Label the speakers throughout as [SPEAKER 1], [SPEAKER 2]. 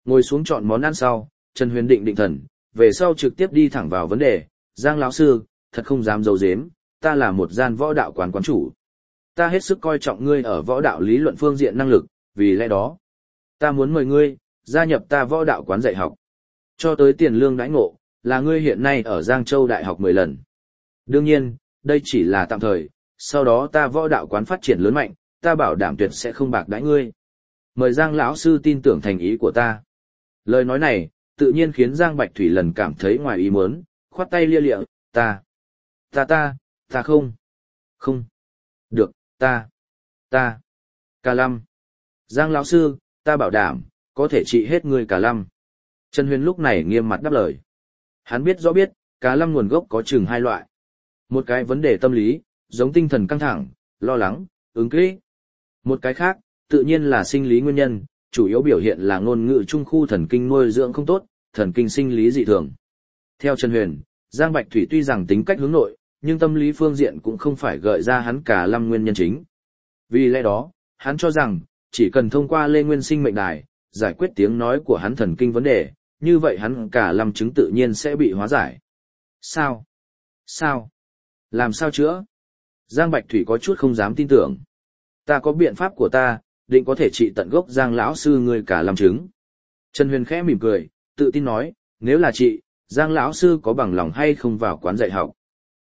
[SPEAKER 1] Ngồi xuống chọn món ăn sau, Trần Huyền định định thần, về sau trực tiếp đi thẳng vào vấn đề, Giang lão sư, thật không dám giấu giếm, ta là một gian võ đạo quán chủ. Ta hết sức coi trọng ngươi ở võ đạo lý luận phương diện năng lực, vì lẽ đó, ta muốn mời ngươi, gia nhập ta võ đạo quán dạy học. Cho tới tiền lương đãi ngộ, là ngươi hiện nay ở Giang Châu Đại học 10 lần. Đương nhiên, đây chỉ là tạm thời, sau đó ta võ đạo quán phát triển lớn mạnh, ta bảo đảm tuyệt sẽ không bạc đãi ngươi. Mời Giang lão sư tin tưởng thành ý của ta. Lời nói này, tự nhiên khiến Giang Bạch Thủy lần cảm thấy ngoài ý muốn, khoát tay lia lịa, ta không. Không. Được, ta. Cả lâm. Giang lão sư, ta bảo đảm, có thể trị hết ngươi cả lâm. Trần Huyền lúc này nghiêm mặt đáp lời. Hắn biết rõ cả lâm nguồn gốc có chừng hai loại. Một cái vấn đề tâm lý, giống tinh thần căng thẳng, lo lắng, ứng kích. Một cái khác, tự nhiên là sinh lý nguyên nhân, chủ yếu biểu hiện là ngôn ngữ trung khu thần kinh nuôi dưỡng không tốt, thần kinh sinh lý dị thường. Theo Trần Huyền, Giang Bạch Thủy tuy rằng tính cách hướng nội, nhưng tâm lý phương diện cũng không phải gợi ra hắn cả lâm nguyên nhân chính. Vì lẽ đó, hắn cho rằng, chỉ cần thông qua Lê Nguyên Sinh mệnh đài, giải quyết tiếng nói của hắn thần kinh vấn đề, như vậy hắn cả lâm chứng tự nhiên sẽ bị hóa giải. Sao? Làm sao chữa? Giang Bạch Thủy có chút không dám tin tưởng. Ta có biện pháp của ta, định có thể trị tận gốc Giang lão sư người cả lâm chứng. Trần Huyền khẽ mỉm cười, tự tin nói, nếu là chị, Giang lão sư có bằng lòng hay không vào quán dạy học?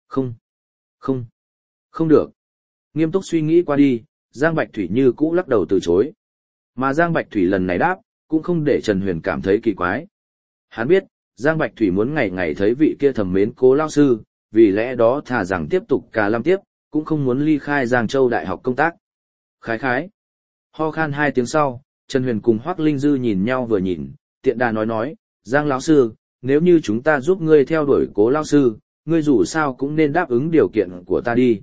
[SPEAKER 1] Không được. Nghiêm túc suy nghĩ qua đi, Giang Bạch Thủy như cũ lắc đầu từ chối. Mà Giang Bạch Thủy lần này đáp, cũng không để Trần Huyền cảm thấy kỳ quái. Hắn biết, Giang Bạch Thủy muốn ngày ngày thấy vị kia thầm mến Cố lão sư, vì lẽ đó thà rằng tiếp tục cả lâm tiếp, cũng không muốn ly khai Giang Châu Đại học công tác. Khái. Ho khan 2 tiếng sau, Trần Huyền cùng Hoắc Linh Dư nhìn nhau vừa nhìn, tiện đà nói, Giang lão sư, nếu như chúng ta giúp ngươi theo đuổi Cố lão sư, ngươi dù sao cũng nên đáp ứng điều kiện của ta đi.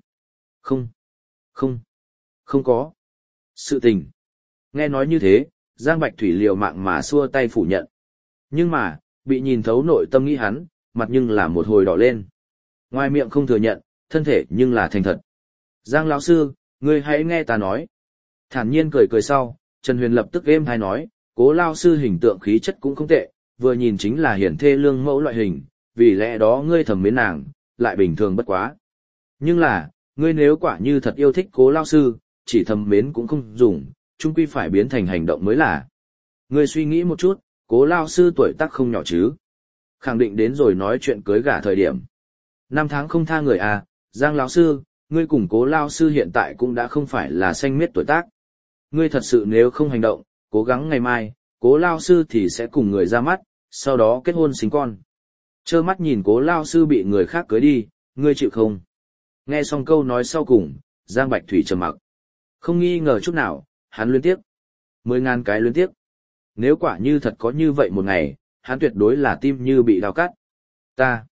[SPEAKER 1] Không có. Sự tình. Nghe nói như thế, Giang Bạch Thủy liều mạng mà xua tay phủ nhận. Nhưng mà, bị nhìn thấu nội tâm nghĩ hắn, mặt nhưng là một hồi đỏ lên. Ngoài miệng không thừa nhận, thân thể nhưng là thành thật. Giang lão sư, ngươi hãy nghe ta nói. Thản nhiên cười sau, Trần Huyền lập tức êm hay nói, Cố lão sư hình tượng khí chất cũng không tệ, vừa nhìn chính là hiển thê lương mẫu loại hình, vì lẽ đó ngươi thầm mến nàng, lại bình thường bất quá. Nhưng là, ngươi nếu quả như thật yêu thích Cố lão sư, chỉ thầm mến cũng không dùng, chung quy phải biến thành hành động mới là. Ngươi suy nghĩ một chút, Cố lão sư tuổi tác không nhỏ chứ. Khẳng định đến rồi nói chuyện cưới gả thời điểm. 5 tháng không tha người à, Giang lão sư, ngươi cùng Cố lão sư hiện tại cũng đã không phải là xanh miết tuổi tác. Ngươi thật sự nếu không hành động, cố gắng ngày mai, Cố lão sư thì sẽ cùng người ra mắt, sau đó kết hôn sinh con. Trơ mắt nhìn Cố lão sư bị người khác cưới đi, ngươi chịu không? Nghe xong câu nói sau cùng, Giang Bạch Thủy trầm mặc. Không nghi ngờ chút nào, hắn luyến tiếc. 10.000 cái luyến tiếc. Nếu quả như thật có như vậy một ngày, hắn tuyệt đối là tim như bị đào cắt. Ta.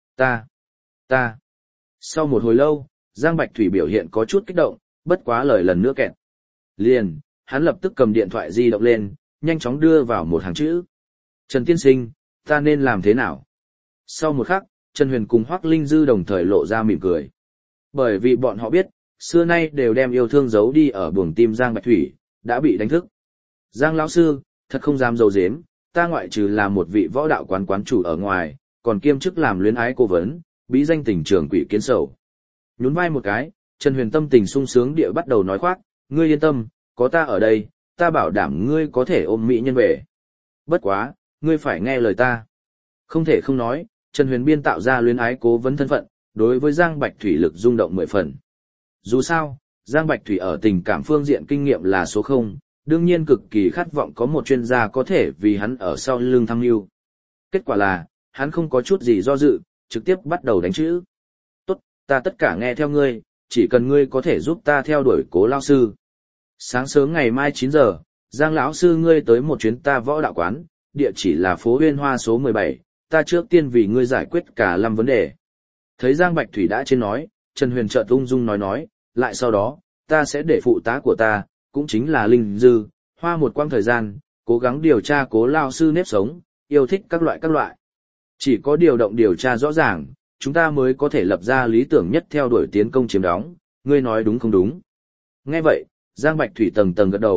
[SPEAKER 1] Sau một hồi lâu, Giang Bạch Thủy biểu hiện có chút kích động, bất quá lời lần nữa kẹt. Liền, hắn lập tức cầm điện thoại di động lên, nhanh chóng đưa vào một hàng chữ. Trần tiên sinh, ta nên làm thế nào? Sau một khắc, Trần Huyền cùng Hoắc Linh Dư đồng thời lộ ra mỉm cười. Bởi vì bọn họ biết, xưa nay đều đem yêu thương giấu đi ở buồng tim Giang Bạch Thủy, đã bị đánh thức. Giang lão sư, thật không dám giấu giếm, ta ngoại trừ là một vị võ đạo quán chủ ở ngoài, còn kiêm chức làm luyến ái cố vấn, bí danh tình trường quỷ kiến sầu. Nhún vai một cái, Trần Huyền tâm tình sung sướng địa bắt đầu nói khoác, ngươi yên tâm, có ta ở đây, ta bảo đảm ngươi có thể ôm mỹ nhân về. Bất quá, ngươi phải nghe lời ta. Không thể không nói, Trần Huyền biên tạo ra luyến ái cố vấn thân phận, đối với Giang Bạch Thủy lực rung động 10 phần. Dù sao, Giang Bạch Thủy ở tình cảm phương diện kinh nghiệm là số 0, đương nhiên cực kỳ khát vọng có một chuyên gia có thể vì hắn ở sau lưng tham mưu. Kết quả là, hắn không có chút gì do dự, trực tiếp bắt đầu đánh chữ. Tốt, ta tất cả nghe theo ngươi, chỉ cần ngươi có thể giúp ta theo đuổi Cố lão sư. Sáng sớm ngày mai 9 giờ, Giang lão sư ngươi tới một chuyến ta võ đạo quán, địa chỉ là phố Uyên Hoa số 17, ta trước tiên vì ngươi giải quyết cả 5 vấn đề. Thấy Giang Bạch Thủy đã trên nói, Trần Huyền chợt ung dung nói, lại sau đó, ta sẽ để phụ tá của ta, cũng chính là Linh Dư, hoa một quãng thời gian, cố gắng điều tra Cố lão sư nếp sống, yêu thích các loại. Chỉ có điều động điều tra rõ ràng, chúng ta mới có thể lập ra lý tưởng nhất theo đuổi tiến công chiếm đóng, ngươi nói đúng không đúng? Nghe vậy, Giang Bạch Thủy tầng gật đầu,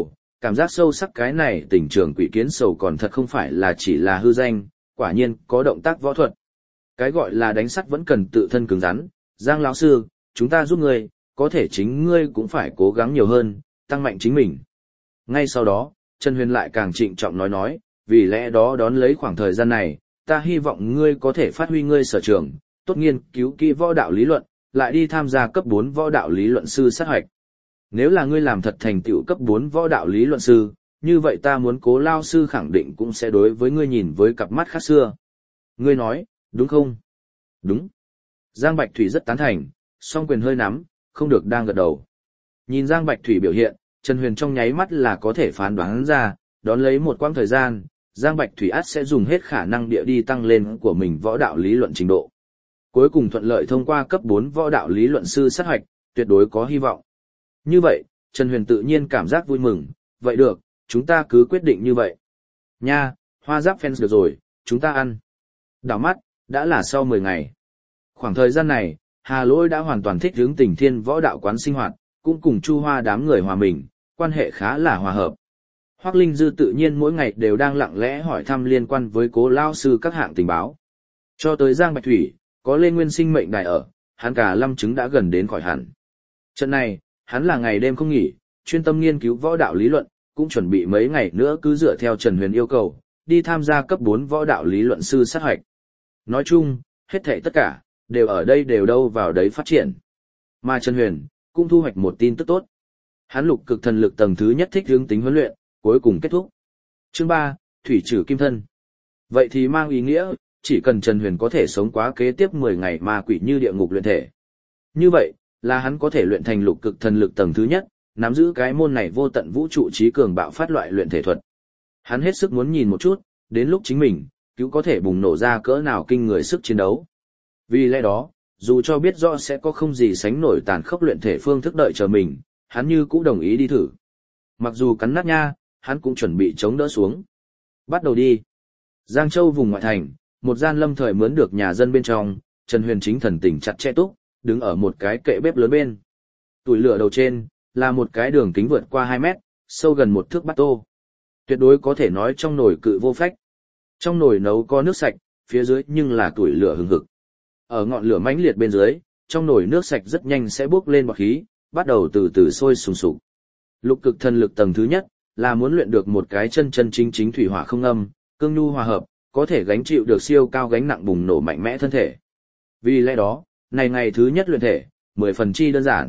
[SPEAKER 1] cảm giác sâu sắc cái này tình trường quỷ kiến sầu còn thật không phải là chỉ là hư danh, quả nhiên có động tác võ thuật. Cái gọi là đánh sắt vẫn cần tự thân cứng rắn, Giang lão sư, chúng ta giúp ngươi, có thể chính ngươi cũng phải cố gắng nhiều hơn, tăng mạnh chính mình. Ngay sau đó, Trần Huyền lại càng trịnh trọng nói, vì lẽ đó đón lấy khoảng thời gian này, ta hy vọng ngươi có thể phát huy ngươi sở trường, tốt nghiên cứu kỹ võ đạo lý luận, lại đi tham gia cấp 4 võ đạo lý luận sư sát hoạch. Nếu là ngươi làm thật thành tựu cấp 4 võ đạo lý luận sư, như vậy ta muốn Cố lao sư khẳng định cũng sẽ đối với ngươi nhìn với cặp mắt khác xưa. Ngươi nói, đúng không? Đúng. Giang Bạch Thủy rất tán thành, song quyền hơi nắm, không được đang gật đầu. Nhìn Giang Bạch Thủy biểu hiện, Trần Huyền trong nháy mắt là có thể phán đoán ra, đón lấy một quãng thời gian, Giang Bạch Thủy ắt sẽ dùng hết khả năng địa đi tăng lên của mình võ đạo lý luận trình độ. Cuối cùng thuận lợi thông qua cấp 4 võ đạo lý luận sư sát hoạch, tuyệt đối có hy vọng. Như vậy, Trần Huyền tự nhiên cảm giác vui mừng, vậy được, chúng ta cứ quyết định như vậy. Nha, hoa giáp fans được rồi, chúng ta ăn. Đảo mắt, đã là sau 10 ngày. Khoảng thời gian này, Hà Lỗi đã hoàn toàn thích hướng Tình Thiên võ đạo quán sinh hoạt, cũng cùng Chu Hoa đám người hòa mình, quan hệ khá là hòa hợp. Hoắc Linh Dư tự nhiên mỗi ngày đều đang lặng lẽ hỏi thăm liên quan với Cố lao sư các hạng tình báo. Cho tới Giang Bạch Thủy, có Lê Nguyên Sinh mệnh đài ở, hắn cả lâm chứng đã gần đến khỏi hẳn. Trận này, hắn là ngày đêm không nghỉ, chuyên tâm nghiên cứu võ đạo lý luận, cũng chuẩn bị mấy ngày nữa cứ dựa theo Trần Huyền yêu cầu, đi tham gia cấp 4 võ đạo lý luận sư sát hoạch. Nói chung, hết thảy tất cả, đều ở đây đều đâu vào đấy phát triển. Mà Trần Huyền, cũng thu hoạch một tin tức tốt. Hắn lục cực thần lực tầng thứ nhất thích hướng tính huấn luyện, cuối cùng kết thúc. Chương 3, Thủy trừ kim thân. Vậy thì mang ý nghĩa, chỉ cần Trần Huyền có thể sống quá kế tiếp 10 ngày ma quỷ như địa ngục luyện thể. Như vậy, là hắn có thể luyện thành lục cực thần lực tầng thứ nhất, nắm giữ cái môn này vô tận vũ trụ trí cường bạo phát loại luyện thể thuật. Hắn hết sức muốn nhìn một chút, đến lúc chính mình, cứu có thể bùng nổ ra cỡ nào kinh người sức chiến đấu. Vì lẽ đó, dù cho biết rõ sẽ có không gì sánh nổi tàn khốc luyện thể phương thức đợi chờ mình, hắn như cũng đồng ý đi thử. Mặc dù cắn nát nha, hắn cũng chuẩn bị chống đỡ xuống. Bắt đầu đi. Giang Châu vùng ngoại thành, một gian lâm thời mướn được nhà dân bên trong, Trần Huyền chính thần tình chặt che túc, đứng ở một cái kệ bếp lớn bên. Tuổi lửa đầu trên, là một cái đường kính vượt qua 2 mét, sâu gần 1 thước bát tô. Tuyệt đối có thể nói trong nồi cự vô phách. Trong nồi nấu có nước sạch, phía dưới nhưng là tuổi lửa hừng hực. Ở ngọn lửa mãnh liệt bên dưới, trong nồi nước sạch rất nhanh sẽ bốc lên bọt khí, bắt đầu từ từ sôi sùng sục. Lục cực thần lực tầng thứ nhất, là muốn luyện được một cái chân chân chính chính thủy hỏa không âm, cương nhu hòa hợp, có thể gánh chịu được siêu cao gánh nặng bùng nổ mạnh mẽ thân thể. Vì lẽ đó, này ngày thứ nhất luyện thể, 10 phần chi đơn giản.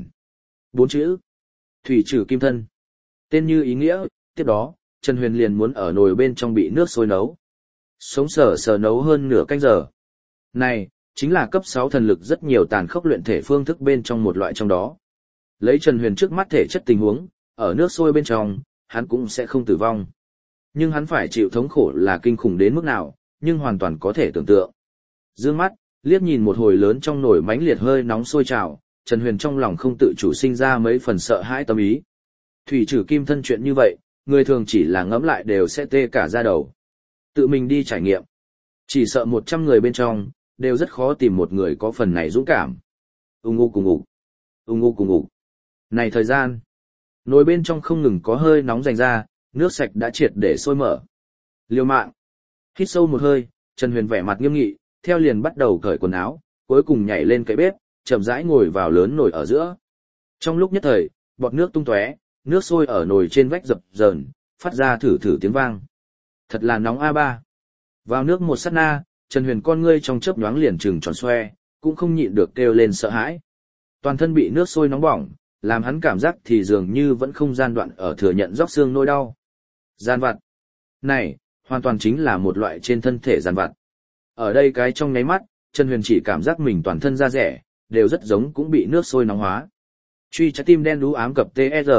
[SPEAKER 1] 4 chữ. Thủy trừ kim thân. Tên như ý nghĩa, tiếp đó, Trần Huyền liền muốn ở nồi bên trong bị nước sôi nấu. Sống sờ nấu hơn nửa canh giờ. Này, chính là cấp 6 thần lực rất nhiều tàn khốc luyện thể phương thức bên trong một loại trong đó. Lấy Trần Huyền trước mắt thể chất tình huống, ở nước sôi bên trong, hắn cũng sẽ không tử vong. Nhưng hắn phải chịu thống khổ là kinh khủng đến mức nào, nhưng hoàn toàn có thể tưởng tượng. Dương mắt, liếc nhìn một hồi lớn trong nồi mãnh liệt hơi nóng sôi trào, Trần Huyền trong lòng không tự chủ sinh ra mấy phần sợ hãi tâm ý. Thủy trừ kim thân chuyện như vậy, người thường chỉ là ngẫm lại đều sẽ tê cả da đầu. Tự mình đi trải nghiệm. Chỉ sợ 100 người bên trong, đều rất khó tìm một người có phần này dũng cảm. Ung ung cùng ục. Ung ung cùng ục. Này thời gian. Nồi bên trong không ngừng có hơi nóng dành ra, nước sạch đã triệt để sôi mở. Liều mạng. Hít sâu một hơi, Trần Huyền vẻ mặt nghiêm nghị, theo liền bắt đầu cởi quần áo, cuối cùng nhảy lên cái bếp, chậm rãi ngồi vào lớn nồi ở giữa. Trong lúc nhất thời, bọt nước tung tóe, nước sôi ở nồi trên vách dập dờn, phát ra thử thử tiếng vang. Thật là nóng A3. Vào nước một sát na, Trần Huyền con ngươi trong chớp nhoáng liền trừng tròn xoe, cũng không nhịn được kêu lên sợ hãi. Toàn thân bị nước sôi nóng bỏng, làm hắn cảm giác thì dường như vẫn không gian đoạn ở thừa nhận róc xương nỗi đau. Gian vặt. Này, hoàn toàn chính là một loại trên thân thể gian vặt. Ở đây cái trong nháy mắt, Trần Huyền chỉ cảm giác mình toàn thân da rẻ, đều rất giống cũng bị nước sôi nóng hóa. Truy trái tim đen đú ám cập TR.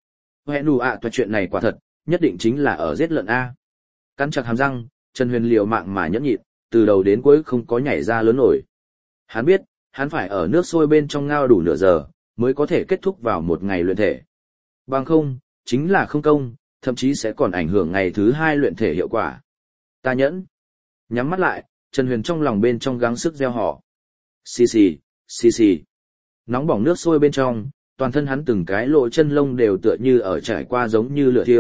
[SPEAKER 1] Hẹn đủ ạ chuyện này quả thật, nhất định chính là ở giết lợn A. Cắn chặt hàm răng, Trần Huyền liều mạng mà nhẫn nhịn, từ đầu đến cuối không có nhảy ra lớn nổi. Hắn biết, hắn phải ở nước sôi bên trong ngao đủ nửa giờ, mới có thể kết thúc vào một ngày luyện thể. Bằng không, chính là không công, thậm chí sẽ còn ảnh hưởng ngày thứ 2 luyện thể hiệu quả. Ta nhẫn. Nhắm mắt lại, Trần Huyền trong lòng bên trong gắng sức gieo họ. Xì xì, xì xì. Nóng bỏng nước sôi bên trong, toàn thân hắn từng cái lỗ chân lông đều tựa như ở trải qua giống như lửa thiêu,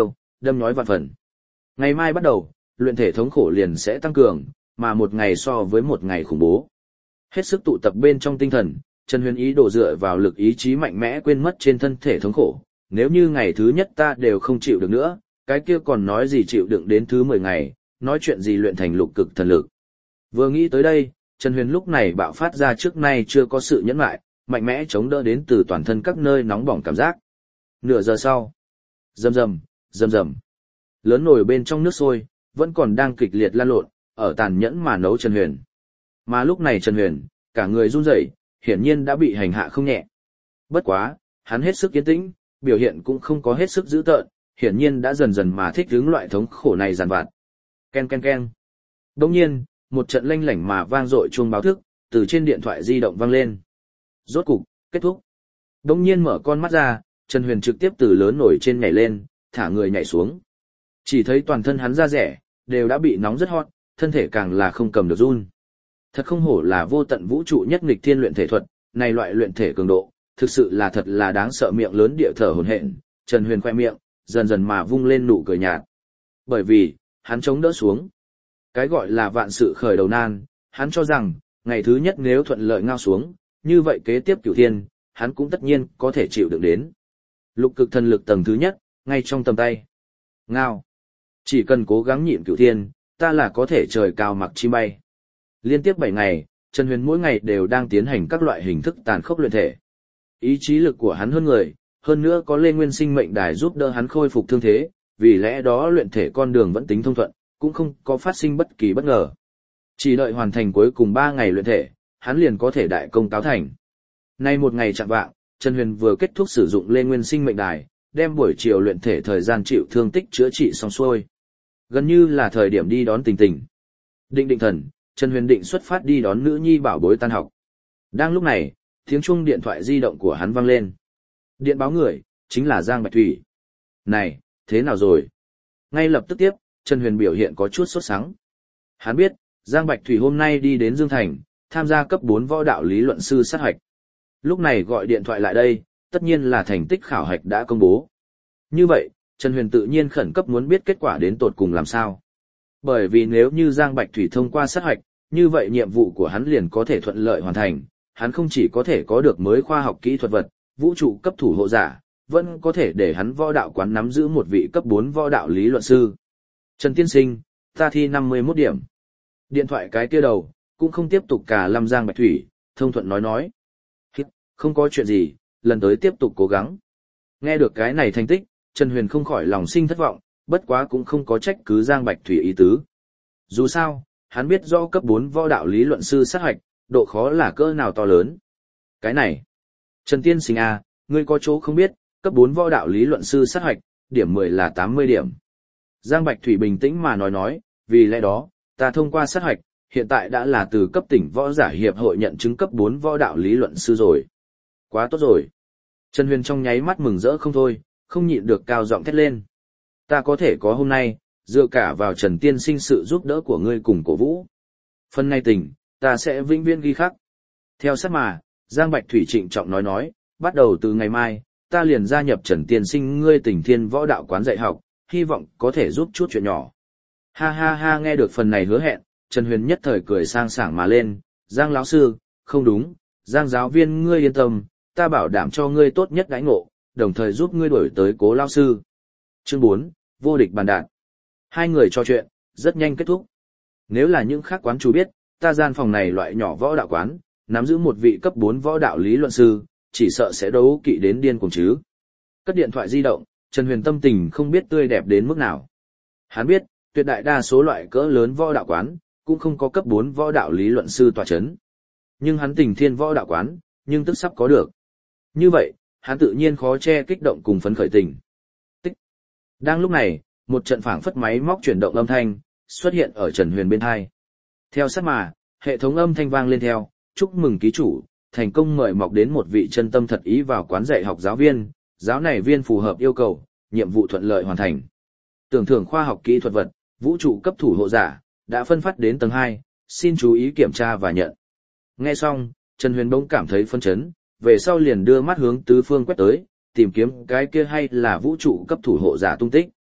[SPEAKER 1] đâm nhói vạn phần. Ngày mai bắt đầu, luyện thể thống khổ liền sẽ tăng cường, mà một ngày so với một ngày khủng bố. Hết sức tụ tập bên trong tinh thần, Trần Huyền ý đồ dựa vào lực ý chí mạnh mẽ quên mất trên thân thể thống khổ. Nếu như ngày thứ nhất ta đều không chịu được nữa, cái kia còn nói gì chịu đựng đến thứ 10 ngày, nói chuyện gì luyện thành lục cực thần lực. Vừa nghĩ tới đây, Trần Huyền lúc này bạo phát ra trước nay chưa có sự nhẫn nại, mạnh mẽ chống đỡ đến từ toàn thân các nơi nóng bỏng cảm giác. Nửa giờ sau, rầm rầm, rầm rầm. Lớn nồi bên trong nước sôi, vẫn còn đang kịch liệt lan lộn, ở tàn nhẫn mà nấu Trần Huyền. Mà lúc này Trần Huyền, cả người run rẩy, hiển nhiên đã bị hành hạ không nhẹ. Bất quá, hắn hết sức yên tĩnh, biểu hiện cũng không có hết sức dữ tợn, hiển nhiên đã dần dần mà thích ứng loại thống khổ này dằn vặt. Ken ken ken. Đột nhiên, một trận lanh lảnh mà vang dội chuông báo thức từ trên điện thoại di động vang lên. Rốt cục, kết thúc. Đột nhiên mở con mắt ra, Trần Huyền trực tiếp từ lớn nổi trên nhảy lên, thả người nhảy xuống. Chỉ thấy toàn thân hắn da rẻ đều đã bị nóng rất hot, thân thể càng là không cầm được run. Thật không hổ là vô tận vũ trụ nhất nghịch thiên luyện thể thuật, này loại luyện thể cường độ, thực sự là thật là đáng sợ. Miệng lớn địa thở hổn hển, Trần Huyền khoe miệng, dần dần mà vung lên nụ cười nhạt. Bởi vì, hắn chống đỡ xuống. Cái gọi là vạn sự khởi đầu nan, hắn cho rằng, ngày thứ nhất nếu thuận lợi ngao xuống, như vậy kế tiếp cửu thiên, hắn cũng tất nhiên có thể chịu đựng đến. Lục cực thần lực tầng thứ nhất, ngay trong tầm tay. Ngao. Chỉ cần cố gắng nhịn cửu thiên, ta là có thể trời cao mặc chim bay. Liên tiếp 7 ngày, Trần Huyền mỗi ngày đều đang tiến hành các loại hình thức tàn khốc luyện thể. Ý chí lực của hắn hơn người, hơn nữa có Lê Nguyên Sinh mệnh đài giúp đỡ hắn khôi phục thương thế, vì lẽ đó luyện thể con đường vẫn tính thông thuận, cũng không có phát sinh bất kỳ bất ngờ. Chỉ đợi hoàn thành cuối cùng 3 ngày luyện thể, hắn liền có thể đại công cáo thành. Nay một ngày chạng vạng, Trần Huyền vừa kết thúc sử dụng Lê Nguyên Sinh mệnh đài, đem buổi chiều luyện thể thời gian chịu thương tích chữa trị xong xuôi. Gần như là thời điểm đi đón Tình Tình. Định thần, Trần Huyền định xuất phát đi đón nữ nhi bảo bối tan học. Đang lúc này, tiếng chuông điện thoại di động của hắn vang lên. Điện báo người, chính là Giang Bạch Thủy. Này, thế nào rồi? Ngay lập tức tiếp, Trần Huyền biểu hiện có chút sốt sắng. Hắn biết, Giang Bạch Thủy hôm nay đi đến Dương Thành, tham gia cấp 4 võ đạo lý luận sư sát hạch. Lúc này gọi điện thoại lại đây, tất nhiên là thành tích khảo hạch đã công bố. Như vậy, Trần Huyền tự nhiên khẩn cấp muốn biết kết quả đến tột cùng làm sao. Bởi vì nếu như Giang Bạch Thủy thông qua sát hạch, như vậy nhiệm vụ của hắn liền có thể thuận lợi hoàn thành, hắn không chỉ có thể có được mới khoa học kỹ thuật vật, vũ trụ cấp thủ hộ giả, vẫn có thể để hắn võ đạo quán nắm giữ một vị cấp 4 võ đạo lý luận sư. Trần tiên sinh, ta thi 51 điểm. Điện thoại cái kia đầu, cũng không tiếp tục cả lâm Giang Bạch Thủy, thông thuận nói. Không có chuyện gì, lần tới tiếp tục cố gắng. Nghe được cái này thành tích, Trần Huyền không khỏi lòng sinh thất vọng, bất quá cũng không có trách cứ Giang Bạch Thủy ý tứ. Dù sao, hắn biết do cấp 4 võ đạo lý luận sư sát hạch, độ khó là cỡ nào to lớn. Cái này, Trần tiên sinh à, ngươi có chỗ không biết, cấp 4 võ đạo lý luận sư sát hạch, điểm 10 là 80 điểm. Giang Bạch Thủy bình tĩnh mà nói, vì lẽ đó, ta thông qua sát hạch, hiện tại đã là từ cấp tỉnh võ giả hiệp hội nhận chứng cấp 4 võ đạo lý luận sư rồi. Quá tốt rồi. Trần Huyền trong nháy mắt mừng rỡ không thôi, không nhịn được cao giọng thét lên. Ta có thể có hôm nay, dựa cả vào Trần tiên sinh sự giúp đỡ của ngươi cùng cổ vũ. Phần này tình, ta sẽ vĩnh viễn ghi khắc. Theo sát mà, Giang Bạch Thủy trịnh trọng nói, bắt đầu từ ngày mai, ta liền gia nhập Trần tiên sinh ngươi Tỉnh Thiên võ đạo quán dạy học, hy vọng có thể giúp chút chuyện nhỏ. Ha ha ha, nghe được phần này hứa hẹn, Trần Huyền nhất thời cười sang sảng mà lên, Giang lão sư, không đúng, Giang giáo viên ngươi yên tâm, ta bảo đảm cho ngươi tốt nhất đãi ngộ, đồng thời giúp ngươi đổi tới Cố lão sư. Chương 4, vô địch bàn đạn. Hai người trò chuyện, rất nhanh kết thúc. Nếu là những khác quán chủ biết, ta gian phòng này loại nhỏ võ đạo quán, nắm giữ một vị cấp 4 võ đạo lý luận sư, chỉ sợ sẽ đấu kỵ đến điên cuồng chứ. Cất điện thoại di động, Trần Huyền tâm tình không biết tươi đẹp đến mức nào. Hắn biết, tuyệt đại đa số loại cỡ lớn võ đạo quán, cũng không có cấp 4 võ đạo lý luận sư tọa chấn. Nhưng hắn Tỉnh Thiên võ đạo quán, nhưng tức sắp có được. Như vậy, hắn tự nhiên khó che kích động cùng phấn khởi tình. Tích. Đang lúc này, một trận phảng phất máy móc chuyển động âm thanh xuất hiện ở Trần Huyền bên tai. Theo sát mà, hệ thống âm thanh vang lên theo, chúc mừng ký chủ, thành công mời mọc đến một vị chân tâm thật ý vào quán dạy học giáo viên, giáo này viên phù hợp yêu cầu, nhiệm vụ thuận lợi hoàn thành. Tưởng thưởng khoa học kỹ thuật vật, vũ trụ cấp thủ hộ giả, đã phân phát đến tầng 2, xin chú ý kiểm tra và nhận. Nghe xong, Trần Huyền bỗng cảm thấy phân chấn, về sau liền đưa mắt hướng tứ phương quét tới, tìm kiếm cái kia hay là vũ trụ cấp thủ hộ giả tung tích.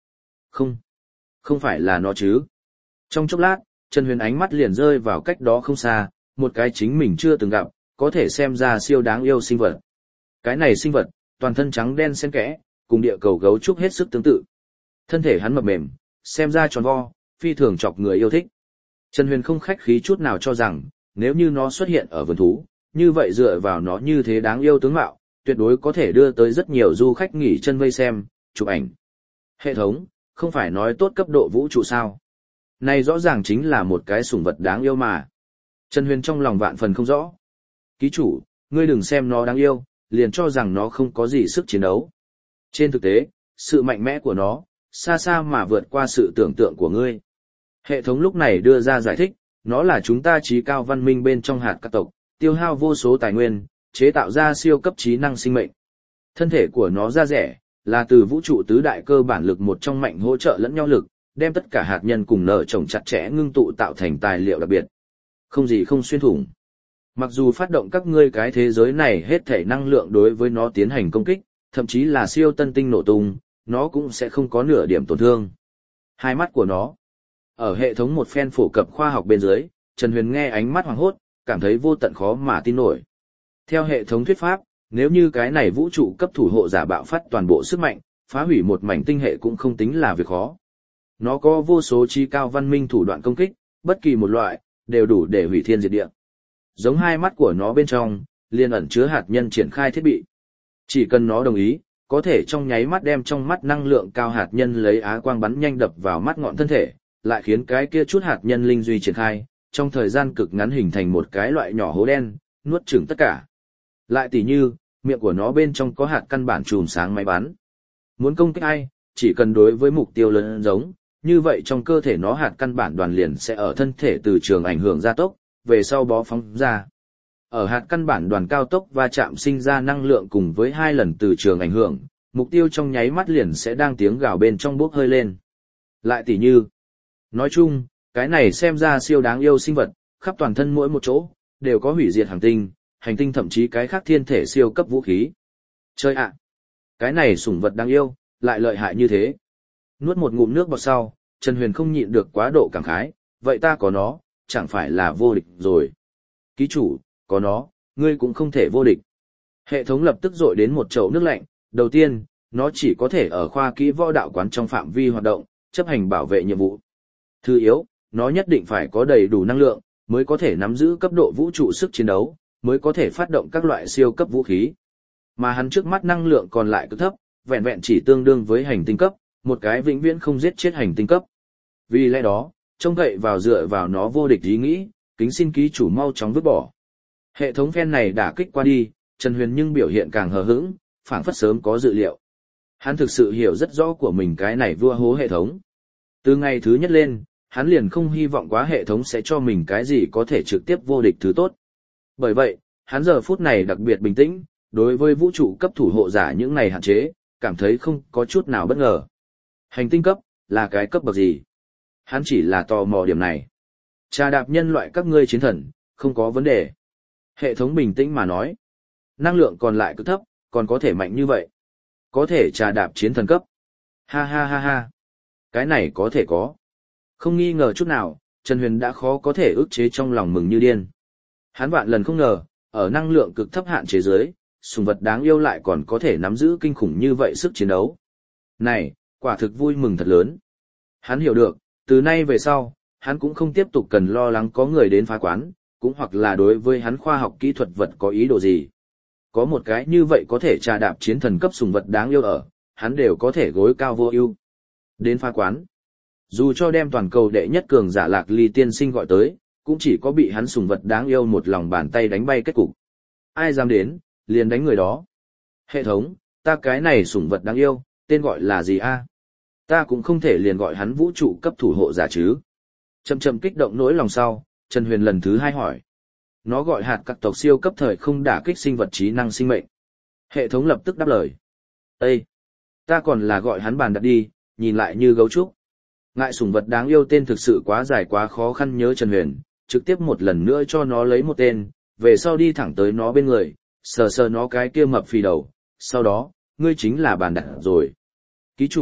[SPEAKER 1] Không, không phải là nó chứ. Trong chốc lát, Trần Huyền ánh mắt liền rơi vào cách đó không xa, một cái chính mình chưa từng gặp, có thể xem ra siêu đáng yêu sinh vật. Cái này sinh vật, toàn thân trắng đen xen kẽ, cùng địa cầu gấu trúc hết sức tương tự. Thân thể hắn mập mềm, xem ra tròn vo, phi thường chọc người yêu thích. Trần Huyền không khách khí chút nào cho rằng, nếu như nó xuất hiện ở vườn thú, như vậy dựa vào nó như thế đáng yêu tướng mạo, tuyệt đối có thể đưa tới rất nhiều du khách nghỉ chân vây xem, chụp ảnh. Hệ thống, không phải nói tốt cấp độ vũ trụ sao? Này rõ ràng chính là một cái sủng vật đáng yêu mà. Trần Huyền trong lòng vạn phần không rõ. Ký chủ, ngươi đừng xem nó đáng yêu, liền cho rằng nó không có gì sức chiến đấu. Trên thực tế, sự mạnh mẽ của nó, xa xa mà vượt qua sự tưởng tượng của ngươi. Hệ thống lúc này đưa ra giải thích, nó là chúng ta trí cao văn minh bên trong hạt các tộc, tiêu hao vô số tài nguyên, chế tạo ra siêu cấp trí năng sinh mệnh. Thân thể của nó ra rẻ, là từ vũ trụ tứ đại cơ bản lực một trong mạnh hỗ trợ lẫn nhau lực, đem tất cả hạt nhân cùng nở chồng chặt chẽ ngưng tụ tạo thành tài liệu đặc biệt. Không gì không xuyên thủng. Mặc dù phát động các ngươi cái thế giới này hết thể năng lượng đối với nó tiến hành công kích, thậm chí là siêu tân tinh nổ tung, nó cũng sẽ không có nửa điểm tổn thương. Hai mắt của nó. Ở hệ thống một phen phổ cập khoa học bên dưới, Trần Huyền nghe ánh mắt hoàng hốt, cảm thấy vô tận khó mà tin nổi. Theo hệ thống thuyết pháp, nếu như cái này vũ trụ cấp thủ hộ giả bạo phát toàn bộ sức mạnh, phá hủy một mảnh tinh hệ cũng không tính là việc khó. Nó có vô số trí cao văn minh thủ đoạn công kích, bất kỳ một loại, đều đủ để hủy thiên diệt địa. Giống hai mắt của nó bên trong, liền ẩn chứa hạt nhân triển khai thiết bị. Chỉ cần nó đồng ý, có thể trong nháy mắt đem trong mắt năng lượng cao hạt nhân lấy á quang bắn nhanh đập vào mắt ngọn thân thể, lại khiến cái kia chút hạt nhân linh duy triển khai, trong thời gian cực ngắn hình thành một cái loại nhỏ hố đen, nuốt chửng tất cả. Lại tỉ như, miệng của nó bên trong có hạt căn bản chùm sáng máy bắn. Muốn công kích ai, chỉ cần đối với mục tiêu lớn giống, như vậy trong cơ thể nó hạt căn bản đoàn liền sẽ ở thân thể từ trường ảnh hưởng gia tốc, về sau bó phóng ra. Ở hạt căn bản đoàn cao tốc va chạm sinh ra năng lượng cùng với 2 lần từ trường ảnh hưởng, mục tiêu trong nháy mắt liền sẽ đang tiếng gào bên trong bốc hơi lên. Lại tỉ như, nói chung, cái này xem ra siêu đáng yêu sinh vật, khắp toàn thân mỗi một chỗ, đều có hủy diệt hành tinh thậm chí cái khác thiên thể siêu cấp vũ khí. Chơi ạ! Cái này sủng vật đáng yêu, lại lợi hại như thế. Nuốt một ngụm nước bọt sau, Trần Huyền không nhịn được quá độ cảm khái, vậy ta có nó, chẳng phải là vô địch rồi. Ký chủ, có nó, ngươi cũng không thể vô địch. Hệ thống lập tức dội đến một chậu nước lạnh, đầu tiên, nó chỉ có thể ở khoa kỹ võ đạo quán trong phạm vi hoạt động, chấp hành bảo vệ nhiệm vụ. Thứ yếu, nó nhất định phải có đầy đủ năng lượng, mới có thể nắm giữ cấp độ vũ trụ sức chiến đấu, mới có thể phát động các loại siêu cấp vũ khí. Mà hắn trước mắt năng lượng còn lại cực thấp, vẹn vẹn chỉ tương đương với hành tinh cấp, một cái vĩnh viễn không giết chết hành tinh cấp. Vì lẽ đó, trông cậy vào dựa vào nó vô địch ý nghĩ, kính xin ký chủ mau chóng vứt bỏ. Hệ thống phen này đả kích qua đi, Trần Huyền nhưng biểu hiện càng hờ hững, phảng phất sớm có dự liệu. Hắn thực sự hiểu rất rõ của mình cái này vua hố hệ thống. Từ ngày thứ nhất lên, hắn liền không hy vọng quá hệ thống sẽ cho mình cái gì có thể trực tiếp vô địch thứ tốt. Bởi vậy, hắn giờ phút này đặc biệt bình tĩnh, đối với vũ trụ cấp thủ hộ giả những này hạn chế, cảm thấy không có chút nào bất ngờ. Hành tinh cấp, là cái cấp bậc gì? Hắn chỉ là tò mò điểm này. Trà đạp nhân loại các ngươi chiến thần, không có vấn đề. Hệ thống bình tĩnh mà nói. Năng lượng còn lại cực thấp, còn có thể mạnh như vậy. Có thể trà đạp chiến thần cấp. Ha ha ha ha. Cái này có thể có. Không nghi ngờ chút nào, Trần Huyền đã khó có thể ức chế trong lòng mừng như điên. Hắn vạn lần không ngờ, ở năng lượng cực thấp hạn chế dưới, sủng vật đáng yêu lại còn có thể nắm giữ kinh khủng như vậy sức chiến đấu. Này, quả thực vui mừng thật lớn. Hắn hiểu được, từ nay về sau, hắn cũng không tiếp tục cần lo lắng có người đến phá quán, cũng hoặc là đối với hắn khoa học kỹ thuật vật có ý đồ gì. Có một cái như vậy có thể trà đạp chiến thần cấp sủng vật đáng yêu ở, hắn đều có thể gối cao vô ưu. Đến phá quán. Dù cho đem toàn cầu đệ nhất cường giả Lạc Ly tiên sinh gọi tới, cũng chỉ có bị hắn sủng vật đáng yêu một lòng bàn tay đánh bay kết cục. Ai dám đến, liền đánh người đó. Hệ thống, ta cái này sủng vật đáng yêu, tên gọi là gì a? Ta cũng không thể liền gọi hắn vũ trụ cấp thủ hộ giả chứ. Chậm kích động nỗi lòng sau, Trần Huyền lần thứ 2 hỏi. Nó gọi hạt các tộc siêu cấp thời không đả kích sinh vật trí năng sinh mệnh. Hệ thống lập tức đáp lời. Ê! Ta còn là gọi hắn bàn đặt đi, nhìn lại như gấu trúc. Ngại sủng vật đáng yêu tên thực sự quá dài quá khó khăn nhớ Trần Huyền, trực tiếp một lần nữa cho nó lấy một tên, về sau đi thẳng tới nó bên người, sờ nó cái kia mập phì đầu, sau đó, ngươi chính là bàn đặt rồi. Ký chủ,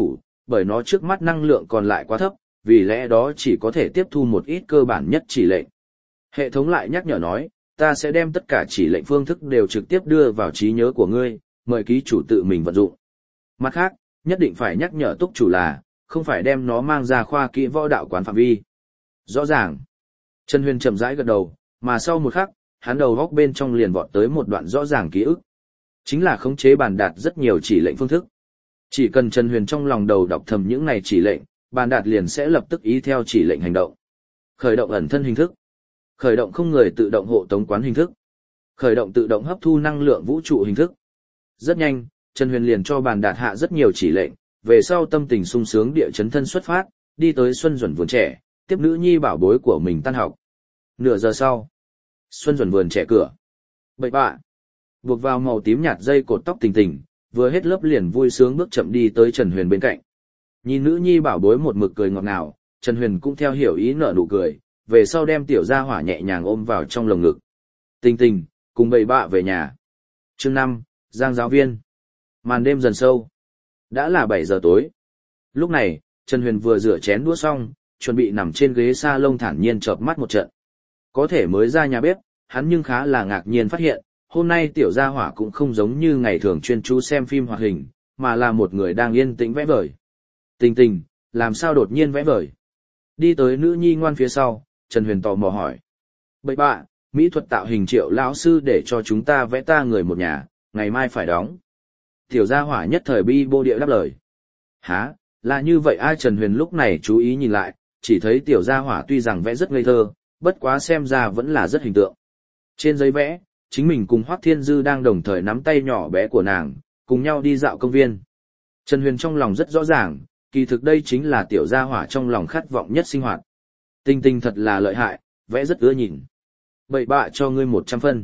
[SPEAKER 1] bởi nó trước mắt năng lượng còn lại quá thấp, vì lẽ đó chỉ có thể tiếp thu một ít cơ bản nhất chỉ lệnh. Hệ thống lại nhắc nhở nói, ta sẽ đem tất cả chỉ lệnh phương thức đều trực tiếp đưa vào trí nhớ của ngươi, mời ký chủ tự mình vận dụng. Mặt khác, nhất định phải nhắc nhở túc chủ là, không phải đem nó mang ra khoa kỹ võ đạo quán phạm vi. Rõ ràng. Trần Huyền chậm rãi gật đầu, mà sau một khắc, hắn đầu góc bên trong liền vọt tới một đoạn rõ ràng ký ức. Chính là khống chế bàn đạp rất nhiều chỉ lệnh phương thức. Chỉ cần Trần Huyền trong lòng đầu đọc thầm những này chỉ lệnh, bàn đạp liền sẽ lập tức ý theo chỉ lệnh hành động. Khởi động ẩn thân hình thức. Khởi động không người tự động hộ tống quán hình thức. Khởi động tự động hấp thu năng lượng vũ trụ hình thức. Rất nhanh, Trần Huyền liền cho bàn đạp hạ rất nhiều chỉ lệnh, về sau tâm tình sung sướng địa chấn thân xuất phát, đi tới Xuân Duẩn vườn trẻ, tiếp nữ nhi bảo bối của mình tan học. Nửa giờ sau, Xuân Duẩn vườn trẻ cửa. Bậy bạ. Buộc vào màu tím nhạt dây cột tóc Tình Tình, vừa hết lớp liền vui sướng bước chậm đi tới Trần Huyền bên cạnh. Nhìn nữ nhi bảo bối một mực cười ngọt ngào, Trần Huyền cũng theo hiểu ý nở nụ cười, về sau đem tiểu gia hỏa nhẹ nhàng ôm vào trong lồng ngực. Tình Tình, cùng bậy bạ về nhà. Chương 5, Giang giáo viên. Màn đêm dần sâu. Đã là 7 giờ tối. Lúc này, Trần Huyền vừa rửa chén đũa xong, chuẩn bị nằm trên ghế salon thản nhiên chợp mắt một trận. Có thể mới ra nhà bếp, hắn nhưng khá là ngạc nhiên phát hiện, hôm nay tiểu gia hỏa cũng không giống như ngày thường chuyên chú xem phim hoạt hình, mà là một người đang yên tĩnh vẽ vời. Tình Tình, làm sao đột nhiên vẽ vời? Đi tới nữ nhi ngoan phía sau, Trần Huyền tò mò hỏi. Bậy bạ, mỹ thuật tạo hình Triệu lão sư để cho chúng ta vẽ ta người một nhà, ngày mai phải đóng. Tiểu gia hỏa nhất thời bi bô địa đáp lời. Hả, là như vậy ai? Trần Huyền lúc này chú ý nhìn lại, chỉ thấy tiểu gia hỏa tuy rằng vẽ rất ngây thơ, bất quá xem ra vẫn là rất hình tượng. Trên giấy vẽ, chính mình cùng Hoắc Thiên Dư đang đồng thời nắm tay nhỏ bé của nàng, cùng nhau đi dạo công viên. Trần Huyền trong lòng rất rõ ràng, kỳ thực đây chính là tiểu gia hỏa trong lòng khát vọng nhất sinh hoạt. Tình Tình thật là lợi hại, vẽ rất ưa nhìn. Bậy bạ cho ngươi 100 phân.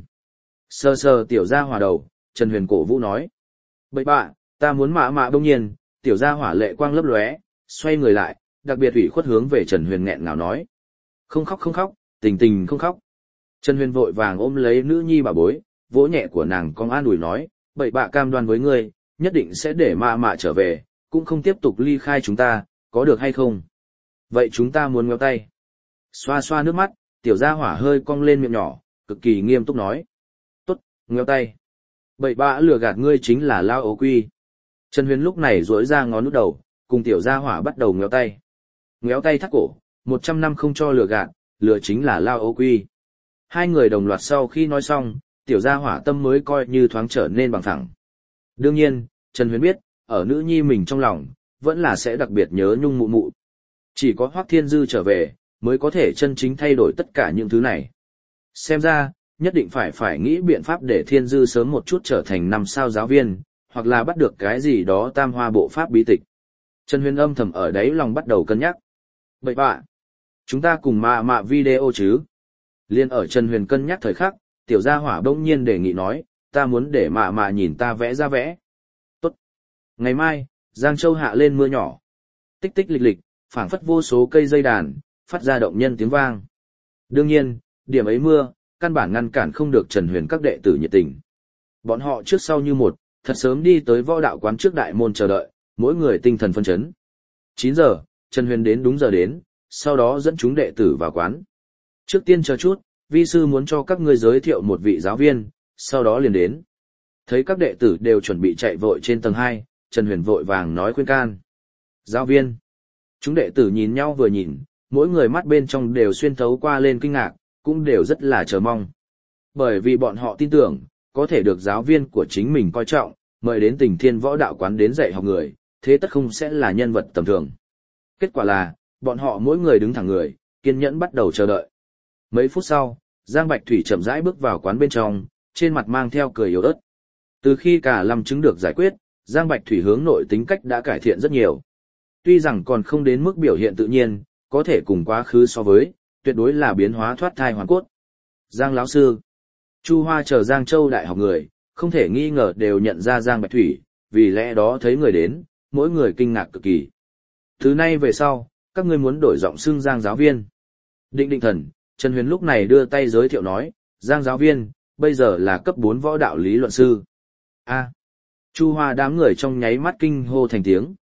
[SPEAKER 1] Sờ sờ tiểu gia hỏa đầu, Trần Huyền cổ vũ nói. Bậy bạ, ta muốn mạ mạ đông nhiên, tiểu gia hỏa lệ quang lấp lóe, xoay người lại, đặc biệt ủy khuất hướng về Trần Huyền nghẹn ngào nói. Không khóc không khóc, Tình Tình không khóc. Trần Huyền vội vàng ôm lấy nữ nhi bà bối, vỗ nhẹ của nàng con an ủi nói, bậy bạ cam đoan với ngươi, nhất định sẽ để mạ mạ trở về, cũng không tiếp tục ly khai chúng ta, có được hay không? Vậy chúng ta muốn ngoéo tay. Xoa xoa nước mắt, tiểu gia hỏa hơi cong lên miệng nhỏ, cực kỳ nghiêm túc nói. Tốt, ngoéo tay. Bậy bạ lừa gạt ngươi chính là lao ấu quy. Trần Huyền lúc này duỗi ra ngón út đầu, cùng tiểu gia hỏa bắt đầu ngoéo tay. Ngoéo tay thắt cổ, 100 năm không cho lừa gạt, lừa chính là lao ấu quy. Hai người đồng loạt sau khi nói xong, tiểu gia hỏa tâm mới coi như thoáng trở nên bằng phẳng. Đương nhiên, Trần Huyền biết, ở nữ nhi mình trong lòng, vẫn là sẽ đặc biệt nhớ nhung mụ mụ. Chỉ có Hoắc Thiên Dư trở về, mới có thể chân chính thay đổi tất cả những thứ này. Xem ra, nhất định phải nghĩ biện pháp để Thiên Dư sớm một chút trở thành 5 sao giáo viên, hoặc là bắt được cái gì đó tam hoa bộ pháp bí tịch. Trần Huyền âm thầm ở đấy lòng bắt đầu cân nhắc. Bậy bạ, chúng ta cùng mạ video chứ? Liên ở Trần Huyền cân nhắc thời khắc, tiểu gia hỏa bỗng nhiên đề nghị nói, ta muốn để mạ nhìn ta vẽ ra vẽ. Tốt. Ngày mai, Giang Châu hạ lên mưa nhỏ. Tích tích lịch lịch, phảng phất vô số cây dây đàn, phát ra động nhân tiếng vang. Đương nhiên, điểm ấy mưa, căn bản ngăn cản không được Trần Huyền các đệ tử nhiệt tình. Bọn họ trước sau như một, thật sớm đi tới võ đạo quán trước đại môn chờ đợi, mỗi người tinh thần phân chấn. 9 giờ, Trần Huyền đến đúng giờ đến, sau đó dẫn chúng đệ tử vào quán. Trước tiên chờ chút, vi sư muốn cho các ngươi giới thiệu một vị giáo viên, sau đó liền đến. Thấy các đệ tử đều chuẩn bị chạy vội trên tầng 2, Trần Huyền vội vàng nói khuyên can. Giáo viên. Chúng đệ tử nhìn nhau vừa nhìn, mỗi người mắt bên trong đều xuyên thấu qua lên kinh ngạc, cũng đều rất là chờ mong. Bởi vì bọn họ tin tưởng, có thể được giáo viên của chính mình coi trọng, mời đến Tình Thiên võ đạo quán đến dạy học người, thế tất không sẽ là nhân vật tầm thường. Kết quả là, bọn họ mỗi người đứng thẳng người, kiên nhẫn bắt đầu chờ đợi. Mấy phút sau, Giang Bạch Thủy chậm rãi bước vào quán bên trong, trên mặt mang theo cười yếu ớt. Từ khi cả Lâm chứng được giải quyết, Giang Bạch Thủy hướng nội tính cách đã cải thiện rất nhiều. Tuy rằng còn không đến mức biểu hiện tự nhiên, có thể cùng quá khứ so với, tuyệt đối là biến hóa thoát thai hoàn cốt. Giang lão sư, Chu Hoa chờ Giang Châu đại học người, không thể nghi ngờ đều nhận ra Giang Bạch Thủy, vì lẽ đó thấy người đến, mỗi người kinh ngạc cực kỳ. Từ nay về sau, các ngươi muốn đổi giọng xưng Giang giáo viên. Định thần, Trần Huyền lúc này đưa tay giới thiệu nói, Giang giáo viên, bây giờ là cấp 4 võ đạo lý luận sư. Chu Hoa đám người trong nháy mắt kinh hô thành tiếng.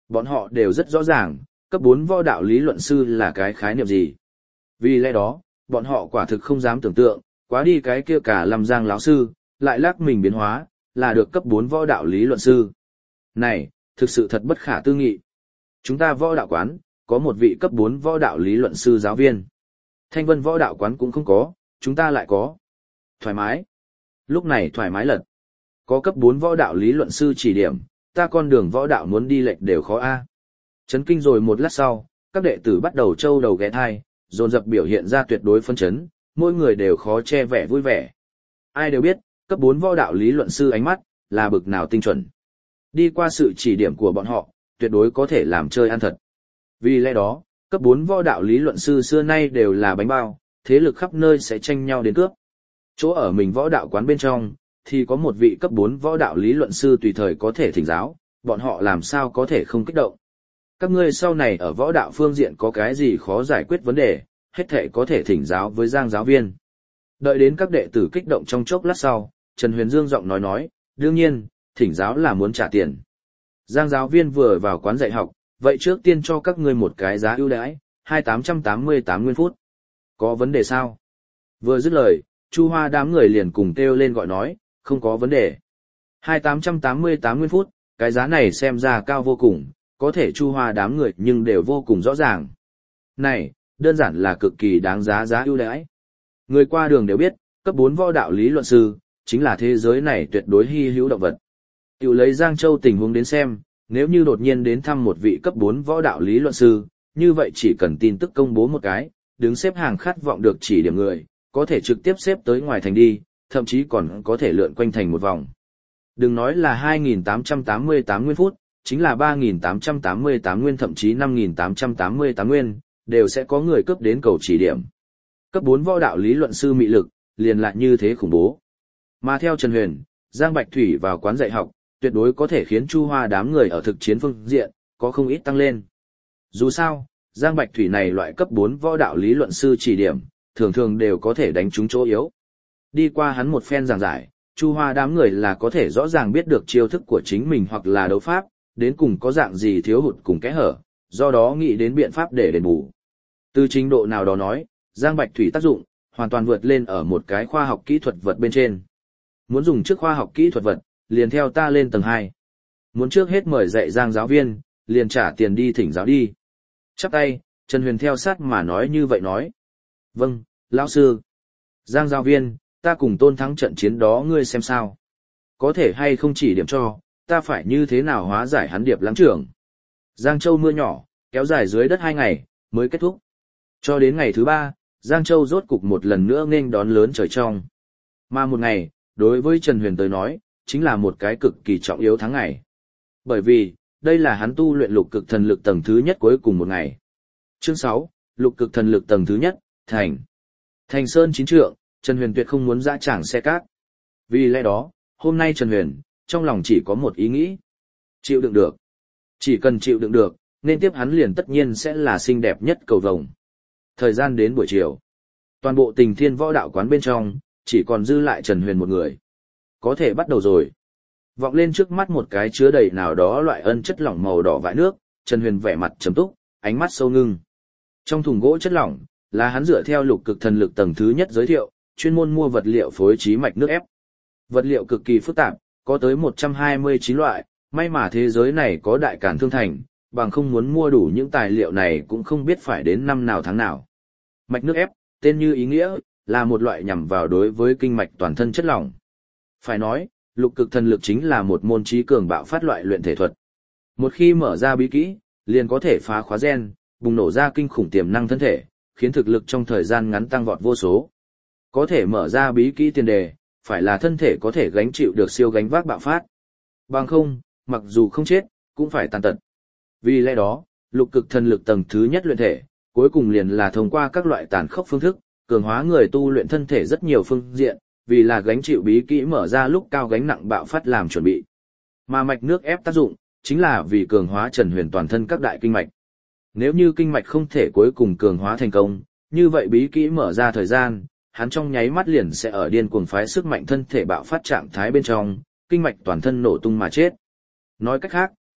[SPEAKER 1] Bọn họ đều rất rõ ràng, cấp 4 võ đạo lý luận sư là cái khái niệm gì. Vì lẽ đó, bọn họ quả thực không dám tưởng tượng, quá đi cái kia cả làm Giang lão sư, lại lắc mình biến hóa, là được cấp 4 võ đạo lý luận sư. Này, thực sự thật bất khả tư nghị. Chúng ta võ đạo quán, có một vị cấp 4 võ đạo lý luận sư giáo viên. Thanh Vân võ đạo quán cũng không có, chúng ta lại có. Thoải mái. Lúc này thoải mái lật. Có cấp 4 võ đạo lý luận sư chỉ điểm, ta con đường võ đạo muốn đi lệch đều khó a. Chấn kinh rồi một lát sau, các đệ tử bắt đầu trâu đầu ghé thai, dồn dập biểu hiện ra tuyệt đối phân chấn, mỗi người đều khó che vẻ vui vẻ. Ai đều biết, cấp 4 võ đạo lý luận sư ánh mắt, là bực nào tinh chuẩn. Đi qua sự chỉ điểm của bọn họ, tuyệt đối có thể làm chơi ăn thật. Vì lẽ đó, cấp 4 võ đạo lý luận sư xưa nay đều là bánh bao, thế lực khắp nơi sẽ tranh nhau đến cướp. Chỗ ở mình võ đạo quán bên trong, thì có một vị cấp 4 võ đạo lý luận sư tùy thời có thể thỉnh giáo, bọn họ làm sao có thể không kích động. Các ngươi sau này ở võ đạo phương diện có cái gì khó giải quyết vấn đề, hết thể có thể thỉnh giáo với Giang giáo viên. Đợi đến các đệ tử kích động trong chốc lát sau, Trần Huyền Dương giọng nói, đương nhiên, thỉnh giáo là muốn trả tiền. Giang giáo viên vừa vào quán dạy học, vậy trước tiên cho các ngươi một cái giá ưu đãi, 2888 nguyên phút. Có vấn đề sao? Vừa dứt lời, Chu Hoa đám người liền cùng kêu lên gọi nói, không có vấn đề. 2888 nguyên phút, cái giá này xem ra cao vô cùng, có thể Chu Hoa đám người nhưng đều vô cùng rõ ràng. Này, đơn giản là cực kỳ đáng giá giá ưu đãi. Người qua đường đều biết, cấp 4 võ đạo lý luận sư, chính là thế giới này tuyệt đối hy hữu động vật. Tiểu lấy Giang Châu tình huống đến xem, nếu như đột nhiên đến thăm một vị cấp 4 võ đạo lý luận sư, như vậy chỉ cần tin tức công bố một cái, đứng xếp hàng khát vọng được chỉ điểm người, có thể trực tiếp xếp tới ngoài thành đi, thậm chí còn có thể lượn quanh thành một vòng. Đừng nói là 2888 nguyên phút, chính là 3888 nguyên thậm chí 5888 nguyên, đều sẽ có người cướp đến cầu chỉ điểm. Cấp 4 võ đạo lý luận sư mị lực, liền lại như thế khủng bố. Mà theo Trần Huyền, Giang Bạch Thủy vào quán dạy học, tuyệt đối có thể khiến Chu Hoa đám người ở thực chiến phương diện, có không ít tăng lên. Dù sao, Giang Bạch Thủy này loại cấp 4 võ đạo lý luận sư chỉ điểm, thường thường đều có thể đánh trúng chỗ yếu. Đi qua hắn một phen giảng giải, Chu Hoa đám người là có thể rõ ràng biết được chiêu thức của chính mình hoặc là đấu pháp, đến cùng có dạng gì thiếu hụt cùng kẽ hở, do đó nghĩ đến biện pháp để đền bù. Từ trình độ nào đó nói, Giang Bạch Thủy tác dụng, hoàn toàn vượt lên ở một cái khoa học kỹ thuật vật bên trên. Muốn dùng trước khoa học kỹ thuật vật, liền theo ta lên tầng 2. Muốn trước hết mời dạy Giang giáo viên, liền trả tiền đi thỉnh giáo đi. Chắp tay, Trần Huyền theo sát mà nói như vậy nói. Vâng, lão sư. Giang giáo viên, ta cùng Tôn thắng trận chiến đó ngươi xem sao. Có thể hay không chỉ điểm cho, ta phải như thế nào hóa giải hắn điệp lãng trưởng. Giang Châu mưa nhỏ, kéo dài dưới đất 2 ngày, mới kết thúc. Cho đến ngày thứ 3, Giang Châu rốt cục một lần nữa nghênh đón lớn trời trong. Mà một ngày, đối với Trần Huyền tới nói, chính là một cái cực kỳ trọng yếu tháng ngày. Bởi vì, đây là hắn tu luyện lục cực thần lực tầng thứ nhất cuối cùng một ngày. Chương 6, lục cực thần lực tầng thứ nhất, thành. Thành Sơn 9 trượng, Trần Huyền tuyệt không muốn dã tràng xe cát. Vì lẽ đó, hôm nay Trần Huyền, trong lòng chỉ có một ý nghĩ. Chịu đựng được. Chỉ cần chịu đựng được, nên tiếp hắn liền tất nhiên sẽ là xinh đẹp nhất cầu vồng. Thời gian đến buổi chiều. Toàn bộ Tình Thiên võ đạo quán bên trong, chỉ còn dư lại Trần Huyền một người. Có thể bắt đầu rồi. Vọng lên trước mắt một cái chứa đầy nào đó loại ân chất lỏng màu đỏ vại nước, Trần Huyền vẻ mặt trầm túc, ánh mắt sâu ngưng. Trong thùng gỗ chất lỏng, là hắn dựa theo lục cực thần lực tầng thứ nhất giới thiệu, chuyên môn mua vật liệu phối trí mạch nước ép. Vật liệu cực kỳ phức tạp, có tới 129 loại, may mà thế giới này có đại càn thương thành, bằng không muốn mua đủ những tài liệu này cũng không biết phải đến năm nào tháng nào. Mạch nước ép, tên như ý nghĩa, là một loại nhằm vào đối với kinh mạch toàn thân chất lỏng. Phải nói, lục cực thần lực chính là một môn trí cường bạo phát loại luyện thể thuật. Một khi mở ra bí kỹ, liền có thể phá khóa gen, bùng nổ ra kinh khủng tiềm năng thân thể, khiến thực lực trong thời gian ngắn tăng vọt vô số. Có thể mở ra bí kỹ tiền đề, phải là thân thể có thể gánh chịu được siêu gánh vác bạo phát. Bằng không, mặc dù không chết, cũng phải tàn tật. Vì lẽ đó, lục cực thần lực tầng thứ nhất luyện thể, cuối cùng liền là thông qua các loại tàn khốc phương thức, cường hóa người tu luyện thân thể rất nhiều phương diện, vì là gánh chịu bí kỹ mở ra lúc cao gánh nặng bạo phát làm chuẩn bị. Mà mạch nước ép tác dụng, chính là vì cường hóa Trần Huyền toàn thân các đại kinh mạch. Nếu như kinh mạch không thể cuối cùng cường hóa thành công, như vậy bí kỹ mở ra thời gian, hắn trong nháy mắt liền sẽ ở điên cuồng phái sức mạnh thân thể bạo phát trạng thái bên trong, kinh mạch toàn thân nổ tung mà chết. Nói cách khác,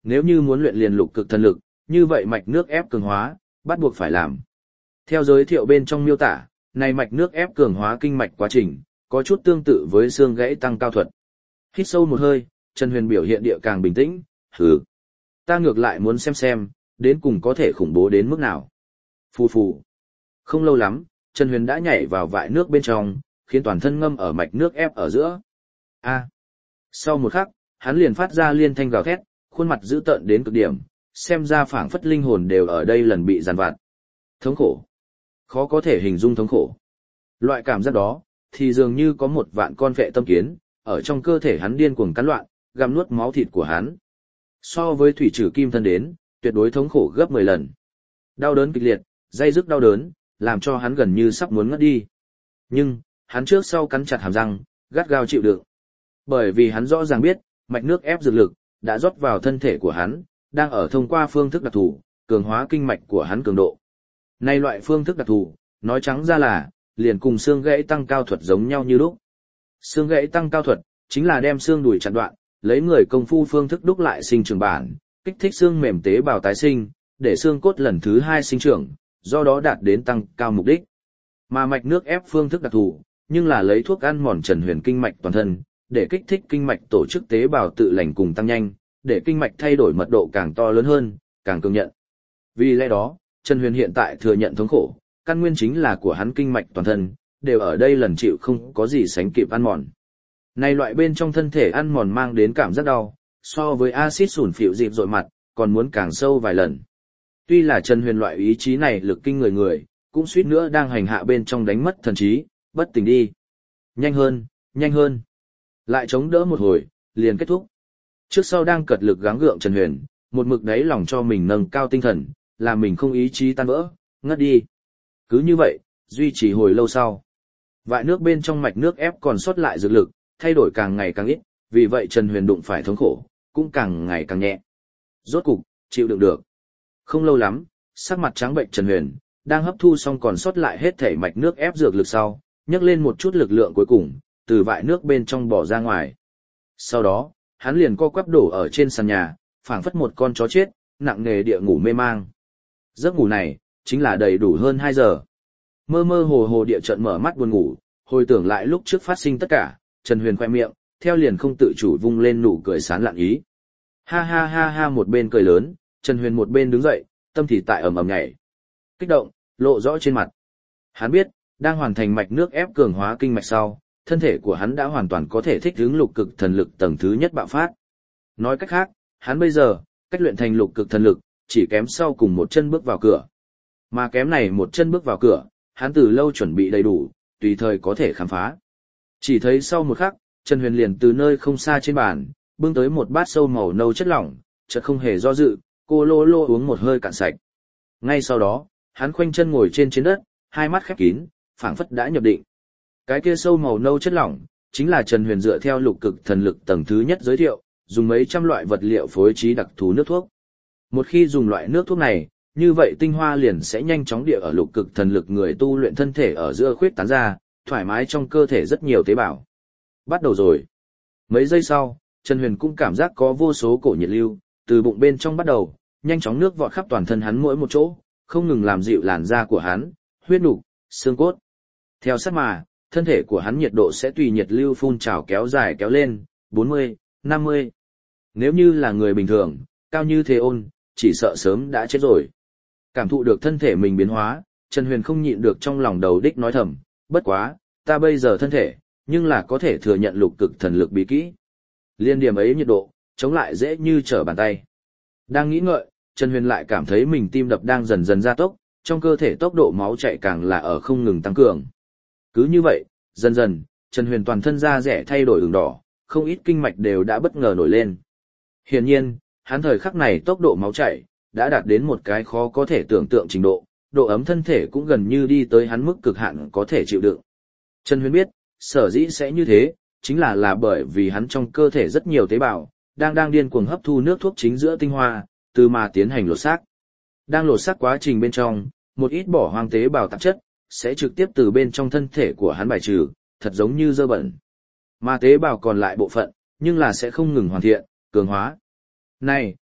[SPEAKER 1] nếu như muốn luyện liền lục cực thần lực, như vậy mạch nước ép cường hóa, bắt buộc phải làm. Theo giới thiệu bên trong miêu tả, này mạch nước ép cường hóa kinh mạch quá trình, có chút tương tự với xương gãy tăng cao thuật. Hít sâu một hơi, Trần Huyền biểu hiện địa càng bình tĩnh, hừ. Ta ngược lại muốn xem, đến cùng có thể khủng bố đến mức nào. Phù phù. Không lâu lắm, Trần Huyền đã nhảy vào vại nước bên trong, khiến toàn thân ngâm ở mạch nước ép ở giữa. A. Sau một khắc, hắn liền phát ra liên thanh gào thét, khuôn mặt dữ tợn đến cực điểm, xem ra phảng phất linh hồn đều ở đây lần bị giàn vặt. Thống khổ. Khó có thể hình dung thống khổ. Loại cảm giác đó, thì dường như có một vạn con vệ tâm kiến, ở trong cơ thể hắn điên cuồng cắn loạn, gặm nuốt máu thịt của hắn. So với thủy trừ kim thân đến, tuyệt đối thống khổ gấp 10 lần. Đau đớn kịch liệt, dây dứt đau đớn, làm cho hắn gần như sắp muốn ngất đi. Nhưng, hắn trước sau cắn chặt hàm răng, gắt gao chịu đựng. Bởi vì hắn rõ ràng biết, mạch nước ép dược lực, đã rót vào thân thể của hắn, đang ở thông qua phương thức đặc thù, cường hóa kinh mạch của hắn cường độ. Nay loại phương thức đặc thù, nói trắng ra là, liền cùng xương gãy tăng cao thuật giống nhau như lúc. Xương gãy tăng cao thuật, chính là đem xương đùi chặt đoạn, lấy người công phu phương thức đúc lại sinh trưởng bản, kích thích xương mềm tế bào tái sinh, để xương cốt lần thứ 2 sinh trưởng, do đó đạt đến tăng cao mục đích. Mà mạch nước ép phương thức đặc thù, nhưng là lấy thuốc ăn mòn Trần Huyền kinh mạch toàn thân, để kích thích kinh mạch tổ chức tế bào tự lành cùng tăng nhanh, để kinh mạch thay đổi mật độ càng to lớn hơn, càng cường nhận. Vì lẽ đó, Trần Huyền hiện tại thừa nhận thống khổ, căn nguyên chính là của hắn kinh mạch toàn thân, đều ở đây lần chịu không có gì sánh kịp ăn mòn. Này loại bên trong thân thể ăn mòn mang đến cảm giác đau, so với axit sủn phịu dịp dội mặt, còn muốn càng sâu vài lần. Tuy là Trần Huyền loại ý chí này lực kinh người, cũng suýt nữa đang hành hạ bên trong đánh mất thần trí, bất tỉnh đi. Nhanh hơn, nhanh hơn. Lại chống đỡ một hồi, liền kết thúc. Trước sau đang cật lực gắng gượng Trần Huyền, một mực đáy lòng cho mình nâng cao tinh thần, làm mình không ý chí tan vỡ, ngất đi. Cứ như vậy, duy trì hồi lâu sau. Vại nước bên trong mạch nước ép còn sót lại dược lực, thay đổi càng ngày càng ít, vì vậy Trần Huyền đụng phải thống khổ, cũng càng ngày càng nhẹ. Rốt cục, chịu đựng được. Không lâu lắm, sắc mặt trắng bệnh Trần Huyền, đang hấp thu xong còn sót lại hết thể mạch nước ép dược lực sau, nhấc lên một chút lực lượng cuối cùng, từ vại nước bên trong bỏ ra ngoài. Sau đó, hắn liền co quắp đổ ở trên sàn nhà, phảng phất một con chó chết, nặng nề địa ngủ mê mang. Giấc ngủ này, chính là đầy đủ hơn 2 giờ. Mơ mơ hồ hồ địa trận mở mắt buồn ngủ, hồi tưởng lại lúc trước phát sinh tất cả, Trần Huyền khoe miệng, theo liền không tự chủ vung lên nụ cười sán lạn ý. Ha ha ha ha, một bên cười lớn, Trần Huyền một bên đứng dậy, tâm thì tại ầm ầm nhảy. Kích động, lộ rõ trên mặt. Hắn biết, đang hoàn thành mạch nước ép cường hóa kinh mạch sau, thân thể của hắn đã hoàn toàn có thể thích ứng lục cực thần lực tầng thứ nhất bạo phát. Nói cách khác, hắn bây giờ, cách luyện thành lục cực thần lực, chỉ kém sau cùng một chân bước vào cửa. Mà kém này một chân bước vào cửa, hắn từ lâu chuẩn bị đầy đủ, tùy thời có thể khám phá. Chỉ thấy sau một khắc, Trần Huyền liền từ nơi không xa trên bàn, bưng tới một bát sâu màu nâu chất lỏng, chợt không hề do dự, cô lô lô uống một hơi cạn sạch. Ngay sau đó, hắn khoanh chân ngồi trên đất, hai mắt khép kín, phảng phất đã nhập định. Cái kia sâu màu nâu chất lỏng, chính là Trần Huyền dựa theo lục cực thần lực tầng thứ nhất giới thiệu, dùng mấy trăm loại vật liệu phối trí đặc thù nước thuốc. Một khi dùng loại nước thuốc này, như vậy tinh hoa liền sẽ nhanh chóng địa ở lục cực thần lực người tu luyện thân thể ở giữa khuyết tán ra, thoải mái trong cơ thể rất nhiều tế bào. Bắt đầu rồi. Mấy giây sau, Trần Huyền cũng cảm giác có vô số cổ nhiệt lưu, từ bụng bên trong bắt đầu, nhanh chóng nước vọt khắp toàn thân hắn mỗi một chỗ, không ngừng làm dịu làn da của hắn, huyết nục, xương cốt. Theo sát mà, thân thể của hắn nhiệt độ sẽ tùy nhiệt lưu phun trào kéo dài kéo lên, 40, 50. Nếu như là người bình thường, cao như thế ôn, chỉ sợ sớm đã chết rồi. Cảm thụ được thân thể mình biến hóa, Trần Huyền không nhịn được trong lòng đầu đích nói thầm, bất quá, ta bây giờ thân thể, nhưng là có thể thừa nhận lục cực thần lực bí kỹ. Liên điểm ấy nhiệt độ, chống lại dễ như trở bàn tay. Đang nghĩ ngợi, Trần Huyền lại cảm thấy mình tim đập đang dần dần gia tốc, trong cơ thể tốc độ máu chạy càng là ở không ngừng tăng cường. Cứ như vậy, dần dần, Trần Huyền toàn thân da rẻ thay đổi ửng đỏ, không ít kinh mạch đều đã bất ngờ nổi lên. Hiển nhiên, hắn thời khắc này tốc độ máu chảy đã đạt đến một cái khó có thể tưởng tượng trình độ, độ ấm thân thể cũng gần như đi tới hắn mức cực hạn có thể chịu đựng. Trần Huyền biết, sở dĩ sẽ như thế, chính là bởi vì hắn trong cơ thể rất nhiều tế bào đang điên cuồng hấp thu nước thuốc chính giữa tinh hoa, từ mà tiến hành lột xác. Đang lột xác quá trình bên trong, một ít bỏ hoang tế bào tạp chất sẽ trực tiếp từ bên trong thân thể của hắn bài trừ, thật giống như dơ bẩn. Mà tế bào còn lại bộ phận, nhưng là sẽ không ngừng hoàn thiện, cường hóa. Này,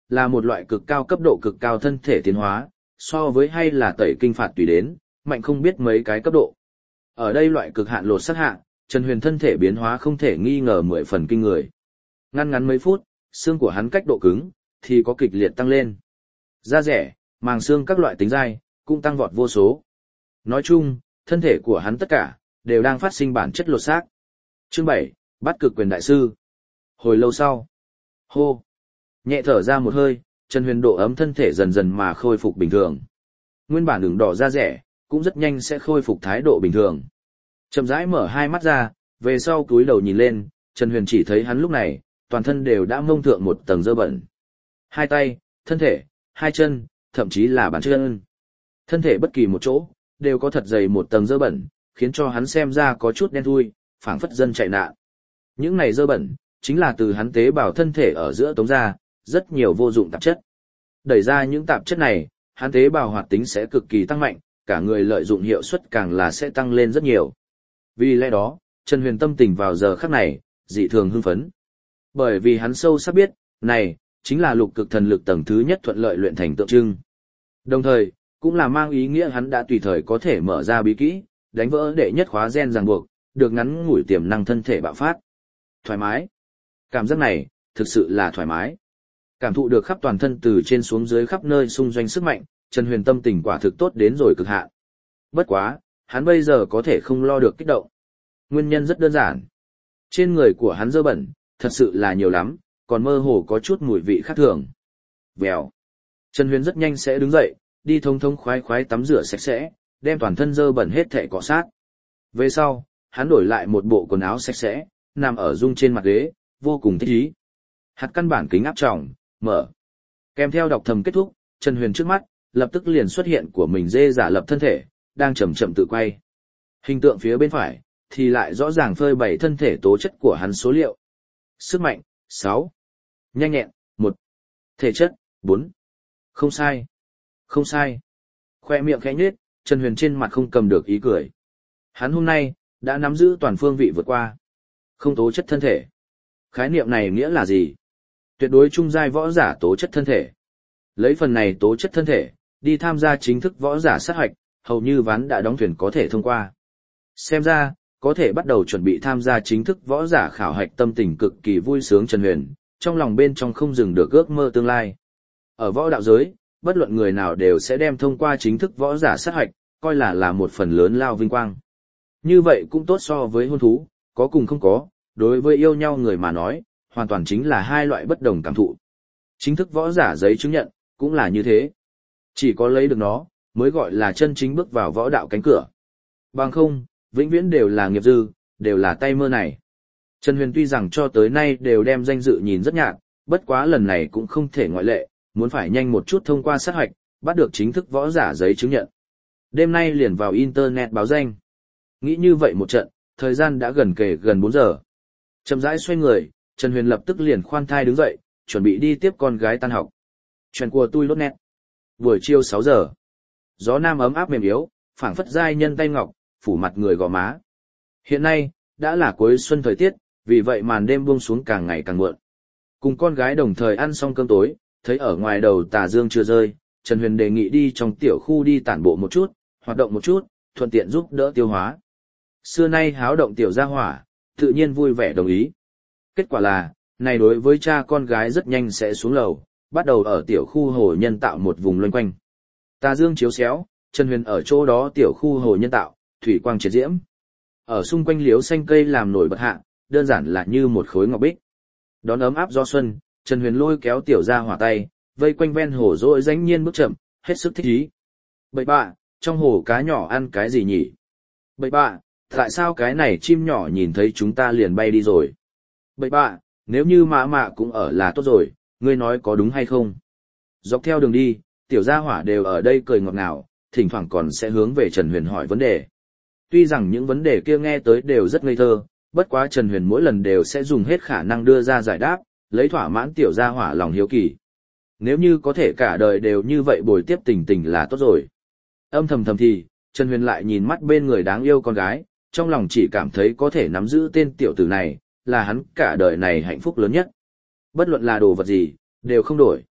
[SPEAKER 1] là một loại cực cao cấp độ cực cao thân thể tiến hóa, so với hay là tẩy kinh phạt tùy đến, mạnh không biết mấy cái cấp độ. Ở đây loại cực hạn lột xác hạ, Trần Huyền thân thể biến hóa không thể nghi ngờ 10 phần kinh người. Ngắn mấy phút, xương của hắn cách độ cứng thì có kịch liệt tăng lên. Da rẻ, màng xương các loại tính dai cũng tăng vọt vô số. Nói chung, thân thể của hắn tất cả đều đang phát sinh bản chất lột xác. Chương 7, Bát Cực Quyền đại sư. Hồi lâu sau, hô, nhẹ thở ra một hơi, Trần Huyền độ ấm thân thể dần dần mà khôi phục bình thường. Nguyên bản ửng đỏ da rẻ cũng rất nhanh sẽ khôi phục thái độ bình thường. Chậm rãi mở hai mắt ra, về sau cúi đầu nhìn lên, Trần Huyền chỉ thấy hắn lúc này, toàn thân đều đã mông thượng một tầng dơ bẩn. Hai tay, thân thể, hai chân, thậm chí là bàn chân. Thân thể bất kỳ một chỗ, đều có thật dày một tầng dơ bẩn, khiến cho hắn xem ra có chút đen thui, phảng phất dân chạy nạn. Những này dơ bẩn, chính là từ hắn tế bào thân thể ở giữa tống ra, rất nhiều vô dụng tạp chất. Đẩy ra những tạp chất này, hắn tế bào hoạt tính sẽ cực kỳ tăng mạnh, cả người lợi dụng hiệu suất càng là sẽ tăng lên rất nhiều. Vì lẽ đó, Trần Huyền tâm tình vào giờ khắc này, dị thường hưng phấn. Bởi vì hắn sâu sắc biết, này, chính là lục cực thần lực tầng thứ nhất thuận lợi luyện thành tượng trưng. Đồng thời, cũng là mang ý nghĩa hắn đã tùy thời có thể mở ra bí kỹ, đánh vỡ đệ nhất khóa gen ràng buộc, được ngắn ngủi tiềm năng thân thể bạo phát. Thoải mái. Cảm giác này, thực sự là thoải mái. Cảm thụ được khắp toàn thân từ trên xuống dưới khắp nơi xung doanh sức mạnh, Trần Huyền tâm tình quả thực tốt đến rồi cực hạn. Bất quá, hắn bây giờ có thể không lo được kích động. Nguyên nhân rất đơn giản. Trên người của hắn dơ bẩn, thật sự là nhiều lắm, còn mơ hồ có chút mùi vị khác thường. Vèo. Trần Huyền rất nhanh sẽ đứng dậy, đi thông thông khoái khoái tắm rửa sạch sẽ, đem toàn thân dơ bẩn hết thảy cọ sát. Về sau, hắn đổi lại một bộ quần áo sạch sẽ, nằm ở rung trên mặt ghế, vô cùng thích ý. Hạt căn bản kính áp tròng, mở. Kèm theo đọc thầm kết thúc, Trần Huyền trước mắt, lập tức liền xuất hiện của mình dê giả lập thân thể, đang chậm chậm tự quay. Hình tượng phía bên phải, thì lại rõ ràng phơi bày thân thể tố chất của hắn số liệu. Sức mạnh, 6. Nhanh nhẹn, 1. Thể chất, 4. Không sai. Không sai. Khoe miệng khẽ nhếch, Trần Huyền trên mặt không cầm được ý cười. Hắn hôm nay, đã nắm giữ toàn phương vị vượt qua. Không tố chất thân thể. Khái niệm này nghĩa là gì? Tuyệt đối trung giai võ giả tố chất thân thể. Lấy phần này tố chất thân thể, đi tham gia chính thức võ giả sát hoạch, hầu như ván đã đóng thuyền có thể thông qua. Xem ra, có thể bắt đầu chuẩn bị tham gia chính thức võ giả khảo hạch, tâm tình cực kỳ vui sướng Trần Huyền, trong lòng bên trong không dừng được ước mơ tương lai. Ở võ đạo giới, bất luận người nào đều sẽ đem thông qua chính thức võ giả sát hoạch, coi là một phần lớn lao vinh quang. Như vậy cũng tốt so với hôn thú, có cùng không có, đối với yêu nhau người mà nói, hoàn toàn chính là hai loại bất đồng cảm thụ. Chính thức võ giả giấy chứng nhận, cũng là như thế. Chỉ có lấy được nó, mới gọi là chân chính bước vào võ đạo cánh cửa. Bằng không, vĩnh viễn đều là nghiệp dư, đều là tay mơ này. Trần Huyền tuy rằng cho tới nay đều đem danh dự nhìn rất nhạt, bất quá lần này cũng không thể ngoại lệ, muốn phải nhanh một chút thông qua sát hoạch, bắt được chính thức võ giả giấy chứng nhận. Đêm nay liền vào internet báo danh. Nghĩ như vậy một trận, thời gian đã gần 4 giờ. Chậm rãi xoay người, Trần Huyền lập tức liền khoan thai đứng dậy, chuẩn bị đi tiếp con gái tan học. Chuyện của tôi lốt nét. Buổi chiều 6 giờ. Gió nam ấm áp mềm yếu, phảng phất giai nhân tay ngọc, phủ mặt người gò má. Hiện nay, đã là cuối xuân thời tiết, vì vậy màn đêm buông xuống càng ngày càng muộn. Cùng con gái đồng thời ăn xong cơm tối, thấy ở ngoài đầu tà dương chưa rơi, Trần Huyền đề nghị đi trong tiểu khu đi tản bộ một chút, hoạt động một chút, thuận tiện giúp đỡ tiêu hóa. Xưa nay háo động tiểu gia hỏa, tự nhiên vui vẻ đồng ý. Kết quả là, này đối với cha con gái rất nhanh sẽ xuống lầu, bắt đầu ở tiểu khu hồ nhân tạo một vùng loanh quanh. Tà dương chiếu xéo, Trần Huyền ở chỗ đó tiểu khu hồ nhân tạo, thủy quang triệt diễm. Ở xung quanh liếu xanh cây làm nổi bật hạ, đơn giản là như một khối ngọc bích. Đón ấm áp gió xuân, Trần Huyền lôi kéo tiểu gia hỏa tay, vây quanh ven hồ rỗi rãnh nhiên bước chậm, hết sức thích ý. Bậy bạ, trong hồ cá nhỏ ăn cái gì nhỉ? Bậy bạ, tại sao cái này chim nhỏ nhìn thấy chúng ta liền bay đi rồi? Bậy bạ, nếu như mã mạ cũng ở là tốt rồi, ngươi nói có đúng hay không? Dọc theo đường đi, tiểu gia hỏa đều ở đây cười ngọt ngào, thỉnh thoảng còn sẽ hướng về Trần Huyền hỏi vấn đề. Tuy rằng những vấn đề kia nghe tới đều rất ngây thơ, bất quá Trần Huyền mỗi lần đều sẽ dùng hết khả năng đưa ra giải đáp, lấy thỏa mãn tiểu gia hỏa lòng hiếu kỳ. Nếu như có thể cả đời đều như vậy bồi tiếp tình tình là tốt rồi. Âm thầm thầm thì, Trần Huyền lại nhìn mắt bên người đáng yêu con gái, trong lòng chỉ cảm thấy có thể nắm giữ tên tiểu tử này, là hắn cả đời này hạnh phúc lớn nhất. Bất luận là đồ vật gì, đều không đổi.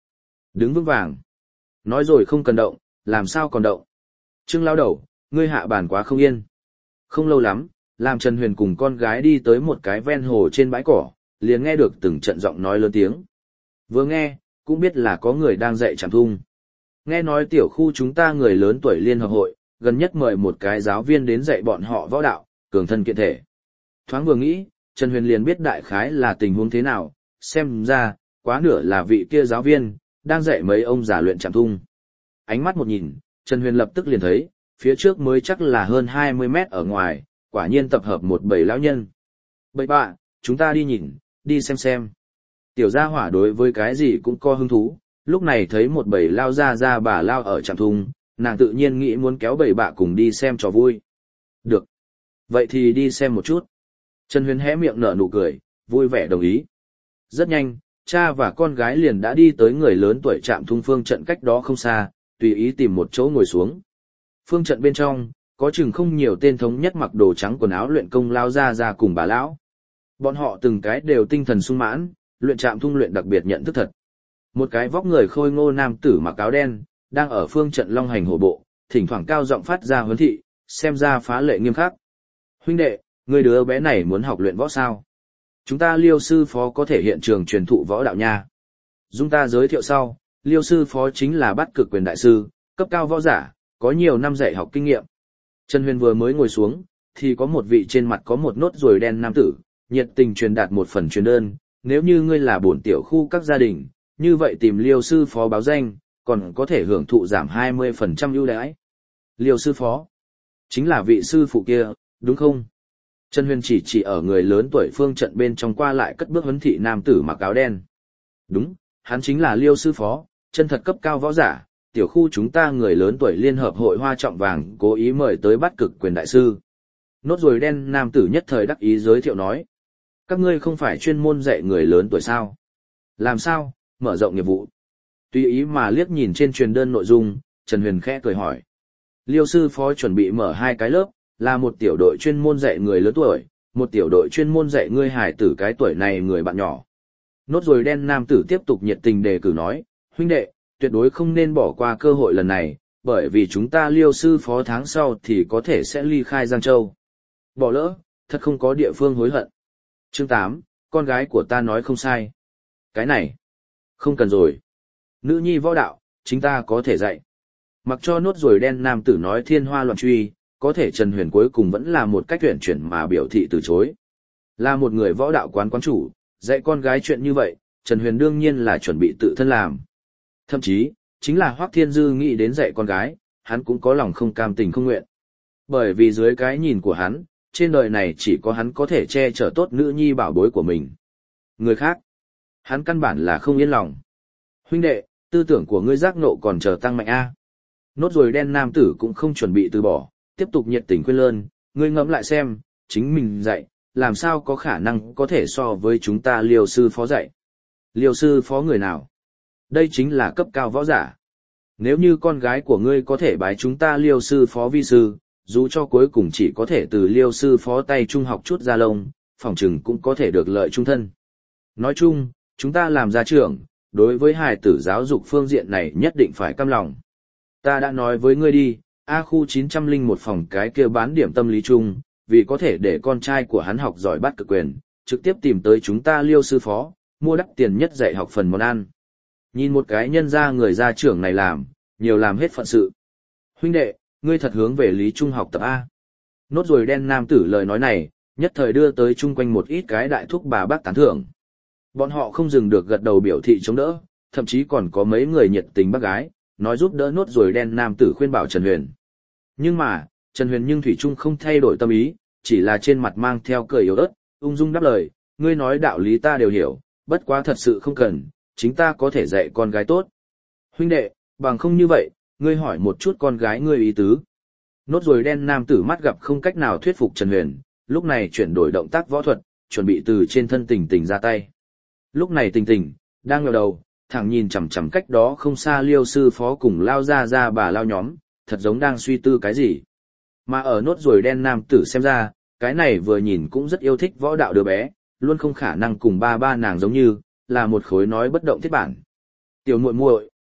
[SPEAKER 1] Đứng vững vàng. Nói rồi không cần động, làm sao còn động. Trương lao đầu, ngươi hạ bàn quá không yên. Không lâu lắm, làm Trần Huyền cùng con gái đi tới một cái ven hồ trên bãi cỏ, liền nghe được từng trận giọng nói lớn tiếng. Vừa nghe, cũng biết là có người đang dạy chạm thung. Nghe nói tiểu khu chúng ta người lớn tuổi liên hợp hội, gần nhất mời một cái giáo viên đến dạy bọn họ võ đạo, cường thân kiện thể. Thoáng vừa nghĩ, Trần Huyền liền biết đại khái là tình huống thế nào, xem ra, quá nửa là vị kia giáo viên, đang dạy mấy ông già luyện chạm thung. Ánh mắt một nhìn, Trần Huyền lập tức liền thấy, phía trước mới chắc là hơn 20 mét ở ngoài, quả nhiên tập hợp một bầy lão nhân. Bậy bạ, chúng ta đi nhìn, đi xem. Tiểu gia hỏa đối với cái gì cũng có hứng thú, lúc này thấy một bầy lao ra bà lao ở chạm thung, nàng tự nhiên nghĩ muốn kéo bầy bạ cùng đi xem trò vui. Được. Vậy thì đi xem một chút. Trần Huyền hé miệng nở nụ cười, vui vẻ đồng ý. Rất nhanh, cha và con gái liền đã đi tới người lớn tuổi trạm thung phương trận cách đó không xa, tùy ý tìm một chỗ ngồi xuống. Phương trận bên trong, có chừng không nhiều tên thống nhất mặc đồ trắng quần áo luyện công lao ra cùng bà lão. Bọn họ từng cái đều tinh thần sung mãn, luyện trạm thung luyện đặc biệt nhận thức thật. Một cái vóc người khôi ngô nam tử mặc áo đen, đang ở phương trận long hành hổ bộ, thỉnh thoảng cao giọng phát ra huấn thị, xem ra phá lệ nghiêm khắc. Huynh đệ, người đứa bé này muốn học luyện võ sao? Chúng ta Liêu sư phó có thể hiện trường truyền thụ võ đạo nha. Dung ta giới thiệu sau, Liêu sư phó chính là Bát Cực Quyền đại sư, cấp cao võ giả, có nhiều năm dạy học kinh nghiệm. Trần Huyền vừa mới ngồi xuống, thì có một vị trên mặt có một nốt ruồi đen nam tử, nhiệt tình truyền đạt một phần truyền đơn, nếu như ngươi là bổn tiểu khu các gia đình, như vậy tìm Liêu sư phó báo danh, còn có thể hưởng thụ giảm 20% ưu đãi. Liêu sư phó, chính là vị sư phụ kia, đúng không? Trần Huyền chỉ ở người lớn tuổi phương trận bên trong qua lại cất bước huấn thị nam tử mặc áo đen. Đúng, hắn chính là Liêu sư phó, chân thật cấp cao võ giả, tiểu khu chúng ta người lớn tuổi liên hợp hội Hoa Trọng Vàng cố ý mời tới Bát Cực Quyền đại sư. Nốt ruồi đen nam tử nhất thời đắc ý giới thiệu nói. Các ngươi không phải chuyên môn dạy người lớn tuổi sao? Làm sao, mở rộng nghiệp vụ. Tùy ý mà liếc nhìn trên truyền đơn nội dung, Trần Huyền khẽ cười hỏi. Liêu sư phó chuẩn bị mở 2 cái lớp, là một tiểu đội chuyên môn dạy người lớn tuổi, một tiểu đội chuyên môn dạy ngươi hài tử cái tuổi này người bạn nhỏ. Nốt ruồi đen nam tử tiếp tục nhiệt tình đề cử nói, huynh đệ, tuyệt đối không nên bỏ qua cơ hội lần này, bởi vì chúng ta Liêu sư phó tháng sau thì có thể sẽ ly khai Giang Châu. Bỏ lỡ, thật không có địa phương hối hận. Chương 8, con gái của ta nói không sai. Cái này, không cần rồi. Nữ nhi võ đạo, chính ta có thể dạy. Mặc cho nốt ruồi đen nam tử nói thiên hoa loạn truy, có thể Trần Huyền cuối cùng vẫn là một cách tuyển chuyển mà biểu thị từ chối. Là một người võ đạo quán chủ, dạy con gái chuyện như vậy, Trần Huyền đương nhiên là chuẩn bị tự thân làm. Thậm chí, chính là Hoắc Thiên Dư nghĩ đến dạy con gái, hắn cũng có lòng không cam tình không nguyện. Bởi vì dưới cái nhìn của hắn, trên đời này chỉ có hắn có thể che chở tốt nữ nhi bảo bối của mình. Người khác, hắn căn bản là không yên lòng. Huynh đệ, tư tưởng của ngươi giác ngộ còn chờ tăng mạnh a. Nốt ruồi đen nam tử cũng không chuẩn bị từ bỏ, tiếp tục nhiệt tình khuyên lơn, ngươi ngẫm lại xem, chính mình dạy, làm sao có khả năng có thể so với chúng ta Liêu sư phó dạy. Liêu sư phó người nào? Đây chính là cấp cao võ giả. Nếu như con gái của ngươi có thể bái chúng ta Liêu sư phó vi sư, dù cho cuối cùng chỉ có thể từ Liêu sư phó tay trung học chút ra lông, phỏng chừng cũng có thể được lợi trung thân. Nói chung, chúng ta làm gia trưởng, đối với hài tử giáo dục phương diện này nhất định phải cam lòng. Ta đã nói với ngươi đi, A khu 901 phòng cái kia bán điểm tâm lý chung, vì có thể để con trai của hắn học giỏi Bát Cực Quyền, trực tiếp tìm tới chúng ta Liêu sư phó, mua đắt tiền nhất dạy học phần món ăn. Nhìn một cái nhân ra người gia trưởng này làm, nhiều làm hết phận sự. Huynh đệ, ngươi thật hướng về lý trung học tập A. Nốt ruồi đen nam tử lời nói này, nhất thời đưa tới chung quanh một ít cái đại thúc bà bác tán thưởng. Bọn họ không dừng được gật đầu biểu thị chống đỡ, thậm chí còn có mấy người nhiệt tình bác gái, nói giúp đỡ nốt ruồi đen nam tử khuyên bảo Trần Huyền. Nhưng mà, Trần Huyền nhưng thủy chung không thay đổi tâm ý, chỉ là trên mặt mang theo cười yếu ớt, ung dung đáp lời, ngươi nói đạo lý ta đều hiểu, bất quá thật sự không cần, chính ta có thể dạy con gái tốt. Huynh đệ, bằng không như vậy, ngươi hỏi một chút con gái ngươi ý tứ. Nốt ruồi đen nam tử mắt gặp không cách nào thuyết phục Trần Huyền, lúc này chuyển đổi động tác võ thuật, chuẩn bị từ trên thân Tình Tình ra tay. Lúc này Tình Tình đang ngẩng đầu, thẳng nhìn chằm chằm cách đó không xa Liêu sư phó cùng lao ra bà lao nhóm, thật giống đang suy tư cái gì. Mà ở nốt ruồi đen nam tử xem ra, cái này vừa nhìn cũng rất yêu thích võ đạo đứa bé, luôn không khả năng cùng ba nàng giống như, là một khối nói bất động thiết bản. Tiểu muội muội,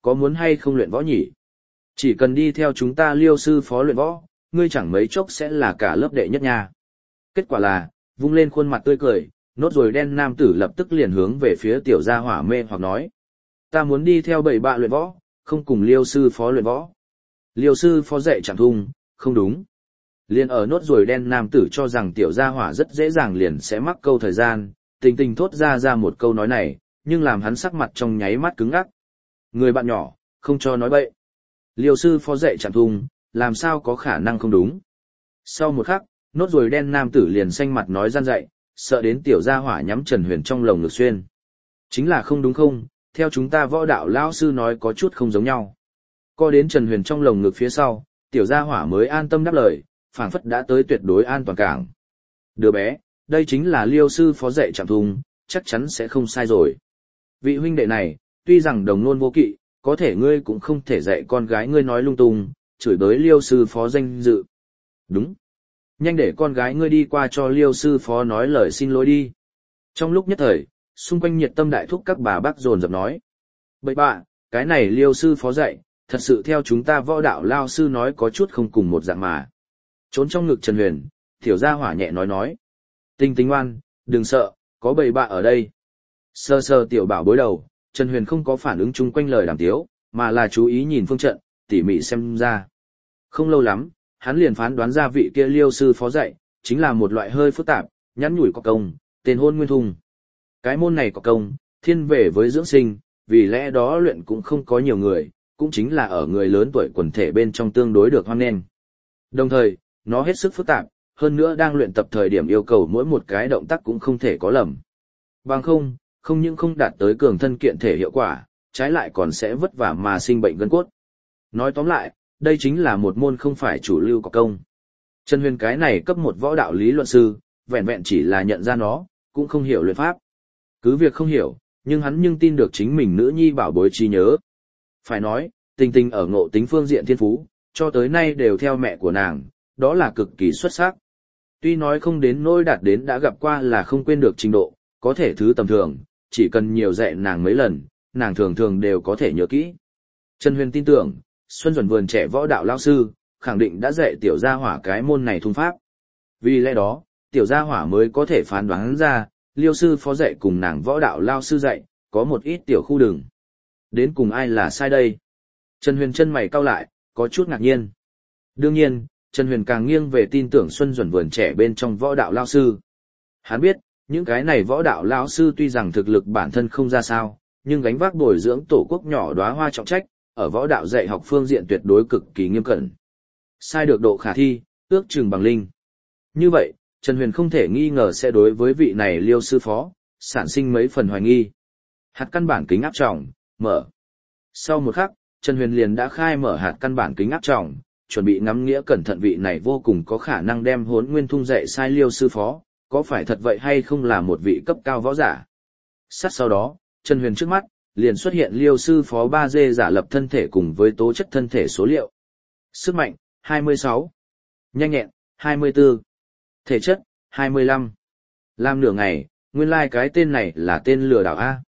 [SPEAKER 1] có muốn hay không luyện võ nhỉ? Chỉ cần đi theo chúng ta Liêu sư phó luyện võ, ngươi chẳng mấy chốc sẽ là cả lớp đệ nhất nha. Kết quả là, vung lên khuôn mặt tươi cười, nốt ruồi đen nam tử lập tức liền hướng về phía tiểu gia hỏa mê hoặc nói. Ta muốn đi theo bầy bạ luyện võ, không cùng Liêu sư phó luyện võ. Liêu sư phó dạy chẳng thung, không đúng. Liền ở nốt ruồi đen nam tử cho rằng tiểu gia hỏa rất dễ dàng liền sẽ mắc câu thời gian, tình tình thốt ra một câu nói này, nhưng làm hắn sắc mặt trong nháy mắt cứng ngắc. Người bạn nhỏ, không cho nói bậy. Liêu sư phó dạy chẳng thung, làm sao có khả năng không đúng. Sau một khắc, nốt ruồi đen nam tử liền xanh mặt nói gian dạy, sợ đến tiểu gia hỏa nhắm Trần Huyền trong lồng ngực xuyên. Chính là không đúng không, theo chúng ta võ đạo lão sư nói có chút không giống nhau. Co đến Trần Huyền trong lồng ngực phía sau, tiểu gia hỏa mới an tâm đáp lời, phảng phất đã tới tuyệt đối an toàn cảng. Đứa bé, đây chính là Liêu sư phó dạy chẳng thùng, chắc chắn sẽ không sai rồi. Vị huynh đệ này, tuy rằng đồng nôn vô kỵ, có thể ngươi cũng không thể dạy con gái ngươi nói lung tung, chửi bới Liêu sư phó danh dự. Đúng. Nhanh để con gái ngươi đi qua cho Liêu sư phó nói lời xin lỗi đi. Trong lúc nhất thời, xung quanh nhiệt tâm đại thúc các bà bác dồn dập nói. Bậy bạ, cái này Liêu sư phó dạy, thật sự theo chúng ta võ đạo lao sư nói có chút không cùng một dạng mà. Trốn trong ngực Trần Huyền, tiểu gia hỏa nhẹ nói. Tinh tinh ngoan, đừng sợ, có bầy bạ ở đây. Sơ sơ tiểu bảo bối đầu, Trần Huyền không có phản ứng chung quanh lời đàm tiếu, mà là chú ý nhìn phương trận, tỉ mỉ xem ra. Không lâu lắm, hắn liền phán đoán ra vị kia Liêu sư phó dạy, chính là một loại hơi phức tạp, nhắn nhủi có công, tên Hôn Nguyên Thung. Cái môn này có công, thiên về với dưỡng sinh, vì lẽ đó luyện cũng không có nhiều người, cũng chính là ở người lớn tuổi quần thể bên trong tương đối được hoan nghênh. Đồng thời, nó hết sức phức tạp, hơn nữa đang luyện tập thời điểm yêu cầu mỗi một cái động tác cũng không thể có lầm. Bằng không những không đạt tới cường thân kiện thể hiệu quả, trái lại còn sẽ vất vả mà sinh bệnh gân cốt. Nói tóm lại, đây chính là một môn không phải chủ lưu có công. Trần Huyền cái này cấp một võ đạo lý luận sư, vẹn vẹn chỉ là nhận ra nó, cũng không hiểu luyện pháp. Cứ việc không hiểu, nhưng hắn nhưng tin được chính mình nữ nhi bảo bối trí nhớ. Phải nói, tình tình ở ngộ tính phương diện thiên phú, cho tới nay đều theo mẹ của nàng, đó là cực kỳ xuất sắc. Tuy nói không đến nỗi đạt đến đã gặp qua là không quên được trình độ, có thể thứ tầm thường, chỉ cần nhiều dạy nàng mấy lần, nàng thường thường đều có thể nhớ kỹ. Trần Huyền tin tưởng, Xuân Duẩn vườn trẻ võ đạo lao sư, khẳng định đã dạy tiểu gia hỏa cái môn này thung pháp. Vì lẽ đó, tiểu gia hỏa mới có thể phán đoán ra, Liêu sư phó dạy cùng nàng võ đạo lao sư dạy, có một ít tiểu khu đường. Đến cùng ai là sai đây? Trần Huyền chân mày cau lại, có chút ngạc nhiên. Đương nhiên, Trần Huyền càng nghiêng về tin tưởng Xuân Duẩn vườn trẻ bên trong võ đạo lao sư. Hắn biết, những cái này võ đạo lao sư tuy rằng thực lực bản thân không ra sao, nhưng gánh vác bồi dưỡng tổ quốc nhỏ đóa hoa trọng trách, ở võ đạo dạy học phương diện tuyệt đối cực kỳ nghiêm cẩn. Sai được độ khả thi, ước chừng bằng linh. Như vậy, Trần Huyền không thể nghi ngờ sẽ đối với vị này Liêu sư phó, sản sinh mấy phần hoài nghi. Hạt căn bản kính áp trọng, mở. Sau một khắc, Trần Huyền liền đã khai mở hạt căn bản kính áp trọng, chuẩn bị ngắm nghĩa cẩn thận vị này vô cùng có khả năng đem Hỗn Nguyên Thung dạy sai Liêu sư phó, có phải thật vậy hay không là một vị cấp cao võ giả. Sát sau đó, Trần Huyền trước mắt, liền xuất hiện Liêu sư phó 3D giả lập thân thể cùng với tố chất thân thể số liệu. Sức mạnh, 26. Nhanh nhẹn, 24. Thể chất, 25. Làm nửa ngày, nguyên lai cái tên này là tên lừa đảo A.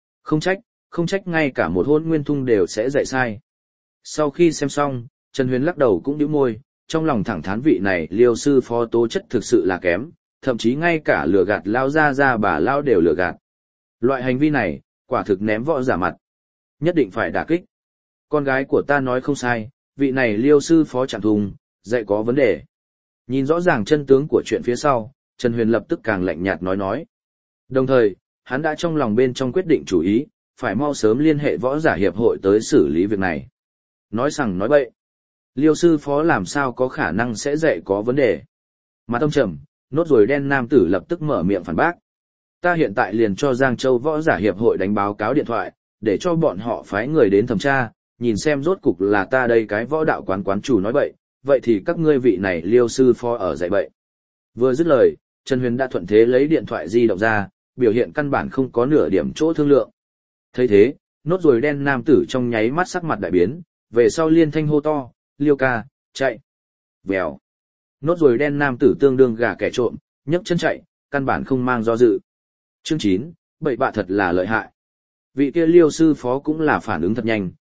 [SPEAKER 1] Không trách ngay cả một Hỗn Nguyên Thung đều sẽ dạy sai. Sau khi xem xong, Trần Huyền lắc đầu cũng nhíu môi, trong lòng thẳng thán vị này Liêu sư phó tố chất thực sự là kém, thậm chí ngay cả lừa gạt lao ra bà lao đều lừa gạt. Loại hành vi này, quả thực ném võ giả mặt. Nhất định phải đả kích. Con gái của ta nói không sai, vị này Liêu sư phó chẳng thùng, dạy có vấn đề. Nhìn rõ ràng chân tướng của chuyện phía sau, Trần Huyền lập tức càng lạnh nhạt nói. Đồng thời, hắn đã trong lòng bên trong quyết định chủ ý, phải mau sớm liên hệ võ giả hiệp hội tới xử lý việc này. Nói sằng nói bậy. Liêu sư phó làm sao có khả năng sẽ dạy có vấn đề. Mà tông trầm, nốt ruồi đen nam tử lập tức mở miệng phản bác. Ta hiện tại liền cho Giang Châu võ giả hiệp hội đánh báo cáo điện thoại, để cho bọn họ phái người đến thẩm tra, nhìn xem rốt cục là ta đây cái võ đạo quán chủ nói bậy, vậy thì các ngươi vị này Liêu sư phó ở dạy bậy. Vừa dứt lời, Trần Huyền đã thuận thế lấy điện thoại di động ra, biểu hiện căn bản không có nửa điểm chỗ thương lượng. Thấy thế, nốt ruồi đen nam tử trong nháy mắt sắc mặt đại biến, về sau liên thanh hô to, Liêu ca, chạy. Vèo. Nốt ruồi đen nam tử tương đương gà kẻ trộm, nhấc chân chạy, căn bản không mang do dự. Chương 9, bậy bạ thật là lợi hại. Vị kia Liêu sư phó cũng là phản ứng thật nhanh,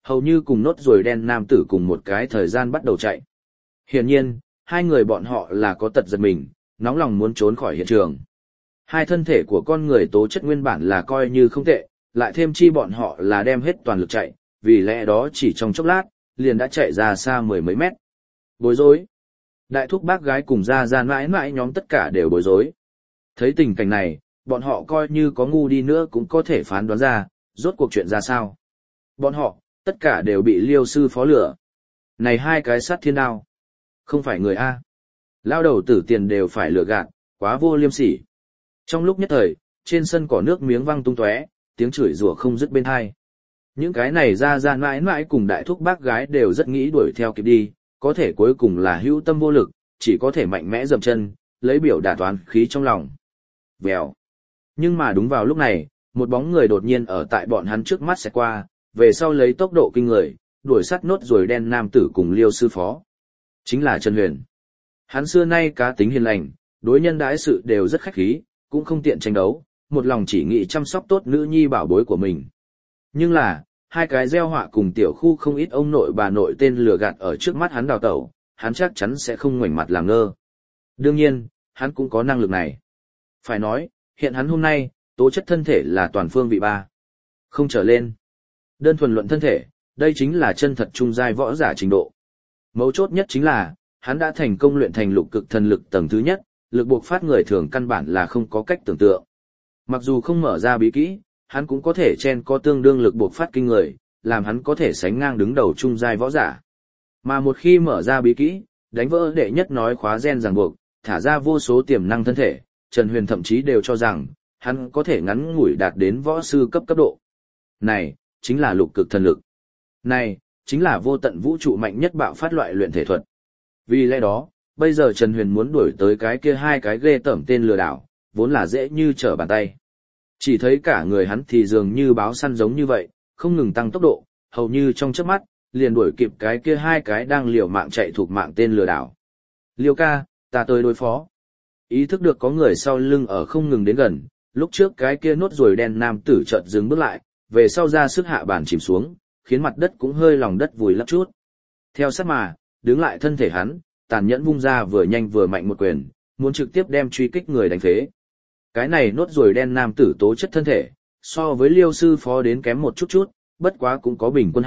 [SPEAKER 1] hầu như cùng nốt ruồi đen nam tử cùng một cái thời gian bắt đầu chạy. Hiển nhiên, hai người bọn họ là có tật giật mình, nóng lòng muốn trốn khỏi hiện trường. Hai thân thể của con người tố chất nguyên bản là coi như không tệ, lại thêm chi bọn họ là đem hết toàn lực chạy, vì lẽ đó chỉ trong chốc lát, liền đã chạy ra xa mười mấy mét. Bối rối. Đại thúc bác gái cùng ra mãi mãi nhóm tất cả đều bối rối. Thấy tình cảnh này, bọn họ coi như có ngu đi nữa cũng có thể phán đoán ra, rốt cuộc chuyện ra sao. Bọn họ, tất cả đều bị Liêu sư phó lửa. Này hai cái sát thiên đao. Không phải người A. Lao đầu tử tiền đều phải lừa gạt, quá vô liêm sỉ. Trong lúc nhất thời, trên sân cỏ nước miếng văng tung tóe, tiếng chửi rủa không dứt bên hai. Những cái này ra mãi mãi cùng đại thúc bác gái đều rất nghĩ đuổi theo kịp đi, có thể cuối cùng là hữu tâm vô lực, chỉ có thể mạnh mẽ dậm chân, lấy biểu đả toán khí trong lòng. Vèo. Nhưng mà đúng vào lúc này, một bóng người đột nhiên ở tại bọn hắn trước mắt sẽ qua, về sau lấy tốc độ kinh người, đuổi sát nốt ruồi đen nam tử cùng Liêu sư phó. Chính là Trần Huyền. Hắn xưa nay cá tính hiền lành, đối nhân đãi sự đều rất khách khí, cũng không tiện tranh đấu, một lòng chỉ nghĩ chăm sóc tốt nữ nhi bảo bối của mình. Nhưng là, hai cái gieo họa cùng tiểu khu không ít ông nội bà nội tên lừa gạt ở trước mắt hắn đào tẩu, hắn chắc chắn sẽ không ngoảnh mặt làm ngơ. Đương nhiên, hắn cũng có năng lực này. Phải nói, hiện hắn hôm nay, tố chất thân thể là toàn phương vị 3. Không trở lên. Đơn thuần luận thân thể, đây chính là chân thật trung giai võ giả trình độ. Mấu chốt nhất chính là, hắn đã thành công luyện thành lục cực thần lực tầng thứ nhất, lực buộc phát người thường căn bản là không có cách tưởng tượng. Mặc dù không mở ra bí kỹ, hắn cũng có thể chen có tương đương lực buộc phát kinh người, làm hắn có thể sánh ngang đứng đầu trung giai võ giả. Mà một khi mở ra bí kỹ, đánh vỡ đệ nhất nói khóa gen ràng buộc, thả ra vô số tiềm năng thân thể, Trần Huyền thậm chí đều cho rằng, hắn có thể ngắn ngủi đạt đến võ sư cấp độ. Này, chính là lục cực thần lực. Này, chính là vô tận vũ trụ mạnh nhất bạo phát loại luyện thể thuật. Vì lẽ đó, bây giờ Trần Huyền muốn đuổi tới cái kia hai cái ghê tởm tên lừa đảo, vốn là dễ như trở bàn tay. Chỉ thấy cả người hắn thì dường như báo săn giống như vậy, không ngừng tăng tốc độ, hầu như trong chớp mắt, liền đuổi kịp cái kia hai cái đang liều mạng chạy thuộc mạng tên lừa đảo. Liêu ca, ta tới đối phó. Ý thức được có người sau lưng ở không ngừng đến gần, lúc trước cái kia nốt ruồi đen nam tử chợt dừng bước lại, về sau ra sức hạ bàn chìm xuống, khiến mặt đất cũng hơi lòng đất vùi lấp chút. Theo sát mà, đứng lại thân thể hắn, tàn nhẫn vung ra vừa nhanh vừa mạnh một quyền, muốn trực tiếp đem truy kích người đánh phế. Cái này nốt ruồi đen nam tử tố chất thân thể, so với Liêu sư phó đến kém một chút, bất quá cũng có bình quân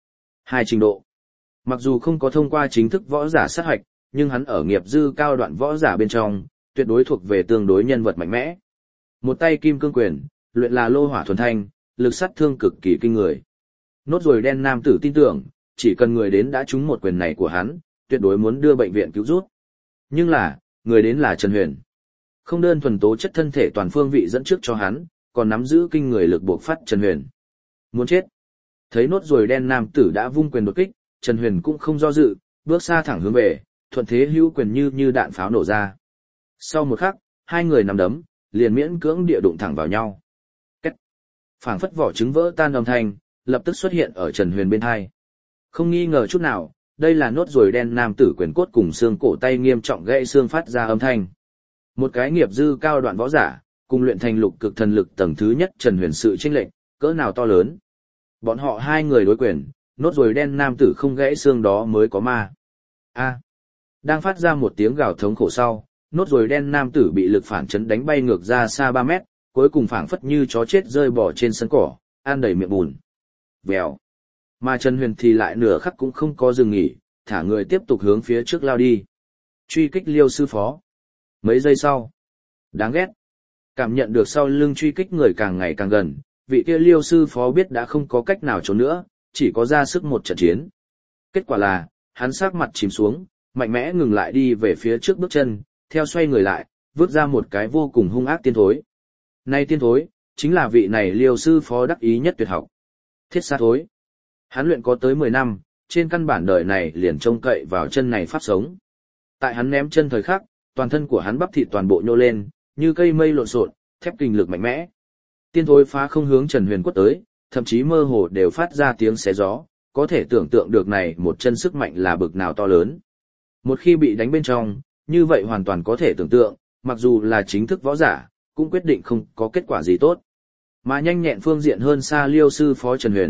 [SPEAKER 1] 2 trình độ. Mặc dù không có thông qua chính thức võ giả sát hoạch, nhưng hắn ở nghiệp dư cao đoạn võ giả bên trong, tuyệt đối thuộc về tương đối nhân vật mạnh mẽ. Một tay kim cương quyền, luyện là lô hỏa thuần thanh, lực sát thương cực kỳ kinh người. Nốt ruồi đen nam tử tin tưởng, chỉ cần người đến đã trúng một quyền này của hắn, tuyệt đối muốn đưa bệnh viện cứu rút. Nhưng là, người đến là Trần Huyền. Không đơn thuần tố chất thân thể toàn phương vị dẫn trước cho hắn, còn nắm giữ kinh người lực buộc phát Trần Huyền. Muốn chết. Thấy nốt ruồi đen nam tử đã vung quyền đột kích, Trần Huyền cũng không do dự, bước xa thẳng hướng về, thuận thế hữu quyền như đạn pháo nổ ra. Sau một khắc, hai người nắm đấm, liền miễn cưỡng địa đụng thẳng vào nhau. Két. Phảng phất vỏ trứng vỡ tan âm thanh, lập tức xuất hiện ở Trần Huyền bên hai. Không nghi ngờ chút nào, đây là nốt ruồi đen nam tử quyền cốt cùng xương cổ tay nghiêm trọng gãy xương phát ra âm thanh. Một cái nghiệp dư cao đoạn võ giả, cùng luyện thành lục cực thần lực tầng thứ nhất Trần Huyền sự chênh lệch, cỡ nào to lớn. Bọn họ hai người đối quyền, nốt ruồi đen nam tử không gãy xương đó mới có ma. A. Đang phát ra một tiếng gào thống khổ sau, nốt ruồi đen nam tử bị lực phản chấn đánh bay ngược ra xa 3 mét, cuối cùng phảng phất như chó chết rơi bỏ trên sân cỏ, ăn đầy miệng bùn. Vèo. Mà Trần Huyền thì lại nửa khắc cũng không có dừng nghỉ, thả người tiếp tục hướng phía trước lao đi. Truy kích Liêu sư phó. Mấy giây sau. Đáng ghét. Cảm nhận được sau lưng truy kích người càng ngày càng gần, vị kia Liêu sư phó biết đã không có cách nào trốn nữa, chỉ có ra sức một trận chiến. Kết quả là, hắn sắc mặt chìm xuống, mạnh mẽ ngừng lại đi về phía trước bước chân, theo xoay người lại, vứt ra một cái vô cùng hung ác tiên thối. Này tiên thối, chính là vị này Liêu sư phó đắc ý nhất tuyệt học. Thiết sát thối. Hắn luyện có tới 10 năm, trên căn bản đời này liền trông cậy vào chân này pháp sống. Tại hắn ném chân thời khắc, toàn thân của hắn bắp thịt toàn bộ nhô lên, như cây mây lộn xộn, thép kinh lực mạnh mẽ. Tiên thối phá không hướng Trần Huyền quất tới, thậm chí mơ hồ đều phát ra tiếng xé gió, có thể tưởng tượng được này một chân sức mạnh là bực nào to lớn. Một khi bị đánh bên trong, như vậy hoàn toàn có thể tưởng tượng, mặc dù là chính thức võ giả, cũng quyết định không có kết quả gì tốt. Mà nhanh nhẹn phương diện hơn xa Liêu sư phó Trần Huyền,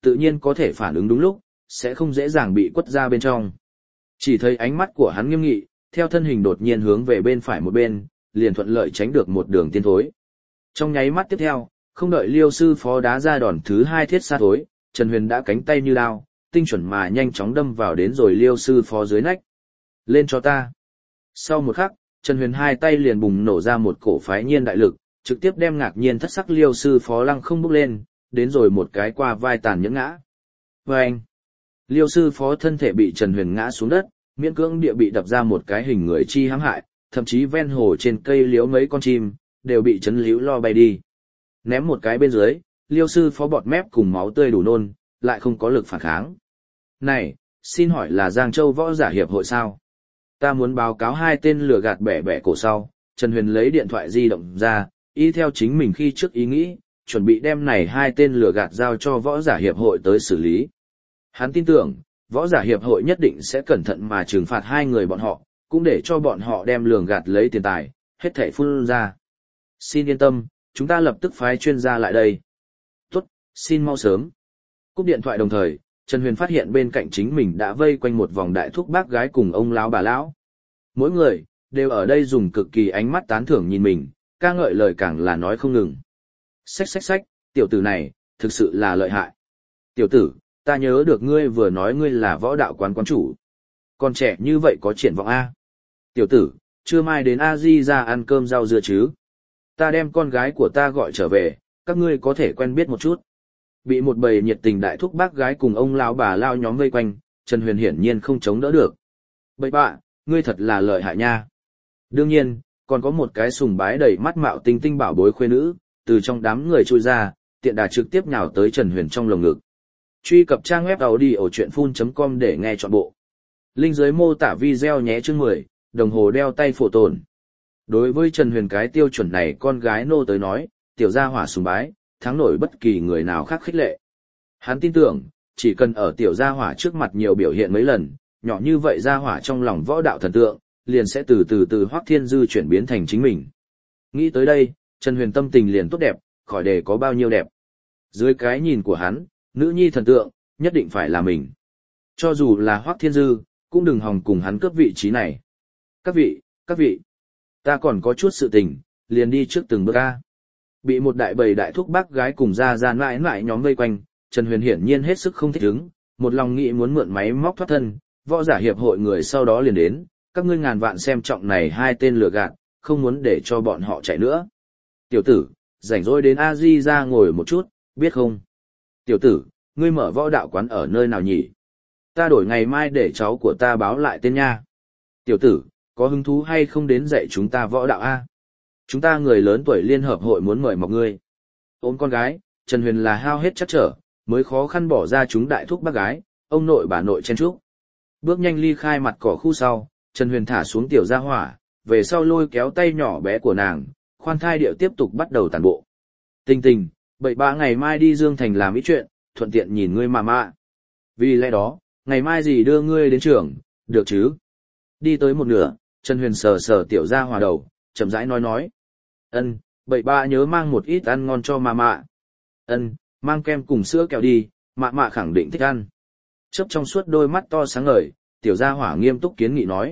[SPEAKER 1] tự nhiên có thể phản ứng đúng lúc, sẽ không dễ dàng bị quất ra bên trong. Chỉ thấy ánh mắt của hắn nghiêm nghị, theo thân hình đột nhiên hướng về bên phải một bên, liền thuận lợi tránh được một đường tiên thối. Trong nháy mắt tiếp theo, không đợi Liêu sư phó đá ra đòn thứ hai thiết sát thối, Trần Huyền đã cánh tay như đao, tinh chuẩn mà nhanh chóng đâm vào đến rồi Liêu sư phó dưới nách. Lên cho ta. Sau một khắc, Trần Huyền hai tay liền bùng nổ ra một cổ phái nhiên đại lực, trực tiếp đem ngạc nhiên thất sắc Liêu sư phó lăng không bốc lên, đến rồi một cái qua vai tàn nhẫn ngã. Vâng! Liêu sư phó thân thể bị Trần Huyền ngã xuống đất, miễn cưỡng địa bị đập ra một cái hình người chi hãm hại, thậm chí ven hồ trên cây liếu mấy con chim, đều bị chấn liễu lo bay đi. Ném một cái bên dưới, Liêu sư phó bọt mép cùng máu tươi đủ nôn, lại không có lực phản kháng. Này, xin hỏi là Giang Châu Võ Giả Hiệp hội sao? Ta muốn báo cáo hai tên lừa gạt bẻ bẻ cổ sau, Trần Huyền lấy điện thoại di động ra, y theo chính mình khi trước ý nghĩ, chuẩn bị đem này hai tên lừa gạt giao cho Võ Giả Hiệp hội tới xử lý. Hắn tin tưởng, Võ Giả Hiệp hội nhất định sẽ cẩn thận mà trừng phạt hai người bọn họ, cũng để cho bọn họ đem lường gạt lấy tiền tài, hết thảy phun ra. Xin yên tâm, chúng ta lập tức phái chuyên gia lại đây. Tốt, xin mau sớm. Cúp điện thoại đồng thời, Trần Huyền phát hiện bên cạnh chính mình đã vây quanh một vòng đại thúc bác gái cùng ông lão bà lão. Mỗi người, đều ở đây dùng cực kỳ ánh mắt tán thưởng nhìn mình, ca ngợi lời càng là nói không ngừng. Xách xách xách, tiểu tử này, thực sự là lợi hại. Tiểu tử, ta nhớ được ngươi vừa nói ngươi là võ đạo quán chủ. Còn trẻ như vậy có triển vọng A. Tiểu tử, trưa mai đến A-di ra ăn cơm rau dưa chứ. Ta đem con gái của ta gọi trở về, các ngươi có thể quen biết một chút. Bị một bầy nhiệt tình đại thúc bác gái cùng ông lão bà lao nhóm vây quanh, Trần Huyền hiển nhiên không chống đỡ được. Bậy bạ, ngươi thật là lợi hại nha. Đương nhiên, còn có một cái sùng bái đầy mắt mạo tinh tinh bảo bối khuê nữ, từ trong đám người trôi ra, tiện đà trực tiếp nhào tới Trần Huyền trong lồng ngực. Truy cập trang web audiochuyenphun.com để nghe trọn bộ. Link dưới mô tả video nhé chương 10, đồng hồ đeo tay phổ tồn. Đối với Trần Huyền cái tiêu chuẩn này con gái nô tới nói, tiểu gia hỏa sùng bái, thắng nổi bất kỳ người nào khác khích lệ. Hắn tin tưởng, chỉ cần ở tiểu gia hỏa trước mặt nhiều biểu hiện mấy lần, nhỏ như vậy gia hỏa trong lòng võ đạo thần tượng, liền sẽ từ Hoắc Thiên Dư chuyển biến thành chính mình. Nghĩ tới đây, Trần Huyền tâm tình liền tốt đẹp, khỏi đề có bao nhiêu đẹp. Dưới cái nhìn của hắn, nữ nhi thần tượng, nhất định phải là mình. Cho dù là Hoắc Thiên Dư, cũng đừng hòng cùng hắn cướp vị trí này. Các vị, ta còn có chút sự tình, liền đi trước từng bước a. Bị một đại bầy đại thúc bác gái cùng ra mãi mãi nhóm vây quanh, Trần Huyền hiển nhiên hết sức không thích ứng, một lòng nghĩ muốn mượn máy móc thoát thân, võ giả hiệp hội người sau đó liền đến, các ngươi ngàn vạn xem trọng này hai tên lừa gạt, không muốn để cho bọn họ chạy nữa. Tiểu tử, rảnh rỗi đến A-di ra ngồi một chút, biết không? Tiểu tử, ngươi mở võ đạo quán ở nơi nào nhỉ? Ta đổi ngày mai để cháu của ta báo lại tên nha. Tiểu tử, có hứng thú hay không đến dạy chúng ta võ đạo a? Chúng ta người lớn tuổi liên hợp hội muốn mời mọc ngươi. Ôm con gái, Trần Huyền là hao hết chắc trở, mới khó khăn bỏ ra chúng đại thúc bác gái, ông nội bà nội chen chúc. Bước nhanh ly khai mặt cỏ khu sau, Trần Huyền thả xuống tiểu gia hỏa, về sau lôi kéo tay nhỏ bé của nàng, khoan thai điệu tiếp tục bắt đầu tản bộ. Tình tình, bậy bạ ngày mai đi Dương Thành làm ít chuyện, thuận tiện nhìn ngươi mà. Vì lẽ đó, ngày mai gì đưa ngươi đến trường, được chứ? Đi tới một nửa, Trần Huyền sờ sờ tiểu gia hỏa đầu, chậm rãi nói. Ân, bậy bạ nhớ mang một ít ăn ngon cho mà. Ân, mang kem cùng sữa kẹo đi, mạ khẳng định thích ăn. Chớp trong suốt đôi mắt to sáng ngời, tiểu gia hỏa nghiêm túc kiến nghị nói.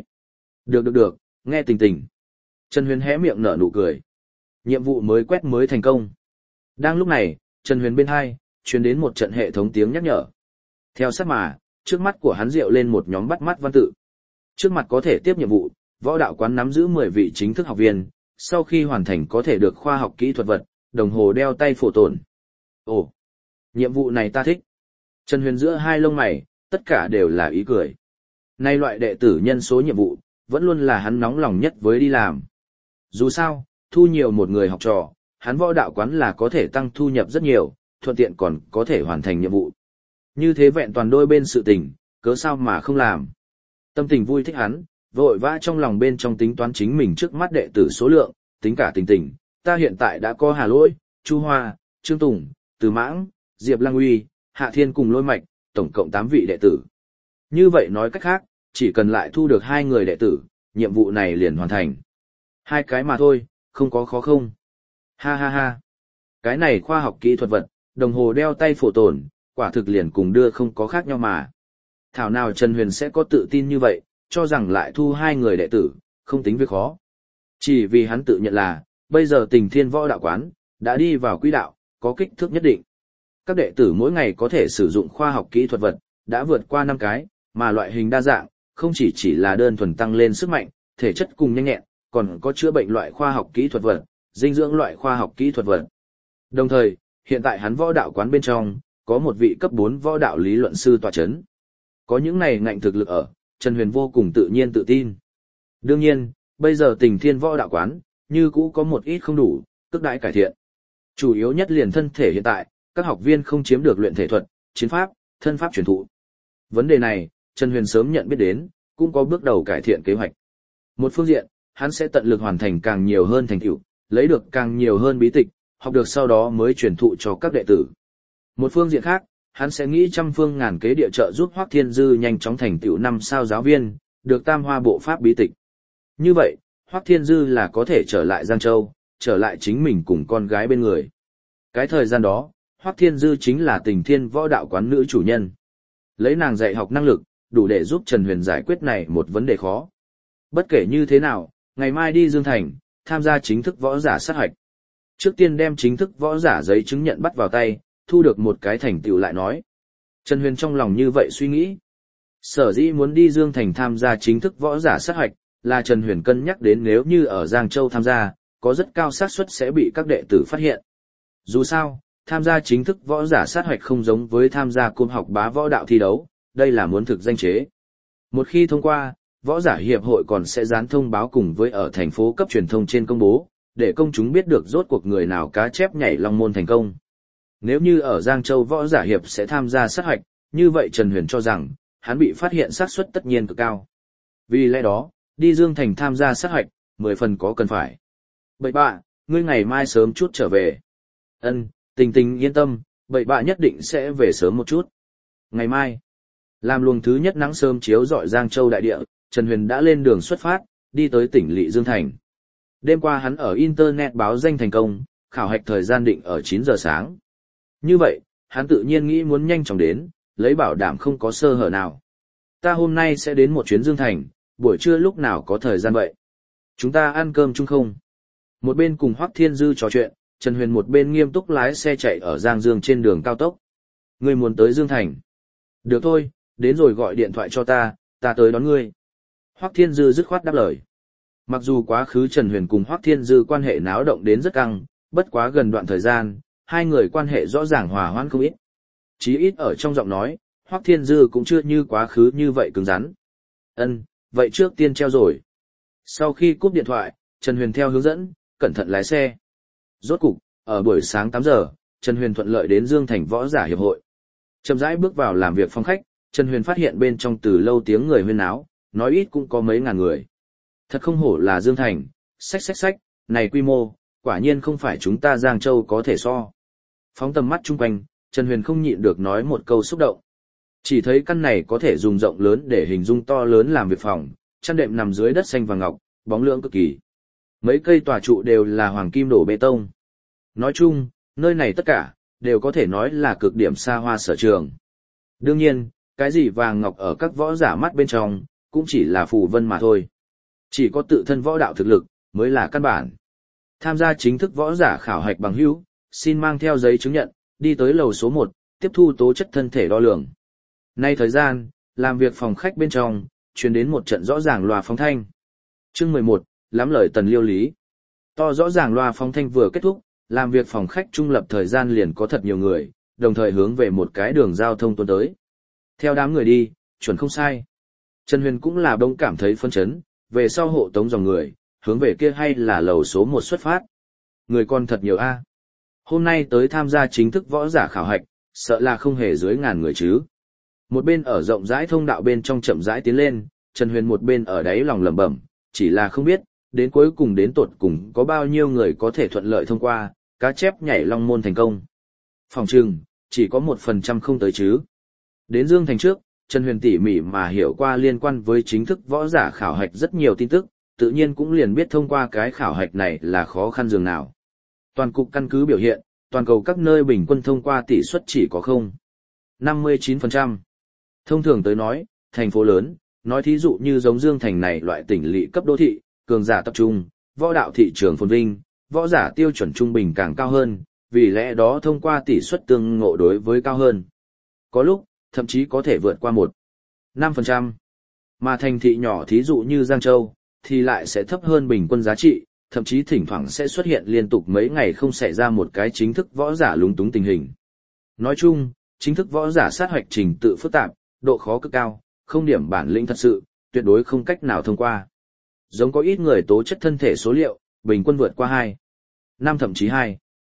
[SPEAKER 1] Được, nghe tình tình. Trần Huyền hé miệng nở nụ cười. Nhiệm vụ mới quét mới thành công. Đang lúc này, Trần Huyền bên hai, truyền đến một trận hệ thống tiếng nhắc nhở. Theo sát mà, trước mắt của hắn rượu lên một nhóm bắt mắt văn tự. Trước mặt có thể tiếp nhiệm vụ, võ đạo quán nắm giữ 10 vị chính thức học viên, sau khi hoàn thành có thể được khoa học kỹ thuật vật, đồng hồ đeo tay phổ tồn. Ồ, nhiệm vụ này ta thích. Trần Huyền giữa hai lông mày, tất cả đều là ý cười. Nay loại đệ tử nhân số nhiệm vụ, vẫn luôn là hắn nóng lòng nhất với đi làm. Dù sao, thu nhiều một người học trò, hắn võ đạo quán là có thể tăng thu nhập rất nhiều, thuận tiện còn có thể hoàn thành nhiệm vụ. Như thế vẹn toàn đôi bên sự tình, cớ sao mà không làm. Tâm tình vui thích hắn, vội vã trong lòng bên trong tính toán chính mình trước mắt đệ tử số lượng, tính cả tình, ta hiện tại đã có Hà Lỗi, Chu Hoa, Trương Tùng, Từ Mãng, Diệp Lăng Uy, Hạ Thiên cùng Lôi Mạch, tổng cộng 8 vị đệ tử. Như vậy nói cách khác, chỉ cần lại thu được 2 người đệ tử, nhiệm vụ này liền hoàn thành. 2 cái mà thôi, không có khó không. Ha. Cái này khoa học kỹ thuật vật, đồng hồ đeo tay phổ tồn, quả thực liền cùng đưa không có khác nhau mà. Thảo nào Trần Huyền sẽ có tự tin như vậy, cho rằng lại thu 2 người đệ tử, không tính việc khó. Chỉ vì hắn tự nhận là, bây giờ Tình Thiên Võ Đạo Quán, đã đi vào quỹ đạo, có kích thước nhất định. Các đệ tử mỗi ngày có thể sử dụng khoa học kỹ thuật vật, đã vượt qua 5 cái, mà loại hình đa dạng, không chỉ là đơn thuần tăng lên sức mạnh, thể chất cùng nhanh nhẹn, còn có chữa bệnh loại khoa học kỹ thuật vật, dinh dưỡng loại khoa học kỹ thuật vật. Đồng thời, hiện tại hắn võ đạo quán bên trong, có một vị cấp 4 võ đạo lý luận sư tọa chấn. Có những này ngạnh thực lực ở, Trần Huyền vô cùng tự nhiên tự tin. Đương nhiên, bây giờ Tình Thiên Võ Đạo Quán, như cũ có một ít không đủ, tức đãi cải thiện. Chủ yếu nhất liền thân thể hiện tại, các học viên không chiếm được luyện thể thuật, chiến pháp, thân pháp truyền thụ. Vấn đề này, Trần Huyền sớm nhận biết đến, cũng có bước đầu cải thiện kế hoạch. Một phương diện, hắn sẽ tận lực hoàn thành càng nhiều hơn thành tựu, lấy được càng nhiều hơn bí tịch, học được sau đó mới truyền thụ cho các đệ tử. Một phương diện khác, hắn sẽ nghĩ trăm phương ngàn kế địa trợ giúp Hoắc Thiên Dư nhanh chóng thành tựu 5 sao giáo viên, được Tam Hoa Bộ Pháp bí tịch. Như vậy, Hoắc Thiên Dư là có thể trở lại Giang Châu, trở lại chính mình cùng con gái bên người. Cái thời gian đó, Hoắc Thiên Dư chính là Tình Thiên Võ Đạo Quán nữ chủ nhân. Lấy nàng dạy học năng lực, đủ để giúp Trần Huyền giải quyết này một vấn đề khó. Bất kể như thế nào, ngày mai đi Dương Thành, tham gia chính thức võ giả sát hạch. Trước tiên đem chính thức võ giả giấy chứng nhận bắt vào tay, thu được một cái thành tựu lại nói. Trần Huyền trong lòng như vậy suy nghĩ. Sở dĩ muốn đi Dương Thành tham gia chính thức võ giả sát hạch, là Trần Huyền cân nhắc đến nếu như ở Giang Châu tham gia, có rất cao xác suất sẽ bị các đệ tử phát hiện. Dù sao, tham gia chính thức võ giả sát hạch không giống với tham gia cung học bá võ đạo thi đấu, đây là muốn thực danh chế. Một khi thông qua, võ giả hiệp hội còn sẽ dán thông báo cùng với ở thành phố cấp truyền thông trên công bố, để công chúng biết được rốt cuộc người nào cá chép nhảy long môn thành công. Nếu như ở Giang Châu võ giả hiệp sẽ tham gia sát hạch, như vậy Trần Huyền cho rằng, hắn bị phát hiện xác suất tất nhiên cực cao. Vì lẽ đó, đi Dương Thành tham gia sát hạch, 10 phần có cần phải. Bậy bạ, ngươi ngày mai sớm chút trở về. Ân, Tình Tình yên tâm, bậy bạ nhất định sẽ về sớm một chút. Ngày mai, làm luồng thứ nhất nắng sớm chiếu rọi Giang Châu đại địa, Trần Huyền đã lên đường xuất phát, đi tới tỉnh lỵ Dương Thành. Đêm qua hắn ở Internet báo danh thành công, khảo hạch thời gian định ở 9 giờ sáng. Như vậy, hắn tự nhiên nghĩ muốn nhanh chóng đến, lấy bảo đảm không có sơ hở nào. Ta hôm nay sẽ đến một chuyến Dương Thành, buổi trưa lúc nào có thời gian vậy? Chúng ta ăn cơm chung không? Một bên cùng Hoắc Thiên Dư trò chuyện, Trần Huyền một bên nghiêm túc lái xe chạy ở Giang Dương trên đường cao tốc. Ngươi muốn tới Dương Thành? Được thôi, đến rồi gọi điện thoại cho ta tới đón ngươi. Hoắc Thiên Dư dứt khoát đáp lời. Mặc dù quá khứ Trần Huyền cùng Hoắc Thiên Dư quan hệ náo động đến rất căng, bất quá gần đoạn thời gian, hai người quan hệ rõ ràng hòa hoãn không ít. Chí ít ở trong giọng nói, Hoắc Thiên Dư cũng chưa như quá khứ như vậy cứng rắn. Ân, vậy trước tiên treo rồi. Sau khi cúp điện thoại, Trần Huyền theo hướng dẫn, cẩn thận lái xe. Rốt cục, ở buổi sáng 8 giờ, Trần Huyền thuận lợi đến Dương Thành Võ Giả Hiệp hội. Chậm rãi bước vào làm việc phòng khách, Trần Huyền phát hiện bên trong từ lâu tiếng người huyên náo, nói ít cũng có mấy ngàn người. Thật không hổ là Dương Thành, xách, này quy mô, quả nhiên không phải chúng ta Giang Châu có thể so. Phóng tầm mắt chung quanh, Trần Huyền không nhịn được nói một câu xúc động. Chỉ thấy căn này có thể dùng rộng lớn để hình dung to lớn làm việc phòng, chăn đệm nằm dưới đất xanh và ngọc, bóng lưỡng cực kỳ. Mấy cây tòa trụ đều là hoàng kim đổ bê tông. Nói chung, nơi này tất cả, đều có thể nói là cực điểm xa hoa sở trường. Đương nhiên, cái gì vàng ngọc ở các võ giả mắt bên trong, cũng chỉ là phù vân mà thôi. Chỉ có tự thân võ đạo thực lực, mới là căn bản. Tham gia chính thức võ giả khảo hạch bằng hữu, xin mang theo giấy chứng nhận, đi tới lầu số 1, tiếp thu tố chất thân thể đo lường. Nay thời gian, làm việc phòng khách bên trong, truyền đến một trận rõ ràng loa phóng thanh. Chương 11, lắm lời Tần Liêu Lý. To rõ ràng loa phóng thanh vừa kết thúc, làm việc phòng khách trung lập thời gian liền có thật nhiều người, đồng thời hướng về một cái đường giao thông tuôn tới. Theo đám người đi, chuẩn không sai. Trần Huyền cũng là đông cảm thấy phân chấn, về sau hộ tống dòng người, hướng về kia hay là lầu số 1 xuất phát. Người còn thật nhiều a. Hôm nay tới tham gia chính thức võ giả khảo hạch, sợ là không hề dưới ngàn người chứ. Một bên ở rộng rãi thông đạo bên trong chậm rãi tiến lên, Trần Huyền một bên ở đáy lòng lẩm bẩm, chỉ là không biết, đến cuối cùng đến tột cùng có bao nhiêu người có thể thuận lợi thông qua, cá chép nhảy long môn thành công. Phòng trừng, chỉ có 1% không tới chứ. Đến Dương Thành trước, Trần Huyền tỉ mỉ mà hiểu qua liên quan với chính thức võ giả khảo hạch rất nhiều tin tức, tự nhiên cũng liền biết thông qua cái khảo hạch này là khó khăn dường nào. Toàn cục căn cứ biểu hiện, toàn cầu các nơi bình quân thông qua tỷ suất chỉ có 0. 59%. Thông thường tới nói, thành phố lớn, nói thí dụ như giống Dương Thành này loại tỉnh lỵ cấp đô thị, cường giả tập trung, võ đạo thị trường phồn vinh, võ giả tiêu chuẩn trung bình càng cao hơn, vì lẽ đó thông qua tỷ suất tương ngộ đối với cao hơn. Có lúc, thậm chí có thể vượt qua 5%. Mà thành thị nhỏ thí dụ như Giang Châu, thì lại sẽ thấp hơn bình quân giá trị, thậm chí thỉnh thoảng sẽ xuất hiện liên tục mấy ngày không xảy ra một cái chính thức võ giả lúng túng tình hình. Nói chung, chính thức võ giả sát hoạch trình tự phức tạp, độ khó cực cao, không điểm bản lĩnh thật sự, tuyệt đối không cách nào thông qua. Giống có ít người tố chất thân thể số liệu, bình quân vượt qua 5 thậm chí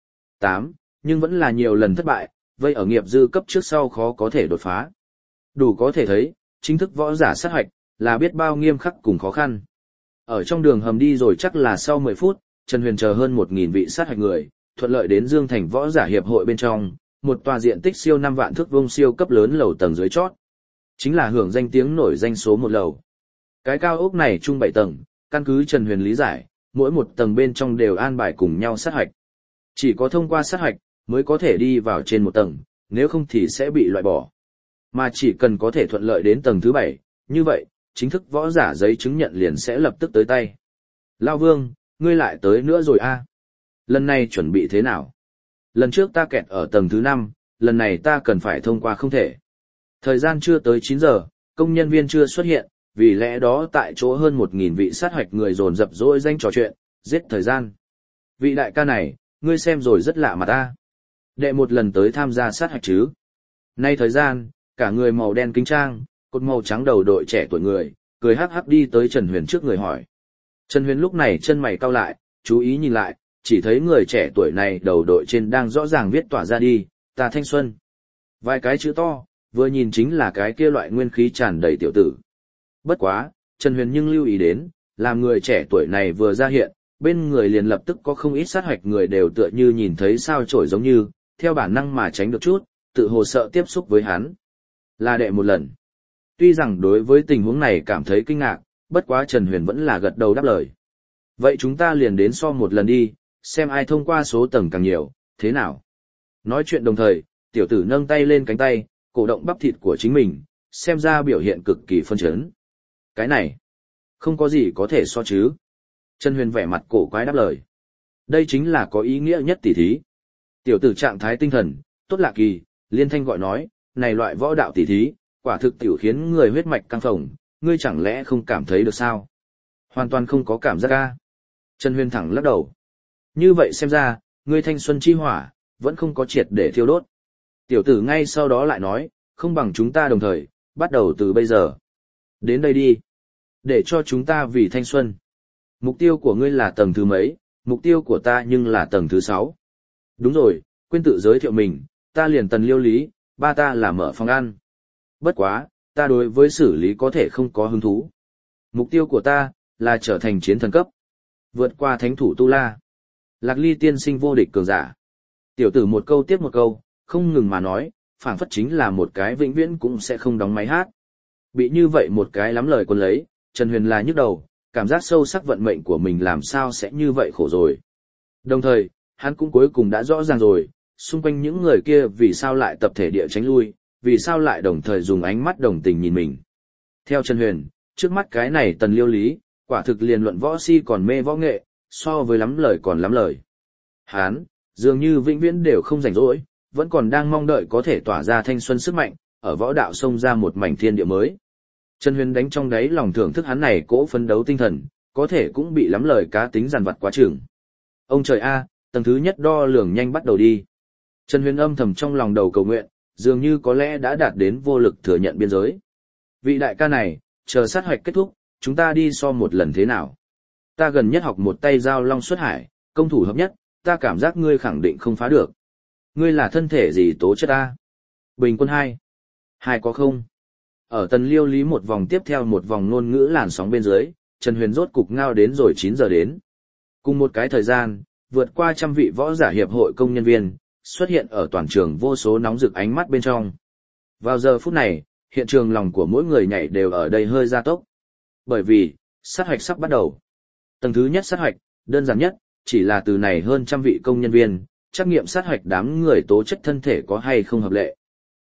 [SPEAKER 1] 8, nhưng vẫn là nhiều lần thất bại, vây ở nghiệp dư cấp trước sau khó có thể đột phá. Đủ có thể thấy, chính thức võ giả sát hoạch, là biết bao nghiêm khắc cùng khó khăn. Ở trong đường hầm đi rồi chắc là sau 10 phút, Trần Huyền chờ hơn 1.000 vị sát hoạch người, thuận lợi đến Dương Thành Võ Giả Hiệp hội bên trong, một tòa diện tích siêu 5 vạn thước vuông siêu cấp lớn lầu tầng dưới chót. Chính là hưởng danh tiếng nổi danh số một lầu. Cái cao ốc này chung 7 tầng, căn cứ Trần Huyền lý giải, mỗi một tầng bên trong đều an bài cùng nhau sát hoạch. Chỉ có thông qua sát hoạch, mới có thể đi vào trên một tầng, nếu không thì sẽ bị loại bỏ. Mà chỉ cần có thể thuận lợi đến tầng thứ 7, như vậy, chính thức võ giả giấy chứng nhận liền sẽ lập tức tới tay. Lao Vương, ngươi lại tới nữa rồi a? Lần này chuẩn bị thế nào? Lần trước ta kẹt ở tầng thứ 5, lần này ta cần phải thông qua không thể. Thời gian chưa tới 9 giờ, công nhân viên chưa xuất hiện, vì lẽ đó tại chỗ hơn 1.000 vị sát hoạch người dồn dập dỗi danh trò chuyện, giết thời gian. Vị đại ca này, ngươi xem rồi rất lạ mà ta. Đệ một lần tới tham gia sát hoạch chứ. Nay thời gian, cả người màu đen kính trang, cột màu trắng đầu đội trẻ tuổi người, cười hắc hắc đi tới Trần Huyền trước người hỏi. Trần Huyền lúc này chân mày cau lại, chú ý nhìn lại, chỉ thấy người trẻ tuổi này đầu đội trên đang rõ ràng viết tỏa ra đi, ta thanh xuân. Vài cái chữ to, vừa nhìn chính là cái kia loại nguyên khí tràn đầy tiểu tử. Bất quá, Trần Huyền nhưng lưu ý đến, làm người trẻ tuổi này vừa ra hiện, bên người liền lập tức có không ít sát hoạch người đều tựa như nhìn thấy sao chổi giống như, theo bản năng mà tránh được chút, tự hồ sợ tiếp xúc với hắn. Là đệ một lần. Tuy rằng đối với tình huống này cảm thấy kinh ngạc, bất quá Trần Huyền vẫn là gật đầu đáp lời. Vậy chúng ta liền đến so một lần đi, xem ai thông qua số tầng càng nhiều, thế nào? Nói chuyện đồng thời, tiểu tử nâng tay lên cánh tay, cổ động bắp thịt của chính mình, xem ra biểu hiện cực kỳ phân chấn. Cái này, không có gì có thể so chứ. Trần Huyền vẻ mặt cổ quái đáp lời. Đây chính là có ý nghĩa nhất tỷ thí. Tiểu tử trạng thái tinh thần, tốt lạ kỳ, liên thanh gọi nói, này loại võ đạo tỷ thí, quả thực tiểu khiến người huyết mạch căng phồng, ngươi chẳng lẽ không cảm thấy được sao? Hoàn toàn không có cảm giác ca. Trần Huyền thẳng lắc đầu. Như vậy xem ra, ngươi thanh xuân chi hỏa, vẫn không có triệt để thiêu đốt. Tiểu tử ngay sau đó lại nói, không bằng chúng ta đồng thời, bắt đầu từ bây giờ. Đến đây đi. Để cho chúng ta vì thanh xuân. Mục tiêu của ngươi là tầng thứ mấy, mục tiêu của ta nhưng là tầng thứ 6. Đúng rồi, quên tự giới thiệu mình, ta liền Tần Liêu Lý, ba ta là mở phòng ăn. Bất quá, ta đối với xử lý có thể không có hứng thú. Mục tiêu của ta, là trở thành chiến thần cấp. Vượt qua thánh thủ Tu La. Lạc Ly tiên sinh vô địch cường giả. Tiểu tử một câu tiếp một câu, không ngừng mà nói, phảng phất chính là một cái vĩnh viễn cũng sẽ không đóng máy hát. Bị như vậy một cái lắm lời quân lấy, Trần Huyền là nhức đầu, cảm giác sâu sắc vận mệnh của mình làm sao sẽ như vậy khổ rồi. Đồng thời, hắn cũng cuối cùng đã rõ ràng rồi, xung quanh những người kia vì sao lại tập thể địa tránh lui, vì sao lại đồng thời dùng ánh mắt đồng tình nhìn mình. Theo Trần Huyền, trước mắt cái này Tần Liêu Lý, quả thực liền luận võ si còn mê võ nghệ, so với lắm lời còn lắm lời. Hắn, dường như vĩnh viễn đều không rảnh rỗi, vẫn còn đang mong đợi có thể tỏa ra thanh xuân sức mạnh, ở võ đạo xông ra một mảnh thiên địa mới. Trần Huyền đánh trong đáy lòng thưởng thức hắn này cỗ phấn đấu tinh thần, có thể cũng bị lắm lời cá tính dằn vặt quá chừng. Ông trời a, tầng thứ nhất đo lường nhanh bắt đầu đi. Trần Huyền âm thầm trong lòng đầu cầu nguyện, dường như có lẽ đã đạt đến vô lực thừa nhận biên giới. Vị đại ca này, chờ sát hoạch kết thúc, chúng ta đi so một lần thế nào? Ta gần nhất học một tay giao long xuất hải, công thủ hợp nhất, ta cảm giác ngươi khẳng định không phá được. Ngươi là thân thể gì tố chất ta? Bình quân 2. 2 có không? Ở Tần Liêu Lý một vòng tiếp theo một vòng ngôn ngữ làn sóng bên dưới, Trần Huyền rốt cục ngao đến rồi 9 giờ đến. Cùng một cái thời gian, vượt qua trăm vị võ giả hiệp hội công nhân viên, xuất hiện ở toàn trường vô số nóng rực ánh mắt bên trong. Vào giờ phút này, hiện trường lòng của mỗi người nhảy đều ở đây hơi gia tốc. Bởi vì, sát hoạch sắp bắt đầu. Tầng thứ nhất sát hoạch, đơn giản nhất, chỉ là từ này hơn trăm vị công nhân viên, trắc nghiệm sát hoạch đám người tố chất thân thể có hay không hợp lệ.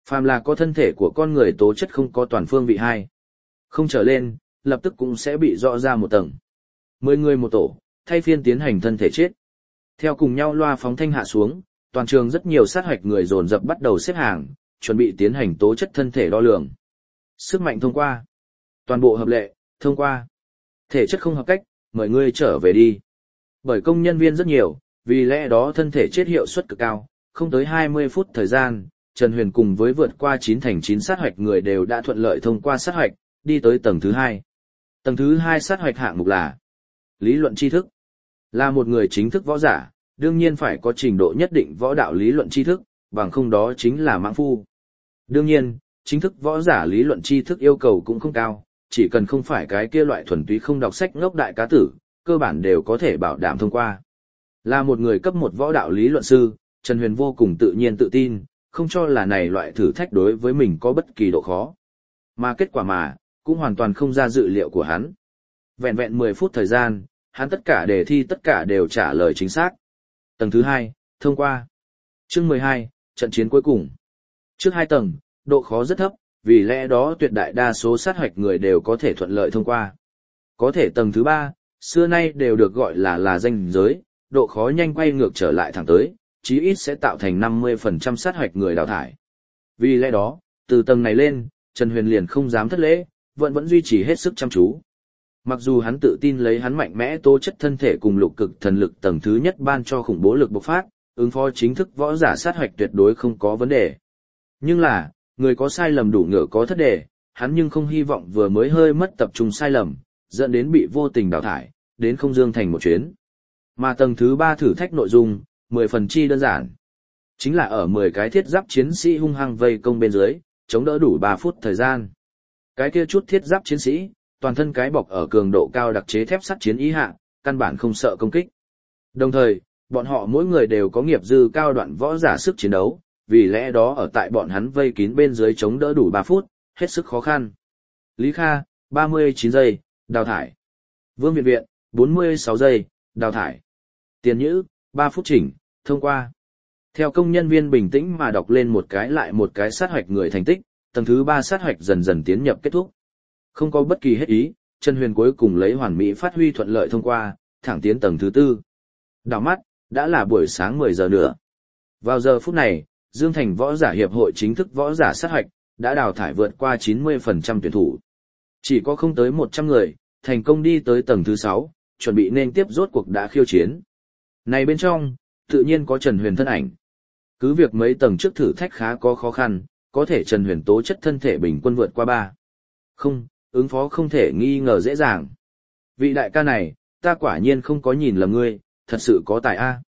[SPEAKER 1] Phàm là có thân thể của con người tố chất không có toàn phương vị hai, không trở lên, lập tức cũng sẽ bị rõ ra một tầng. 10 người một tổ, thay phiên tiến hành thân thể chết. Theo cùng nhau loa phóng thanh hạ xuống, toàn trường rất nhiều sát hoạch người dồn dập bắt đầu xếp hàng, chuẩn bị tiến hành tố chất thân thể đo lường. Sức mạnh thông qua. Toàn bộ hợp lệ, thông qua. Thể chất không hợp cách, mời ngươi trở về đi. Bởi công nhân viên rất nhiều, vì lẽ đó thân thể chết hiệu suất cực cao, không tới 20 phút thời gian, Trần Huyền cùng với vượt qua 9 thành 9 sát hoạch người đều đã thuận lợi thông qua sát hoạch, đi tới tầng thứ 2. Tầng thứ 2 sát hoạch hạng mục là lý luận tri thức. Là một người chính thức võ giả, đương nhiên phải có trình độ nhất định võ đạo lý luận tri thức, bằng không đó chính là mãng phu. Đương nhiên, chính thức võ giả lý luận tri thức yêu cầu cũng không cao, chỉ cần không phải cái kia loại thuần túy không đọc sách ngốc đại cá tử, cơ bản đều có thể bảo đảm thông qua. Là một người cấp 1 võ đạo lý luận sư, Trần Huyền vô cùng tự nhiên tự tin, không cho là này loại thử thách đối với mình có bất kỳ độ khó. Mà kết quả mà, cũng hoàn toàn không ra dự liệu của hắn. Vẹn vẹn 10 phút thời gian, hắn tất cả đề thi tất cả đều trả lời chính xác. Tầng thứ 2, thông qua. Chương 12, trận chiến cuối cùng. Trước 2 tầng, độ khó rất thấp, vì lẽ đó tuyệt đại đa số sát hoạch người đều có thể thuận lợi thông qua. Có thể tầng thứ 3, xưa nay đều được gọi là danh giới, độ khó nhanh quay ngược trở lại thẳng tới, chí ít sẽ tạo thành 50% sát hoạch người đào thải. Vì lẽ đó, từ tầng này lên, Trần Huyền liền không dám thất lễ, vẫn duy trì hết sức chăm chú. Mặc dù hắn tự tin lấy hắn mạnh mẽ tố chất thân thể cùng lục cực thần lực tầng thứ nhất ban cho khủng bố lực bộc phát, ứng phó chính thức võ giả sát hoạch tuyệt đối không có vấn đề. Nhưng là, người có sai lầm đủ ngựa có thất đề, hắn nhưng không hy vọng vừa mới hơi mất tập trung sai lầm, dẫn đến bị vô tình đào thải, đến không dương thành một chuyến. Mà tầng thứ 3 thử thách nội dung, 10 phần chi đơn giản. Chính là ở 10 cái thiết giáp chiến sĩ hung hăng vây công bên dưới, chống đỡ đủ 3 phút thời gian. Cái kia chút thiết giáp chiến sĩ, toàn thân cái bọc ở cường độ cao đặc chế thép sắt chiến ý hạ, căn bản không sợ công kích. Đồng thời, bọn họ mỗi người đều có nghiệp dư cao đoạn võ giả sức chiến đấu, vì lẽ đó ở tại bọn hắn vây kín bên dưới chống đỡ đủ 3 phút, hết sức khó khăn. Lý Kha, 39 giây, đào thải. Vương Viện Viện, 46 giây, đào thải. Tiền Nhữ, 3 phút chỉnh, thông qua. Theo công nhân viên bình tĩnh mà đọc lên một cái lại một cái sát hoạch người thành tích, tầng thứ 3 sát hoạch dần dần tiến nhập kết thúc. Không có bất kỳ hết ý, Trần Huyền cuối cùng lấy hoàn mỹ phát huy thuận lợi thông qua, thẳng tiến tầng thứ 4. Đảo mắt, đã là buổi sáng 10 giờ nữa. Vào giờ phút này, Dương Thành Võ giả Hiệp hội chính thức võ giả sát hoạch, đã đào thải vượt qua 90% tuyển thủ. Chỉ có không tới 100 người, thành công đi tới tầng thứ 6, chuẩn bị nên tiếp rốt cuộc đã khiêu chiến. Này bên trong, tự nhiên có Trần Huyền thân ảnh. Cứ việc mấy tầng trước thử thách khá có khó khăn, có thể Trần Huyền tố chất thân thể bình quân vượt qua 3. Không, ứng phó không thể nghi ngờ dễ dàng. Vị đại ca này, ta quả nhiên không có nhìn lầm ngươi, thật sự có tài a.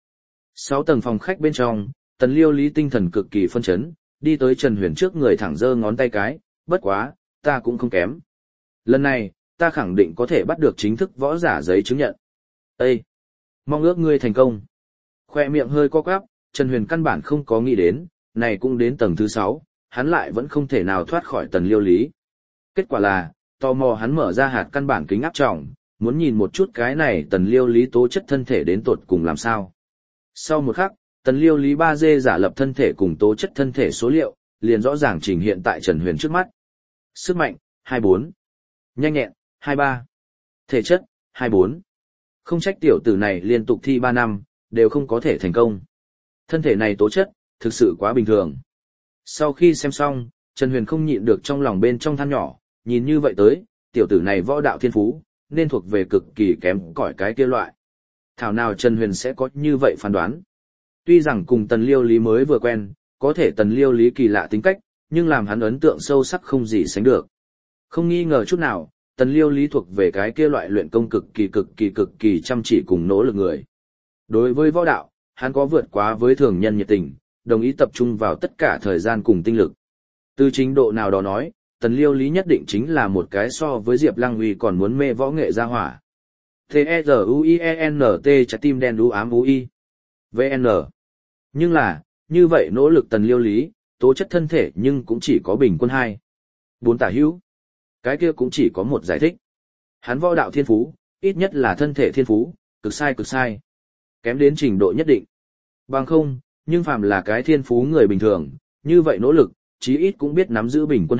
[SPEAKER 1] 6 tầng phòng khách bên trong, Tần Liêu Lý tinh thần cực kỳ phân chấn, đi tới Trần Huyền trước người thẳng giơ ngón tay cái, bất quá, ta cũng không kém. Lần này, ta khẳng định có thể bắt được chính thức võ giả giấy chứng nhận. Ê! Mong ước ngươi thành công. Khoe miệng hơi co quắp, Trần Huyền căn bản không có nghĩ đến, này cũng đến tầng thứ 6, hắn lại vẫn không thể nào thoát khỏi Tần Liêu Lý. Kết quả là, tò mò hắn mở ra hạt căn bản kính áp tròng, muốn nhìn một chút cái này Tần Liêu Lý tố chất thân thể đến tột cùng làm sao. Sau một khắc, Tần Liêu Lý 3D giả lập thân thể cùng tố chất thân thể số liệu, liền rõ ràng trình hiện tại Trần Huyền trước mắt. Sức mạnh, 24. Nhanh nhẹn, 23. Thể chất, 24. Không trách tiểu tử này liên tục thi 3 năm, đều không có thể thành công. Thân thể này tố chất, thực sự quá bình thường. Sau khi xem xong, Trần Huyền không nhịn được trong lòng bên trong than nhỏ, nhìn như vậy tới, tiểu tử này võ đạo thiên phú, nên thuộc về cực kỳ kém cỏi cái kia loại. Thảo nào Trần Huyền sẽ có như vậy phán đoán. Tuy rằng cùng Tần Liêu Lý mới vừa quen, có thể Tần Liêu Lý kỳ lạ tính cách, nhưng làm hắn ấn tượng sâu sắc không gì sánh được. Không nghi ngờ chút nào, Tần Liêu Lý thuộc về cái kia loại luyện công cực kỳ chăm chỉ cùng nỗ lực người. Đối với võ đạo, hắn có vượt quá với thường nhân nhiệt tình, đồng ý tập trung vào tất cả thời gian cùng tinh lực. Từ trình độ nào đó nói, Tần Liêu Lý nhất định chính là một cái so với Diệp Lăng Uy còn muốn mê võ nghệ gia hỏa. T-E-Z-U-I-E-N-T trái tim đen đú ám U-I. VN. Nhưng là, như vậy nỗ lực Tần Liêu Lý, tố chất thân thể nhưng cũng chỉ có bình quân 2. 4 tả hữu. Cái kia cũng chỉ có một giải thích. Hắn võ đạo thiên phú, ít nhất là thân thể thiên phú, cực sai. Kém đến trình độ nhất định. Bằng không, nhưng phàm là cái thiên phú người bình thường, như vậy nỗ lực, chí ít cũng biết nắm giữ bình quân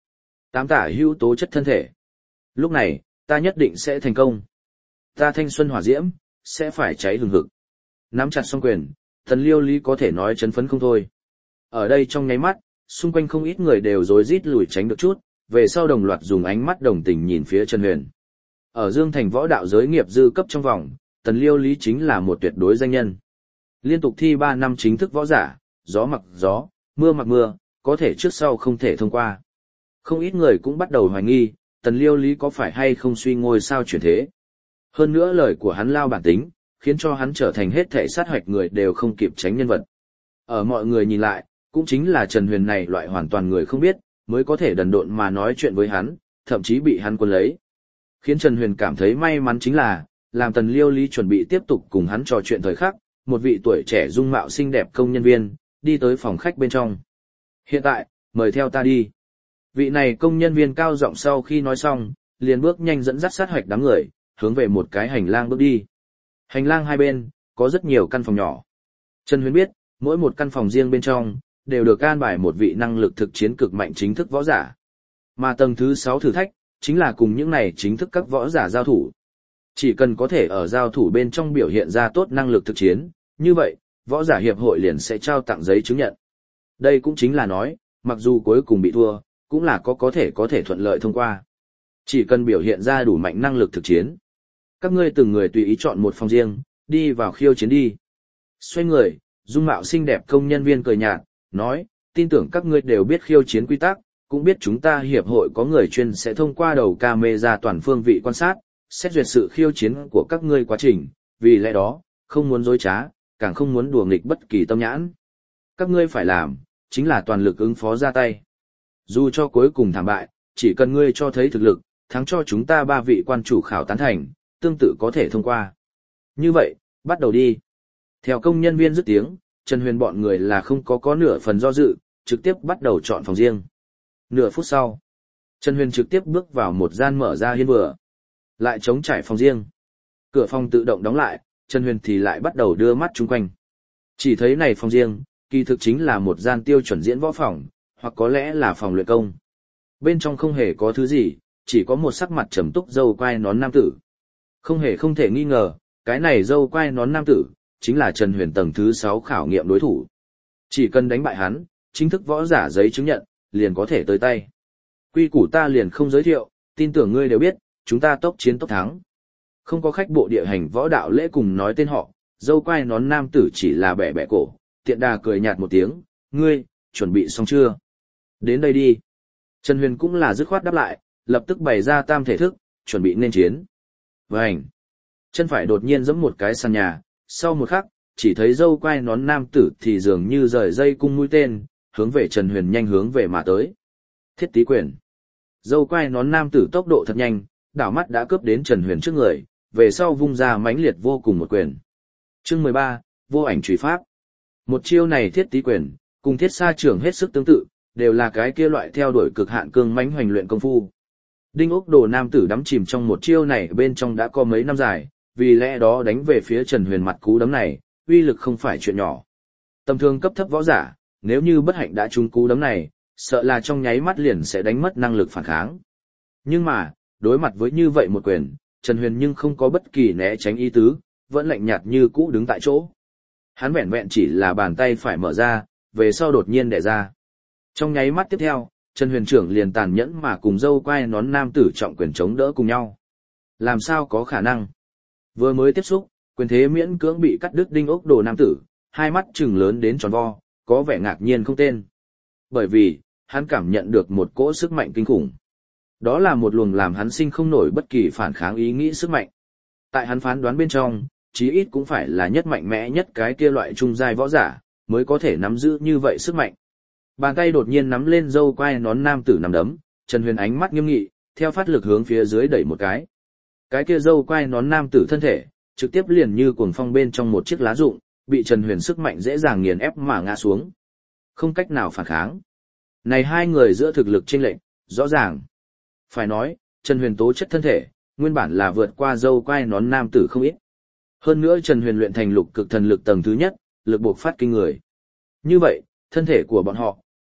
[SPEAKER 1] 8 tả hữu tố chất thân thể. Lúc này, ta nhất định sẽ thành công. Ta thanh xuân hỏa diễm, sẽ phải cháy hừng hực. Nắm chặt song quyền, Tần Liêu Lý có thể nói chấn phấn không thôi. Ở đây trong nháy mắt, xung quanh không ít người đều rối rít lùi tránh được chút, về sau đồng loạt dùng ánh mắt đồng tình nhìn phía Trần Huyền. Ở Dương Thành võ đạo giới nghiệp dư cấp trong vòng, Tần Liêu Lý chính là một tuyệt đối danh nhân. Liên tục thi 3 năm chính thức võ giả, gió mặc gió, mưa mặc mưa, có thể trước sau không thể thông qua. Không ít người cũng bắt đầu hoài nghi, Tần Liêu Lý có phải hay không suy ngôi sao chuyển thế. Hơn nữa lời của hắn lao bản tính, khiến cho hắn trở thành hết thể sát hoạch người đều không kịp tránh nhân vật. Ở mọi người nhìn lại, cũng chính là Trần Huyền này loại hoàn toàn người không biết, mới có thể đần độn mà nói chuyện với hắn, thậm chí bị hắn quân lấy. Khiến Trần Huyền cảm thấy may mắn chính là, làm Tần Liêu Lý chuẩn bị tiếp tục cùng hắn trò chuyện thời khắc, một vị tuổi trẻ dung mạo xinh đẹp công nhân viên, đi tới phòng khách bên trong. Hiện tại, mời theo ta đi. Vị này công nhân viên cao giọng sau khi nói xong, liền bước nhanh dẫn dắt sát hoạch đám người, hướng về một cái hành lang bước đi. Hành lang hai bên, có rất nhiều căn phòng nhỏ. Trần Huyền biết, mỗi một căn phòng riêng bên trong, đều được an bài một vị năng lực thực chiến cực mạnh chính thức võ giả. Mà tầng thứ 6 thử thách, chính là cùng những này chính thức các võ giả giao thủ. Chỉ cần có thể ở giao thủ bên trong biểu hiện ra tốt năng lực thực chiến, như vậy, võ giả hiệp hội liền sẽ trao tặng giấy chứng nhận. Đây cũng chính là nói, mặc dù cuối cùng bị thua, cũng là có thể thuận lợi thông qua. Chỉ cần biểu hiện ra đủ mạnh năng lực thực chiến. Các ngươi từng người tùy ý chọn một phòng riêng, đi vào khiêu chiến đi. Xoay người, dung mạo xinh đẹp công nhân viên cười nhạt, nói, tin tưởng các ngươi đều biết khiêu chiến quy tắc, cũng biết chúng ta hiệp hội có người chuyên sẽ thông qua đầu camera toàn phương vị quan sát, xét duyệt sự khiêu chiến của các ngươi quá trình, vì lẽ đó, không muốn dối trá, càng không muốn đùa nghịch bất kỳ tâm nhãn. Các ngươi phải làm, chính là toàn lực ứng phó ra tay. Dù cho cuối cùng thảm bại, chỉ cần ngươi cho thấy thực lực, thắng cho chúng ta 3 vị quan chủ khảo tán thành, tương tự có thể thông qua. Như vậy, bắt đầu đi. Theo công nhân viên dứt tiếng, Trần Huyền bọn người là không có nửa phần do dự, trực tiếp bắt đầu chọn phòng riêng. Nửa phút sau, Trần Huyền trực tiếp bước vào một gian mở ra hiên vừa. Lại trống trải phòng riêng. Cửa phòng tự động đóng lại, Trần Huyền thì lại bắt đầu đưa mắt chung quanh. Chỉ thấy này phòng riêng, kỳ thực chính là một gian tiêu chuẩn diễn võ phòng, hoặc có lẽ là phòng luyện công. Bên trong không hề có thứ gì, chỉ có một sắc mặt trầm túc râu quai nón nam tử. Không thể nghi ngờ, cái này râu quai nón nam tử, chính là Trần Huyền tầng thứ 6 khảo nghiệm đối thủ. Chỉ cần đánh bại hắn, chính thức võ giả giấy chứng nhận, liền có thể tới tay. Quy củ ta liền không giới thiệu, tin tưởng ngươi đều biết, chúng ta tốc chiến tốc thắng. Không có khách bộ địa hành võ đạo lễ cùng nói tên họ, dâu quai nón nam tử chỉ là bẻ bẻ cổ, tiện đà cười nhạt một tiếng, ngươi, chuẩn bị xong chưa? Đến đây đi. Trần Huyền cũng là dứt khoát đáp lại, lập tức bày ra tam thể thức, chuẩn bị nên chiến. Vành. Chân phải đột nhiên giẫm một cái sàn nhà, sau một khắc, chỉ thấy dâu quai nón nam tử thì dường như rời dây cung mũi tên, hướng về Trần Huyền nhanh hướng về mà tới. Thiết tí quyền. Dâu quai nón nam tử tốc độ thật nhanh, đảo mắt đã cướp đến Trần Huyền trước người, về sau vung ra mãnh liệt vô cùng một quyền. Chương 13, vô ảnh truy pháp. Một chiêu này thiết tí quyền, cùng thiết sa trưởng hết sức tương tự, đều là cái kia loại theo đuổi cực hạn cương mãnh hoành luyện công phu. Đinh Ốc Đồ nam tử đắm chìm trong một chiêu này bên trong đã có mấy năm dài, vì lẽ đó đánh về phía Trần Huyền mặt cú đấm này, uy lực không phải chuyện nhỏ. Tầm thường cấp thấp võ giả, nếu như bất hạnh đã trúng cú đấm này, sợ là trong nháy mắt liền sẽ đánh mất năng lực phản kháng. Nhưng mà, đối mặt với như vậy một quyền, Trần Huyền nhưng không có bất kỳ né tránh ý tứ, vẫn lạnh nhạt như cũ đứng tại chỗ. Hắn vẹn vẹn chỉ là bàn tay phải mở ra, về sau đột nhiên đẻ ra. Trong nháy mắt tiếp theo, Trần Huyền trưởng liền tàn nhẫn mà cùng dâu quai nón nam tử trọng quyền chống đỡ cùng nhau. Làm sao có khả năng? Vừa mới tiếp xúc, quyền thế miễn cưỡng bị cắt đứt Đinh Ốc Đồ nam tử, hai mắt trừng lớn đến tròn vo, có vẻ ngạc nhiên không tên. Bởi vì, hắn cảm nhận được một cỗ sức mạnh kinh khủng. Đó là một luồng làm hắn sinh không nổi bất kỳ phản kháng ý nghĩ sức mạnh. Tại hắn phán đoán bên trong, chí ít cũng phải là nhất mạnh mẽ nhất cái kia loại trung giai võ giả, mới có thể nắm giữ như vậy sức mạnh. Bàn tay đột nhiên nắm lên dâu quai nón nam tử nằm đấm, Trần Huyền ánh mắt nghiêm nghị, theo phát lực hướng phía dưới đẩy một cái. Cái kia dâu quai nón nam tử thân thể, trực tiếp liền như cuồng phong bên trong một chiếc lá rụng, bị Trần Huyền sức mạnh dễ dàng nghiền ép mà ngã xuống. Không cách nào phản kháng. Này hai người giữa thực lực chênh lệch, rõ ràng. Phải nói, Trần Huyền tố chất thân thể, nguyên bản là vượt qua dâu quai nón nam tử không ít. Hơn nữa Trần Huyền luyện thành lục cực thần lực tầng thứ nhất, lực bộc phát kinh người. Như vậy, thân thể của bọn họ,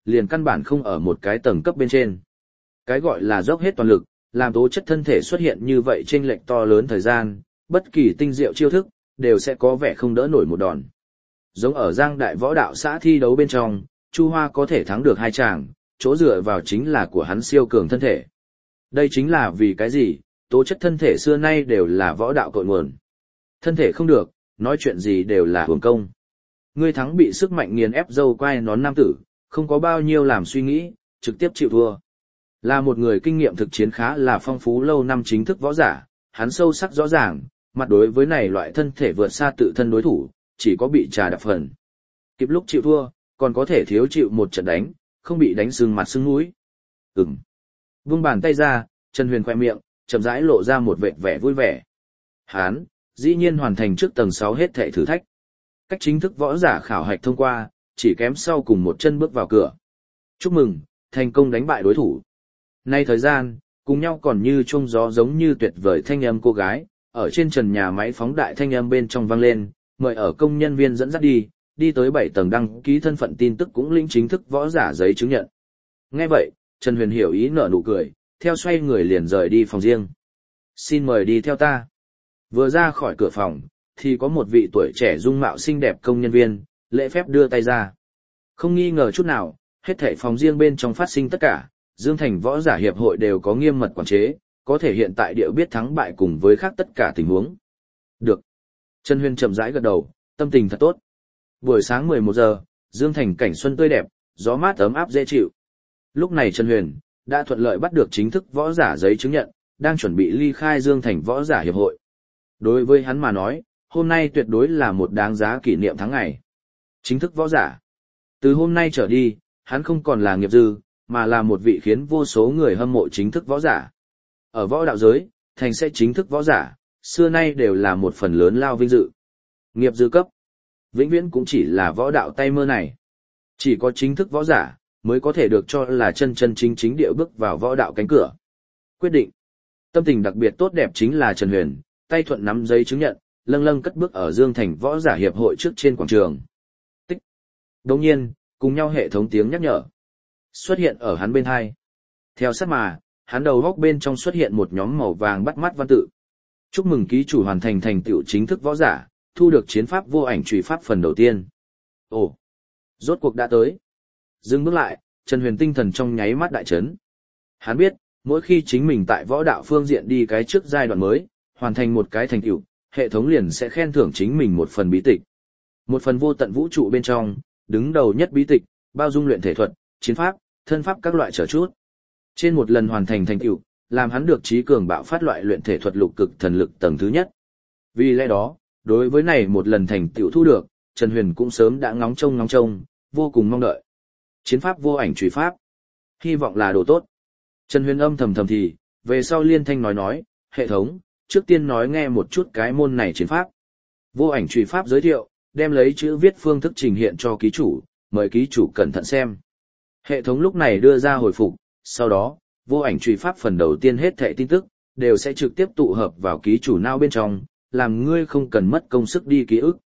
[SPEAKER 1] liền căn bản không ở một cái tầng cấp bên trên. Cái gọi là dốc hết toàn lực, làm tố chất thân thể xuất hiện như vậy chênh lệch to lớn thời gian, bất kỳ tinh diệu chiêu thức, đều sẽ có vẻ không đỡ nổi một đòn. Giống ở Giang Đại Võ Đạo xã thi đấu bên trong, Chu Hoa có thể thắng được 2 chàng, chỗ dựa vào chính là của hắn siêu cường thân thể. Đây chính là vì cái gì, tố chất thân thể xưa nay đều là võ đạo cội nguồn. Thân thể không được, nói chuyện gì đều là hưởng công. Ngươi thắng bị sức mạnh nghiền ép dâu quai nón nam tử, không có bao nhiêu làm suy nghĩ, trực tiếp chịu thua. Là một người kinh nghiệm thực chiến khá là phong phú lâu năm chính thức võ giả, hắn sâu sắc rõ ràng, mặt đối với này loại thân thể vượt xa tự thân đối thủ, chỉ có bị trà đạp phần. Kịp lúc chịu thua, còn có thể thiếu chịu một trận đánh, không bị đánh sưng mặt sưng mũi. Vung bàn tay ra, Trần Huyền khoe miệng, chậm rãi lộ ra một vệt vẻ vui vẻ. Hán, dĩ nhiên hoàn thành trước tầng 6 hết thảy thử thách. Cách chính thức võ giả khảo hạch thông qua, chỉ kém sau cùng một chân bước vào cửa. Chúc mừng, thành công đánh bại đối thủ. Nay thời gian, cùng nhau còn như chuông gió giống như tuyệt vời thanh âm cô gái, ở trên trần nhà máy phóng đại thanh âm bên trong vang lên, mời ở công nhân viên dẫn dắt đi tới 7 tầng đăng ký thân phận tin tức cũng lĩnh chính thức võ giả giấy chứng nhận. Nghe vậy, Trần Huyền hiểu ý nở nụ cười, theo xoay người liền rời đi phòng riêng. Xin mời đi theo ta. Vừa ra khỏi cửa phòng, thì có một vị tuổi trẻ dung mạo xinh đẹp công nhân viên, lễ phép đưa tay ra. Không nghi ngờ chút nào, hết thảy phòng riêng bên trong phát sinh tất cả, Dương Thành Võ Giả Hiệp hội đều có nghiêm mật quản chế, có thể hiện tại điệu biết thắng bại cùng với khác tất cả tình huống. Được. Trần Huyền chậm rãi gật đầu, tâm tình thật tốt. Buổi sáng 11 giờ, Dương Thành cảnh xuân tươi đẹp, gió mát ấm áp dễ chịu. Lúc này Trần Huyền đã thuận lợi bắt được chính thức võ giả giấy chứng nhận, đang chuẩn bị ly khai Dương Thành Võ Giả Hiệp hội. Đối với hắn mà nói, hôm nay tuyệt đối là một đáng giá kỷ niệm tháng ngày. Chính thức võ giả. Từ hôm nay trở đi, hắn không còn là nghiệp dư, mà là một vị khiến vô số người hâm mộ chính thức võ giả. Ở võ đạo giới, thành sẽ chính thức võ giả, xưa nay đều là một phần lớn lao vinh dự. Nghiệp dư cấp, vĩnh viễn cũng chỉ là võ đạo tay mơ này. Chỉ có chính thức võ giả, mới có thể được cho là chân chân chính chính địa bước vào võ đạo cánh cửa. Quyết định. Tâm tình đặc biệt tốt đẹp chính là Trần Huyền, tay thuận nắm giấy chứng nhận, lâng lâng cất bước ở Dương Thành Võ Giả Hiệp hội trước trên quảng trường. Tích. Đồng nhiên, cùng nhau hệ thống tiếng nhắc nhở xuất hiện ở hắn bên hai. Theo sát mà, hắn đầu góc bên trong xuất hiện một nhóm màu vàng bắt mắt văn tự. Chúc mừng ký chủ hoàn thành thành tựu chính thức võ giả, thu được chiến pháp vô ảnh chùy pháp phần đầu tiên. Ồ, rốt cuộc đã tới. Dừng bước lại, Trần Huyền tinh thần trong nháy mắt đại chấn. Hắn biết, mỗi khi chính mình tại võ đạo phương diện đi cái trước giai đoạn mới, hoàn thành một cái thành tựu, hệ thống liền sẽ khen thưởng chính mình một phần bí tịch. Một phần vô tận vũ trụ bên trong, đứng đầu nhất bí tịch, bao dung luyện thể thuật, chiến pháp, thân pháp các loại trở chút. Trên một lần hoàn thành thành tựu, làm hắn được trí cường bạo phát loại luyện thể thuật lục cực thần lực tầng thứ nhất. Vì lẽ đó, đối với này một lần thành tựu thu được, Trần Huyền cũng sớm đã ngóng trông, vô cùng mong đợi. Chiến pháp vô ảnh chùy pháp. Hy vọng là đồ tốt. Trần Huyền âm thầm thì, về sau liên thanh nói, hệ thống, trước tiên nói nghe một chút cái môn này chiến pháp. Vô ảnh chùy pháp giới thiệu, đem lấy chữ viết phương thức trình hiện cho ký chủ, mời ký chủ cẩn thận xem. Hệ thống lúc này đưa ra hồi phục, sau đó, vô ảnh chùy pháp phần đầu tiên hết thảy tin tức, đều sẽ trực tiếp tụ hợp vào ký chủ não bên trong, làm ngươi không cần mất công sức đi ký ức.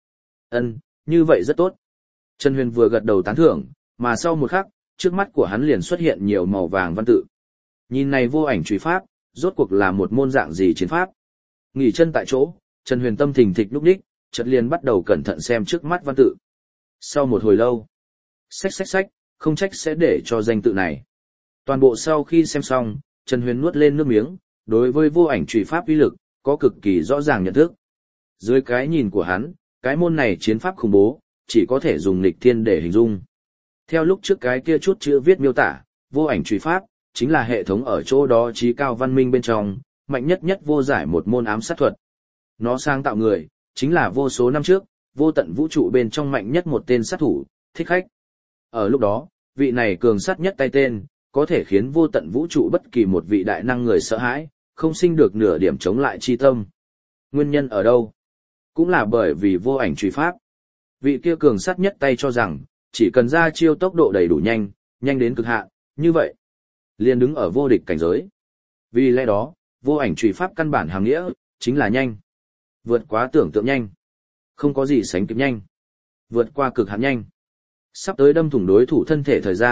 [SPEAKER 1] Như vậy rất tốt. Trần Huyền vừa gật đầu tán thưởng, mà sau một khắc, trước mắt của hắn liền xuất hiện nhiều màu vàng văn tự. Nhìn này vô ảnh chùy pháp, rốt cuộc là một môn dạng gì chiến pháp. Nghỉ chân tại chỗ, Trần Huyền tâm thình thịch lúc đích, chợt liền bắt đầu cẩn thận xem trước mắt văn tự. Sau một hồi lâu, xách, không trách sẽ để cho danh tự này. Toàn bộ sau khi xem xong, Trần Huyền nuốt lên nước miếng, đối với vô ảnh chùy pháp uy lực, có cực kỳ rõ ràng nhận thức. Dưới cái nhìn của hắn, cái môn này chiến pháp khủng bố, chỉ có thể dùng nghịch thiên để hình dung. Theo lúc trước cái kia chút chữ viết miêu tả, vô ảnh chùy pháp, chính là hệ thống ở chỗ đó trí cao văn minh bên trong, mạnh nhất vô giải một môn ám sát thuật. Nó sáng tạo người, chính là vô số năm trước, vô tận vũ trụ bên trong mạnh nhất một tên sát thủ, Thích Khách. Ở lúc đó, vị này cường sát nhất tay tên, có thể khiến vô tận vũ trụ bất kỳ một vị đại năng người sợ hãi, không sinh được nửa điểm chống lại chi tâm. Nguyên nhân ở đâu? Cũng là bởi vì vô ảnh chùy pháp. Vị kia cường sát nhất tay cho rằng, chỉ cần ra chiêu tốc độ đầy đủ nhanh đến cực hạn, như vậy, liền đứng ở vô địch cảnh giới. Vì lẽ đó, vô ảnh chùy pháp căn bản hàng nghĩa, chính là nhanh. Vượt quá tưởng tượng nhanh. Không có gì sánh kịp nhanh. Vượt qua cực hạn nhanh. Sắp tới đâm thủng đối thủ thân thể thời gian,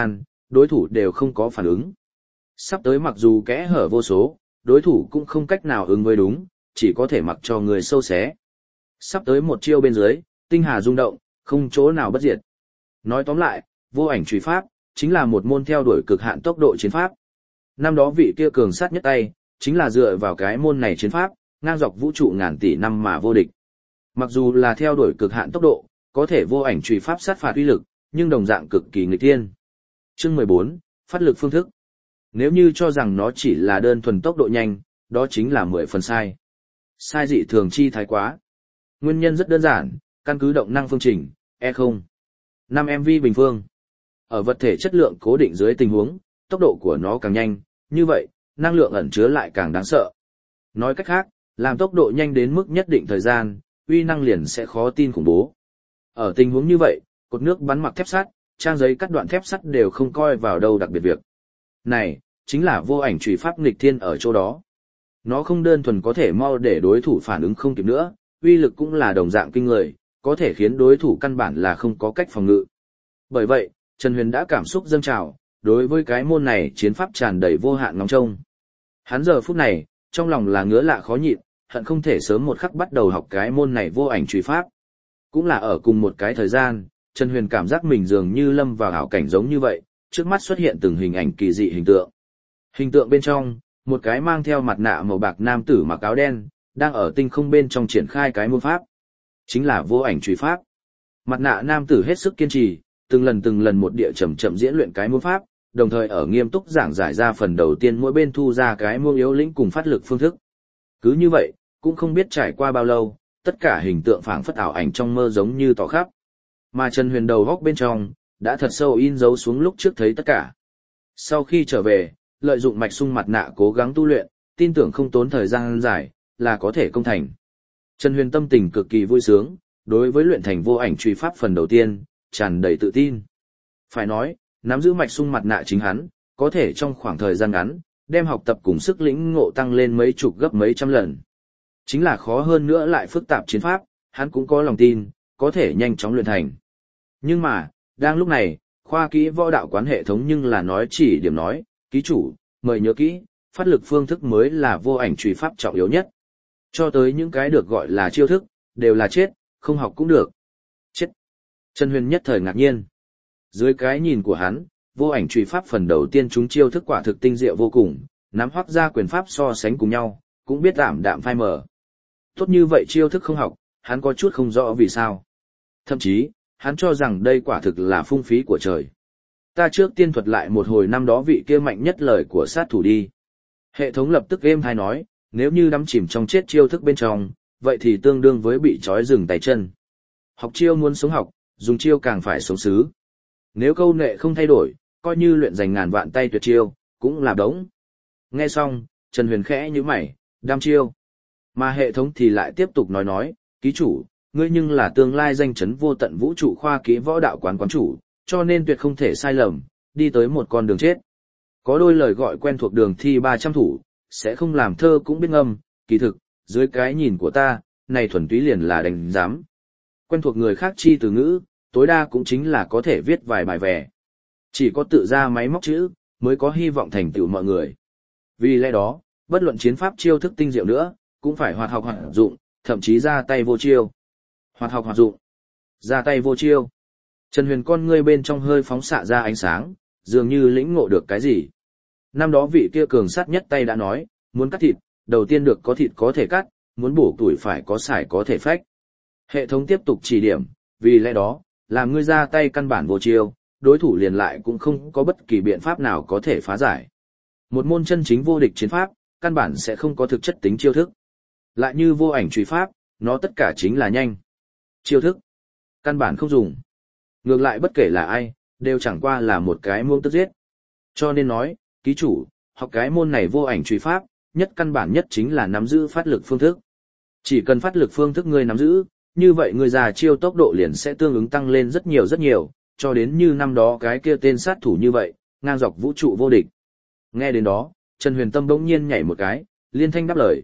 [SPEAKER 1] đối thủ đều không có phản ứng. Sắp tới mặc dù kẽ hở vô số, đối thủ cũng không cách nào ứng với đúng, chỉ có thể mặc cho người sâu xé. Sắp tới một chiêu bên dưới, tinh hà rung động, không chỗ nào bất diệt. Nói tóm lại, vô ảnh truy pháp, chính là một môn theo đuổi cực hạn tốc độ chiến pháp. Năm đó vị kia cường sát nhất tay, chính là dựa vào cái môn này chiến pháp, ngang dọc vũ trụ ngàn tỷ năm mà vô địch. Mặc dù là theo đuổi cực hạn tốc độ, có thể vô ảnh truy pháp sát phạt uy lực, nhưng đồng dạng cực kỳ nghịch thiên. Chương 14, phát lực phương thức. Nếu như cho rằng nó chỉ là đơn thuần tốc độ nhanh, đó chính là 10 phần sai. Sai dị thường chi thái quá. Nguyên nhân rất đơn giản, căn cứ động năng phương trình, E0. 5 MV bình phương. Ở vật thể chất lượng cố định dưới tình huống, tốc độ của nó càng nhanh, như vậy, năng lượng ẩn chứa lại càng đáng sợ. Nói cách khác, làm tốc độ nhanh đến mức nhất định thời gian, uy năng liền sẽ khó tin khủng bố. Ở tình huống như vậy, cột nước bắn mặc thép sắt, trang giấy cắt đoạn thép sắt đều không coi vào đâu đặc biệt việc. Này, chính là vô ảnh truy pháp nghịch thiên ở chỗ đó. Nó không đơn thuần có thể mau để đối thủ phản ứng không kịp nữa, uy lực cũng là đồng dạng kinh người, có thể khiến đối thủ căn bản là không có cách phòng ngự. Bởi vậy, Trần Huyền đã cảm xúc dâng trào, đối với cái môn này chiến pháp tràn đầy vô hạn ngóng trông. Hắn giờ phút này, trong lòng là ngứa lạ khó nhịn, hận không thể sớm một khắc bắt đầu học cái môn này vô ảnh truy pháp. Cũng là ở cùng một cái thời gian, Trần Huyền cảm giác mình dường như lâm vào ảo cảnh giống như vậy, trước mắt xuất hiện từng hình ảnh kỳ dị hình tượng. Hình tượng bên trong, một cái mang theo mặt nạ màu bạc nam tử mặc áo đen, đang ở tinh không bên trong triển khai cái môn pháp. Chính là vô ảnh truy pháp. Mặt nạ nam tử hết sức kiên trì, từng lần một địa chậm chậm diễn luyện cái môn pháp, đồng thời ở nghiêm túc giảng giải ra phần đầu tiên mỗi bên thu ra cái môn yếu lĩnh cùng phát lực phương thức. Cứ như vậy, cũng không biết trải qua bao lâu, tất cả hình tượng phảng phất ảo ảnh trong mơ giống như tỏ khắp. Mà Trần Huyền đầu góc bên trong, đã thật sâu in dấu xuống lúc trước thấy tất cả. Sau khi trở về, lợi dụng mạch sung mặt nạ cố gắng tu luyện, tin tưởng không tốn thời gian dài, là có thể công thành. Trần Huyền tâm tình cực kỳ vui sướng, đối với luyện thành vô ảnh truy pháp phần đầu tiên, tràn đầy tự tin. Phải nói, nắm giữ mạch sung mặt nạ chính hắn, có thể trong khoảng thời gian ngắn, đem học tập cùng sức lĩnh ngộ tăng lên mấy chục gấp mấy trăm lần. Chính là khó hơn nữa lại phức tạp chiến pháp, hắn cũng có lòng tin, có thể nhanh chóng luyện thành. Nhưng mà, đang lúc này, khoa kỹ võ đạo quán hệ thống nhưng là nói chỉ điểm nói, ký chủ, mời nhớ kỹ, phát lực phương thức mới là vô ảnh truy pháp trọng yếu nhất. Cho tới những cái được gọi là chiêu thức, đều là chết, không học cũng được. Chết. Trần Huyền nhất thời ngạc nhiên. Dưới cái nhìn của hắn, vô ảnh truy pháp phần đầu tiên chúng chiêu thức quả thực tinh diệu vô cùng, nắm hoắc ra quyền pháp so sánh cùng nhau, cũng biết ảm đạm phai mờ. Tốt như vậy chiêu thức không học, hắn có chút không rõ vì sao. Thậm chí, hắn cho rằng đây quả thực là phung phí của trời. Ta trước tiên thuật lại một hồi năm đó vị kia mạnh nhất lời của sát thủ đi. Hệ thống lập tức êm hay nói, nếu như đắm chìm trong chết chiêu thức bên trong, vậy thì tương đương với bị trói rừng tay chân. Học chiêu muốn sống học, dùng chiêu càng phải sống xứ. Nếu câu nệ không thay đổi, coi như luyện dành ngàn vạn tay tuyệt chiêu, cũng là đống. Nghe xong, Trần Huyền khẽ như mày, đam chiêu. Mà hệ thống thì lại tiếp tục nói, ký chủ, ngươi nhưng là tương lai danh chấn vô tận vũ trụ khoa kỹ võ đạo quán chủ, cho nên tuyệt không thể sai lầm, đi tới một con đường chết. Có đôi lời gọi quen thuộc đường thi 300 thủ, sẽ không làm thơ cũng biết ngâm, kỳ thực, dưới cái nhìn của ta, này thuần túy liền là đánh giám. Quen thuộc người khác chi từ ngữ, tối đa cũng chính là có thể viết vài bài vè. Chỉ có tự ra máy móc chữ, mới có hy vọng thành tựu mọi người. Vì lẽ đó, bất luận chiến pháp chiêu thức tinh diệu nữa, cũng phải hoạt học hoạt dụng, thậm chí ra tay vô chiêu. Hoạt học hoạt dụng, ra tay vô chiêu. Trần Huyền con ngươi bên trong hơi phóng xạ ra ánh sáng, dường như lĩnh ngộ được cái gì. Năm đó vị kia cường sát nhất tay đã nói, muốn cắt thịt, đầu tiên được có thịt có thể cắt, muốn bổ tuổi phải có sải có thể phách. Hệ thống tiếp tục chỉ điểm, vì lẽ đó, làm ngươi ra tay căn bản vô chiêu, đối thủ liền lại cũng không có bất kỳ biện pháp nào có thể phá giải. Một môn chân chính vô địch chiến pháp, căn bản sẽ không có thực chất tính chiêu thức. Lại như vô ảnh truy pháp, nó tất cả chính là nhanh. Chiêu thức, căn bản không dùng. Ngược lại bất kể là ai, đều chẳng qua là một cái muông tức giết. Cho nên nói, ký chủ, học cái môn này vô ảnh truy pháp, nhất căn bản nhất chính là nắm giữ phát lực phương thức. Chỉ cần phát lực phương thức ngươi nắm giữ, như vậy người già chiêu tốc độ liền sẽ tương ứng tăng lên rất nhiều, cho đến như năm đó cái kia tên sát thủ như vậy, ngang dọc vũ trụ vô địch. Nghe đến đó, Trần Huyền Tâm bỗng nhiên nhảy một cái, liên thanh đáp lời,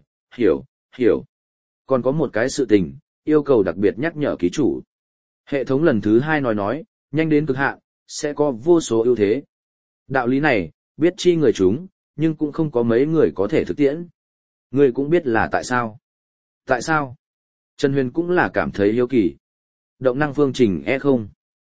[SPEAKER 1] hiểu. Còn có một cái sự tình, yêu cầu đặc biệt nhắc nhở ký chủ. Hệ thống lần thứ 2 nói, nhanh đến cực hạn, sẽ có vô số ưu thế. Đạo lý này, biết chi người chúng, nhưng cũng không có mấy người có thể thực tiễn. Ngươi cũng biết là tại sao. Tại sao? Trần Huyền cũng là cảm thấy hiếu kỳ. Động năng phương trình E0.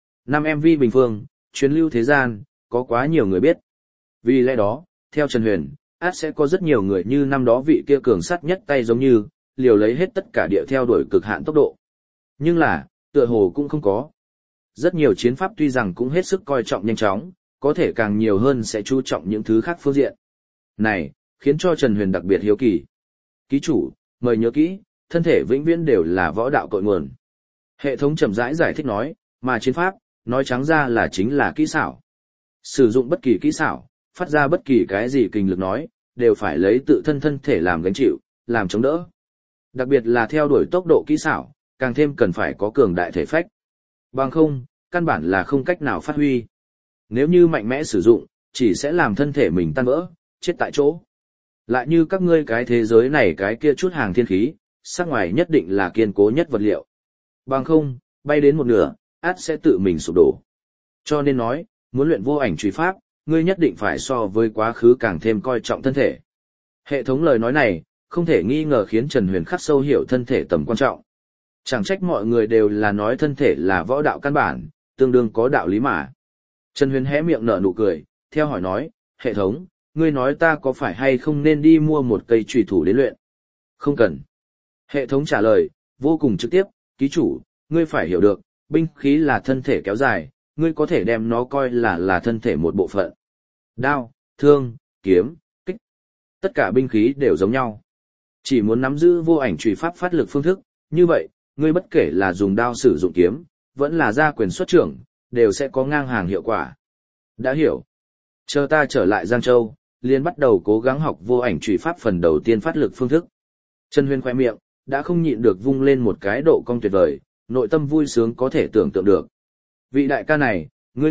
[SPEAKER 1] 5 MV bình phương, truyền lưu thế gian, có quá nhiều người biết. Vì lẽ đó, theo Trần Huyền, át sẽ có rất nhiều người như năm đó vị kia cường sắt nhất tay giống như, liều lấy hết tất cả địa theo đuổi cực hạn tốc độ. Nhưng là, tựa hồ cũng không có. Rất nhiều chiến pháp tuy rằng cũng hết sức coi trọng nhanh chóng, có thể càng nhiều hơn sẽ chú trọng những thứ khác phương diện. Này, khiến cho Trần Huyền đặc biệt hiếu kỳ. Ký chủ, mời nhớ kỹ, thân thể vĩnh viễn đều là võ đạo cội nguồn. Hệ thống chậm rãi giải thích nói, mà chiến pháp, nói trắng ra là chính là kỹ xảo. Sử dụng bất kỳ kỹ xảo, phát ra bất kỳ cái gì kinh lực nói, đều phải lấy tự thân thân thể làm gánh chịu, làm chống đỡ. Đặc biệt là theo đuổi tốc độ kỹ xảo, càng thêm cần phải có cường đại thể phách. Bằng không, căn bản là không cách nào phát huy. Nếu như mạnh mẽ sử dụng, chỉ sẽ làm thân thể mình tan vỡ, chết tại chỗ. Lại như các ngươi cái thế giới này cái kia chút hàng thiên khí, sắc ngoài nhất định là kiên cố nhất vật liệu. Bằng không, bay đến một nửa, át sẽ tự mình sụp đổ. Cho nên nói, muốn luyện vô ảnh truy pháp, ngươi nhất định phải so với quá khứ càng thêm coi trọng thân thể. Hệ thống lời nói này, không thể nghi ngờ khiến Trần Huyền khắc sâu hiểu thân thể tầm quan trọng. Chẳng trách mọi người đều là nói thân thể là võ đạo căn bản, tương đương có đạo lý mà. Trần Huyền hé miệng nở nụ cười, theo hỏi nói, hệ thống, ngươi nói ta có phải hay không nên đi mua một cây chùy thủ đến luyện? Không cần. Hệ thống trả lời, vô cùng trực tiếp, ký chủ, ngươi phải hiểu được, binh khí là thân thể kéo dài, ngươi có thể đem nó coi là thân thể một bộ phận. Đao, thương, kiếm, kích. Tất cả binh khí đều giống nhau. Chỉ muốn nắm giữ vô ảnh chùy pháp phát lực phương thức, như vậy, ngươi bất kể là dùng đao sử dụng kiếm, vẫn là ra quyền xuất trưởng, đều sẽ có ngang hàng hiệu quả. Đã hiểu. Chờ ta trở lại Giang Châu, liền bắt đầu cố gắng học vô ảnh chùy pháp phần đầu tiên phát lực phương thức. Trần Huyền khoe miệng, đã không nhịn được vung lên một cái độ cong tuyệt vời, nội tâm vui sướng có thể tưởng tượng được. Vị đại ca này,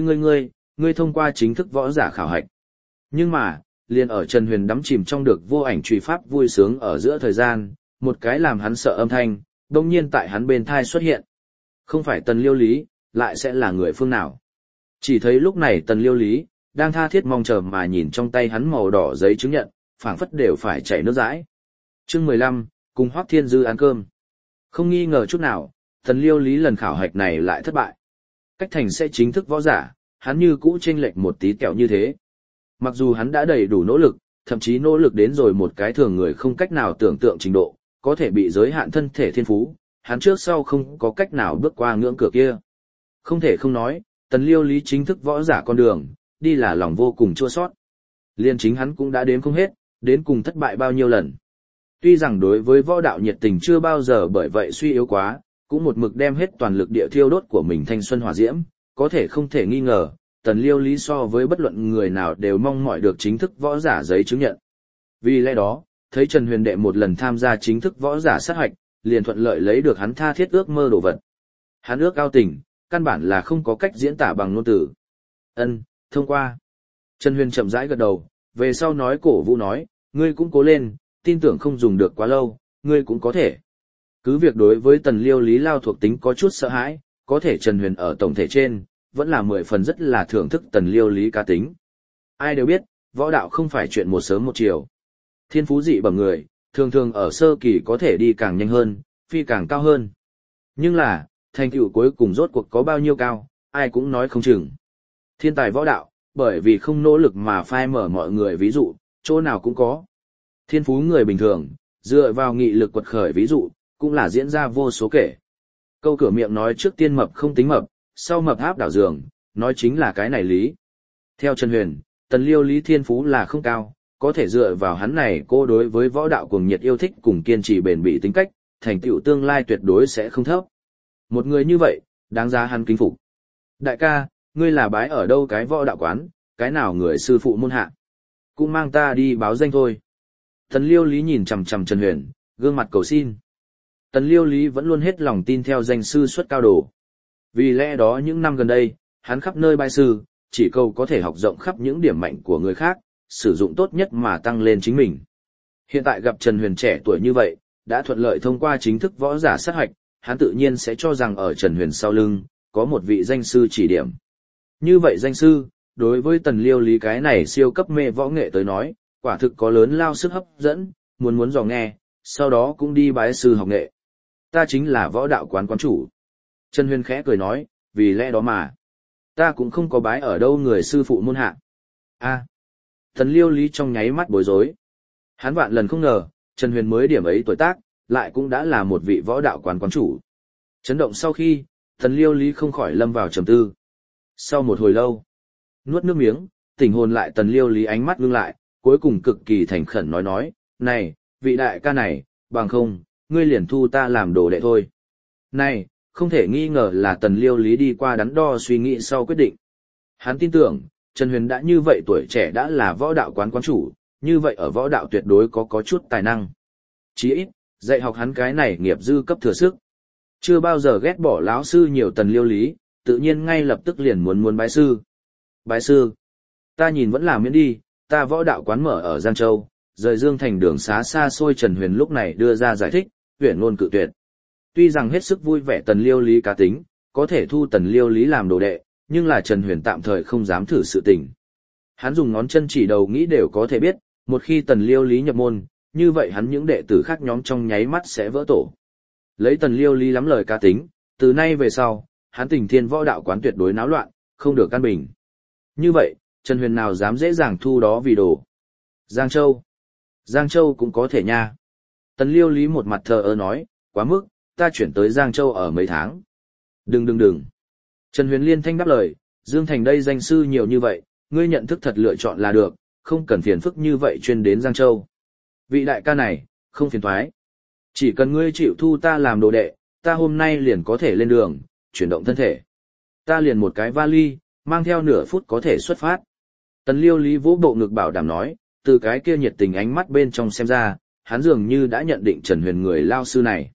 [SPEAKER 1] ngươi thông qua chính thức võ giả khảo hạch. Nhưng mà, liền ở Trần Huyền đắm chìm trong được vô ảnh chùy pháp vui sướng ở giữa thời gian, một cái làm hắn sợ âm thanh, đông nhiên tại hắn bên thai xuất hiện. Không phải Tần Liêu Lý, lại sẽ là người phương nào. Chỉ thấy lúc này Tần Liêu Lý, đang tha thiết mong chờ mà nhìn trong tay hắn màu đỏ giấy chứng nhận, phảng phất đều phải chảy nước dãi. Chương 15, cùng Hoắc Thiên Dư ăn cơm. Không nghi ngờ chút nào, Tần Liêu Lý lần khảo hạch này lại thất bại. Cách thành sẽ chính thức võ giả, hắn như cũ chênh lệch một tí kẹo như thế. Mặc dù hắn đã đầy đủ nỗ lực, thậm chí nỗ lực đến rồi một cái thường người không cách nào tưởng tượng trình độ, có thể bị giới hạn thân thể thiên phú, hắn trước sau không có cách nào bước qua ngưỡng cửa kia. Không thể không nói, Tần Liêu Lý chính thức võ giả con đường, đi là lòng vô cùng chua sót. Liên chính hắn cũng đã đếm không hết, đến cùng thất bại bao nhiêu lần. Tuy rằng đối với võ đạo nhiệt tình chưa bao giờ bởi vậy suy yếu quá, cũng một mực đem hết toàn lực địa thiêu đốt của mình thanh xuân hỏa diễm, có thể không thể nghi ngờ, Tần Liêu Lý so với bất luận người nào đều mong mỏi được chính thức võ giả giấy chứng nhận. Vì lẽ đó, thấy Trần Huyền đệ một lần tham gia chính thức võ giả sát hạch, liền thuận lợi lấy được hắn tha thiết ước mơ đồ vật. Hắn ước ao tình, căn bản là không có cách diễn tả bằng ngôn từ. Ân, thông qua. Trần Huyền chậm rãi gật đầu, về sau nói cổ vũ nói, ngươi cũng cố lên, tin tưởng không dùng được quá lâu, ngươi cũng có thể. Cứ việc đối với Tần Liêu Lý lao thuộc tính có chút sợ hãi, có thể Trần Huyền ở tổng thể trên, vẫn là 10 phần rất là thưởng thức Tần Liêu Lý cá tính. Ai đều biết, võ đạo không phải chuyện một sớm một chiều. Thiên phú dị bẩm người, thường thường ở sơ kỳ có thể đi càng nhanh hơn, phi càng cao hơn. Nhưng là, thành tựu cuối cùng rốt cuộc có bao nhiêu cao, ai cũng nói không chừng. Thiên tài võ đạo, bởi vì không nỗ lực mà phai mở mọi người ví dụ, chỗ nào cũng có. Thiên phú người bình thường, dựa vào nghị lực quật khởi ví dụ, cũng là diễn ra vô số kể. Câu cửa miệng nói trước tiên mập không tính mập, sau mập áp đảo giường, nói chính là cái này lý. Theo Trần Huyền, Tần Liêu Lý thiên phú là không cao, có thể dựa vào hắn này cô đối với võ đạo cuồng nhiệt yêu thích cùng kiên trì bền bỉ tính cách, thành tựu tương lai tuyệt đối sẽ không thấp. Một người như vậy, đáng giá hắn kính phục. Đại ca, ngươi là bái ở đâu cái võ đạo quán, cái nào người sư phụ môn hạ? Cũng mang ta đi báo danh thôi. Tần Liêu Lý nhìn chằm chằm Trần Huyền, gương mặt cầu xin. Tần Liêu Lý vẫn luôn hết lòng tin theo danh sư xuất cao đồ. Vì lẽ đó những năm gần đây, hắn khắp nơi bái sư, chỉ cầu có thể học rộng khắp những điểm mạnh của người khác, sử dụng tốt nhất mà tăng lên chính mình. Hiện tại gặp Trần Huyền trẻ tuổi như vậy, đã thuận lợi thông qua chính thức võ giả sát hoạch, hắn tự nhiên sẽ cho rằng ở Trần Huyền sau lưng, có một vị danh sư chỉ điểm. Như vậy danh sư, đối với Tần Liêu Lý cái này siêu cấp mê võ nghệ tới nói, quả thực có lớn lao sức hấp dẫn, muốn dò nghe, sau đó cũng đi bái sư học nghệ. Ta chính là võ đạo quán quán chủ. Trần Huyền khẽ cười nói, vì lẽ đó mà. Ta cũng không có bái ở đâu người sư phụ môn hạ. A. Tần Liêu Lý trong nháy mắt bối rối. Hắn vạn lần không ngờ, Trần Huyền mới điểm ấy tuổi tác, lại cũng đã là một vị võ đạo quán quán chủ. Chấn động sau khi, Tần Liêu Lý không khỏi lâm vào trầm tư. Sau một hồi lâu, nuốt nước miếng, tỉnh hồn lại Tần Liêu Lý ánh mắt ngưng lại, cuối cùng cực kỳ thành khẩn nói, này, vị đại ca này, bằng không, ngươi liền thu ta làm đồ đệ thôi. Này, không thể nghi ngờ là Tần Liêu Lý đi qua đắn đo suy nghĩ sau quyết định. Hắn tin tưởng, Trần Huyền đã như vậy tuổi trẻ đã là võ đạo quán quán chủ, như vậy ở võ đạo tuyệt đối có chút tài năng. Chí ít, dạy học hắn cái này nghiệp dư cấp thừa sức. Chưa bao giờ ghét bỏ lão sư nhiều Tần Liêu Lý, tự nhiên ngay lập tức liền muốn bái sư. Bái sư? Ta nhìn vẫn là miễn đi, ta võ đạo quán mở ở Giang Châu, rời Dương Thành đường xá xa xôi. Trần Huyền lúc này đưa ra giải thích, huyền ngôn cự tuyệt. Tuy rằng hết sức vui vẻ Tần Liêu Lý cá tính, có thể thu Tần Liêu Lý làm đồ đệ, nhưng là Trần Huyền tạm thời không dám thử sự tình. Hắn dùng ngón chân chỉ đầu nghĩ đều có thể biết, một khi Tần Liêu Lý nhập môn, như vậy hắn những đệ tử khác nhóm trong nháy mắt sẽ vỡ tổ. Lấy Tần Liêu Lý lắm lời cá tính, từ nay về sau, hắn Tình Thiên võ đạo quán tuyệt đối náo loạn, không được căn bình. Như vậy, Trần Huyền nào dám dễ dàng thu đó vì đồ. Giang Châu. Giang Châu cũng có thể nha. Tần Liêu Lý một mặt thờ ơ nói, quá mức, ta chuyển tới Giang Châu ở mấy tháng. Đừng. Trần Huyền liên thanh đáp lời, Dương Thành đây danh sư nhiều như vậy, ngươi nhận thức thật lựa chọn là được, không cần phiền phức như vậy chuyên đến Giang Châu. Vị đại ca này, không phiền thoái. Chỉ cần ngươi chịu thu ta làm đồ đệ, ta hôm nay liền có thể lên đường, chuyển động thân thể. Ta liền một cái vali, mang theo nửa phút có thể xuất phát. Tần Liêu Lý vỗ bộ ngực bảo đảm nói, từ cái kia nhiệt tình ánh mắt bên trong xem ra, hắn dường như đã nhận định Trần Huyền người lao sư này.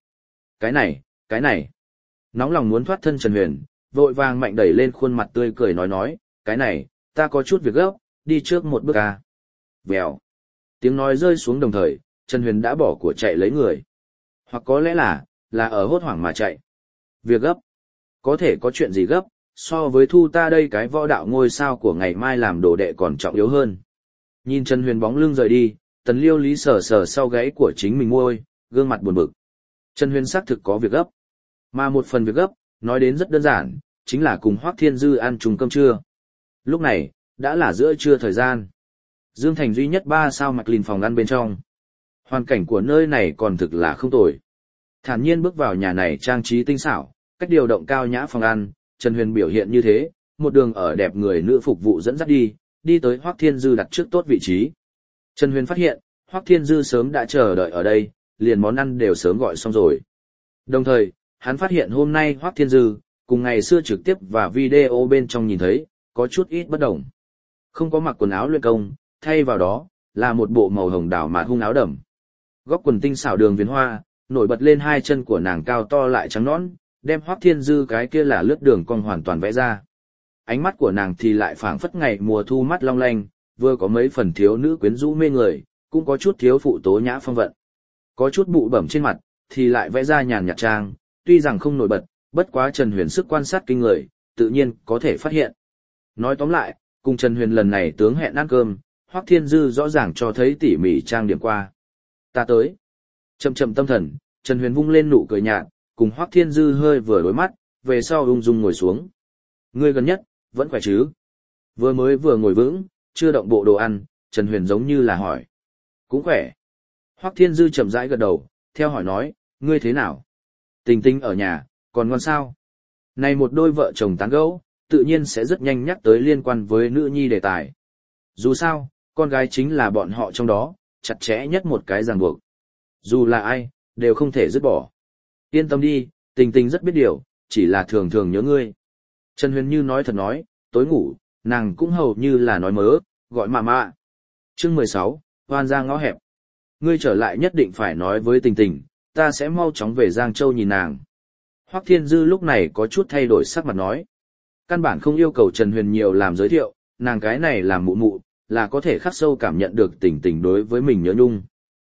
[SPEAKER 1] Cái này. Nóng lòng muốn thoát thân Trần Huyền, vội vàng mạnh đẩy lên khuôn mặt tươi cười nói, cái này, ta có chút việc gấp, đi trước một bước ca. Vèo. Tiếng nói rơi xuống đồng thời, Trần Huyền đã bỏ của chạy lấy người. Hoặc có lẽ là ở hốt hoảng mà chạy. Việc gấp. Có thể có chuyện gì gấp, so với thu ta đây cái võ đạo ngôi sao của ngày mai làm đồ đệ còn trọng yếu hơn. Nhìn Trần Huyền bóng lưng rời đi, Tần Liêu Lý sờ sau gáy của chính mình môi, gương mặt buồn bực. Trần Huyền xác thực có việc gấp. Mà một phần việc gấp, nói đến rất đơn giản, chính là cùng Hoắc Thiên Dư ăn chung cơm trưa. Lúc này, đã là giữa trưa thời gian. Dương Thành duy nhất 3 sao McLean phòng ăn bên trong. Hoàn cảnh của nơi này còn thực là không tồi. Thản nhiên bước vào nhà này trang trí tinh xảo, cách điều động cao nhã phòng ăn, Trần Huyền biểu hiện như thế, một đường ở đẹp người nữ phục vụ dẫn dắt đi tới Hoắc Thiên Dư đặt trước tốt vị trí. Trần Huyền phát hiện, Hoắc Thiên Dư sớm đã chờ đợi ở đây, liền món ăn đều sớm gọi xong rồi. Đồng thời, hắn phát hiện hôm nay Hoắc Thiên Dư, cùng ngày xưa trực tiếp và video bên trong nhìn thấy, có chút ít bất đồng. Không có mặc quần áo luyện công, thay vào đó, là một bộ màu hồng đào mạt hung áo đầm. Góc quần tinh xảo đường viền hoa, nổi bật lên hai chân của nàng cao to lại trắng nõn, đem Hoắc Thiên Dư cái kia là lướt đường cong hoàn toàn vẽ ra. Ánh mắt của nàng thì lại phảng phất ngày mùa thu mắt long lanh, vừa có mấy phần thiếu nữ quyến rũ mê người, cũng có chút thiếu phụ tố nhã phong vận. Có chút bụ bẩm trên mặt, thì lại vẽ ra nhàn nhạt trang, tuy rằng không nổi bật, bất quá Trần Huyền sức quan sát kinh người, tự nhiên có thể phát hiện. Nói tóm lại, cùng Trần Huyền lần này tướng hẹn ăn cơm, Hoắc Thiên Dư rõ ràng cho thấy tỉ mỉ trang điểm qua. Ta tới. Chậm tâm thần, Trần Huyền vung lên nụ cười nhạt, cùng Hoắc Thiên Dư hơi vừa đối mắt, về sau ung dung ngồi xuống. Ngươi gần nhất, vẫn khỏe chứ? Vừa ngồi vững, chưa động bộ đồ ăn, Trần Huyền giống như là hỏi. Cũng khỏe. Hoắc Thiên Dư chậm rãi gật đầu, theo hỏi nói, ngươi thế nào? Tình Tình ở nhà, còn ngoan sao? Này một đôi vợ chồng tán gẫu, tự nhiên sẽ rất nhanh nhắc tới liên quan với nữ nhi đề tài. Dù sao, con gái chính là bọn họ trong đó, chặt chẽ nhất một cái ràng buộc. Dù là ai, đều không thể dứt bỏ. Yên tâm đi, Tình Tình rất biết điều, chỉ là thường thường nhớ ngươi. Trần Huyền như nói thật nói, tối ngủ, nàng cũng hầu như là nói mớ, gọi mama. Chương 16, hoan ra ngõ hẹp. Ngươi trở lại nhất định phải nói với Tình Tình, ta sẽ mau chóng về Giang Châu nhìn nàng. Hoắc Thiên Dư lúc này có chút thay đổi sắc mặt nói. Căn bản không yêu cầu Trần Huyền nhiều làm giới thiệu, nàng cái này làm mụ mụ, là có thể khắc sâu cảm nhận được Tình Tình đối với mình nhớ nhung.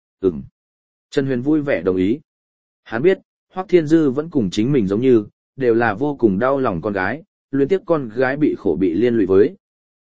[SPEAKER 1] Trần Huyền vui vẻ đồng ý. Hắn biết, Hoắc Thiên Dư vẫn cùng chính mình giống như, đều là vô cùng đau lòng con gái, luyến tiếc con gái bị khổ bị liên lụy với.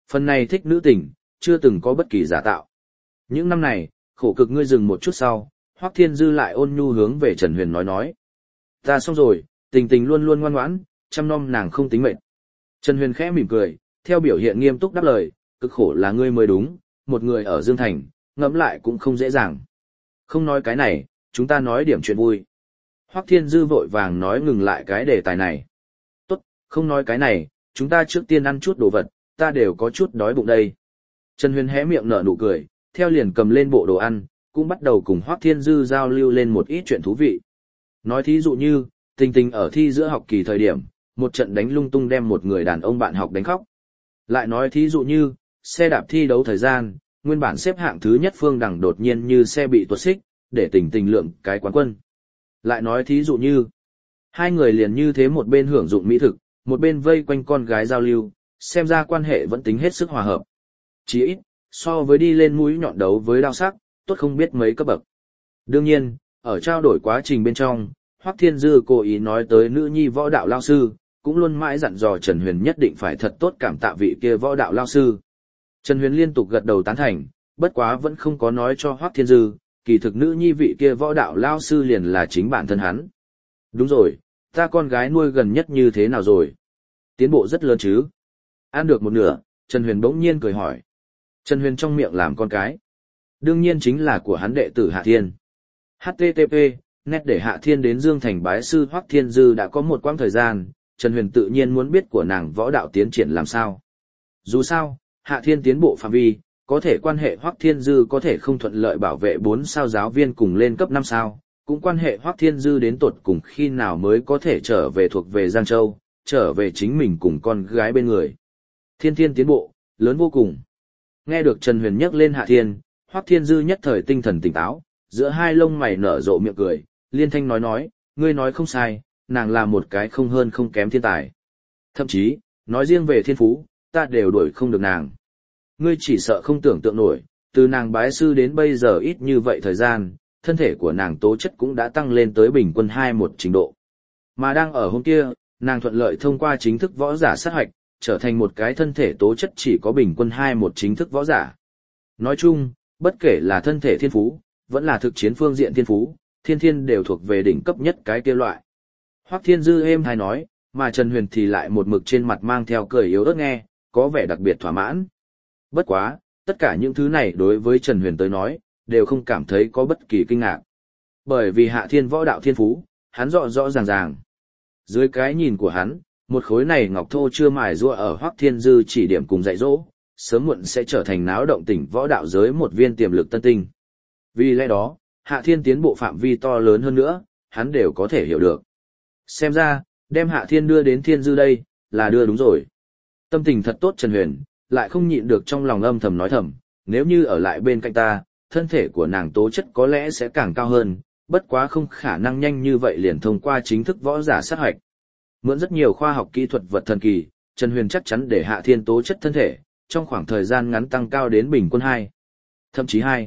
[SPEAKER 1] Phần này thích nữ tình, chưa từng có bất kỳ giả tạo. Những năm này, khổ cực ngươi dừng một chút sau, Hoắc Thiên Dư lại ôn nhu hướng về Trần Huyền nói. Ta xong rồi, tình tình luôn luôn ngoan ngoãn, chăm nom nàng không tính mệt. Trần Huyền khẽ mỉm cười, theo biểu hiện nghiêm túc đáp lời, cực khổ là ngươi mới đúng, một người ở Dương Thành, ngẫm lại cũng không dễ dàng. Không nói cái này, chúng ta nói điểm chuyện vui. Hoắc Thiên Dư vội vàng nói ngừng lại cái đề tài này. Tốt, không nói cái này, chúng ta trước tiên ăn chút đồ vật, ta đều có chút đói bụng đây. Trần Huyền hé miệng nở nụ cười, theo liền cầm lên bộ đồ ăn, cũng bắt đầu cùng Hoắc Thiên Dư giao lưu lên một ít chuyện thú vị. Nói thí dụ như, tình tình ở thi giữa học kỳ thời điểm, một trận đánh lung tung đem một người đàn ông bạn học đánh khóc. Lại nói thí dụ như, xe đạp thi đấu thời gian, nguyên bản xếp hạng thứ nhất Phương Đằng đột nhiên như xe bị tuột xích, để tình tình lượng cái quán quân. Lại nói thí dụ như, hai người liền như thế một bên hưởng dụng mỹ thực, một bên vây quanh con gái giao lưu, xem ra quan hệ vẫn tính hết sức hòa hợp. Chỉ ít, so với đi lên mũi nhọn đấu với đao sắc, tốt không biết mấy cấp bậc. Đương nhiên, ở trao đổi quá trình bên trong, Hoắc Thiên Dư cố ý nói tới nữ nhi võ đạo lao sư, cũng luôn mãi dặn dò Trần Huyền nhất định phải thật tốt cảm tạ vị kia võ đạo lao sư. Trần Huyền liên tục gật đầu tán thành, bất quá vẫn không có nói cho Hoắc Thiên Dư, kỳ thực nữ nhi vị kia võ đạo lao sư liền là chính bản thân hắn. Đúng rồi, ta con gái nuôi gần nhất như thế nào rồi? Tiến bộ rất lớn chứ? Ăn được một nửa, Trần Huyền bỗng nhiên cười hỏi. Trần Huyền trong miệng làm con cái. Đương nhiên chính là của hắn đệ tử Hạ Thiên. HTTP, net để Hạ Thiên đến Dương Thành bái sư Hoắc Thiên Dư đã có một quãng thời gian, Trần Huyền tự nhiên muốn biết của nàng võ đạo tiến triển làm sao. Dù sao, Hạ Thiên tiến bộ phạm vi, có thể quan hệ Hoắc Thiên Dư có thể không thuận lợi bảo vệ 4 sao giáo viên cùng lên cấp 5 sao, cũng quan hệ Hoắc Thiên Dư đến tột cùng khi nào mới có thể trở về thuộc về Giang Châu, trở về chính mình cùng con gái bên người. Thiên Thiên tiến bộ, lớn vô cùng. Nghe được Trần Huyền nhắc lên Hạ Thiên, Hoắc Thiên Dư nhất thời tinh thần tỉnh táo, giữa hai lông mày nở rộ miệng cười, liên thanh nói, ngươi nói không sai, nàng là một cái không hơn không kém thiên tài. Thậm chí, nói riêng về thiên phú, ta đều đuổi không được nàng. Ngươi chỉ sợ không tưởng tượng nổi, từ nàng bái sư đến bây giờ ít như vậy thời gian, thân thể của nàng tố chất cũng đã tăng lên tới bình quân 21 trình độ. Mà đang ở hôm kia, nàng thuận lợi thông qua chính thức võ giả sát hoạch, trở thành một cái thân thể tố chất chỉ có bình quân 21 chính thức võ giả. Nói chung, bất kể là thân thể thiên phú, vẫn là thực chiến phương diện thiên phú, thiên thiên đều thuộc về đỉnh cấp nhất cái kia loại. Hoắc Thiên Dư êm hay nói, mà Trần Huyền thì lại một mực trên mặt mang theo cười yếu ớt nghe, có vẻ đặc biệt thỏa mãn. Bất quá, tất cả những thứ này đối với Trần Huyền tới nói, đều không cảm thấy có bất kỳ kinh ngạc. Bởi vì Hạ Thiên võ đạo thiên phú, hắn rõ rõ ràng ràng. Dưới cái nhìn của hắn, một khối này ngọc thô chưa mài rũa ở Hoắc Thiên Dư chỉ điểm cùng dạy dỗ, sớm muộn sẽ trở thành náo động tỉnh võ đạo giới một viên tiềm lực tân tinh. Vì lẽ đó, Hạ Thiên tiến bộ phạm vi to lớn hơn nữa, hắn đều có thể hiểu được. Xem ra, đem Hạ Thiên đưa đến Thiên Dư đây, là đưa đúng rồi. Tâm tình thật tốt Trần Huyền, lại không nhịn được trong lòng âm thầm nói thầm, nếu như ở lại bên cạnh ta, thân thể của nàng tố chất có lẽ sẽ càng cao hơn, bất quá không khả năng nhanh như vậy liền thông qua chính thức võ giả sát hoạch. Mượn rất nhiều khoa học kỹ thuật vật thần kỳ, Trần Huyền chắc chắn để Hạ Thiên tố chất thân thể, trong khoảng thời gian ngắn tăng cao đến bình quân 2, thậm chí 2,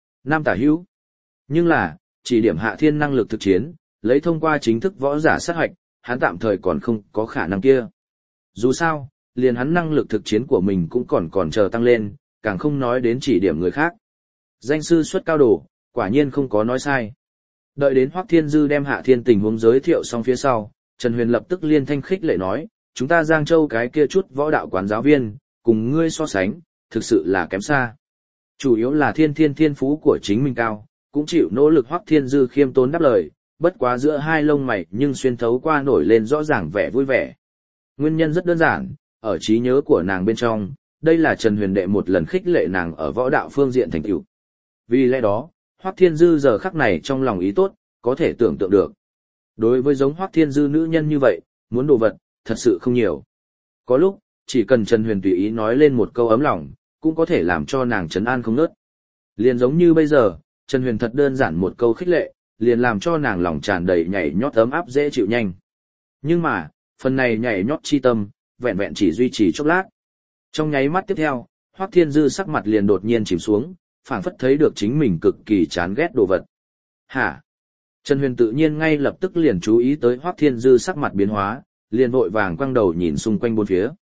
[SPEAKER 1] 5 tả hữu. Nhưng là, chỉ điểm Hạ Thiên năng lực thực chiến, lấy thông qua chính thức võ giả sát hoạch, hắn tạm thời còn không có khả năng kia. Dù sao, liền hắn năng lực thực chiến của mình cũng còn chờ tăng lên, càng không nói đến chỉ điểm người khác. Danh sư xuất cao đồ, quả nhiên không có nói sai. Đợi đến Hoắc Thiên Dư đem Hạ Thiên tình huống giới thiệu xong phía sau, Trần Huyền lập tức liên thanh khích lệ nói, chúng ta Giang Châu cái kia chút võ đạo quán giáo viên, cùng ngươi so sánh, thực sự là kém xa. Chủ yếu là thiên phú của chính mình cao, cũng chịu nỗ lực. Hoắc Thiên Dư khiêm tốn đáp lời, bất quá giữa hai lông mày nhưng xuyên thấu qua nổi lên rõ ràng vẻ vui vẻ. Nguyên nhân rất đơn giản, ở trí nhớ của nàng bên trong, đây là Trần Huyền đệ một lần khích lệ nàng ở võ đạo phương diện thành tựu. Vì lẽ đó, Hoắc Thiên Dư giờ khắc này trong lòng ý tốt, có thể tưởng tượng được. Đối với giống Hoắc Thiên Dư nữ nhân như vậy, muốn đồ vật, thật sự không nhiều. Có lúc, chỉ cần Trần Huyền tùy ý nói lên một câu ấm lòng, cũng có thể làm cho nàng trấn an không ngớt. Liền giống như bây giờ, Trần Huyền thật đơn giản một câu khích lệ, liền làm cho nàng lòng tràn đầy nhảy nhót ấm áp dễ chịu nhanh. Nhưng mà, phần này nhảy nhót chi tâm, vẹn vẹn chỉ duy trì chốc lát. Trong nháy mắt tiếp theo, Hoắc Thiên Dư sắc mặt liền đột nhiên chìm xuống, phảng phất thấy được chính mình cực kỳ chán ghét đồ vật. Hả? Trần Huyền tự nhiên ngay lập tức liền chú ý tới Hoắc Thiên Dư sắc mặt biến hóa, liền vội vàng quăng đầu nhìn xung quanh bốn phía.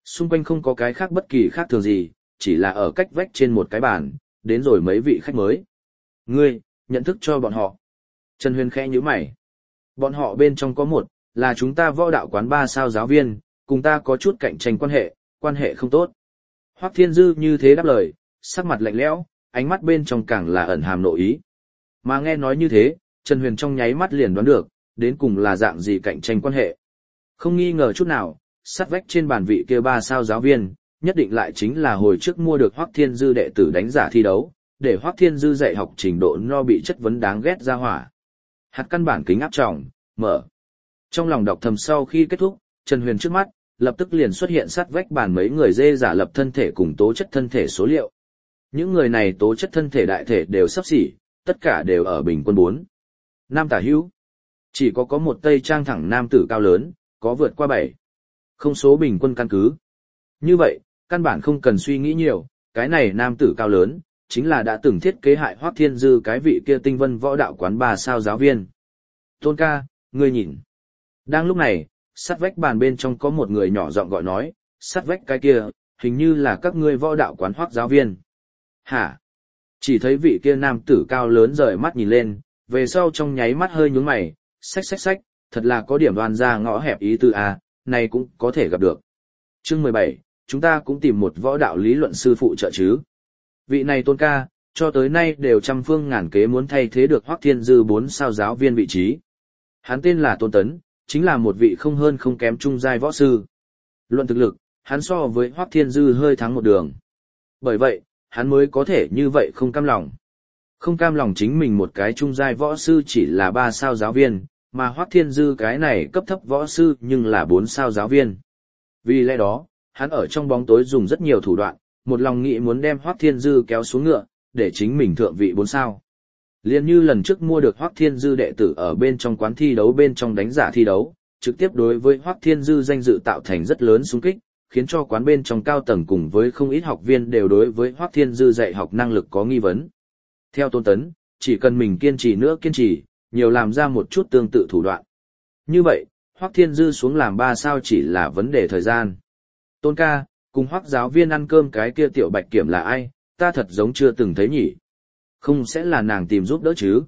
[SPEAKER 1] Xung quanh không có cái khác bất kỳ khác thường gì, chỉ là ở cách vách trên một cái bàn, đến rồi mấy vị khách mới. Ngươi, nhận thức cho bọn họ. Trần Huyền khẽ nhíu mày. Bọn họ bên trong có một, là chúng ta võ đạo quán 3 sao giáo viên, cùng ta có chút cạnh tranh quan hệ không tốt. Hoắc Thiên Dư như thế đáp lời, sắc mặt lạnh lẽo, ánh mắt bên trong càng là ẩn hàm nội ý. Mà nghe nói như thế, Trần Huyền trong nháy mắt liền đoán được, đến cùng là dạng gì cạnh tranh quan hệ. Không nghi ngờ chút nào, sát vách trên bàn vị kia 3 sao giáo viên, nhất định lại chính là hồi trước mua được Hoắc Thiên Dư đệ tử đánh giả thi đấu, để Hoắc Thiên Dư dạy học trình độ no bị chất vấn đáng ghét ra hỏa. Hạt căn bản kính áp trọng, mở. Trong lòng đọc thầm sau khi kết thúc, Trần Huyền trước mắt, lập tức liền xuất hiện sát vách bàn mấy người dê giả lập thân thể cùng tố chất thân thể số liệu. Những người này tố chất thân thể đại thể đều sắp xỉ, tất cả đều ở bình quân 4. Nam tả hữu. Chỉ có một tây trang thẳng nam tử cao lớn, có vượt qua 7. Không số bình quân căn cứ. Như vậy, căn bản không cần suy nghĩ nhiều, cái này nam tử cao lớn, chính là đã từng thiết kế hại Hoắc Thiên Dư cái vị kia tinh vân võ đạo quán 3 sao giáo viên. Tôn ca, ngươi nhìn. Đang lúc này, sát vách bàn bên trong có một người nhỏ giọng gọi nói, sát vách cái kia, hình như là các ngươi võ đạo quán Hoắc giáo viên. Hả? Chỉ thấy vị kia nam tử cao lớn rời mắt nhìn lên, về sau trong nháy mắt hơi nhướng mày, xách, thật là có điểm đoan ra ngõ hẹp ý tư a, này cũng có thể gặp được. Chương 17, chúng ta cũng tìm một võ đạo lý luận sư phụ trợ chứ. Vị này Tôn ca, cho tới nay đều trăm phương ngàn kế muốn thay thế được Hoắc Thiên Dư 4 sao giáo viên vị trí. Hắn tên là Tôn Tấn, chính là một vị không hơn không kém trung giai võ sư. Luận thực lực, hắn so với Hoắc Thiên Dư hơi thắng một đường. Bởi vậy, hắn mới có thể như vậy không cam lòng. Không cam lòng chính mình một cái trung giai võ sư chỉ là 3 sao giáo viên, mà Hoắc Thiên Dư cái này cấp thấp võ sư nhưng là 4 sao giáo viên. Vì lẽ đó, hắn ở trong bóng tối dùng rất nhiều thủ đoạn, một lòng nghĩ muốn đem Hoắc Thiên Dư kéo xuống ngựa, để chính mình thượng vị 4 sao. Liên như lần trước mua được Hoắc Thiên Dư đệ tử ở bên trong quán thi đấu bên trong đánh giả thi đấu, trực tiếp đối với Hoắc Thiên Dư danh dự tạo thành rất lớn xung kích, khiến cho quán bên trong cao tầng cùng với không ít học viên đều đối với Hoắc Thiên Dư dạy học năng lực có nghi vấn. Theo Tôn Tấn, chỉ cần mình kiên trì, nhiều làm ra một chút tương tự thủ đoạn. Như vậy, Hoắc Thiên Dư xuống làm 3 sao chỉ là vấn đề thời gian. Tôn ca, cùng Hoắc giáo viên ăn cơm cái kia tiểu bạch kiểm là ai, ta thật giống chưa từng thấy nhỉ. Không sẽ là nàng tìm giúp đỡ chứ.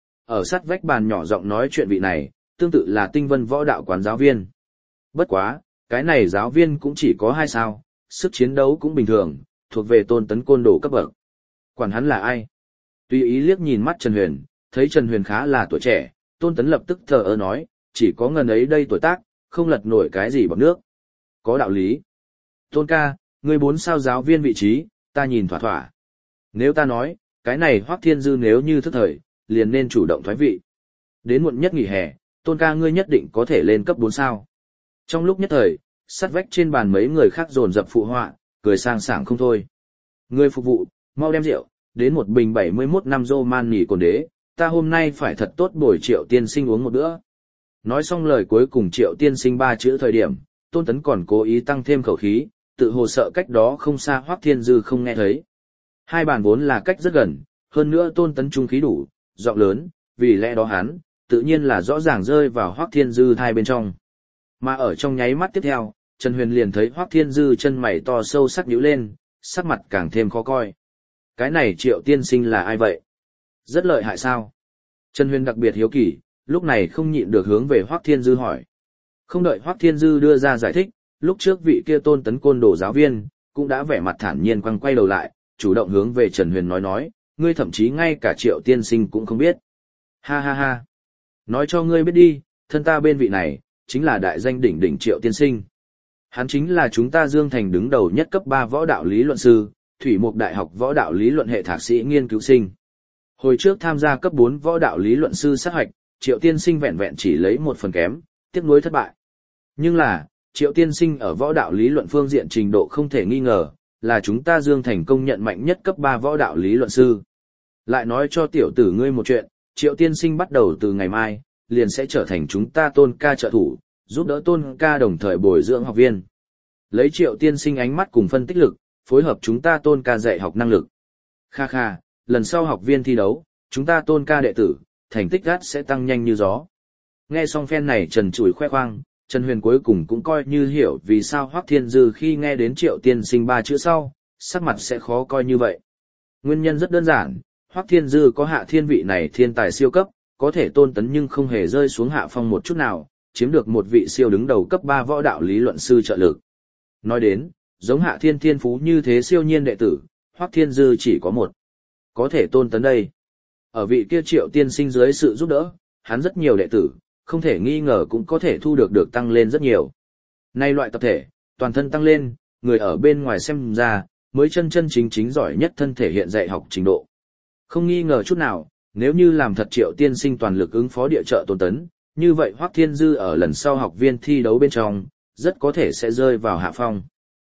[SPEAKER 1] Ở sát vách bàn nhỏ giọng nói chuyện vị này, tương tự là tinh vân võ đạo quán giáo viên. Bất quá, cái này giáo viên cũng chỉ có 2 sao, sức chiến đấu cũng bình thường, thuộc về Tôn Tấn côn đồ cấp bậc. Quản hắn là ai? Tùy ý liếc nhìn mắt Trần Huyền, thấy Trần Huyền khá là tuổi trẻ, Tôn Tấn lập tức thờ ơ nói, chỉ có ngần ấy đây tuổi tác, không lật nổi cái gì bằng nước. Có đạo lý. Tôn ca, người 4 sao giáo viên vị trí, ta nhìn thỏa thỏa. Nếu ta nói, cái này Hoắc Thiên Dư nếu như thức thời, liền nên chủ động thoái vị. Đến muộn nhất nghỉ hè, Tôn ca ngươi nhất định có thể lên cấp 4 sao. Trong lúc nhất thời, sát vách trên bàn mấy người khác dồn dập phụ họa, cười sang sảng không thôi. Người phục vụ, mau đem rượu, đến một bình 71 năm Roman nỉ cồn đế, ta hôm nay phải thật tốt bồi Triệu tiên sinh uống một bữa. Nói xong lời cuối cùng Triệu tiên sinh 3 chữ thời điểm, Tôn Tấn còn cố ý tăng thêm khẩu khí, tự hồ sợ cách đó không xa Hoắc Thiên Dư không nghe thấy. Hai bàn vốn là cách rất gần, hơn nữa Tôn Tấn trung khí đủ, giọng lớn, vì lẽ đó hắn, tự nhiên là rõ ràng rơi vào Hoắc Thiên Dư thai bên trong. Mà ở trong nháy mắt tiếp theo, Trần Huyền liền thấy Hoắc Thiên Dư chân mày to sâu sắc nhíu lên, sắc mặt càng thêm khó coi. Cái này Triệu tiên sinh là ai vậy? Rất lợi hại sao? Trần Huyền đặc biệt hiếu kỳ, lúc này không nhịn được hướng về Hoắc Thiên Dư hỏi. Không đợi Hoắc Thiên Dư đưa ra giải thích, lúc trước vị kia Tôn Tấn côn đồ giáo viên, cũng đã vẻ mặt thản nhiên quay đầu lại, chủ động hướng về Trần Huyền nói, ngươi thậm chí ngay cả Triệu tiên sinh cũng không biết. Ha ha ha. Nói cho ngươi biết đi, thân ta bên vị này, chính là đại danh đỉnh đỉnh Triệu tiên sinh. Hắn chính là chúng ta Dương Thành đứng đầu nhất cấp 3 võ đạo lý luận sư, Thủy Mục Đại học võ đạo lý luận hệ thạc sĩ nghiên cứu sinh. Hồi trước tham gia cấp 4 võ đạo lý luận sư sát hoạch, Triệu tiên sinh vẹn vẹn chỉ lấy 1 phần kém, tiếc nuối thất bại. Nhưng là, Triệu tiên sinh ở võ đạo lý luận phương diện trình độ không thể nghi ngờ, là chúng ta Dương Thành công nhận mạnh nhất cấp 3 võ đạo lý luận sư. Lại nói cho tiểu tử ngươi một chuyện, Triệu tiên sinh bắt đầu từ ngày mai, liền sẽ trở thành chúng ta Tôn ca trợ thủ, giúp đỡ Tôn ca đồng thời bồi dưỡng học viên. Lấy Triệu tiên sinh ánh mắt cùng phân tích lực, phối hợp chúng ta Tôn ca dạy học năng lực. Kha kha, lần sau học viên thi đấu, chúng ta Tôn ca đệ tử, thành tích gắt sẽ tăng nhanh như gió. Nghe xong phen này trần trụi khoe khoang, Trần Huyền cuối cùng cũng coi như hiểu vì sao Hoắc Thiên Dư khi nghe đến Triệu Tiên Sinh ba chữ sau, sắc mặt sẽ khó coi như vậy. Nguyên nhân rất đơn giản, Hoắc Thiên Dư có Hạ Thiên vị này thiên tài siêu cấp, có thể tôn tấn nhưng không hề rơi xuống hạ phong một chút nào, chiếm được một vị siêu đứng đầu cấp 3 võ đạo lý luận sư trợ lực. Nói đến, giống Hạ Thiên thiên phú như thế siêu nhiên đệ tử, Hoắc Thiên Dư chỉ có một. Có thể tôn tấn đây. Ở vị kia Triệu Tiên Sinh dưới sự giúp đỡ, hắn rất nhiều đệ tử, không thể nghi ngờ cũng có thể thu được tăng lên rất nhiều. Nay loại tập thể, toàn thân tăng lên, người ở bên ngoài xem ra, mới chân chân chính chính giỏi nhất thân thể hiện dạy học trình độ. Không nghi ngờ chút nào, nếu như làm thật Triệu Tiên Sinh toàn lực ứng phó địa trợ tôn tấn, như vậy Hoắc Thiên Dư ở lần sau học viên thi đấu bên trong, rất có thể sẽ rơi vào hạ phong.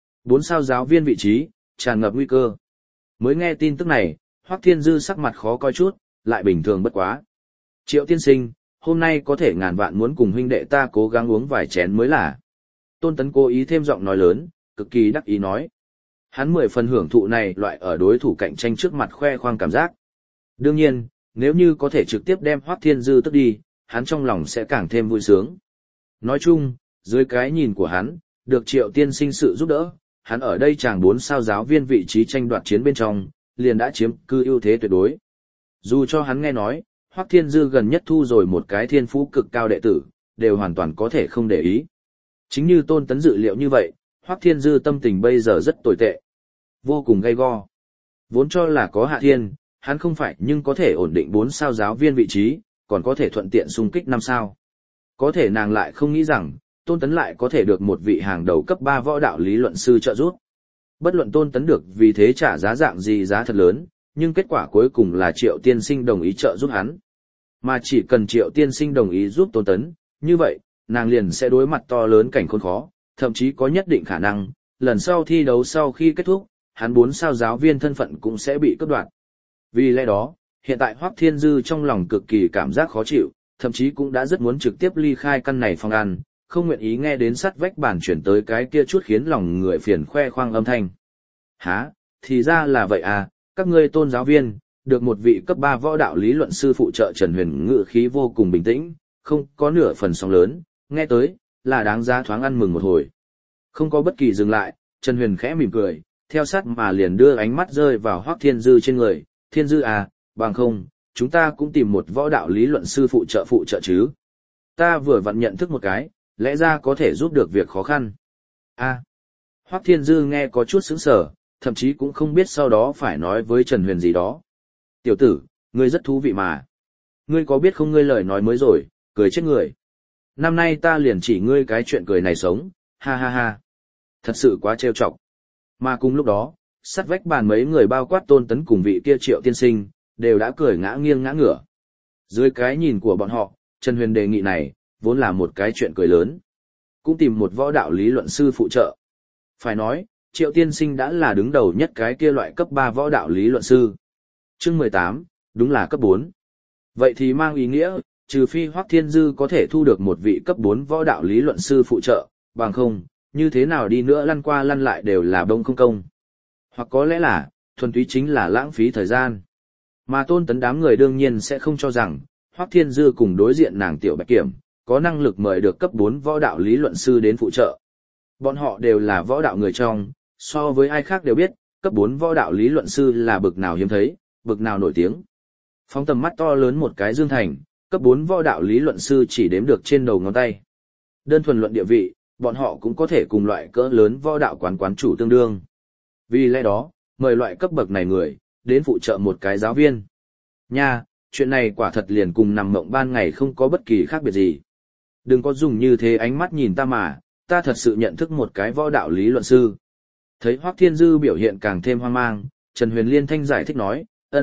[SPEAKER 1] 4 sao giáo viên vị trí, tràn ngập nguy cơ. Mới nghe tin tức này, Hoắc Thiên Dư sắc mặt khó coi chút, lại bình thường bất quá. Triệu Tiên Sinh, hôm nay có thể ngàn vạn muốn cùng huynh đệ ta cố gắng uống vài chén mới là. Tôn tấn cố ý thêm giọng nói lớn, cực kỳ đắc ý nói. Hắn 10 phần hưởng thụ này loại ở đối thủ cạnh tranh trước mặt khoe khoang cảm giác. Đương nhiên, nếu như có thể trực tiếp đem Hoắc Thiên Dư tức đi, hắn trong lòng sẽ càng thêm vui sướng. Nói chung, dưới cái nhìn của hắn, được Triệu Tiên Sinh sự giúp đỡ, hắn ở đây chàng 4 sao giáo viên vị trí tranh đoạt chiến bên trong, liền đã chiếm cư ưu thế tuyệt đối. Dù cho hắn nghe nói, Hoắc Thiên Dư gần nhất thu rồi một cái thiên phú cực cao đệ tử, đều hoàn toàn có thể không để ý. Chính như Tôn tấn dự liệu như vậy, Hoắc Thiên Dư tâm tình bây giờ rất tồi tệ, vô cùng gay go. Vốn cho là có Hạ Thiên, hắn không phải nhưng có thể ổn định 4 sao giáo viên vị trí, còn có thể thuận tiện xung kích 5 sao. Có thể nàng lại không nghĩ rằng, Tôn tấn lại có thể được một vị hàng đầu cấp 3 võ đạo lý luận sư trợ giúp. Bất luận Tôn tấn được vì thế trả giá dạng gì giá thật lớn, nhưng kết quả cuối cùng là Triệu Tiên Sinh đồng ý trợ giúp hắn. Mà chỉ cần Triệu Tiên Sinh đồng ý giúp Tôn tấn, như vậy, nàng liền sẽ đối mặt to lớn cảnh khốn khó, thậm chí có nhất định khả năng, lần sau thi đấu sau khi kết thúc, hắn 4 sao giáo viên thân phận cũng sẽ bị cướp đoạt. Vì lẽ đó, hiện tại Hoắc Thiên Dư trong lòng cực kỳ cảm giác khó chịu, thậm chí cũng đã rất muốn trực tiếp ly khai căn này phòng ăn, không nguyện ý nghe đến sắt vách bàn chuyển tới cái kia chút khiến lòng người phiền khoe khoang âm thanh. Hả, thì ra là vậy à, các ngươi Tôn giáo viên, được một vị cấp 3 võ đạo lý luận sư phụ trợ Trần Huyền ngự khí vô cùng bình tĩnh, không có nửa phần sóng lớn, nghe tới, là đáng giá thoáng ăn mừng một hồi. Không có bất kỳ dừng lại, Trần Huyền khẽ mỉm cười, theo sát mà liền đưa ánh mắt rơi vào Hoắc Thiên Dư trên người. Thiên Dư à, bằng không, chúng ta cũng tìm một võ đạo lý luận sư phụ trợ chứ. Ta vừa vặn nhận thức một cái, lẽ ra có thể giúp được việc khó khăn. À, Hoắc Thiên Dư nghe có chút sững sờ, thậm chí cũng không biết sau đó phải nói với Trần Huyền gì đó. Tiểu tử, ngươi rất thú vị mà. Ngươi có biết không, ngươi lời nói mới rồi, cười chết người. Năm nay ta liền chỉ ngươi cái chuyện cười này sống, ha ha ha. Thật sự quá trêu chọc. Mà cùng lúc đó, sát vách bàn mấy người bao quát Tôn tấn cùng vị kia Triệu Tiên Sinh, đều đã cười ngã nghiêng ngã ngửa. Dưới cái nhìn của bọn họ, Trần Huyền đề nghị này, vốn là một cái chuyện cười lớn. Cũng tìm một võ đạo lý luận sư phụ trợ. Phải nói, Triệu Tiên Sinh đã là đứng đầu nhất cái kia loại cấp 3 võ đạo lý luận sư. Chương 18, đúng là cấp 4. Vậy thì mang ý nghĩa, trừ phi Hoắc Thiên Dư có thể thu được một vị cấp 4 võ đạo lý luận sư phụ trợ, bằng không, như thế nào đi nữa lăn qua lăn lại đều là bông không công. Hoặc có lẽ là, thuần túy chính là lãng phí thời gian. Mà Tôn tấn đám người đương nhiên sẽ không cho rằng, Hoắc Thiên Dư cùng đối diện nàng Tiểu Bạch Kiểm, có năng lực mời được cấp 4 võ đạo lý luận sư đến phụ trợ. Bọn họ đều là võ đạo người trong, so với ai khác đều biết, cấp 4 võ đạo lý luận sư là bực nào hiếm thấy, bực nào nổi tiếng. Phóng tầm mắt to lớn một cái Dương Thành, cấp 4 võ đạo lý luận sư chỉ đếm được trên đầu ngón tay. Đơn thuần luận địa vị, bọn họ cũng có thể cùng loại cỡ lớn võ đạo quán chủ tương đương. Vì lẽ đó, mời loại cấp bậc này người, đến phụ trợ một cái giáo viên. Nha, chuyện này quả thật liền cùng nằm mộng ban ngày không có bất kỳ khác biệt gì. Đừng có dùng như thế ánh mắt nhìn ta mà, ta thật sự nhận thức một cái võ đạo lý luận sư. Thấy Hoắc Thiên Dư biểu hiện càng thêm hoang mang, Trần Huyền liên thanh giải thích nói,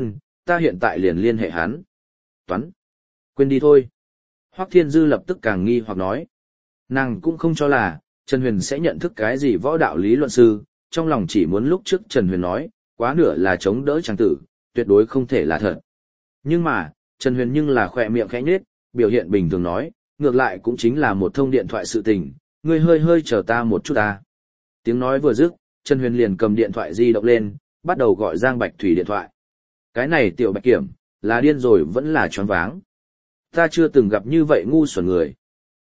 [SPEAKER 1] ta hiện tại liền liên hệ hắn. Toán. Quên đi thôi. Hoắc Thiên Dư lập tức càng nghi hoặc nói. Nàng cũng không cho là, Trần Huyền sẽ nhận thức cái gì võ đạo lý luận sư, trong lòng chỉ muốn lúc trước Trần Huyền nói, quá nửa là chống đỡ chàng tử, tuyệt đối không thể là thật. Nhưng mà, Trần Huyền nhưng là khỏe miệng khẽ nhếch, biểu hiện bình thường nói, ngược lại cũng chính là một thông điện thoại sự tình, ngươi hơi chờ ta một chút ta. Tiếng nói vừa dứt, Trần Huyền liền cầm điện thoại di động lên, bắt đầu gọi Giang Bạch Thủy điện thoại. Cái này Tiểu Bạch Kiểm, là điên rồi vẫn là choáng váng. Ta chưa từng gặp như vậy ngu xuẩn người.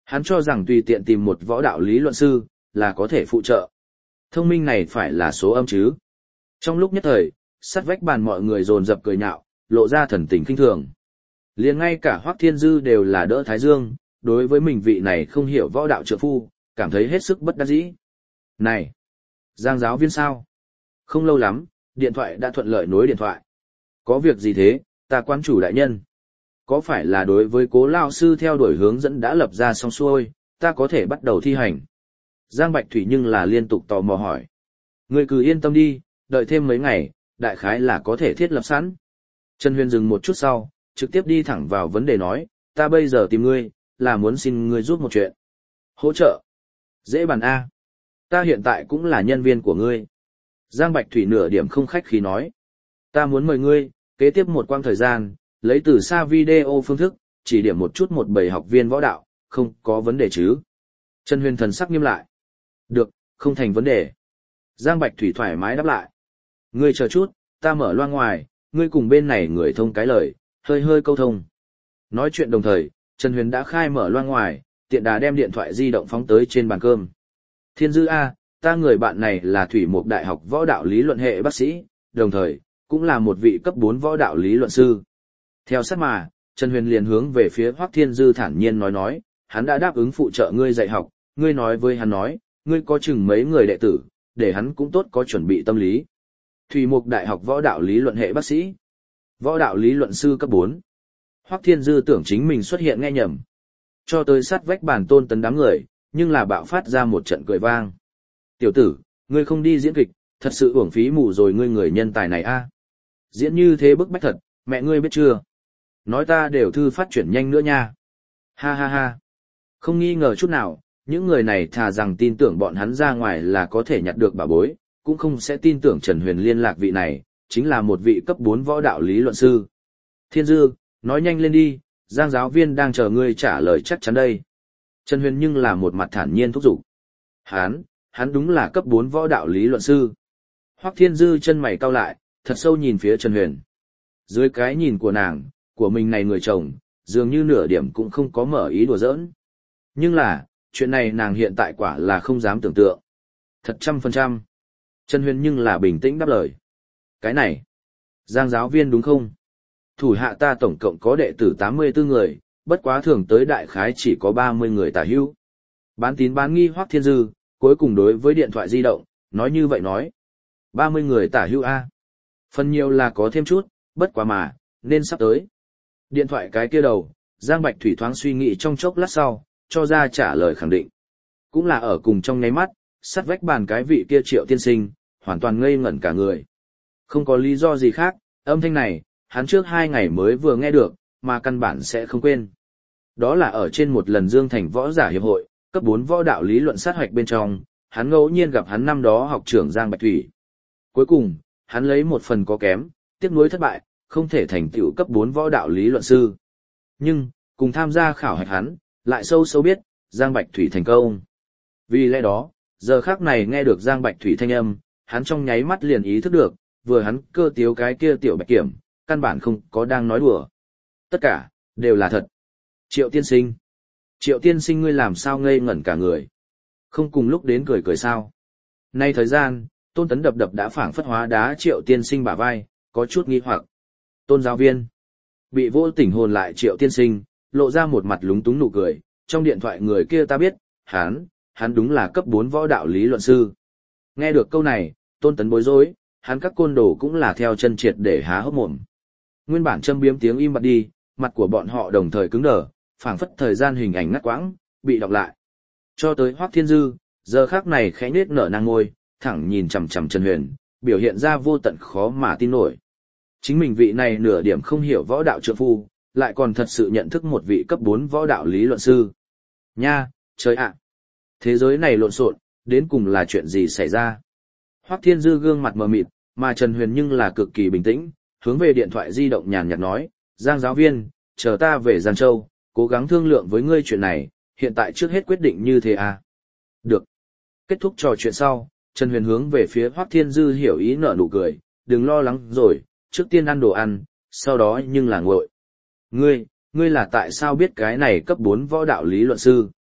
[SPEAKER 1] Hắn cho rằng tùy tiện tìm một võ đạo lý luận sư, là có thể phụ trợ. Thông minh này phải là số âm chứ. Trong lúc nhất thời, sát vách bàn mọi người dồn dập cười nhạo, lộ ra thần tình khinh thường. Liền ngay cả Hoắc Thiên Dư đều là đỡ Thái Dương, đối với mình vị này không hiểu võ đạo trượng phu, cảm thấy hết sức bất đắc dĩ. Này! Giang giáo viên sao? Không lâu lắm, điện thoại đã thuận lợi nối điện thoại. Có việc gì thế, ta quan chủ đại nhân? Có phải là đối với Cố lao sư theo đuổi hướng dẫn đã lập ra xong xuôi, ta có thể bắt đầu thi hành? Giang Bạch Thủy nhưng là liên tục tò mò hỏi. Ngươi cứ yên tâm đi, đợi thêm mấy ngày, đại khái là có thể thiết lập sẵn. Trần Huyền dừng một chút sau, trực tiếp đi thẳng vào vấn đề nói, ta bây giờ tìm ngươi, là muốn xin ngươi giúp một chuyện. Hỗ trợ. Dễ bàn A. Ta hiện tại cũng là nhân viên của ngươi. Giang Bạch Thủy nửa điểm không khách khí nói. Ta muốn mời ngươi, kế tiếp một quãng thời gian, lấy từ xa video phương thức, chỉ điểm một chút một bầy học viên võ đạo, không có vấn đề chứ. Trần Huyền thần sắc nghiêm lại. Được, không thành vấn đề. Giang Bạch Thủy thoải mái đáp lại. Ngươi chờ chút, ta mở loa ngoài, ngươi cùng bên này người thông cái lời, hơi hơi câu thông. Nói chuyện đồng thời, Trần Huyền đã khai mở loa ngoài, tiện đà đem điện thoại di động phóng tới trên bàn cơm. Thiên Dư A, ta người bạn này là Thủy Mục Đại học võ đạo lý luận hệ bác sĩ, đồng thời, cũng là một vị cấp 4 võ đạo lý luận sư. Theo sát mà, Trần Huyền liền hướng về phía Hoắc Thiên Dư thản nhiên nói, hắn đã đáp ứng phụ trợ ngươi dạy học, ngươi nói với hắn nói, ngươi có chừng mấy người đệ tử, để hắn cũng tốt có chuẩn bị tâm lý. Thủy Mục Đại học võ đạo lý luận hệ bác sĩ, võ đạo lý luận sư cấp 4. Hoắc Thiên Dư tưởng chính mình xuất hiện nghe nhầm. Cho tới sát vách bàn Tôn Tấn đám người, nhưng là bạo phát ra một trận cười vang. Tiểu tử, ngươi không đi diễn kịch, thật sự uổng phí mù rồi ngươi người nhân tài này a. Diễn như thế bức bách thật, mẹ ngươi biết chưa? Nói ta đều thư phát chuyển nhanh nữa nha. Ha ha ha. Không nghi ngờ chút nào, những người này thà rằng tin tưởng bọn hắn ra ngoài là có thể nhặt được bảo bối, cũng không sẽ tin tưởng Trần Huyền liên lạc vị này, chính là một vị cấp 4 võ đạo lý luận sư. Thiên Dư, nói nhanh lên đi, Giang giáo viên đang chờ ngươi trả lời chắc chắn đây. Trần Huyền nhưng là một mặt thản nhiên thúc giục. Hắn đúng là cấp 4 võ đạo lý luận sư. Hoắc Thiên Dư chân mày cau lại, thật sâu nhìn phía Trần Huyền. Dưới cái nhìn của nàng, của mình này người chồng, dường như nửa điểm cũng không có mở ý đùa giỡn. Nhưng là, chuyện này nàng hiện tại quả là không dám tưởng tượng. Thật 100%. Trần Huyền nhưng là bình tĩnh đáp lời. Cái này, Giang giáo viên đúng không? Thủ hạ ta tổng cộng có đệ tử 84 người, bất quá thường tới đại khái chỉ có 30 người tả hữu. Bán tín bán nghi Hoắc Thiên Dư, cuối cùng đối với điện thoại di động, nói như vậy nói. 30 người tả hữu A. Phần nhiều là có thêm chút, bất quá mà, nên sắp tới. Điện thoại cái kia đầu, Giang Bạch Thủy thoáng suy nghĩ trong chốc lát sau, cho ra trả lời khẳng định. Cũng là ở cùng trong nháy mắt, sát vách bàn cái vị kia Triệu tiên sinh, hoàn toàn ngây ngẩn cả người. Không có lý do gì khác, âm thanh này, hắn trước 2 ngày mới vừa nghe được, mà căn bản sẽ không quên. Đó là ở trên một lần Dương Thành Võ Giả Hiệp hội, cấp 4 võ đạo lý luận sát hoạch bên trong, hắn ngẫu nhiên gặp hắn năm đó học trưởng Giang Bạch Thủy. Cuối cùng, hắn lấy một phần có kém, tiếc nuối thất bại, không thể thành tựu cấp 4 võ đạo lý luận sư. Nhưng, cùng tham gia khảo hạch hắn, lại sâu sâu biết, Giang Bạch Thủy thành công. Vì lẽ đó, giờ khắc này nghe được Giang Bạch Thủy thanh âm, hắn trong nháy mắt liền ý thức được, vừa hắn cơ tiếu cái kia tiểu Bạch Kiểm, căn bản không có đang nói đùa. Tất cả, đều là thật. Triệu tiên sinh. Triệu tiên sinh ngươi làm sao ngây ngẩn cả người. Không cùng lúc đến cười cười sao. Nay thời gian, Tôn Tấn đập đã phảng phất hóa đá Triệu tiên sinh bả vai, có chút nghi hoặc. Tôn giáo viên. Bị vô tỉnh hồn lại Triệu tiên sinh, lộ ra một mặt lúng túng nụ cười. Trong điện thoại người kia ta biết, hắn đúng là cấp 4 võ đạo lý luận sư. Nghe được câu này, Tôn Tấn bối rối, hắn các côn đồ cũng là theo chân triệt để há hốc mồm. Nguyên bản châm biếm tiếng im bặt đi, mặt của bọn họ đồng thời cứng đờ, phảng phất thời gian hình ảnh ngắt quãng, bị đọc lại. Cho tới Hoắc Thiên Dư, giờ khắc này khẽ nết nở nang ngôi, thẳng nhìn chằm chằm Trần Huyền, biểu hiện ra vô tận khó mà tin nổi. Chính mình vị này nửa điểm không hiểu võ đạo trượng phu, lại còn thật sự nhận thức một vị cấp 4 võ đạo lý luận sư. Nha, trời ạ! Thế giới này lộn xộn, đến cùng là chuyện gì xảy ra? Hoắc Thiên Dư gương mặt mờ mịt, mà Trần Huyền nhưng là cực kỳ bình tĩnh, hướng về điện thoại di động nhàn nhạt nói, Giang giáo viên, chờ ta về Giang Châu, cố gắng thương lượng với ngươi chuyện này, hiện tại trước hết quyết định như thế à? Được. Kết thúc trò chuyện sau, Trần Huyền hướng về phía Hoắc Thiên Dư hiểu ý nở nụ cười, đừng lo lắng rồi, trước tiên ăn đồ ăn, sau đó nhưng là nguội. Ngươi là tại sao biết cái này cấp 4 võ đạo lý luận sư?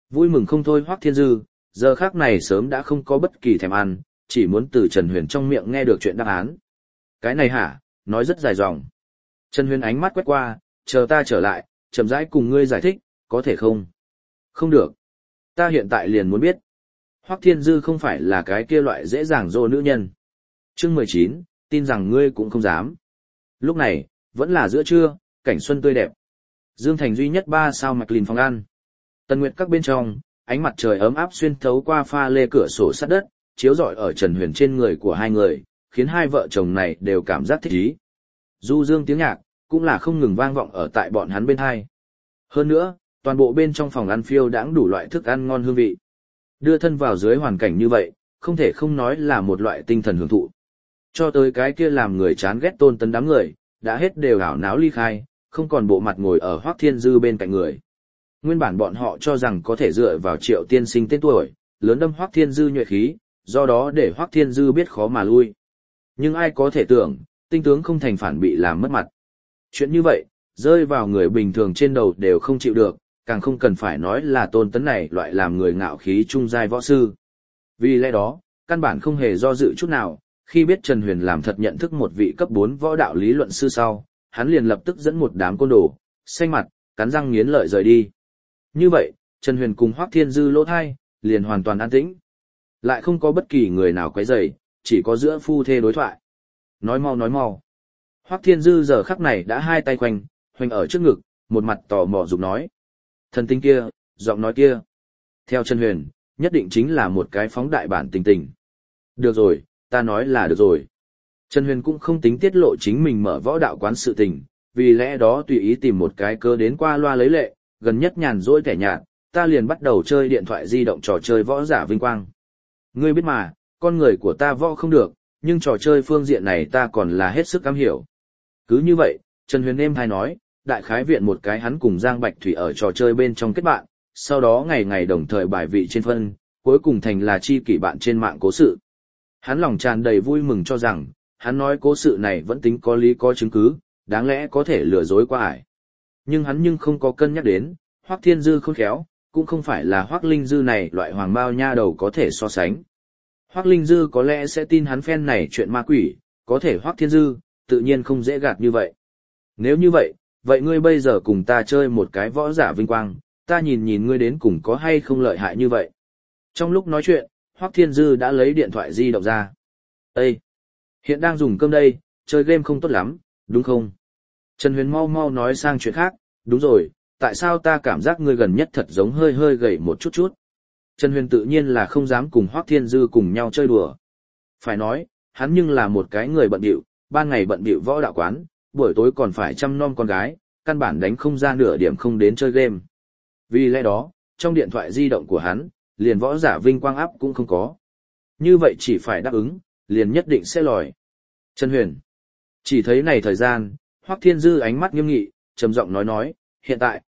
[SPEAKER 1] Vui mừng không thôi Hoắc Thiên Dư, giờ khác này sớm đã không có bất kỳ thèm ăn, chỉ muốn từ Trần Huyền trong miệng nghe được chuyện đáp án. Cái này hả, nói rất dài dòng. Trần Huyền ánh mắt quét qua, chờ ta trở lại, chậm rãi cùng ngươi giải thích, có thể không? Không được. Ta hiện tại liền muốn biết. Hoắc Thiên Dư không phải là cái kia loại dễ dàng dỗ nữ nhân. Chương 19, tin rằng ngươi cũng không dám. Lúc này, vẫn là giữa trưa, cảnh xuân tươi đẹp. Dương Thành duy nhất 3 sao mạch lìn phòng ăn. Tần Nguyệt các bên trong, ánh mặt trời ấm áp xuyên thấu qua pha lê cửa sổ sắt đất, chiếu rọi ở Trần Huyền trên người của hai người, khiến hai vợ chồng này đều cảm giác thích ý. Du dương tiếng nhạc, cũng là không ngừng vang vọng ở tại bọn hắn bên hai. Hơn nữa, toàn bộ bên trong phòng ăn phiêu đãng đủ loại thức ăn ngon hương vị. Đưa thân vào dưới hoàn cảnh như vậy, không thể không nói là một loại tinh thần hưởng thụ. Cho tới cái kia làm người chán ghét Tôn Tấn đám người, đã hết đều ảo náo ly khai, không còn bộ mặt ngồi ở Hoắc Thiên Dư bên cạnh người. Nguyên bản bọn họ cho rằng có thể dựa vào Triệu tiên sinh tên tuổi, lớn đâm Hoắc Thiên Dư nhuệ khí, do đó để Hoắc Thiên Dư biết khó mà lui. Nhưng ai có thể tưởng, tinh tướng không thành phản bị làm mất mặt. Chuyện như vậy, rơi vào người bình thường trên đầu đều không chịu được, càng không cần phải nói là Tôn Tấn này loại làm người ngạo khí trung giai võ sư. Vì lẽ đó, căn bản không hề do dự chút nào, khi biết Trần Huyền làm thật nhận thức một vị cấp 4 võ đạo lý luận sư sau, hắn liền lập tức dẫn một đám côn đồ, xanh mặt, cắn răng nghiến lợi rời đi. Như vậy, Trần Huyền cùng Hoắc Thiên Dư lỗ thai, liền hoàn toàn an tĩnh. Lại không có bất kỳ người nào quấy rầy, chỉ có giữa phu thê đối thoại. Nói mau nói mau. Hoắc Thiên Dư giờ khắc này đã hai tay khoanh ở trước ngực, một mặt tò mò dục nói. Thần tinh kia, giọng nói kia. Theo Trần Huyền, nhất định chính là một cái phóng đại bản tình tình. Được rồi, ta nói là được rồi. Trần Huyền cũng không tính tiết lộ chính mình mở võ đạo quán sự tình, vì lẽ đó tùy ý tìm một cái cơ đến qua loa lấy lệ, gần nhất nhàn rỗi kẻ nhạt, ta liền bắt đầu chơi điện thoại di động trò chơi võ giả vinh quang. Ngươi biết mà, con người của ta võ không được, nhưng trò chơi phương diện này ta còn là hết sức am hiểu. Cứ như vậy, Trần Huyền êm hay nói, đại khái viện một cái hắn cùng Giang Bạch Thủy ở trò chơi bên trong kết bạn, sau đó ngày ngày đồng thời bài vị trên phân, cuối cùng thành là chi kỷ bạn trên mạng cố sự. Hắn lòng tràn đầy vui mừng cho rằng, hắn nói cố sự này vẫn tính có lý có chứng cứ, đáng lẽ có thể lừa dối qua ải. Nhưng hắn không có cân nhắc đến, Hoắc Thiên Dư khôn khéo, cũng không phải là Hoắc Linh Dư này loại hoàng bao nha đầu có thể so sánh. Hoắc Linh Dư có lẽ sẽ tin hắn phen này chuyện ma quỷ, có thể Hoắc Thiên Dư, tự nhiên không dễ gạt như vậy. Nếu như vậy, vậy ngươi bây giờ cùng ta chơi một cái võ giả vinh quang, ta nhìn ngươi đến cùng có hay không lợi hại như vậy. Trong lúc nói chuyện, Hoắc Thiên Dư đã lấy điện thoại di động ra. Ê! Hiện đang dùng cơm đây, chơi game không tốt lắm, đúng không? Trần Huyền mau nói sang chuyện khác, đúng rồi, tại sao ta cảm giác ngươi gần nhất thật giống hơi gầy một chút. Trần Huyền tự nhiên là không dám cùng Hoắc Thiên Dư cùng nhau chơi đùa. Phải nói, hắn nhưng là một cái người bận bịu, ban ngày bận bịu võ đạo quán, buổi tối còn phải chăm nom con gái, căn bản đánh không ra nửa điểm không đến chơi game. Vì lẽ đó, trong điện thoại di động của hắn, liền võ giả vinh quang áp cũng không có. Như vậy chỉ phải đáp ứng, liền nhất định sẽ lòi. Trần Huyền. Chỉ thấy này thời gian, Hoắc Thiên Dư ánh mắt nghiêm nghị, trầm giọng nói, hiện tại,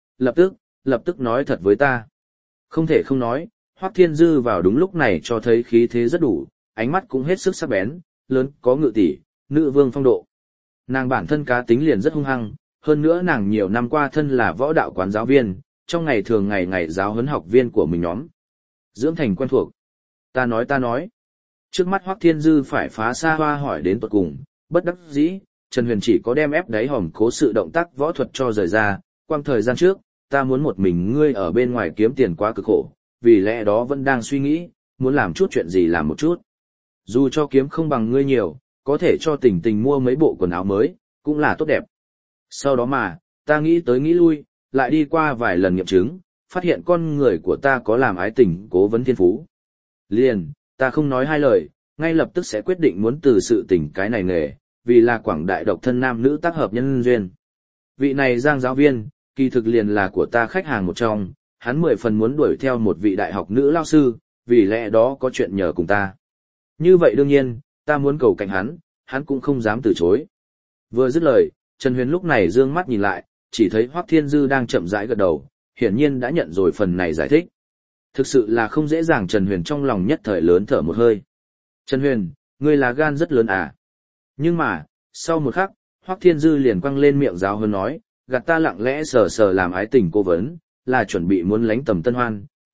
[SPEAKER 1] lập tức nói thật với ta. Không thể không nói, Hoắc Thiên Dư vào đúng lúc này cho thấy khí thế rất đủ, ánh mắt cũng hết sức sắc bén, lớn có ngự tỷ, nữ vương phong độ. Nàng bản thân cá tính liền rất hung hăng, hơn nữa nàng nhiều năm qua thân là võ đạo quán giáo viên, trong ngày thường ngày giáo huấn học viên của mình nhóm. Dưỡng thành quen thuộc. Ta nói. Trước mắt Hoắc Thiên Dư phải phá xa hoa hỏi đến tuột cùng, bất đắc dĩ, Trần Huyền chỉ có đem ép đáy hòm cố sự động tác võ thuật cho rời ra, quang thời gian trước, ta muốn một mình ngươi ở bên ngoài kiếm tiền quá cực khổ, vì lẽ đó vẫn đang suy nghĩ, muốn làm chút chuyện gì làm một chút. Dù cho kiếm không bằng ngươi nhiều, có thể cho Tình mua mấy bộ quần áo mới, cũng là tốt đẹp. Sau đó mà, ta nghĩ tới nghĩ lui, lại đi qua vài lần nghiệm chứng, phát hiện con người của ta có làm ái tình cố vấn thiên phú. Liền, ta không nói hai lời, ngay lập tức sẽ quyết định muốn từ sự tình cái này nghề, vì là quảng đại độc thân nam nữ tác hợp nhân duyên. Vị này Giang giáo viên, kỳ thực liền là của ta khách hàng một trong, hắn 10 phần muốn đuổi theo một vị đại học nữ lao sư, vì lẽ đó có chuyện nhờ cùng ta. Như vậy đương nhiên, ta muốn cầu cạnh hắn cũng không dám từ chối. Vừa dứt lời, Trần Huyền lúc này dương mắt nhìn lại, chỉ thấy Hoắc Thiên Dư đang chậm rãi gật đầu, hiển nhiên đã nhận rồi phần này giải thích. Thực sự là không dễ dàng, Trần Huyền trong lòng nhất thời lớn thở một hơi. Trần Huyền, ngươi là gan rất lớn à? Nhưng mà, sau một khắc, Hoắc Thiên Dư liền quăng lên miệng giáo hơn nói, gạt ta lặng lẽ sờ làm ái tình cô vấn, là chuẩn bị muốn lánh tầm tân hoan,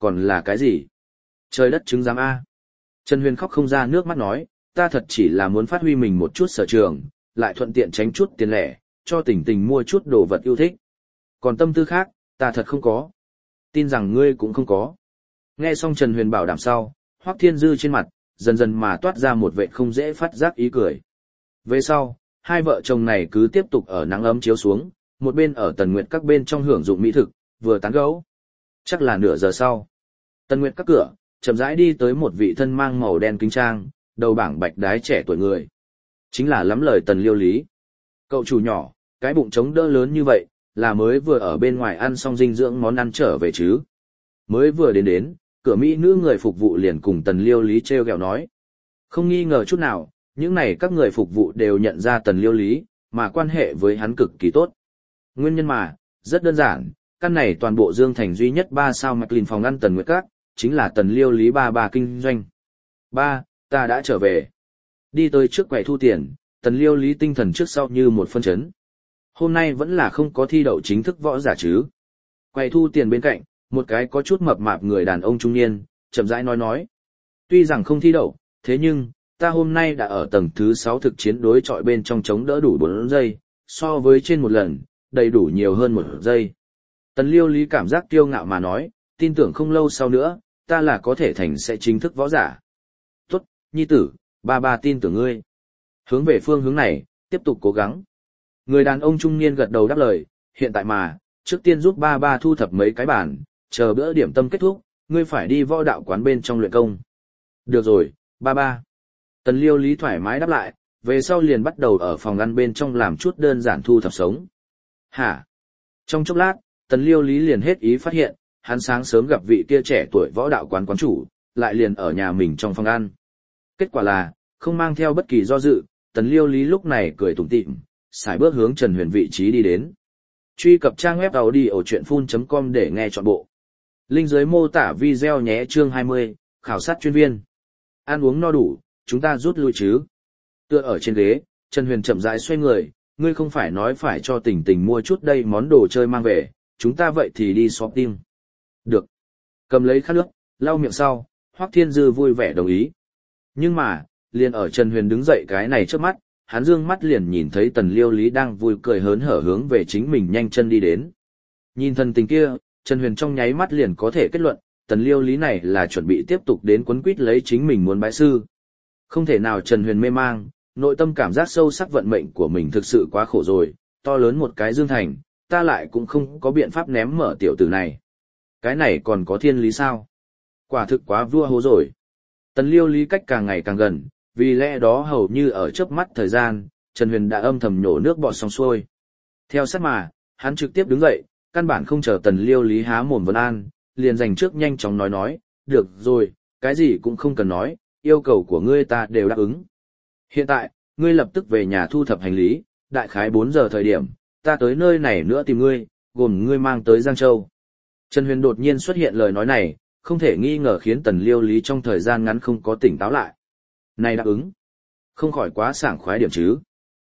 [SPEAKER 1] còn là cái gì? Trời đất chứng giám A. Trần Huyền khóc không ra nước mắt nói, ta thật chỉ là muốn phát huy mình một chút sở trường, lại thuận tiện tránh chút tiền lẻ, cho Tình Tình mua chút đồ vật yêu thích. Còn tâm tư khác, ta thật không có. Tin rằng ngươi cũng không có. Nghe xong Trần Huyền bảo đảm sau, Hoắc Thiên Dư trên mặt, dần dần mà toát ra một vẻ không dễ phát giác ý cười. Về sau, hai vợ chồng này cứ tiếp tục ở nắng ấm chiếu xuống, một bên ở Tần Nguyệt các bên trong hưởng dụng mỹ thực, vừa tán gẫu. Chắc là nửa giờ sau. Tần Nguyệt các cửa, chậm rãi đi tới một vị thân mang màu đen kính trang, đầu bảng bạch đái trẻ tuổi người. Chính là lắm lời Tần Liêu Lý. Cậu chủ nhỏ, cái bụng trống đỡ lớn như vậy, là mới vừa ở bên ngoài ăn xong dinh dưỡng món ăn trở về chứ. Mới vừa đến, cửa mỹ nữ người phục vụ liền cùng Tần Liêu Lý treo gẹo nói. Không nghi ngờ chút nào, những này các người phục vụ đều nhận ra Tần Liêu Lý, mà quan hệ với hắn cực kỳ tốt. Nguyên nhân mà, rất đơn giản, căn này toàn bộ Dương Thành duy nhất 3 sao McLean phòng ăn Tần Nguyệt Các, chính là Tần Liêu Lý ba kinh doanh. Ba, ta đã trở về. Đi tới trước quầy thu tiền, Tần Liêu Lý tinh thần trước sau như một phân chấn. Hôm nay vẫn là không có thi đậu chính thức võ giả chứ. Quầy thu tiền bên cạnh, một cái có chút mập mạp người đàn ông trung niên, chậm rãi nói. Tuy rằng không thi đậu, thế nhưng, ta hôm nay đã ở tầng thứ 6 thực chiến đối chọi bên trong chống đỡ đủ 4 giây, so với trên một lần, đầy đủ nhiều hơn 1 giây. Tần Liêu Lý cảm giác kiêu ngạo mà nói, tin tưởng không lâu sau nữa, ta là có thể thành sẽ chính thức võ giả. Tốt, nhi tử, ba tin tưởng ngươi. Hướng về phương hướng này, tiếp tục cố gắng. Người đàn ông trung niên gật đầu đáp lời, hiện tại mà, trước tiên giúp ba thu thập mấy cái bàn, chờ bữa điểm tâm kết thúc, ngươi phải đi võ đạo quán bên trong luyện công. Được rồi, ba. Tần Liêu Lý thoải mái đáp lại, về sau liền bắt đầu ở phòng ăn bên trong làm chút đơn giản thu thập sống. Hả? Trong chốc lát, Tần Liêu Lý liền hết ý phát hiện, hắn sáng sớm gặp vị kia trẻ tuổi võ đạo quán quán chủ, lại liền ở nhà mình trong phòng ăn. Kết quả là, không mang theo bất kỳ do dự, Tần Liêu Lý lúc này cười tủm tỉm, sải bước hướng Trần Huyền vị trí đi đến. Truy cập trang web audio.phun.com để nghe trọn bộ. Link dưới mô tả video nhé. Chương 20, khảo sát chuyên viên. Ăn uống no đủ, chúng ta rút lui chứ. Tựa ở trên ghế, Trần Huyền chậm rãi xoay người, ngươi không phải nói phải cho Tình Tình mua chút đây món đồ chơi mang về, chúng ta vậy thì đi shopping. Được. Cầm lấy khát nước, lau miệng sau, Hoắc Thiên Dư vui vẻ đồng ý. Nhưng mà, liền ở Trần Huyền đứng dậy cái này trước mắt, hắn dương mắt liền nhìn thấy Tần Liêu Lý đang vui cười hớn hở hướng về chính mình nhanh chân đi đến. Nhìn thần tình kia, Trần Huyền trong nháy mắt liền có thể kết luận, Tần Liêu Lý này là chuẩn bị tiếp tục đến quấn quýt lấy chính mình muốn bái sư. Không thể nào Trần Huyền mê mang, nội tâm cảm giác sâu sắc vận mệnh của mình thực sự quá khổ rồi, to lớn một cái Dương Thành, ta lại cũng không có biện pháp ném mở tiểu tử này. Cái này còn có thiên lý sao? Quả thực quá vua hố rồi. Tần Liêu Lý cách càng ngày càng gần, vì lẽ đó hầu như ở chớp mắt thời gian, Trần Huyền đã âm thầm nhổ nước bọt xong xuôi. Theo sát mà, hắn trực tiếp đứng dậy, căn bản không chờ Tần Liêu Lý há mồm vấn an, liền dành trước nhanh chóng nói, được rồi, cái gì cũng không cần nói, yêu cầu của ngươi ta đều đáp ứng. Hiện tại, ngươi lập tức về nhà thu thập hành lý, đại khái 4 giờ thời điểm, ta tới nơi này nữa tìm ngươi, gồm ngươi mang tới Giang Châu. Trần Huyền đột nhiên xuất hiện lời nói này, không thể nghi ngờ khiến Tần Liêu Lý trong thời gian ngắn không có tỉnh táo lại. Này đáp ứng, không khỏi quá sảng khoái điểm chứ.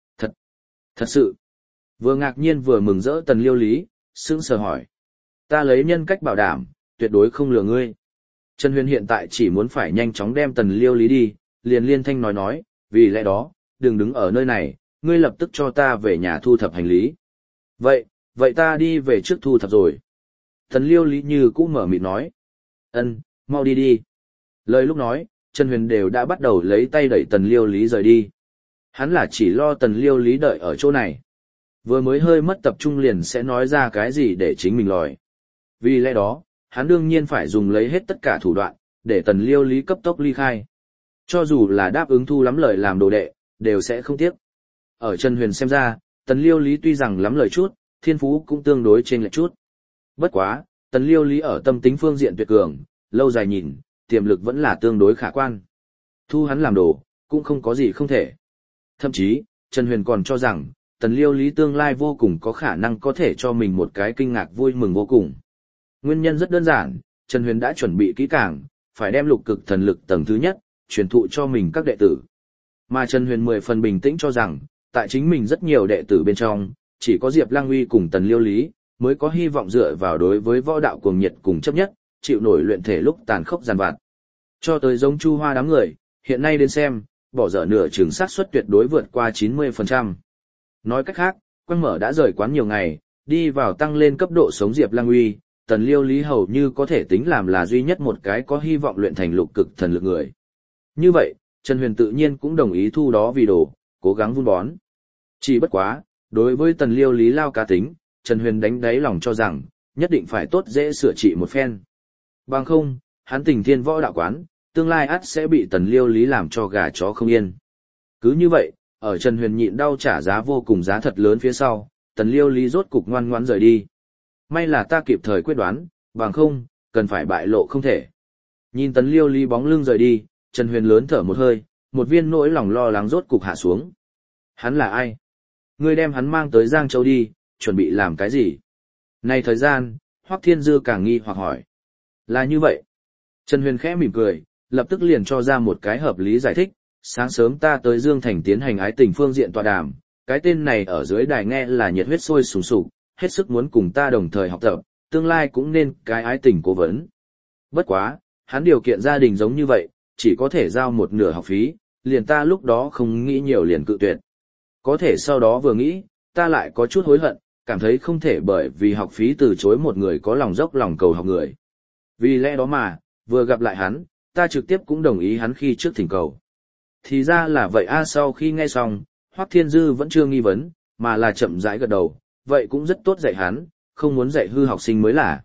[SPEAKER 1] Thật sự. Vừa ngạc nhiên vừa mừng rỡ Tần Liêu Lý, sững sờ hỏi. Ta lấy nhân cách bảo đảm, tuyệt đối không lừa ngươi. Trần Huyền hiện tại chỉ muốn phải nhanh chóng đem Tần Liêu Lý đi, liền liên thanh nói, vì lẽ đó, đừng đứng ở nơi này, ngươi lập tức cho ta về nhà thu thập hành lý. Vậy ta đi về trước thu thập rồi. Tần Liêu Lý như cũ mở miệng nói. Mau đi. Lời lúc nói, Trần Huyền đều đã bắt đầu lấy tay đẩy Tần Liêu Lý rời đi. Hắn là chỉ lo Tần Liêu Lý đợi ở chỗ này. Vừa mới hơi mất tập trung liền sẽ nói ra cái gì để chính mình lòi. Vì lẽ đó, hắn đương nhiên phải dùng lấy hết tất cả thủ đoạn, để Tần Liêu Lý cấp tốc ly khai. Cho dù là đáp ứng thu lắm lời làm đồ đệ, đều sẽ không tiếc. Ở Trần Huyền xem ra, Tần Liêu Lý tuy rằng lắm lời chút, thiên phú cũng tương đối chênh lệch chút. Bất quá, Tần Liêu Lý ở tâm tính phương diện tuyệt cường, lâu dài nhìn, tiềm lực vẫn là tương đối khả quan. Thu hắn làm đồ, cũng không có gì không thể. Thậm chí, Trần Huyền còn cho rằng, Tần Liêu Lý tương lai vô cùng có khả năng có thể cho mình một cái kinh ngạc vui mừng vô cùng. Nguyên nhân rất đơn giản, Trần Huyền đã chuẩn bị kỹ càng, phải đem lục cực thần lực tầng thứ nhất, truyền thụ cho mình các đệ tử. Mà Trần Huyền 10 phần bình tĩnh cho rằng, tại chính mình rất nhiều đệ tử bên trong, chỉ có Diệp Lang Uy cùng Tần Liêu Lý, mới có hy vọng dựa vào đối với võ đạo cuồng nhiệt cùng chấp nhất, chịu nổi luyện thể lúc tàn khốc giàn vặt. Cho tới giống Chu Hoa đám người, hiện nay đến xem, bỏ dở nửa chừng xác suất tuyệt đối vượt qua 90%. Nói cách khác, Quang Mở đã rời quán nhiều ngày, đi vào tăng lên cấp độ sống Diệp Lăng Uy, Tần Liêu Lý hầu như có thể tính làm là duy nhất một cái có hy vọng luyện thành lục cực thần lực người. Như vậy, Trần Huyền tự nhiên cũng đồng ý thu đó vì đồ, cố gắng vun bón. Chỉ bất quá, đối với Tần Liêu Lý lao cá tính, Trần Huyền đánh đáy lòng cho rằng, nhất định phải tốt dễ sửa trị một phen. Bằng không, hắn Tình Thiên Võ Đạo quán, tương lai ắt sẽ bị Tần Liêu Lý làm cho gà chó không yên. Cứ như vậy, ở Trần Huyền nhịn đau trả giá vô cùng giá thật lớn phía sau, Tần Liêu Lý rốt cục ngoan ngoãn rời đi. May là ta kịp thời quyết đoán, bằng không, cần phải bại lộ không thể. Nhìn Tần Liêu Lý bóng lưng rời đi, Trần Huyền lớn thở một hơi, một viên nỗi lòng lo lắng rốt cục hạ xuống. Hắn là ai? Ngươi đem hắn mang tới Giang Châu đi, chuẩn bị làm cái gì? Này thời gian, Hoắc Thiên Dư càng nghi hoặc hỏi. Là như vậy. Trần Huyền khẽ mỉm cười, lập tức liền cho ra một cái hợp lý giải thích. Sáng sớm ta tới Dương Thành tiến hành ái tình phương diện tọa đàm, cái tên này ở dưới đài nghe là nhiệt huyết sôi sùng sục, hết sức muốn cùng ta đồng thời học tập, tương lai cũng nên cái ái tình cố vấn. Bất quá, hắn điều kiện gia đình giống như vậy, chỉ có thể giao một nửa học phí, liền ta lúc đó không nghĩ nhiều liền cự tuyệt. Có thể sau đó vừa nghĩ, ta lại có chút hối hận, cảm thấy không thể bởi vì học phí từ chối một người có lòng dốc lòng cầu học người. Vì lẽ đó mà, vừa gặp lại hắn, ta trực tiếp cũng đồng ý hắn khi trước thỉnh cầu. Thì ra là vậy a. Sau khi nghe xong, Hoắc Thiên Dư vẫn chưa nghi vấn, mà là chậm rãi gật đầu, vậy cũng rất tốt dạy hắn, không muốn dạy hư học sinh mới là.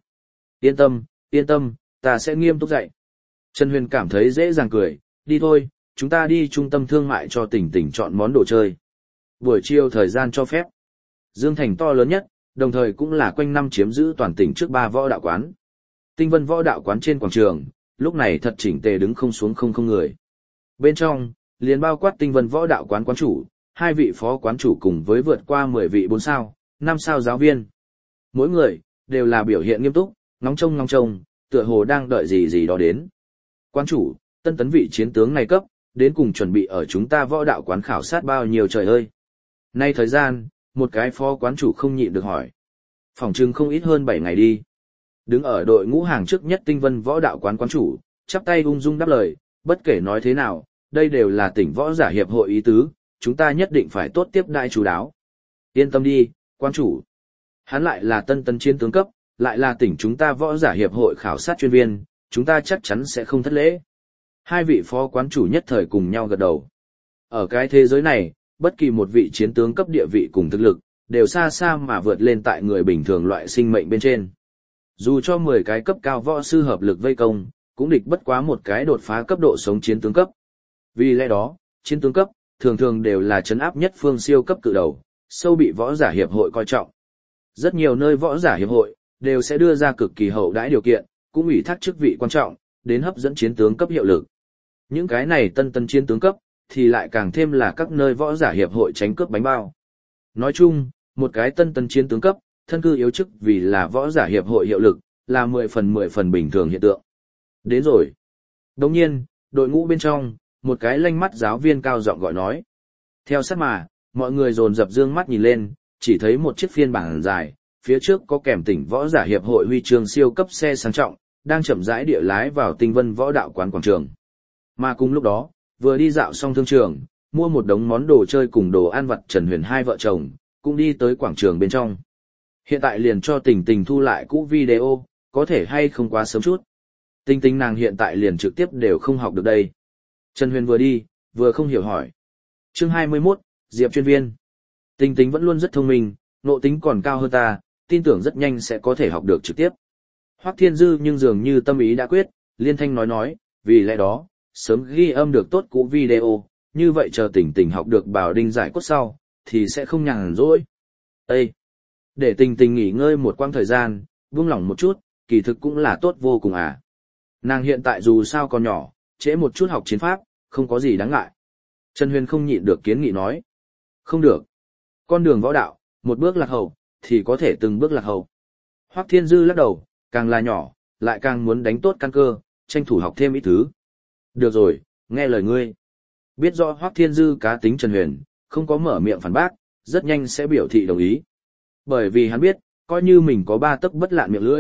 [SPEAKER 1] Yên tâm, ta sẽ nghiêm túc dạy. Trần Huyền cảm thấy dễ dàng cười, đi thôi, chúng ta đi trung tâm thương mại cho Tỉnh Tỉnh chọn món đồ chơi. Buổi chiều thời gian cho phép. Dương Thành to lớn nhất, đồng thời cũng là quanh năm chiếm giữ toàn tỉnh trước 3 võ đạo quán. Tinh Vân Võ Đạo quán trên quảng trường, lúc này thật chỉnh tề đứng không xuống không người. Bên trong, liền bao quát Tinh Vân Võ Đạo quán quán chủ, 2 vị phó quán chủ cùng với vượt qua 10 vị 4 sao, 5 sao giáo viên. Mỗi người, đều là biểu hiện nghiêm túc, ngóng trông, tựa hồ đang đợi gì đó đến. Quán chủ, tân tấn vị chiến tướng này cấp, đến cùng chuẩn bị ở chúng ta võ đạo quán khảo sát bao nhiêu trời ơi. Nay thời gian, một cái phó quán chủ không nhịn được hỏi. Phỏng chừng không ít hơn 7 ngày đi. Đứng ở đội ngũ hàng trước nhất Tinh Vân Võ Đạo quán quán chủ, chắp tay ung dung đáp lời, bất kể nói thế nào, đây đều là tỉnh võ giả hiệp hội ý tứ, chúng ta nhất định phải tốt tiếp đãi chú đáo. Yên tâm đi, quán chủ. Hắn lại là tân tấn chiến tướng cấp, lại là tỉnh chúng ta võ giả hiệp hội khảo sát chuyên viên, chúng ta chắc chắn sẽ không thất lễ. 2 vị phó quán chủ nhất thời cùng nhau gật đầu. Ở cái thế giới này, bất kỳ một vị chiến tướng cấp địa vị cùng thực lực, đều xa xa mà vượt lên tại người bình thường loại sinh mệnh bên trên. Dù cho 10 cái cấp cao võ sư hợp lực vây công, cũng địch bất quá một cái đột phá cấp độ sống chiến tướng cấp. Vì lẽ đó, chiến tướng cấp, thường thường đều là trấn áp nhất phương siêu cấp cự đầu, sâu bị võ giả hiệp hội coi trọng. Rất nhiều nơi võ giả hiệp hội, đều sẽ đưa ra cực kỳ hậu đãi điều kiện, cũng ủy thác chức vị quan trọng, đến hấp dẫn chiến tướng cấp hiệu lực. Những cái này tân chiến tướng cấp, thì lại càng thêm là các nơi võ giả hiệp hội tránh cướp bánh bao. Nói chung, một cái tân chiến tướng cấp, thân cư yếu chức vì là võ giả hiệp hội hiệu lực, là 10 phần bình thường hiện tượng. Đến rồi. Đồng nhiên, đội ngũ bên trong, một cái lanh mắt giáo viên cao giọng gọi nói. Theo sát mà, mọi người dồn dập dương mắt nhìn lên, chỉ thấy một chiếc phiên bản dài, phía trước có kèm tỉnh võ giả hiệp hội huy chương siêu cấp xe sang trọng, đang chậm rãi địa lái vào Tinh Vân Võ Đạo quán quảng trường. Mà cùng lúc đó, vừa đi dạo xong thương trường, mua một đống món đồ chơi cùng đồ ăn vặt Trần Huyền hai vợ chồng, cũng đi tới quảng trường bên trong. Hiện tại liền cho Tình thu lại cũ video, có thể hay không quá sớm chút. Tình nàng hiện tại liền trực tiếp đều không học được đây. Trần Huyền vừa đi, vừa không hiểu hỏi. Chương 21, Diệp chuyên viên. Tình vẫn luôn rất thông minh, nộ tính còn cao hơn ta, tin tưởng rất nhanh sẽ có thể học được trực tiếp. Hoắc Thiên Dư nhưng dường như tâm ý đã quyết, liên thanh nói, vì lẽ đó, sớm ghi âm được tốt cũ video, như vậy chờ Tình học được bảo đinh giải cốt sau, thì sẽ không nhàn rỗi. Ê! Để Tình nghỉ ngơi một quãng thời gian, buông lỏng một chút, kỳ thực cũng là tốt vô cùng à. Nàng hiện tại dù sao còn nhỏ, trễ một chút học chiến pháp, không có gì đáng ngại. Trần Huyền không nhịn được kiến nghị nói. Không được. Con đường võ đạo, một bước lạc hậu, thì có thể từng bước lạc hậu. Hoắc Thiên Dư lắc đầu, càng là nhỏ, lại càng muốn đánh tốt căn cơ, tranh thủ học thêm ít thứ. Được rồi, nghe lời ngươi. Biết rõ Hoắc Thiên Dư cá tính Trần Huyền, không có mở miệng phản bác, rất nhanh sẽ biểu thị đồng ý. Bởi vì hắn biết, coi như mình có 3 tấc bất lạn miệng lưỡi,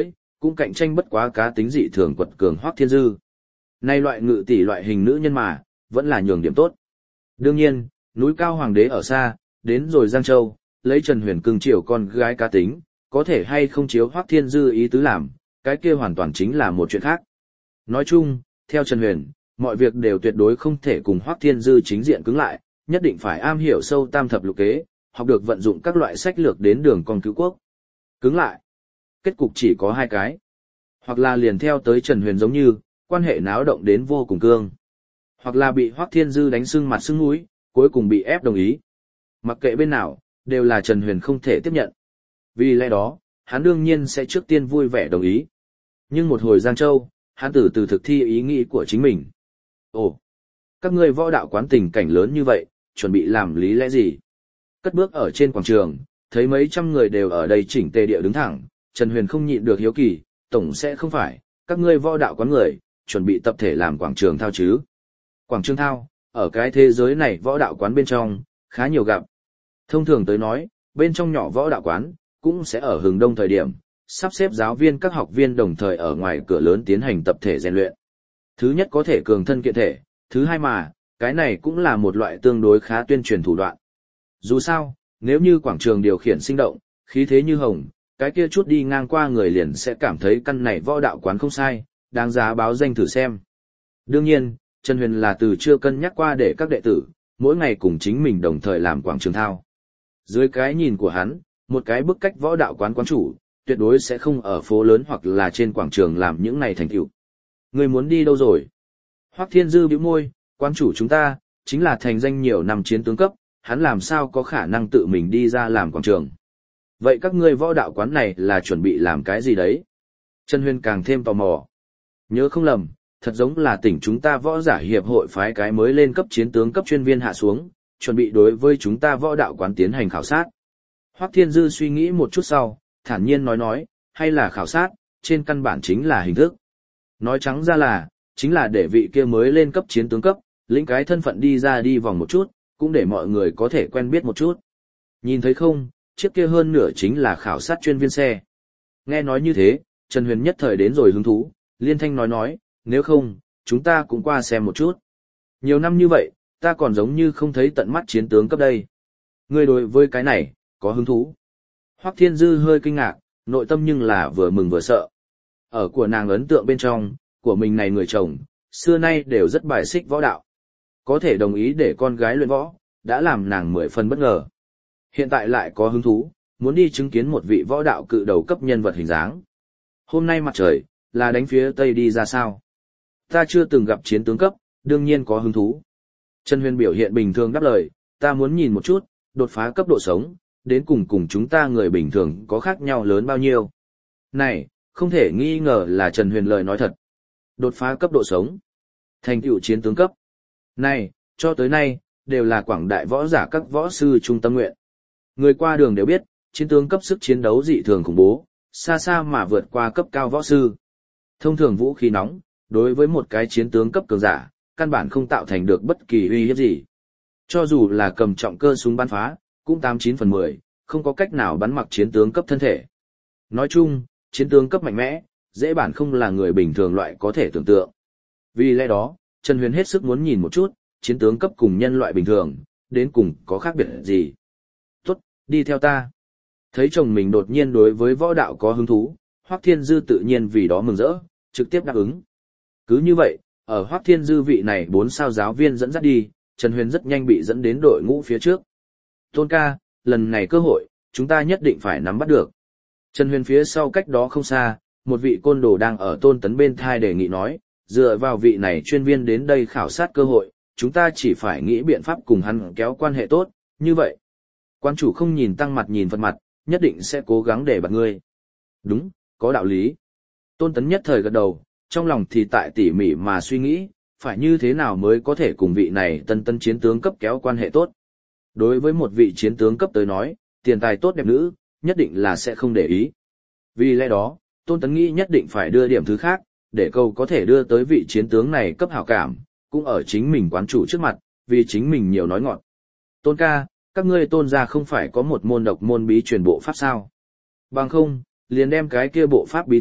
[SPEAKER 1] cũng cạnh tranh bất quá cá tính dị thường quật cường Hoắc Thiên Dư. Nay loại ngự tỷ loại hình nữ nhân mà, vẫn là nhường điểm tốt. Đương nhiên, núi cao hoàng đế ở xa, đến rồi Giang Châu, lấy Trần Huyền cưng chiều con gái cá tính, có thể hay không chiếu Hoắc Thiên Dư ý tứ làm, cái kia hoàn toàn chính là một chuyện khác. Nói chung, theo Trần Huyền, mọi việc đều tuyệt đối không thể cùng Hoắc Thiên Dư chính diện cứng lại, nhất định phải am hiểu sâu tam thập lục kế, học được vận dụng các loại sách lược đến đường con cứu quốc. Cứng lại. Kết cục chỉ có hai cái. Hoặc là liền theo tới Trần Huyền giống như, quan hệ náo động đến vô cùng cương. Hoặc là bị Hoắc Thiên Dư đánh sưng mặt sưng mũi, cuối cùng bị ép đồng ý. Mặc kệ bên nào, đều là Trần Huyền không thể tiếp nhận. Vì lẽ đó, hắn đương nhiên sẽ trước tiên vui vẻ đồng ý. Nhưng một hồi Giang Châu, hắn từ từ thực thi ý nghĩ của chính mình. Ồ, các ngươi võ đạo quán tình cảnh lớn như vậy, chuẩn bị làm lý lẽ gì? Cất bước ở trên quảng trường, thấy mấy trăm người đều ở đây chỉnh tề địa đứng thẳng, Trần Huyền không nhịn được hiếu kỳ, tổng sẽ không phải, các ngươi võ đạo quán người, chuẩn bị tập thể làm quảng trường thao chứ? Quảng trường thao, ở cái thế giới này võ đạo quán bên trong, khá nhiều gặp. Thông thường tới nói, bên trong nhỏ võ đạo quán, cũng sẽ ở hừng đông thời điểm, sắp xếp giáo viên các học viên đồng thời ở ngoài cửa lớn tiến hành tập thể rèn luyện. Thứ nhất có thể cường thân kiện thể, thứ hai mà, cái này cũng là một loại tương đối khá tuyên truyền thủ đoạn. Dù sao, nếu như quảng trường điều khiển sinh động, khí thế như hồng, cái kia chút đi ngang qua người liền sẽ cảm thấy căn này võ đạo quán không sai, đáng giá báo danh thử xem. Đương nhiên, Trần Huyền là từ chưa cân nhắc qua để các đệ tử, mỗi ngày cùng chính mình đồng thời làm quảng trường thao. Dưới cái nhìn của hắn, một cái bức cách võ đạo quán quán chủ, tuyệt đối sẽ không ở phố lớn hoặc là trên quảng trường làm những này thành tựu. Người muốn đi đâu rồi? Hoắc Thiên Dư bĩu môi, quán chủ chúng ta, chính là thành danh nhiều năm chiến tướng cấp, hắn làm sao có khả năng tự mình đi ra làm quảng trường. Vậy các ngươi võ đạo quán này là chuẩn bị làm cái gì đấy? Trần Huyền càng thêm tò mò. Nhớ không lầm, thật giống là tỉnh chúng ta võ giả hiệp hội phái cái mới lên cấp chiến tướng cấp chuyên viên hạ xuống, chuẩn bị đối với chúng ta võ đạo quán tiến hành khảo sát. Hoắc Thiên Dư suy nghĩ một chút sau, thản nhiên nói, hay là khảo sát, trên căn bản chính là hình thức. Nói trắng ra là, chính là để vị kia mới lên cấp chiến tướng cấp, lĩnh cái thân phận đi ra đi vòng một chút, cũng để mọi người có thể quen biết một chút. Nhìn thấy không, chiếc kia hơn nửa chính là khảo sát chuyên viên xe. Nghe nói như thế, Trần Huyền nhất thời đến rồi hứng thú, liên thanh nói, nếu không, chúng ta cũng qua xem một chút. Nhiều năm như vậy, ta còn giống như không thấy tận mắt chiến tướng cấp đây. Ngươi đối với cái này, có hứng thú. Hoắc Thiên Dư hơi kinh ngạc, nội tâm nhưng là vừa mừng vừa sợ. Ở của nàng ấn tượng bên trong, của mình này người chồng, xưa nay đều rất bài xích võ đạo. Có thể đồng ý để con gái luyện võ, đã làm nàng 10 phần bất ngờ. Hiện tại lại có hứng thú, muốn đi chứng kiến một vị võ đạo cự đầu cấp nhân vật hình dáng. Hôm nay mặt trời, là đánh phía tây đi ra sao? Ta chưa từng gặp chiến tướng cấp, đương nhiên có hứng thú. Trần Huyền biểu hiện bình thường đáp lời, ta muốn nhìn một chút, đột phá cấp độ sống, đến cùng chúng ta người bình thường có khác nhau lớn bao nhiêu. Này, không thể nghi ngờ là Trần Huyền lời nói thật. Đột phá cấp độ sống, thành tựu chiến tướng cấp. Này, cho tới nay, đều là quảng đại võ giả các võ sư trung tâm nguyện. Người qua đường đều biết, chiến tướng cấp sức chiến đấu dị thường khủng bố, xa xa mà vượt qua cấp cao võ sư. Thông thường vũ khí nóng, đối với một cái chiến tướng cấp cường giả, căn bản không tạo thành được bất kỳ uy hiếp gì. Cho dù là cầm trọng cơ súng bắn phá, cũng 89 phần 10, không có cách nào bắn mặc chiến tướng cấp thân thể. Nói chung, chiến tướng cấp mạnh mẽ, dễ bản không là người bình thường loại có thể tưởng tượng. Vì lẽ đó, Trần Huyền hết sức muốn nhìn một chút, chiến tướng cấp cùng nhân loại bình thường, đến cùng có khác biệt gì. Tốt, đi theo ta. Thấy chồng mình đột nhiên đối với võ đạo có hứng thú, Hoắc Thiên Dư tự nhiên vì đó mừng rỡ, trực tiếp đáp ứng. Cứ như vậy, ở Hoắc Thiên Dư vị này 4 sao giáo viên dẫn dắt đi, Trần Huyền rất nhanh bị dẫn đến đội ngũ phía trước. Tôn ca, lần này cơ hội, chúng ta nhất định phải nắm bắt được. Trần Huyền phía sau cách đó không xa, một vị côn đồ đang ở Tôn Tấn bên thai đề nghị nói, dựa vào vị này chuyên viên đến đây khảo sát cơ hội, chúng ta chỉ phải nghĩ biện pháp cùng hắn kéo quan hệ tốt, như vậy. Quan chủ không nhìn tăng mặt nhìn vật mặt, nhất định sẽ cố gắng để bạt ngươi. Đúng, có đạo lý. Tôn Tấn nhất thời gật đầu, trong lòng thì tại tỉ mỉ mà suy nghĩ, phải như thế nào mới có thể cùng vị này tân chiến tướng cấp kéo quan hệ tốt. Đối với một vị chiến tướng cấp tới nói, tiền tài tốt đẹp nữ, nhất định là sẽ không để ý. Vì lẽ đó, Tôn Tấn nghĩ nhất định phải đưa điểm thứ khác, để cầu có thể đưa tới vị chiến tướng này cấp hảo cảm, cũng ở chính mình quán chủ trước mặt, vì chính mình nhiều nói ngọt. Tôn ca, các ngươi Tôn gia không phải có một môn độc môn bí truyền bộ pháp sao? Bằng không, liền đem cái kia bộ pháp bí tịch,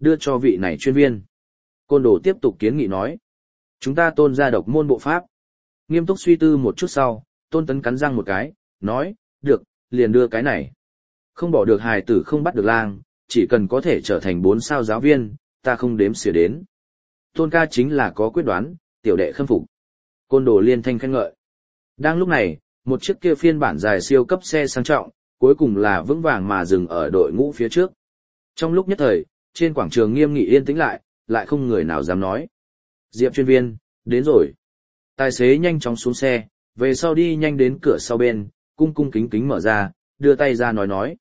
[SPEAKER 1] đưa cho vị này chuyên viên. Côn Đồ tiếp tục kiến nghị nói. Chúng ta Tôn ra độc môn bộ pháp. Nghiêm túc suy tư một chút sau, Tôn Tấn cắn răng một cái, nói, được, liền đưa cái này. Không bỏ được hài tử không bắt được lang, chỉ cần có thể trở thành 4 sao giáo viên, ta không đếm xỉa đến. Tôn ca chính là có quyết đoán, tiểu đệ khâm phục. Côn Đồ liên thanh khen ngợi. Đang lúc này, một chiếc kia phiên bản dài siêu cấp xe sang trọng, cuối cùng là vững vàng mà dừng ở đội ngũ phía trước. Trong lúc nhất thời, trên quảng trường nghiêm nghị yên tĩnh lại không người nào dám nói. Diệp chuyên viên, đến rồi. Tài xế nhanh chóng xuống xe, về sau đi nhanh đến cửa sau bên, cung cung kính kính mở ra, đưa tay ra nói.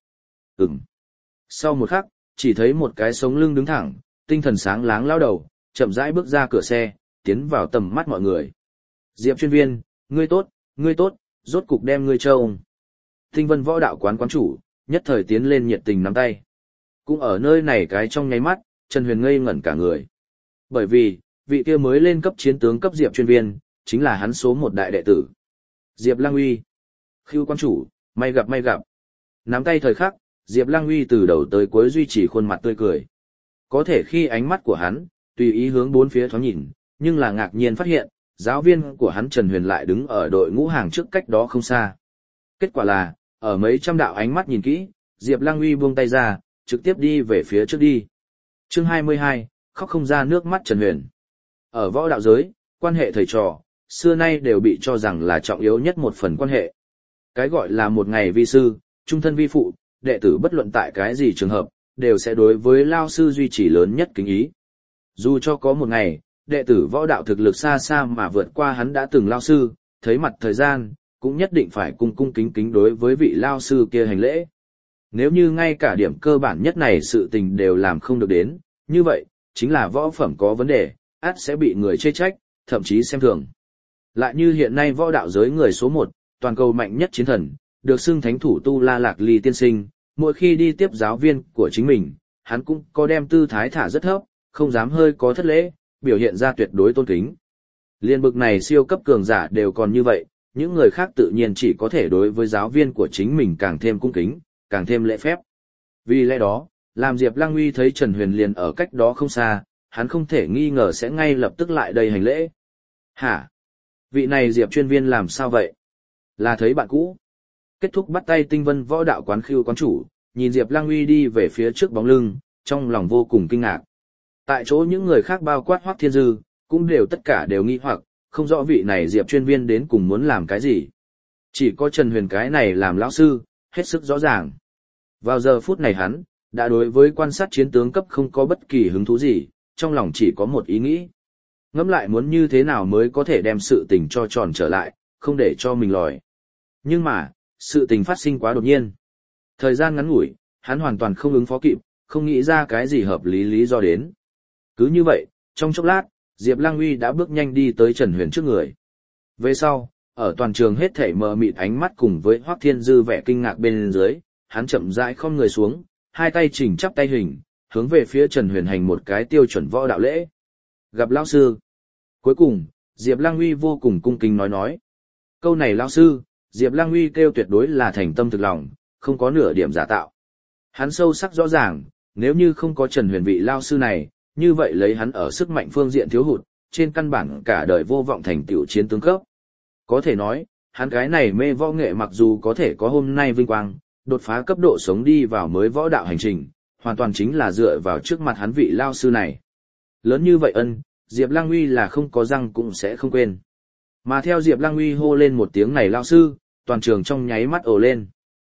[SPEAKER 1] Sau một khắc, chỉ thấy một cái sống lưng đứng thẳng, tinh thần sáng láng lao đầu, chậm rãi bước ra cửa xe, tiến vào tầm mắt mọi người. Diệp chuyên viên, ngươi tốt, rốt cục đem ngươi châu. Tinh Vân Võ Đạo quán chủ, nhất thời tiến lên nhiệt tình nắm tay. Cũng ở nơi này cái trong nháy mắt, Trần Huyền ngây ngẩn cả người. Bởi vì, vị kia mới lên cấp chiến tướng cấp Diệp chuyên viên, chính là hắn số 1 đại đệ tử. Diệp Lăng Uy. Khưu quán chủ, may gặp. Nắm tay thời khắc, Diệp Lăng Uy từ đầu tới cuối duy trì khuôn mặt tươi cười. Có thể khi ánh mắt của hắn, tùy ý hướng bốn phía thoáng nhìn, nhưng là ngạc nhiên phát hiện, giáo viên của hắn Trần Huyền lại đứng ở đội ngũ hàng trước cách đó không xa. Kết quả là, ở mấy trăm đạo ánh mắt nhìn kỹ, Diệp Lăng Uy buông tay ra, trực tiếp đi về phía trước đi. Chương 22, khóc không ra nước mắt Trần Huyền. Ở võ đạo giới, quan hệ thầy trò, xưa nay đều bị cho rằng là trọng yếu nhất một phần quan hệ. Cái gọi là một ngày vi sư, trung thân vi phụ, đệ tử bất luận tại cái gì trường hợp, đều sẽ đối với lao sư duy trì lớn nhất kính ý. Dù cho có một ngày, đệ tử võ đạo thực lực xa xa mà vượt qua hắn đã từng lao sư, thấy mặt thời gian, cũng nhất định phải cung kính kính đối với vị lao sư kia hành lễ. Nếu như ngay cả điểm cơ bản nhất này sự tình đều làm không được đến, như vậy, chính là võ phẩm có vấn đề, ắt sẽ bị người chê trách, thậm chí xem thường. Lại như hiện nay võ đạo giới người số 1, toàn cầu mạnh nhất chiến thần, được xưng thánh thủ Tu La Lạc Ly tiên sinh, mỗi khi đi tiếp giáo viên của chính mình, hắn cũng có đem tư thái thả rất thấp, không dám hơi có thất lễ, biểu hiện ra tuyệt đối tôn kính. Liên bực này siêu cấp cường giả đều còn như vậy, những người khác tự nhiên chỉ có thể đối với giáo viên của chính mình càng thêm cung kính, càng thêm lễ phép. Vì lẽ đó, làm Diệp Lăng Uy thấy Trần Huyền liền ở cách đó không xa, hắn không thể nghi ngờ sẽ ngay lập tức lại đây hành lễ. Hả? Vị này Diệp chuyên viên làm sao vậy? Là thấy bạn cũ. Kết thúc bắt tay Tinh Vân Võ Đạo quán Khưu quán chủ, nhìn Diệp Lăng Uy đi về phía trước bóng lưng, trong lòng vô cùng kinh ngạc. Tại chỗ những người khác bao quát Hoắc Thiên Dư, cũng đều tất cả đều nghi hoặc, không rõ vị này Diệp chuyên viên đến cùng muốn làm cái gì. Chỉ có Trần Huyền cái này làm lão sư, hết sức rõ ràng. Vào giờ phút này hắn, đã đối với quan sát chiến tướng cấp không có bất kỳ hứng thú gì, trong lòng chỉ có một ý nghĩ. Ngẫm lại muốn như thế nào mới có thể đem sự tình cho tròn trở lại, không để cho mình lòi. Nhưng mà, sự tình phát sinh quá đột nhiên. Thời gian ngắn ngủi, hắn hoàn toàn không ứng phó kịp, không nghĩ ra cái gì hợp lý lý do đến. Cứ như vậy, trong chốc lát, Diệp Lăng Uy đã bước nhanh đi tới Trần Huyền trước người. Về sau, ở toàn trường hết thảy mờ mịt ánh mắt cùng với Hoắc Thiên Dư vẻ kinh ngạc bên dưới, hắn chậm rãi khom người xuống, hai tay chỉnh chắp tay hình, hướng về phía Trần Huyền hành một cái tiêu chuẩn võ đạo lễ. Gặp lão sư. Cuối cùng, Diệp Lăng Uy vô cùng cung kính nói. Câu này lão sư, Diệp Lăng Uy kêu tuyệt đối là thành tâm thực lòng, không có nửa điểm giả tạo. Hắn sâu sắc rõ ràng, nếu như không có Trần Huyền vị lão sư này, như vậy lấy hắn ở sức mạnh phương diện thiếu hụt, trên căn bản cả đời vô vọng thành tựu chiến tướng cấp. Có thể nói, hắn cái này mê võ nghệ mặc dù có thể có hôm nay vinh quang, đột phá cấp độ sống đi vào mới võ đạo hành trình, hoàn toàn chính là dựa vào trước mặt hắn vị lao sư này. Lớn như vậy ân, Diệp Lăng Uy là không có răng cũng sẽ không quên. Mà theo Diệp Lăng Uy hô lên một tiếng này lao sư, toàn trường trong nháy mắt ồ lên.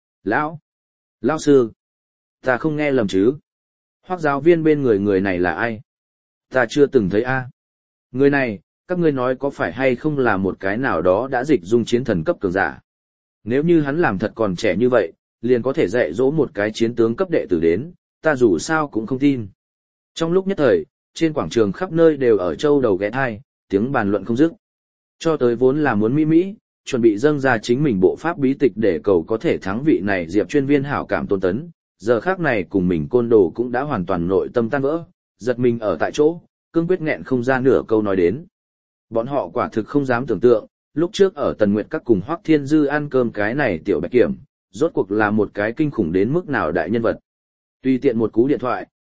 [SPEAKER 1] Lão sư, ta không nghe lầm chứ? Hoắc giáo viên bên người này là ai? Ta chưa từng thấy a. Người này, các ngươi nói có phải hay không là một cái nào đó đã dịch dung chiến thần cấp cường giả? Nếu như hắn làm thật còn trẻ như vậy, liền có thể dạy dỗ một cái chiến tướng cấp đệ tử đến, ta dù sao cũng không tin. Trong lúc nhất thời, trên quảng trường khắp nơi đều ở châu đầu ghé thai, tiếng bàn luận không dứt. Cho tới vốn là muốn mỹ, chuẩn bị dâng ra chính mình bộ pháp bí tịch để cầu có thể thắng vị này Diệp chuyên viên hảo cảm Tôn Tấn, giờ khác này cùng mình Côn Đồ cũng đã hoàn toàn nội tâm tan vỡ, giật mình ở tại chỗ, cương quyết nghẹn không ra nửa câu nói đến. Bọn họ quả thực không dám tưởng tượng, lúc trước ở Tần Nguyệt các cùng Hoắc Thiên Dư ăn cơm cái này tiểu bạch kiểm, rốt cuộc là một cái kinh khủng đến mức nào đại nhân vật. Tùy tiện một cú điện thoại,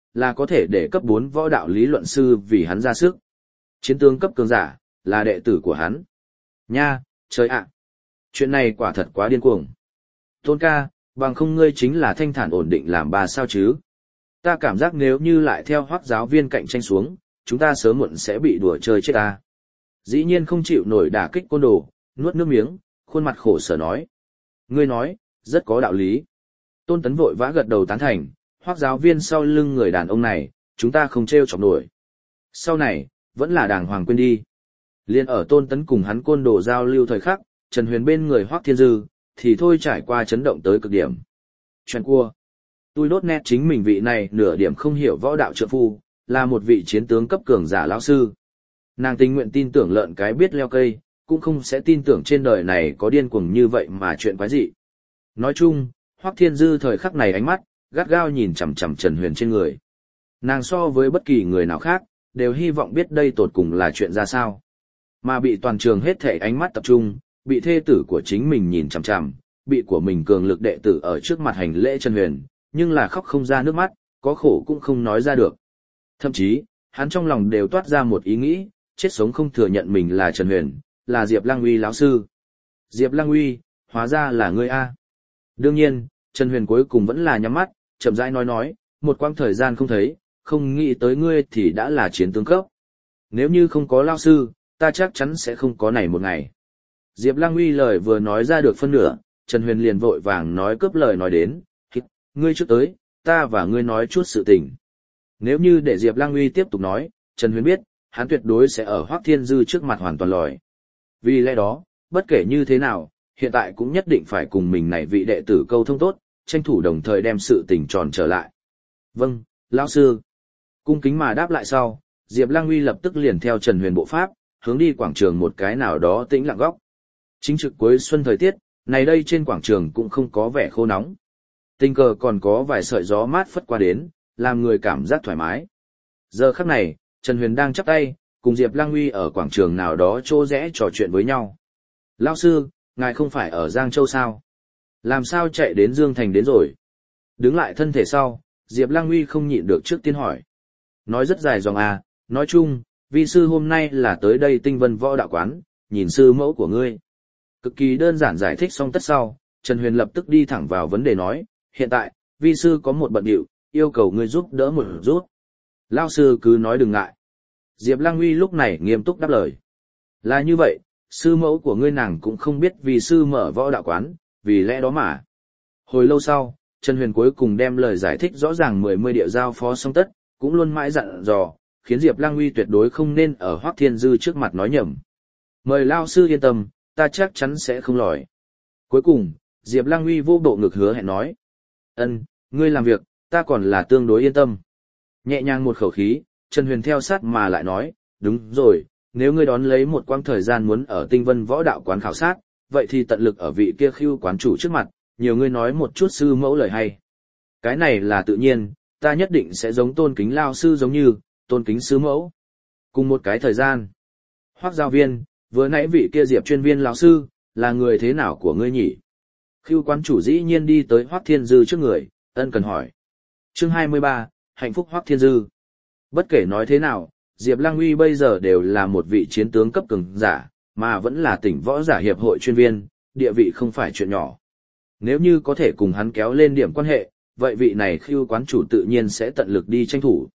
[SPEAKER 1] là có thể để cấp 4 võ đạo lý luận sư vì hắn ra sức. Chiến tướng cấp cường giả, là đệ tử của hắn. Nha, trời ạ! Chuyện này quả thật quá điên cuồng. Tôn ca, bằng không ngươi chính là thanh thản ổn định làm 3 sao chứ. Ta cảm giác nếu như lại theo Hoắc giáo viên cạnh tranh xuống, chúng ta sớm muộn sẽ bị đùa chơi chết ta. Dĩ nhiên không chịu nổi đả kích côn đồ, nuốt nước miếng, khuôn mặt khổ sở nói. Ngươi nói, rất có đạo lý. Tôn Tấn vội vã gật đầu tán thành, Hoắc giáo viên sau lưng người đàn ông này, chúng ta không trêu chọc nổi. Sau này, vẫn là đàng hoàng quên đi. Liên ở Tôn Tấn cùng hắn côn đồ giao lưu thời khắc, Trần Huyền bên người Hoắc Thiên Dư, thì thôi trải qua chấn động tới cực điểm. Chuyện cua. Tôi đốt nét chính mình vị này nửa điểm không hiểu võ đạo trượng phu, là một vị chiến tướng cấp cường giả lão sư. Nàng tình nguyện tin tưởng lợn cái biết leo cây, cũng không sẽ tin tưởng trên đời này có điên cuồng như vậy mà chuyện quái dị. Nói chung, Hoắc Thiên Dư thời khắc này ánh mắt, gắt gao nhìn chằm chằm Trần Huyền trên người. Nàng so với bất kỳ người nào khác, đều hy vọng biết đây tột cùng là chuyện ra sao. Mà bị toàn trường hết thảy ánh mắt tập trung, bị thê tử của chính mình nhìn chằm chằm, bị của mình cường lực đệ tử ở trước mặt hành lễ Trần Huyền, nhưng là khóc không ra nước mắt, có khổ cũng không nói ra được. Thậm chí, hắn trong lòng đều toát ra một ý nghĩ, chết sống không thừa nhận mình là Trần Huyền, là Diệp Lăng Uy lão sư. Diệp Lăng Uy, hóa ra là ngươi a. Đương nhiên, Trần Huyền cuối cùng vẫn là nhắm mắt, chậm rãi nói, một quãng thời gian không thấy, không nghĩ tới ngươi thì đã là chiến tướng cấp. Nếu như không có lão sư, ta chắc chắn sẽ không có này một ngày. Diệp Lăng Uy lời vừa nói ra được phân nửa, Trần Huyền liền vội vàng nói cướp lời nói đến, ngươi trước tới, ta và ngươi nói chút sự tình. Nếu như để Diệp Lăng Uy tiếp tục nói, Trần Huyền biết, hắn tuyệt đối sẽ ở Hoắc Thiên Dư trước mặt hoàn toàn lòi. Vì lẽ đó, bất kể như thế nào, hiện tại cũng nhất định phải cùng mình này vị đệ tử câu thông tốt, tranh thủ đồng thời đem sự tình tròn trở lại. Vâng, lão sư. Cung kính mà đáp lại sau, Diệp Lăng Uy lập tức liền theo Trần Huyền bộ pháp, hướng đi quảng trường một cái nào đó tĩnh lặng góc. Chính trực cuối xuân thời tiết, này đây trên quảng trường cũng không có vẻ khô nóng. Tình cờ còn có vài sợi gió mát phất qua đến, làm người cảm giác thoải mái. Giờ khắc này, Trần Huyền đang chắp tay, cùng Diệp Lăng Uy ở quảng trường nào đó chỗ rẽ trò chuyện với nhau. Lão sư, ngài không phải ở Giang Châu sao? Làm sao chạy đến Dương Thành đến rồi? Đứng lại thân thể sau, Diệp Lăng Uy không nhịn được trước tiên hỏi. Nói rất dài dòng à, nói chung, vi sư hôm nay là tới đây Tinh Vân Võ Đạo Quán, nhìn sư mẫu của ngươi. Cực kỳ đơn giản giải thích xong tất sau, Trần Huyền lập tức đi thẳng vào vấn đề nói, hiện tại, vi sư có một bận điệu, yêu cầu ngươi giúp đỡ một rút. Lão sư cứ nói đừng ngại. Diệp Lăng Uy lúc này nghiêm túc đáp lời. Là như vậy, sư mẫu của ngươi nàng cũng không biết vì sư mở võ đạo quán, vì lẽ đó mà. Hồi lâu sau, Trần Huyền cuối cùng đem lời giải thích rõ ràng 10 địa giao phó xong tất, cũng luôn mãi dặn dò, khiến Diệp Lăng Uy tuyệt đối không nên ở Hoắc Thiên Dư trước mặt nói nhầm. Mời lão sư yên tâm, ta chắc chắn sẽ không lòi. Cuối cùng, Diệp Lăng Uy vô bộ ngực hứa hẹn nói. Ngươi làm việc, ta còn là tương đối yên tâm. Nhẹ nhàng một khẩu khí, Trần Huyền theo sát mà lại nói, đúng rồi, nếu ngươi đón lấy một quãng thời gian muốn ở Tinh Vân Võ Đạo Quán khảo sát, vậy thì tận lực ở vị kia Khưu quán chủ trước mặt, nhiều ngươi nói một chút sư mẫu lời hay. Cái này là tự nhiên, ta nhất định sẽ giống tôn kính lao sư giống như, tôn kính sư mẫu. Cùng một cái thời gian, Hoắc giáo viên, vừa nãy vị kia Diệp chuyên viên lão sư, là người thế nào của ngươi nhỉ? Khưu quán chủ dĩ nhiên đi tới Hoắc Thiên Dư trước người, ân cần hỏi. Chương 23, hạnh phúc Hoắc Thiên Dư. Bất kể nói thế nào, Diệp Lăng Uy bây giờ đều là một vị chiến tướng cấp cường giả, mà vẫn là tỉnh võ giả hiệp hội chuyên viên, địa vị không phải chuyện nhỏ. Nếu như có thể cùng hắn kéo lên điểm quan hệ, vậy vị này Khưu quán chủ tự nhiên sẽ tận lực đi tranh thủ.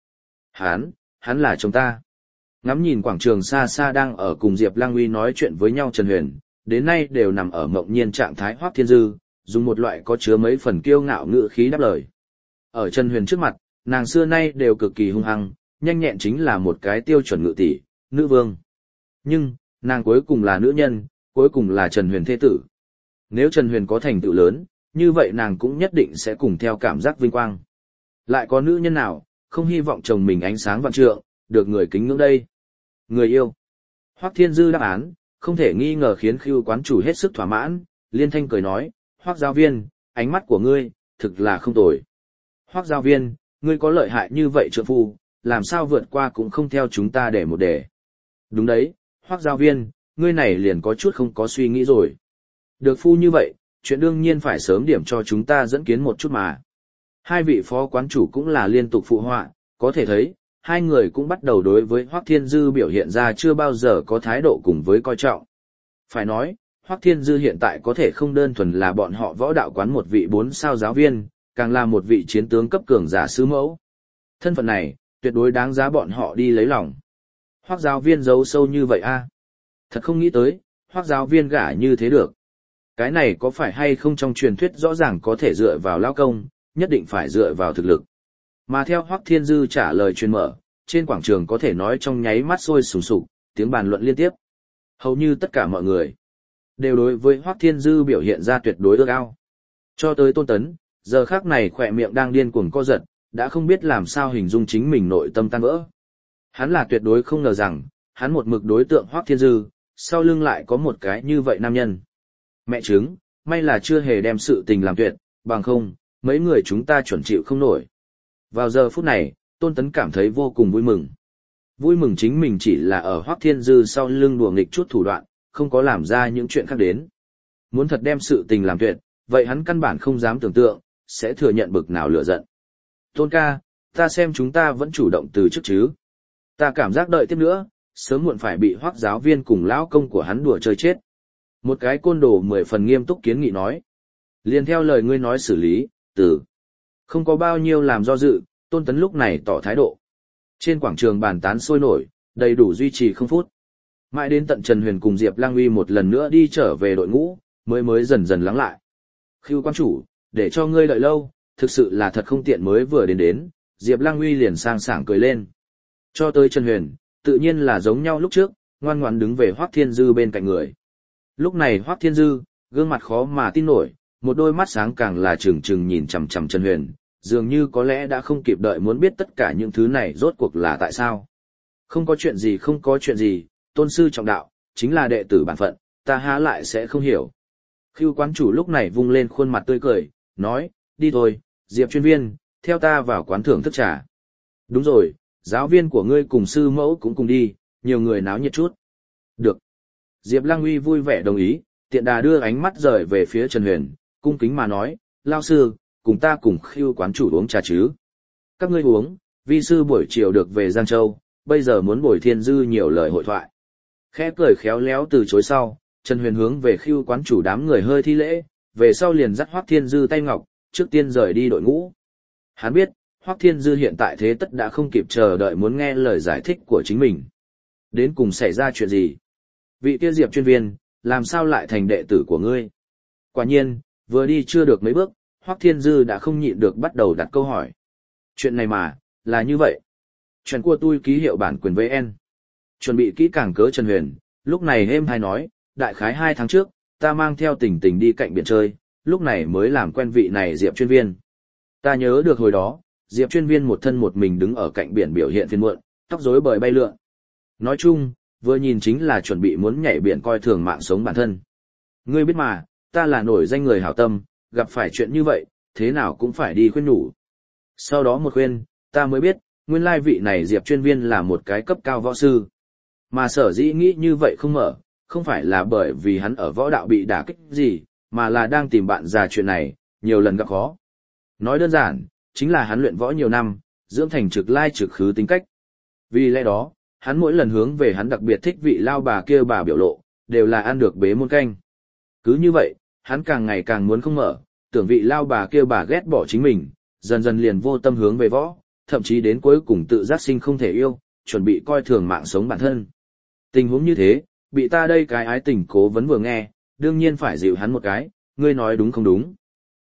[SPEAKER 1] Hắn là chồng ta. Ngắm nhìn quảng trường xa xa đang ở cùng Diệp Lăng Uy nói chuyện với nhau Trần Huyền, đến nay đều nằm ở mộng nhiên trạng thái Hoắc Thiên Dư, dùng một loại có chứa mấy phần kiêu ngạo ngữ khí đáp lời. Ở Trần Huyền trước mặt, nàng xưa nay đều cực kỳ hung hăng, nhanh nhẹn chính là một cái tiêu chuẩn ngự tỷ, nữ vương. Nhưng, nàng cuối cùng là nữ nhân, cuối cùng là Trần Huyền thế tử. Nếu Trần Huyền có thành tựu lớn, như vậy nàng cũng nhất định sẽ cùng theo cảm giác vinh quang. Lại có nữ nhân nào, không hy vọng chồng mình ánh sáng vạn trượng, được người kính ngưỡng đây. Người yêu. Hoắc Thiên Dư đáp án, không thể nghi ngờ khiến Khưu quán chủ hết sức thỏa mãn, liên thanh cười nói, Hoắc giáo viên, ánh mắt của ngươi, thực là không tồi. Hoắc giáo viên, ngươi có lợi hại như vậy trượng phu, làm sao vượt qua cũng không theo chúng ta để một đề. Đúng đấy, Hoắc giáo viên, ngươi này liền có chút không có suy nghĩ rồi. Được phu như vậy, chuyện đương nhiên phải sớm điểm cho chúng ta dẫn kiến một chút mà. Hai vị phó quán chủ cũng là liên tục phụ họa, Có thể thấy, hai người cũng bắt đầu đối với Hoắc Thiên Dư biểu hiện ra chưa bao giờ có thái độ cùng với coi trọng. Phải nói, Hoắc Thiên Dư hiện tại có thể không đơn thuần là bọn họ võ đạo quán một vị 4 sao giáo viên, càng là một vị chiến tướng cấp cường giả sứ mẫu. Thân phận này, tuyệt đối đáng giá bọn họ đi lấy lòng. Hoắc giáo viên giấu sâu như vậy a? Thật không nghĩ tới, Hoắc giáo viên gả như thế được. Cái này có phải hay không trong truyền thuyết rõ ràng có thể dựa vào lao công, nhất định phải dựa vào thực lực. Mà theo Hoắc Thiên Dư trả lời truyền mở, trên quảng trường có thể nói trong nháy mắt sôi sùng sục, tiếng bàn luận liên tiếp. Hầu như tất cả mọi người đều đối với Hoắc Thiên Dư biểu hiện ra tuyệt đối ước ao. Cho tới Tôn Tấn, giờ khắc này khỏe miệng đang điên cuồng co giật, đã không biết làm sao hình dung chính mình nội tâm tan vỡ. Hắn là tuyệt đối không ngờ rằng, hắn một mực đối tượng Hoắc Thiên Dư, sau lưng lại có một cái như vậy nam nhân. Mẹ chứng, may là chưa hề đem sự tình làm tuyệt, bằng không, mấy người chúng ta chuẩn chịu không nổi. Vào giờ phút này, Tôn Tấn cảm thấy vô cùng vui mừng. Vui mừng chính mình chỉ là ở Hoắc Thiên Dư sau lưng đùa nghịch chút thủ đoạn, không có làm ra những chuyện khác đến. Muốn thật đem sự tình làm tuyệt, vậy hắn căn bản không dám tưởng tượng, sẽ thừa nhận bực nào lửa giận. Tôn ca, ta xem chúng ta vẫn chủ động từ trước chứ. Ta cảm giác đợi tiếp nữa, sớm muộn phải bị Hoắc giáo viên cùng lão công của hắn đùa chơi chết. Một cái côn đồ 10 phần nghiêm túc kiến nghị nói. Liền theo lời ngươi nói xử lý, không có bao nhiêu làm do dự, Tôn Tấn lúc này tỏ thái độ. Trên quảng trường bàn tán sôi nổi, đầy đủ duy trì không phút. Mãi đến tận Trần Huyền cùng Diệp Lang Uy một lần nữa đi trở về đội ngũ, mới dần dần lắng lại. Khưu quan chủ, để cho ngươi đợi lâu, thực sự là thật không tiện mới vừa đến, Diệp Lang Uy liền sang sảng cười lên. Cho tới Trần Huyền, tự nhiên là giống nhau lúc trước, ngoan ngoãn đứng về Hoắc Thiên Dư bên cạnh người. Lúc này Hoắc Thiên Dư, gương mặt khó mà tin nổi, một đôi mắt sáng càng là trừng trừng nhìn chằm chằm Trần Huyền, dường như có lẽ đã không kịp đợi muốn biết tất cả những thứ này rốt cuộc là tại sao. Không có chuyện gì, tôn sư trọng đạo, chính là đệ tử bản phận, ta há lại sẽ không hiểu. Khưu quán chủ lúc này vung lên khuôn mặt tươi cười, nói, đi thôi, Diệp chuyên viên, theo ta vào quán thưởng thức trà. Đúng rồi, giáo viên của ngươi cùng sư mẫu cũng cùng đi, nhiều người náo nhiệt chút. Được. Diệp Lang Uy vui vẻ đồng ý, tiện đà đưa ánh mắt rời về phía Trần Huyền, cung kính mà nói, lao sư, cùng ta cùng Khưu quán chủ uống trà chứ. Các ngươi uống, vi sư buổi chiều được về Giang Châu, bây giờ muốn bồi Thiên Dư nhiều lời hội thoại. Khẽ cười khéo léo từ chối sau, Trần Huyền hướng về Khưu quán chủ đám người hơi thi lễ, về sau liền dắt Hoắc Thiên Dư tay ngọc, trước tiên rời đi đội ngũ. Hắn biết, Hoắc Thiên Dư hiện tại thế tất đã không kịp chờ đợi muốn nghe lời giải thích của chính mình. Đến cùng xảy ra chuyện gì? Vị kia Diệp chuyên viên, làm sao lại thành đệ tử của ngươi? Quả nhiên, vừa đi chưa được mấy bước, Hoắc Thiên Dư đã không nhịn được bắt đầu đặt câu hỏi. Chuyện này mà, là như vậy. Chuyện của tôi ký hiệu bản quyền VN. Chuẩn bị kỹ càng cớ Trần Huyền, lúc này êm hay nói, đại khái 2 tháng trước, ta mang theo Tình Tình đi cạnh biển chơi, lúc này mới làm quen vị này Diệp chuyên viên. Ta nhớ được hồi đó, Diệp chuyên viên một thân một mình đứng ở cạnh biển biểu hiện phiền muộn, tóc rối bời bay lượn. Nói chung, vừa nhìn chính là chuẩn bị muốn nhảy biển coi thường mạng sống bản thân. Ngươi biết mà, ta là nổi danh người hảo tâm, gặp phải chuyện như vậy, thế nào cũng phải đi khuyên nhủ. Sau đó một khuyên, ta mới biết, nguyên lai vị này Diệp chuyên viên là một cái cấp cao võ sư. Mà sở dĩ nghĩ như vậy không mở, không phải là bởi vì hắn ở võ đạo bị đả kích gì, mà là đang tìm bạn già chuyện này, nhiều lần gặp khó. Nói đơn giản, chính là hắn luyện võ nhiều năm, dưỡng thành trực lai trực khứ tính cách. Vì lẽ đó, hắn mỗi lần hướng về hắn đặc biệt thích vị lao bà kia bà biểu lộ, đều là ăn được bế môn canh. Cứ như vậy, hắn càng ngày càng muốn không mở, tưởng vị lao bà kia bà ghét bỏ chính mình, dần dần liền vô tâm hướng về võ, thậm chí đến cuối cùng tự giác sinh không thể yêu, chuẩn bị coi thường mạng sống bản thân. Tình huống như thế, bị ta đây cái ái tình cố vấn vừa nghe, đương nhiên phải dịu hắn một cái, ngươi nói đúng không đúng.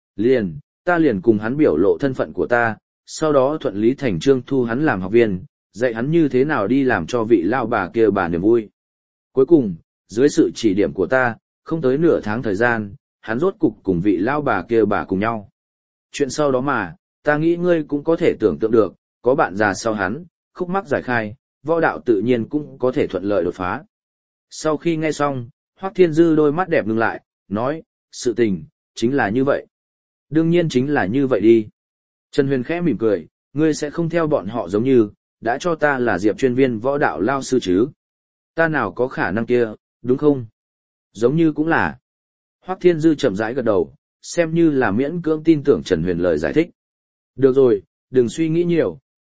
[SPEAKER 1] Ta liền cùng hắn biểu lộ thân phận của ta, sau đó thuận lý thành trương thu hắn làm học viên, dạy hắn như thế nào đi làm cho vị lao bà kia bà niềm vui. Cuối cùng, dưới sự chỉ điểm của ta, không tới nửa tháng thời gian, hắn rốt cục cùng vị lao bà kia bà cùng nhau. Chuyện sau đó mà, ta nghĩ ngươi cũng có thể tưởng tượng được, có bạn già sau hắn, khúc mắc giải khai, võ đạo tự nhiên cũng có thể thuận lợi đột phá. Sau khi nghe xong, Hoắc Thiên Dư đôi mắt đẹp ngưng lại, nói, sự tình, chính là như vậy. Đương nhiên chính là như vậy đi. Trần Huyền khẽ mỉm cười, ngươi sẽ không theo bọn họ giống như, đã cho ta là Diệp chuyên viên võ đạo lao sư chứ. Ta nào có khả năng kia, đúng không? Giống như cũng là. Hoắc Thiên Dư chậm rãi gật đầu, xem như là miễn cưỡng tin tưởng Trần Huyền lời giải thích. Được rồi, đừng suy nghĩ nhiều,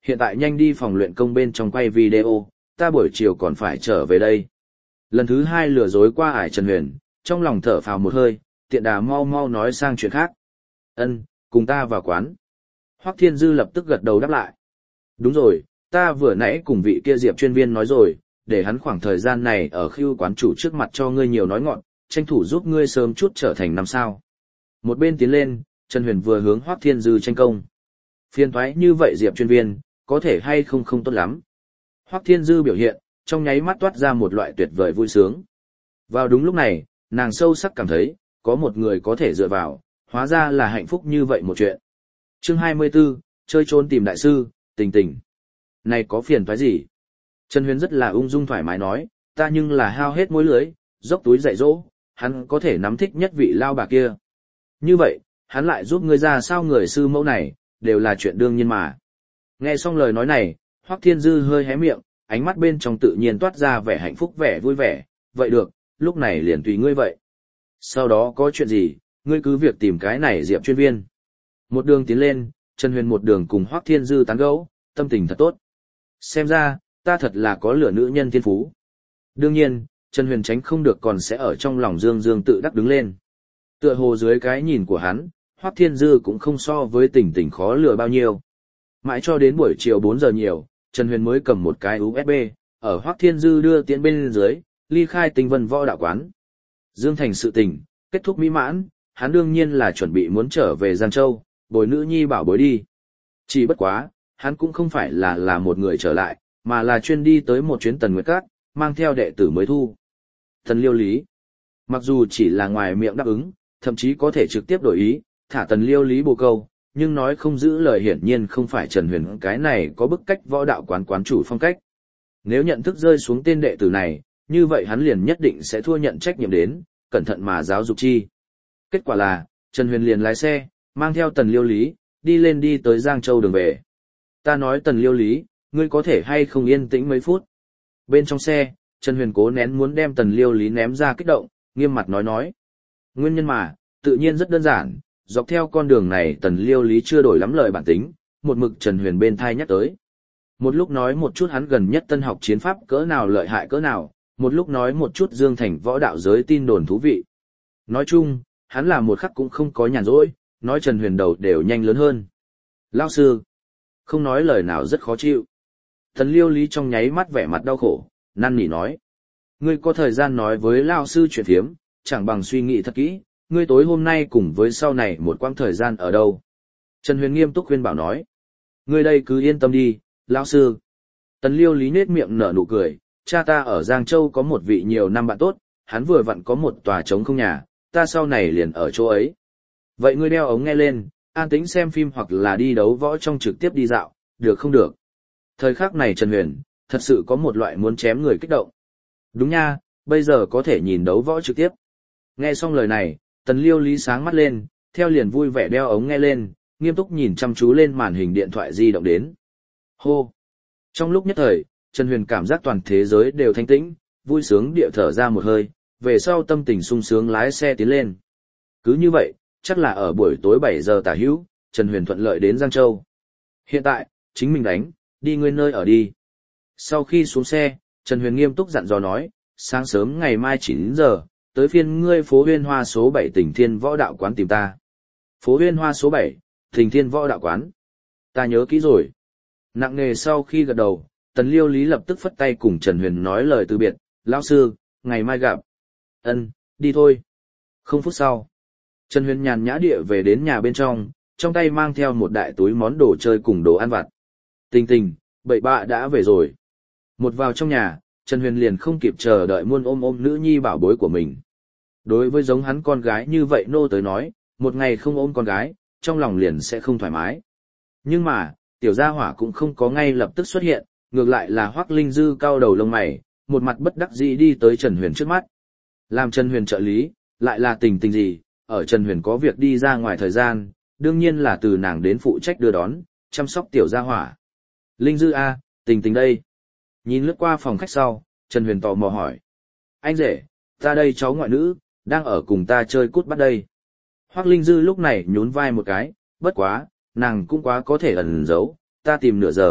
[SPEAKER 1] Hiện tại nhanh đi phòng luyện công bên trong quay video, ta buổi chiều còn phải trở về đây. Lần thứ 2 lừa dối qua ải Trần Huyền, trong lòng thở phào một hơi, tiện đà mau mau nói sang chuyện khác. Ân, cùng ta vào quán. Hoắc Thiên Dư lập tức gật đầu đáp lại. Đúng rồi, ta vừa nãy cùng vị kia Diệp chuyên viên nói rồi, để hắn khoảng thời gian này ở Khưu quán chủ trước mặt cho ngươi nhiều nói ngọn, tranh thủ giúp ngươi sớm chút trở thành năm sao. Một bên tiến lên, Trần Huyền vừa hướng Hoắc Thiên Dư tranh công. Phiền toái như vậy Diệp chuyên viên, có thể hay không không tốt lắm. Hoắc Thiên Dư biểu hiện, trong nháy mắt toát ra một loại tuyệt vời vui sướng. Vào đúng lúc này, nàng sâu sắc cảm thấy, có một người có thể dựa vào, hóa ra là hạnh phúc như vậy một chuyện. Chương 24, chơi trốn tìm đại sư, Tình Tình. Này có phiền toái gì? Trần Huyền rất là ung dung thoải mái nói, ta nhưng là hao hết mối lưới, dốc túi dạy dỗ, hắn có thể nắm thích nhất vị lao bà kia. Như vậy, hắn lại giúp ngươi ra sao người sư mẫu này, đều là chuyện đương nhiên mà. Nghe xong lời nói này, Hoắc Thiên Dư hơi hé miệng, ánh mắt bên trong tự nhiên toát ra vẻ hạnh phúc vẻ vui vẻ, vậy được, lúc này liền tùy ngươi vậy. Sau đó có chuyện gì, ngươi cứ việc tìm cái này Diệp chuyên viên. Một đường tiến lên, Trần Huyền một đường cùng Hoắc Thiên Dư tán gẫu, tâm tình thật tốt. Xem ra, ta thật là có lửa nữ nhân thiên phú. Đương nhiên, Trần Huyền tránh không được còn sẽ ở trong lòng dương dương tự đắc đứng lên. Tựa hồ dưới cái nhìn của hắn, Hoắc Thiên Dư cũng không so với Tình Tình khó lừa bao nhiêu. Mãi cho đến buổi chiều 4 giờ nhiều, Trần Huyền mới cầm một cái USB, ở Hoắc Thiên Dư đưa tiễn bên dưới, ly khai Tinh Vân Võ Đạo Quán. Dương thành sự tình, kết thúc mỹ mãn, hắn đương nhiên là chuẩn bị muốn trở về Giang Châu, bồi nữ nhi bảo bối đi. Chỉ bất quá, hắn cũng không phải là một người trở lại, mà là chuyên đi tới một chuyến Tần Nguyệt Các, mang theo đệ tử mới thu. Tần Liêu Lý. Mặc dù chỉ là ngoài miệng đáp ứng, thậm chí có thể trực tiếp đổi ý, thả Tần Liêu Lý bồ câu, nhưng nói không giữ lời hiển nhiên không phải Trần Huyền cái này có bức cách võ đạo quán quán chủ phong cách. Nếu nhận thức rơi xuống tên đệ tử này, như vậy hắn liền nhất định sẽ thua nhận trách nhiệm đến, cẩn thận mà giáo dục chi. Kết quả là, Trần Huyền liền lái xe, mang theo Tần Liêu Lý, đi lên đi tới Giang Châu đường về. Ta nói Tần Liêu Lý, ngươi có thể hay không yên tĩnh mấy phút. Bên trong xe, Trần Huyền cố nén muốn đem Tần Liêu Lý ném ra kích động, nghiêm mặt nói. Nguyên nhân mà, tự nhiên rất đơn giản, dọc theo con đường này Tần Liêu Lý chưa đổi lắm lời bản tính, một mực Trần Huyền bên thai nhắc tới. Một lúc nói một chút hắn gần nhất tân học chiến pháp cỡ nào lợi hại cỡ nào, một lúc nói một chút Dương Thành võ đạo giới tin đồn thú vị. Nói chung, hắn là một khắc cũng không có nhàn rỗi, nói Trần Huyền đầu đều nhanh lớn hơn. Lao sư, không nói lời nào rất khó chịu. Tần Liêu Lý trong nháy mắt vẻ mặt đau khổ, năn nỉ nói. Ngươi có thời gian nói với Lao sư chuyện thiếm, chẳng bằng suy nghĩ thật kỹ, ngươi tối hôm nay cùng với sau này một quãng thời gian ở đâu. Trần Huyền nghiêm túc khuyên bảo nói. Ngươi đây cứ yên tâm đi, Lao sư. Tần Liêu Lý nết miệng nở nụ cười, cha ta ở Giang Châu có một vị nhiều năm bạn tốt, hắn vừa vặn có một tòa trống không nhà, ta sau này liền ở chỗ ấy. Vậy ngươi đeo ống nghe lên, an tĩnh xem phim hoặc là đi đấu võ trong trực tiếp đi dạo, được không được? Thời khắc này Trần Huyền, thật sự có một loại muốn chém người kích động. Đúng nha, bây giờ có thể nhìn đấu võ trực tiếp. Nghe xong lời này, Tần Liêu Lý sáng mắt lên, theo liền vui vẻ đeo ống nghe lên, nghiêm túc nhìn chăm chú lên màn hình điện thoại di động đến. Hô! Trong lúc nhất thời, Trần Huyền cảm giác toàn thế giới đều thanh tĩnh, vui sướng địa thở ra một hơi, về sau tâm tình sung sướng lái xe tiến lên. Cứ như vậy, chắc là ở buổi tối 7 giờ tả hữu, Trần Huyền thuận lợi đến Giang Châu. Hiện tại, chính mình đánh, đi ngươi nơi ở đi. Sau khi xuống xe, Trần Huyền nghiêm túc dặn dò nói, sáng sớm ngày mai 9 giờ, tới phiên ngươi phố Huyên Hoa số 7 Tỉnh Thiên Võ Đạo Quán tìm ta. Phố Huyên Hoa số 7, Tỉnh Thiên Võ Đạo Quán. Ta nhớ kỹ rồi. Nặng nề sau khi gật đầu, Tần Liêu Lý lập tức phất tay cùng Trần Huyền nói lời từ biệt, lão sư, ngày mai gặp. Ân, đi thôi. Không phút sau, Trần Huyền nhàn nhã địa về đến nhà bên trong tay mang theo một đại túi món đồ chơi cùng đồ ăn vặt. Tình Tình, bậy bạ đã về rồi. Một vào trong nhà, Trần Huyền liền không kịp chờ đợi muôn ôm nữ nhi bảo bối của mình. Đối với giống hắn con gái như vậy nô tới nói, một ngày không ôm con gái, trong lòng liền sẽ không thoải mái. Nhưng mà, tiểu gia hỏa cũng không có ngay lập tức xuất hiện, ngược lại là Hoắc Linh Dư cau đầu lông mày, một mặt bất đắc dĩ đi tới Trần Huyền trước mắt. Làm Trần Huyền trợ lý, lại là Tình Tình gì, ở Trần Huyền có việc đi ra ngoài thời gian, đương nhiên là từ nàng đến phụ trách đưa đón, chăm sóc tiểu gia hỏa. Linh Dư a, Tình Tình đây. Nhìn lướt qua phòng khách sau, Trần Huyền tò mò hỏi. Anh rể, ta đây cháu ngoại nữ, đang ở cùng ta chơi cút bắt đây. Hoắc Linh Dư lúc này nhún vai một cái, bất quá, nàng cũng quá có thể ẩn giấu, ta tìm nửa giờ,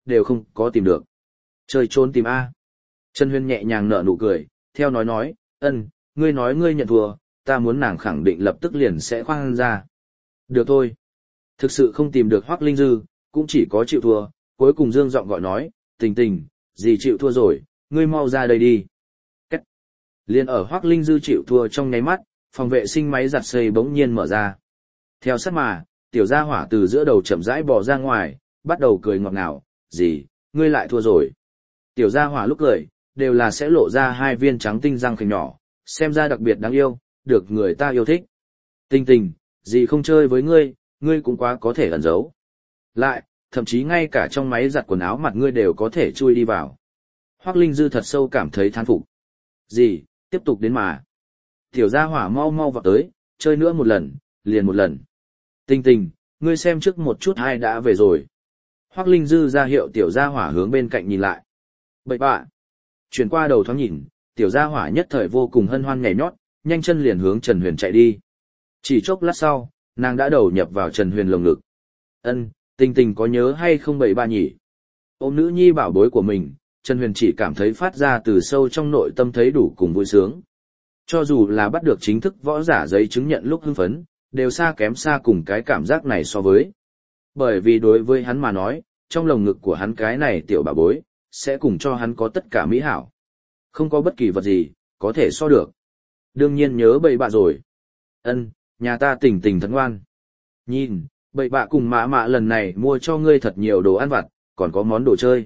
[SPEAKER 1] đều không có tìm được. Chơi trốn tìm A. Trần Huyền nhẹ nhàng nở nụ cười, theo nói, ngươi nói ngươi nhận thua, ta muốn nàng khẳng định lập tức liền sẽ khoan ra. Được thôi. Thực sự không tìm được Hoắc Linh Dư, cũng chỉ có chịu thua, cuối cùng Dương giọng gọi nói, tình, gì chịu thua rồi, ngươi mau ra đây đi. Cách. Liên ở Hoắc Linh Dư chịu thua trong nháy mắt, phòng vệ sinh máy giặt xây bỗng nhiên mở ra. Theo sát mà, tiểu gia hỏa từ giữa đầu chậm rãi bò ra ngoài, bắt đầu cười ngọt ngào, gì, ngươi lại thua rồi. Tiểu gia hỏa lúc cười, đều là sẽ lộ ra hai viên trắng tinh răng khỉnh nhỏ, xem ra đặc biệt đáng yêu, được người ta yêu thích. Tình, gì không chơi với ngươi cũng quá có thể ẩn giấu. Lại, thậm chí ngay cả trong máy giặt quần áo mặt ngươi đều có thể chui đi vào. Hoắc Linh Dư thật sâu cảm thấy thán phục. Gì, tiếp tục đến mà. Tiểu gia hỏa mau vào tới, chơi nữa một lần, liền một lần. Tình, ngươi xem trước một chút ai đã về rồi. Hoắc Linh Dư ra hiệu tiểu gia hỏa hướng bên cạnh nhìn lại. Bậy bạ. Chuyển qua đầu thoáng nhìn, tiểu gia hỏa nhất thời vô cùng hân hoan nhảy nhót, nhanh chân liền hướng Trần Huyền chạy đi. Chỉ chốc lát sau, nàng đã đầu nhập vào Trần Huyền lồng ngực. Tình có nhớ hay không bậy bạ nhỉ? Ôm nữ nhi bảo bối của mình, Trần Huyền chỉ cảm thấy phát ra từ sâu trong nội tâm thấy đủ cùng vui sướng. Cho dù là bắt được chính thức võ giả giấy chứng nhận lúc hưng phấn, đều xa kém xa cùng cái cảm giác này so với. Bởi vì đối với hắn mà nói, trong lồng ngực của hắn cái này tiểu bảo bối, sẽ cùng cho hắn có tất cả mỹ hảo. Không có bất kỳ vật gì, có thể so được. Đương nhiên nhớ bậy bạ rồi. Nhà ta tình thật ngoan. Nhìn, bậy bạ cùng mạ lần này mua cho ngươi thật nhiều đồ ăn vặt, còn có món đồ chơi.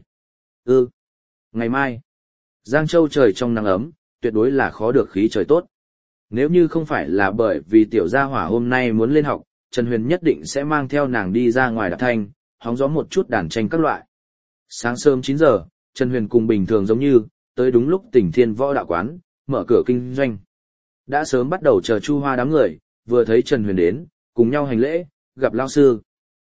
[SPEAKER 1] Ngày mai, Giang Châu trời trong nắng ấm, tuyệt đối là khó được khí trời tốt. Nếu như không phải là bởi vì tiểu gia hỏa hôm nay muốn lên học, Trần Huyền nhất định sẽ mang theo nàng đi ra ngoài đạp thanh, hóng gió một chút đàn tranh các loại. Sáng sớm 9 giờ, Trần Huyền cùng bình thường giống như, tới đúng lúc Tỉnh Thiên Võ Đạo Quán, mở cửa kinh doanh. Đã sớm bắt đầu chờ Chu Hoa đám người, vừa thấy Trần Huyền đến, cùng nhau hành lễ, gặp lão sư.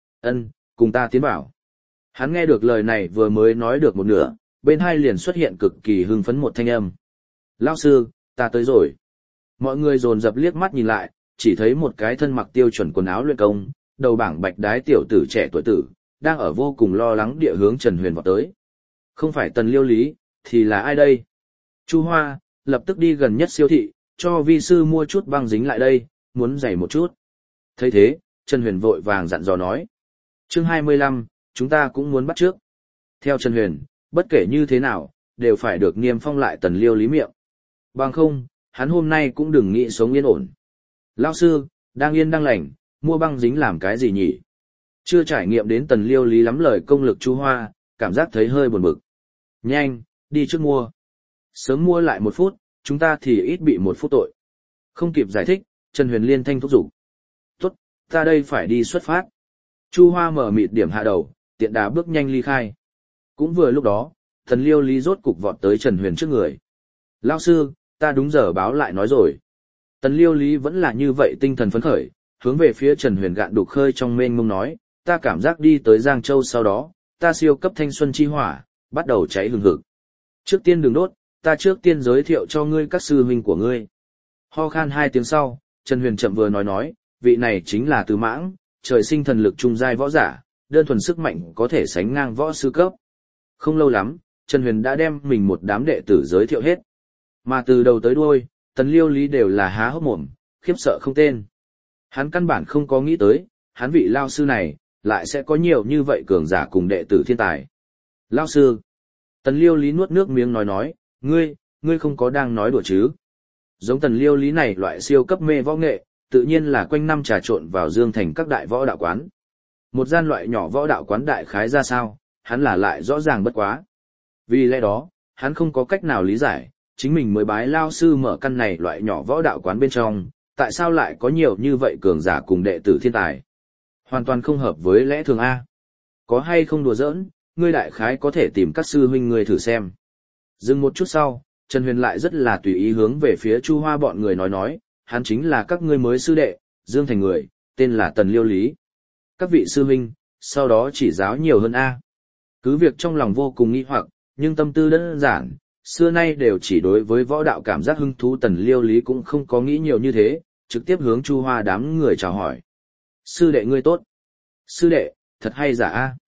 [SPEAKER 1] Cùng ta tiến bảo. Hắn nghe được lời này vừa mới nói được một nửa, bên hai liền xuất hiện cực kỳ hưng phấn một thanh âm. Lão sư, ta tới rồi. Mọi người dồn dập liếc mắt nhìn lại, chỉ thấy một cái thân mặc tiêu chuẩn quần áo luyện công, đầu bảng bạch đái tiểu tử trẻ tuổi tử, đang ở vô cùng lo lắng địa hướng Trần Huyền vào tới. Không phải Tần Liêu Lý, thì là ai đây? Chu Hoa, lập tức đi gần nhất siêu thị, cho vi sư mua chút băng dính lại đây, muốn giày một chút. Thấy thế, Trần Huyền vội vàng dặn dò nói. Chương 25, chúng ta cũng muốn bắt trước. Theo Trần Huyền, bất kể như thế nào, đều phải được niêm phong lại Tần Liêu Lý miệng. Bằng không, hắn hôm nay cũng đừng nghĩ sống yên ổn. Lão sư, đang yên đang lành, mua băng dính làm cái gì nhỉ? Chưa trải nghiệm đến Tần Liêu Lý lắm lời công lực Chu Hoa, cảm giác thấy hơi buồn bực. Nhanh, đi trước mua. Sớm mua lại 1 phút, chúng ta thì ít bị 1 phút tội. Không kịp giải thích, Trần Huyền liên thanh thúc giục. Tốt, ta đây phải đi xuất phát. Chu Hoa mở mịt điểm hạ đầu, tiện đà bước nhanh ly khai. Cũng vừa lúc đó, Tần Liêu Lý rốt cục vọt tới Trần Huyền trước người. Lão sư, ta đúng giờ báo lại nói rồi. Tần Liêu Lý vẫn là như vậy tinh thần phấn khởi, hướng về phía Trần Huyền gạn đục khơi trong mênh mông nói, ta cảm giác đi tới Giang Châu sau đó, ta siêu cấp thanh xuân chi hỏa, bắt đầu cháy hừng hực. Trước tiên đừng đốt, ta trước tiên giới thiệu cho ngươi các sư huynh của ngươi. Ho khan 2 tiếng sau, Trần Huyền chậm vừa nói, vị này chính là Từ Mãng, trời sinh thần lực trung giai võ giả, đơn thuần sức mạnh có thể sánh ngang võ sư cấp. Không lâu lắm, Trần Huyền đã đem mình một đám đệ tử giới thiệu hết. Mà từ đầu tới đuôi, Tần Liêu Lý đều là há hốc mồm, khiếp sợ không tên. Hắn căn bản không có nghĩ tới, hắn vị lao sư này, lại sẽ có nhiều như vậy cường giả cùng đệ tử thiên tài. Lao sư. Tần Liêu Lý nuốt nước miếng nói, ngươi không có đang nói đùa chứ. Giống Tần Liêu Lý này loại siêu cấp mê võ nghệ, tự nhiên là quanh năm trà trộn vào Dương Thành các đại võ đạo quán. Một gian loại nhỏ võ đạo quán đại khái ra sao, hắn là lại rõ ràng bất quá. Vì lẽ đó, hắn không có cách nào lý giải, chính mình mới bái lao sư mở căn này loại nhỏ võ đạo quán bên trong, tại sao lại có nhiều như vậy cường giả cùng đệ tử thiên tài. Hoàn toàn không hợp với lẽ thường A. Có hay không đùa giỡn, ngươi đại khái có thể tìm các sư huynh ngươi thử xem. Dừng một chút sau, Trần Huyền lại rất là tùy ý hướng về phía Chu Hoa bọn người nói, hắn chính là các ngươi mới sư đệ, Dương Thành người, tên là Tần Liêu Lý. Các vị sư huynh, sau đó chỉ giáo nhiều hơn A. Cứ việc trong lòng vô cùng nghi hoặc, nhưng tâm tư đơn giản, xưa nay đều chỉ đối với võ đạo cảm giác hứng thú. Tần Liêu Lý cũng không có nghĩ nhiều như thế, trực tiếp hướng Chu Hoa đám người chào hỏi. Sư đệ ngươi tốt. Sư đệ, thật hay giả A.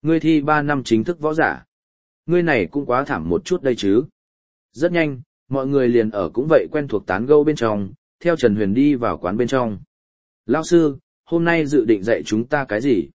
[SPEAKER 1] Ngươi thi 3 năm chính thức võ giả. Ngươi này cũng quá thảm một chút đây chứ. Rất nhanh, mọi người liền ở cũng vậy quen thuộc tán gẫu bên trong, theo Trần Huyền đi vào quán bên trong. Lão sư, hôm nay dự định dạy chúng ta cái gì?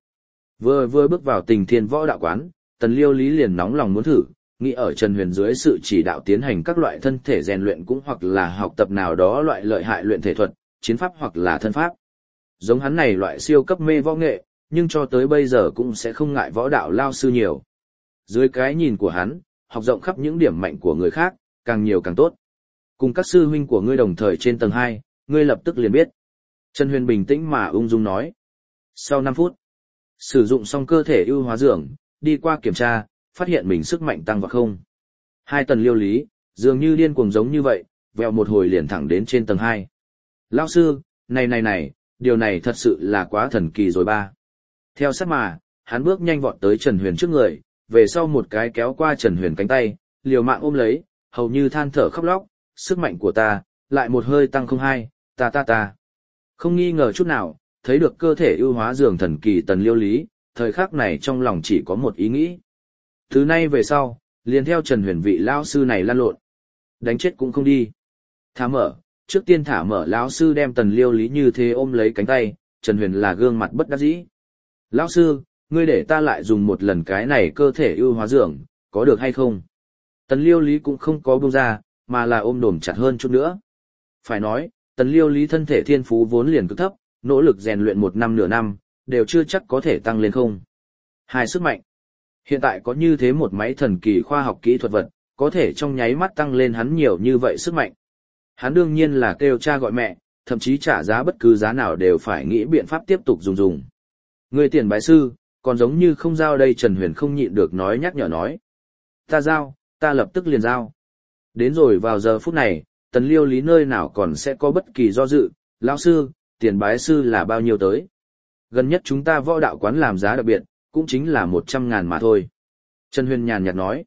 [SPEAKER 1] Vừa bước vào Tình Thiên Võ Đạo quán, Tần Liêu Lý liền nóng lòng muốn thử, nghĩ ở Trần Huyền dưới sự chỉ đạo tiến hành các loại thân thể rèn luyện cũng hoặc là học tập nào đó loại lợi hại luyện thể thuật, chiến pháp hoặc là thân pháp. Giống hắn này loại siêu cấp mê võ nghệ, nhưng cho tới bây giờ cũng sẽ không ngại võ đạo lao sư nhiều. Dưới cái nhìn của hắn, học rộng khắp những điểm mạnh của người khác, càng nhiều càng tốt. Cùng các sư huynh của ngươi đồng thời trên tầng 2, ngươi lập tức liền biết. Trần Huyền bình tĩnh mà ung dung nói. Sau 5 phút, sử dụng xong cơ thể ưu hóa dưỡng, đi qua kiểm tra, phát hiện mình sức mạnh tăng vào không. Hai Tần Liêu Lý, dường như điên cuồng giống như vậy, vèo một hồi liền thẳng đến trên tầng 2. Lão sư, này, điều này thật sự là quá thần kỳ rồi ba. Theo sát mà, hắn bước nhanh vọt tới Trần Huyền trước người, về sau một cái kéo qua Trần Huyền cánh tay, liều mạng ôm lấy, hầu như than thở khóc lóc, sức mạnh của ta, lại một hơi tăng không hai, ta. Không nghi ngờ chút nào, thấy được cơ thể ưu hóa dường thần kỳ Tần Liêu Lý, thời khắc này trong lòng chỉ có một ý nghĩ. Từ nay về sau, liền theo Trần Huyền vị lão sư này lăn lộn. Đánh chết cũng không đi. Thả mở, trước tiên thả mở lão sư đem Tần Liêu Lý như thế ôm lấy cánh tay, Trần Huyền là gương mặt bất đắc dĩ. Lão sư, ngươi để ta lại dùng một lần cái này cơ thể ưu hóa dưỡng, có được hay không? Tần Liêu Lý cũng không có buông ra, mà là ôm đồm chặt hơn chút nữa. Phải nói, Tần Liêu Lý thân thể thiên phú vốn liền cực thấp, nỗ lực rèn luyện 1 năm nửa năm, đều chưa chắc có thể tăng lên không. Hai sức mạnh. Hiện tại có như thế một máy thần kỳ khoa học kỹ thuật vật, có thể trong nháy mắt tăng lên hắn nhiều như vậy sức mạnh. Hắn đương nhiên là kêu cha gọi mẹ, thậm chí trả giá bất cứ giá nào đều phải nghĩ biện pháp tiếp tục dùng. Người tiền bái sư, còn giống như không giao đây Trần Huyền không nhịn được nói nhắc nhở nói. Ta giao, ta lập tức liền giao. Đến rồi vào giờ phút này, Tần Liêu Lý nơi nào còn sẽ có bất kỳ do dự, lão sư, tiền bái sư là bao nhiêu tới? Gần nhất chúng ta võ đạo quán làm giá đặc biệt, cũng chính là 100.000 mà thôi. Trần Huyền nhàn nhạt nói.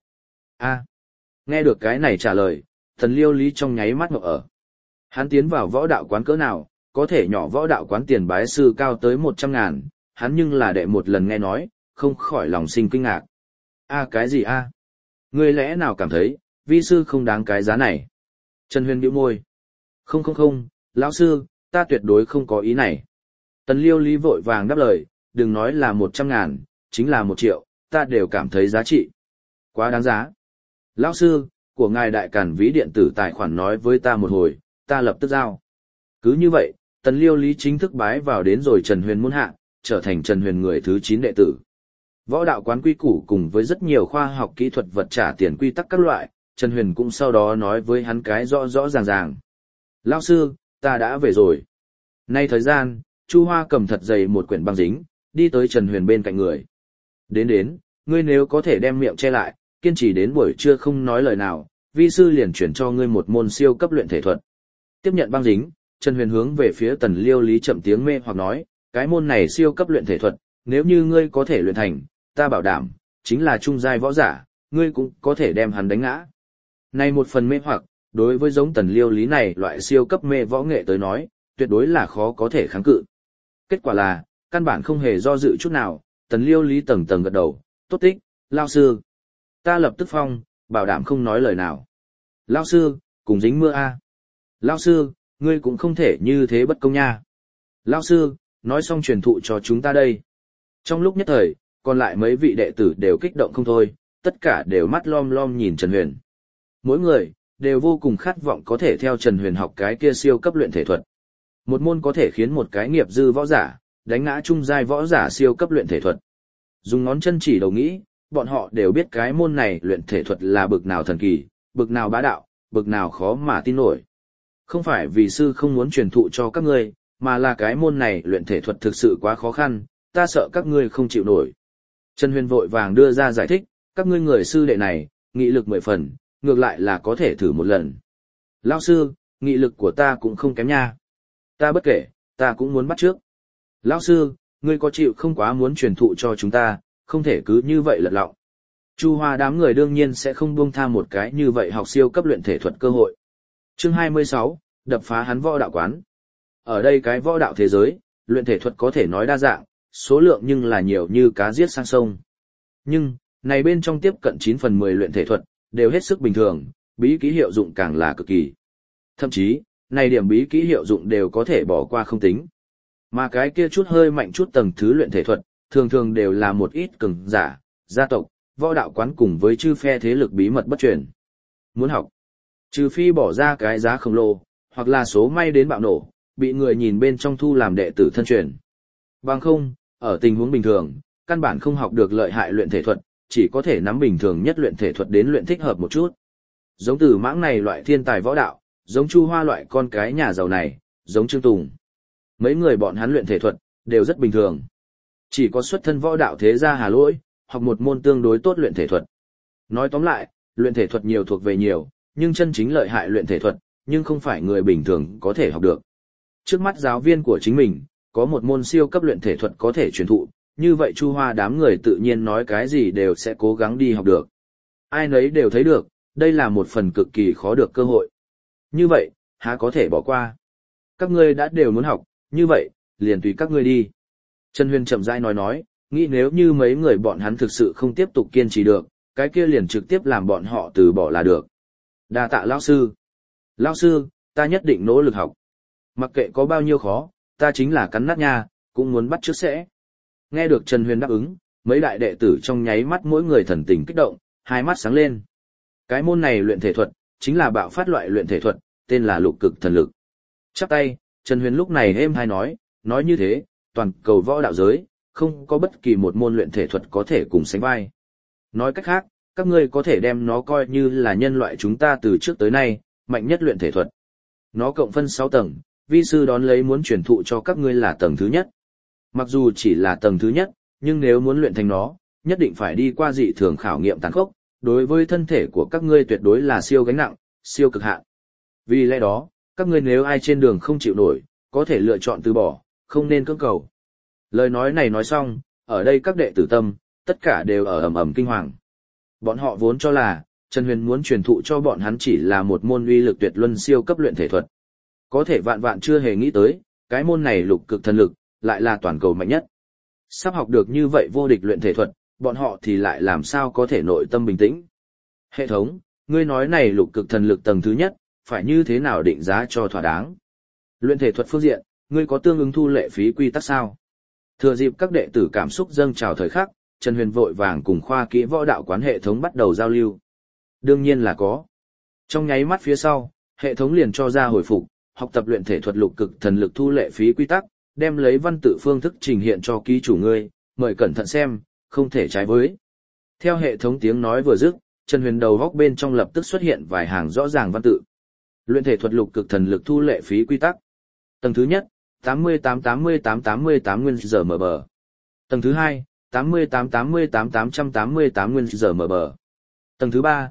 [SPEAKER 1] Nghe được cái này trả lời, Tần Liêu Lý trong nháy mắt ngộ ở. Hắn tiến vào võ đạo quán cỡ nào, có thể nhỏ võ đạo quán tiền bái sư cao tới 100.000, hắn nhưng là đệ một lần nghe nói, không khỏi lòng sinh kinh ngạc. Cái gì Ngươi lẽ nào cảm thấy, vi sư không đáng cái giá này? Trần Huyền bĩu môi. Không, lão sư, ta tuyệt đối không có ý này. Tần Liêu Lý vội vàng đáp lời, đừng nói là 100.000, chính là 1 triệu, ta đều cảm thấy giá trị. Quá đáng giá. Lão sư, của ngài đại càn ví điện tử tài khoản nói với ta một hồi, ta lập tức giao. Cứ như vậy, Tần Liêu Lý chính thức bái vào đến rồi Trần Huyền môn hạ, trở thành Trần Huyền người thứ 9 đệ tử. Võ đạo quán quy củ cùng với rất nhiều khoa học kỹ thuật vật trả tiền quy tắc các loại, Trần Huyền cũng sau đó nói với hắn cái rõ ràng. Lão sư, ta đã về rồi. Nay thời gian, Chu Hoa cầm thật dày một quyển băng dính, đi tới Trần Huyền bên cạnh người. Đến, ngươi nếu có thể đem miệng che lại, kiên trì đến buổi trưa không nói lời nào, vi sư liền chuyển cho ngươi một môn siêu cấp luyện thể thuật. Tiếp nhận băng dính, Trần Huyền hướng về phía Tần Liêu Lý chậm tiếng mê hoặc nói, cái môn này siêu cấp luyện thể thuật, nếu như ngươi có thể luyện thành, ta bảo đảm, chính là trung giai võ giả, ngươi cũng có thể đem hắn đánh ngã. Này một phần mê hoặc, đối với giống Tần Liêu Lý này loại siêu cấp mê võ nghệ tới nói, tuyệt đối là khó có thể kháng cự. Kết quả là, căn bản không hề do dự chút nào, Tần Liêu Lý tầng gật đầu, tốt tích, lao sư. Ta lập tức phong, bảo đảm không nói lời nào. Lao sư, cùng dính mưa Lao sư, ngươi cũng không thể như thế bất công nha. Lao sư, nói xong truyền thụ cho chúng ta đây. Trong lúc nhất thời, còn lại mấy vị đệ tử đều kích động không thôi, tất cả đều mắt lom nhìn Trần Huyền. Mỗi người, đều vô cùng khát vọng có thể theo Trần Huyền học cái kia siêu cấp luyện thể thuật. Một môn có thể khiến một cái nghiệp dư võ giả, đánh ngã trung giai võ giả siêu cấp luyện thể thuật. Dùng ngón chân chỉ đầu nghĩ, bọn họ đều biết cái môn này luyện thể thuật là bực nào thần kỳ, bực nào bá đạo, bực nào khó mà tin nổi. Không phải vì sư không muốn truyền thụ cho các ngươi, mà là cái môn này luyện thể thuật thực sự quá khó khăn, ta sợ các ngươi không chịu nổi. Trần Huyền vội vàng đưa ra giải thích, các ngươi người sư đệ này, nghị lực 10 phần, ngược lại là có thể thử một lần. Lão sư, nghị lực của ta cũng không kém nha. Ta bất kể, ta cũng muốn bắt trước. Lão sư, ngươi có chịu không quá muốn truyền thụ cho chúng ta, không thể cứ như vậy lật lọng. Chu Hoa đám người đương nhiên sẽ không buông tha một cái như vậy học siêu cấp luyện thể thuật cơ hội. Chương 26, đập phá hắn võ đạo quán. Ở đây cái võ đạo thế giới, luyện thể thuật có thể nói đa dạng, số lượng nhưng là nhiều như cá giết sang sông. Nhưng, này bên trong tiếp cận 9 phần 10 luyện thể thuật, đều hết sức bình thường, bí kỹ hiệu dụng càng là cực kỳ. Thậm chí, này điểm bí kỹ hiệu dụng đều có thể bỏ qua không tính. Mà cái kia chút hơi mạnh chút tầng thứ luyện thể thuật, thường thường đều là một ít cường giả, gia tộc, võ đạo quán cùng với chư phe thế lực bí mật bất truyền. Muốn học, trừ phi bỏ ra cái giá khổng lồ, hoặc là số may đến bạo nổ, bị người nhìn bên trong thu làm đệ tử thân truyền. Bằng không, ở tình huống bình thường, căn bản không học được lợi hại luyện thể thuật, chỉ có thể nắm bình thường nhất luyện thể thuật đến luyện thích hợp một chút. Giống Từ Mãng này loại thiên tài võ đạo, giống Chu Hoa loại con cái nhà giàu này, giống Trương Tùng. Mấy người bọn hắn luyện thể thuật, đều rất bình thường. Chỉ có xuất thân võ đạo thế gia Hà Lỗi, học một môn tương đối tốt luyện thể thuật. Nói tóm lại, luyện thể thuật nhiều thuộc về nhiều, nhưng chân chính lợi hại luyện thể thuật, nhưng không phải người bình thường có thể học được. Trước mắt giáo viên của chính mình, có một môn siêu cấp luyện thể thuật có thể truyền thụ, như vậy Chu Hoa đám người tự nhiên nói cái gì đều sẽ cố gắng đi học được. Ai nấy đều thấy được, đây là một phần cực kỳ khó được cơ hội. Như vậy, há có thể bỏ qua. Các ngươi đã đều muốn học, như vậy, liền tùy các ngươi đi. Trần Huyền chậm rãi nói, nghĩ nếu như mấy người bọn hắn thực sự không tiếp tục kiên trì được, cái kia liền trực tiếp làm bọn họ từ bỏ là được. Đa tạ lão sư. Lão sư, ta nhất định nỗ lực học. Mặc kệ có bao nhiêu khó, ta chính là cắn nát nha, cũng muốn bắt chước sẽ. Nghe được Trần Huyền đáp ứng, mấy đại đệ tử trong nháy mắt mỗi người thần tình kích động, hai mắt sáng lên. Cái môn này luyện thể thuật, chính là bạo phát loại luyện thể thuật, tên là lục cực thần lực. Chắp tay, Trần Huyền lúc này êm hai nói như thế, toàn cầu võ đạo giới, không có bất kỳ một môn luyện thể thuật có thể cùng sánh vai. Nói cách khác, các ngươi có thể đem nó coi như là nhân loại chúng ta từ trước tới nay, mạnh nhất luyện thể thuật. Nó cộng phân 6 tầng, vi sư đón lấy muốn truyền thụ cho các ngươi là tầng thứ nhất. Mặc dù chỉ là tầng thứ nhất, nhưng nếu muốn luyện thành nó, nhất định phải đi qua dị thường khảo nghiệm tàn khốc, đối với thân thể của các ngươi tuyệt đối là siêu gánh nặng, siêu cực hạn. Vì lẽ đó, các ngươi nếu ai trên đường không chịu nổi, có thể lựa chọn từ bỏ, không nên cưỡng cầu. Lời nói này nói xong, ở đây các đệ tử tâm, tất cả đều ở ầm ầm kinh hoàng. Bọn họ vốn cho là, Trần Huyền muốn truyền thụ cho bọn hắn chỉ là một môn uy lực tuyệt luân siêu cấp luyện thể thuật. Có thể vạn vạn chưa hề nghĩ tới, cái môn này lục cực thần lực, lại là toàn cầu mạnh nhất. Sắp học được như vậy vô địch luyện thể thuật, bọn họ thì lại làm sao có thể nội tâm bình tĩnh. Hệ thống, ngươi nói này lục cực thần lực tầng thứ nhất, phải như thế nào định giá cho thỏa đáng? Luyện thể thuật phương diện, ngươi có tương ứng thu lệ phí quy tắc sao? Thừa dịp các đệ tử cảm xúc dâng trào thời khắc, Trần Huyền vội vàng cùng khoa kỹ võ đạo quán hệ thống bắt đầu giao lưu. Đương nhiên là có. Trong nháy mắt phía sau, hệ thống liền cho ra hồi phục, học tập luyện thể thuật lục cực thần lực thu lệ phí quy tắc, đem lấy văn tự phương thức trình hiện cho ký chủ ngươi, mời cẩn thận xem, không thể trái với. Theo hệ thống tiếng nói vừa dứt, Trần Huyền đầu góc bên trong lập tức xuất hiện vài hàng rõ ràng văn tự. Luyện thể thuật lục cực thần lực thu lệ phí quy tắc. Tầng thứ nhất, 88-88-88 nguyên giờ mở bờ. Tầng thứ hai, 88-88-888 nguyên giờ mở bờ. Tầng thứ ba,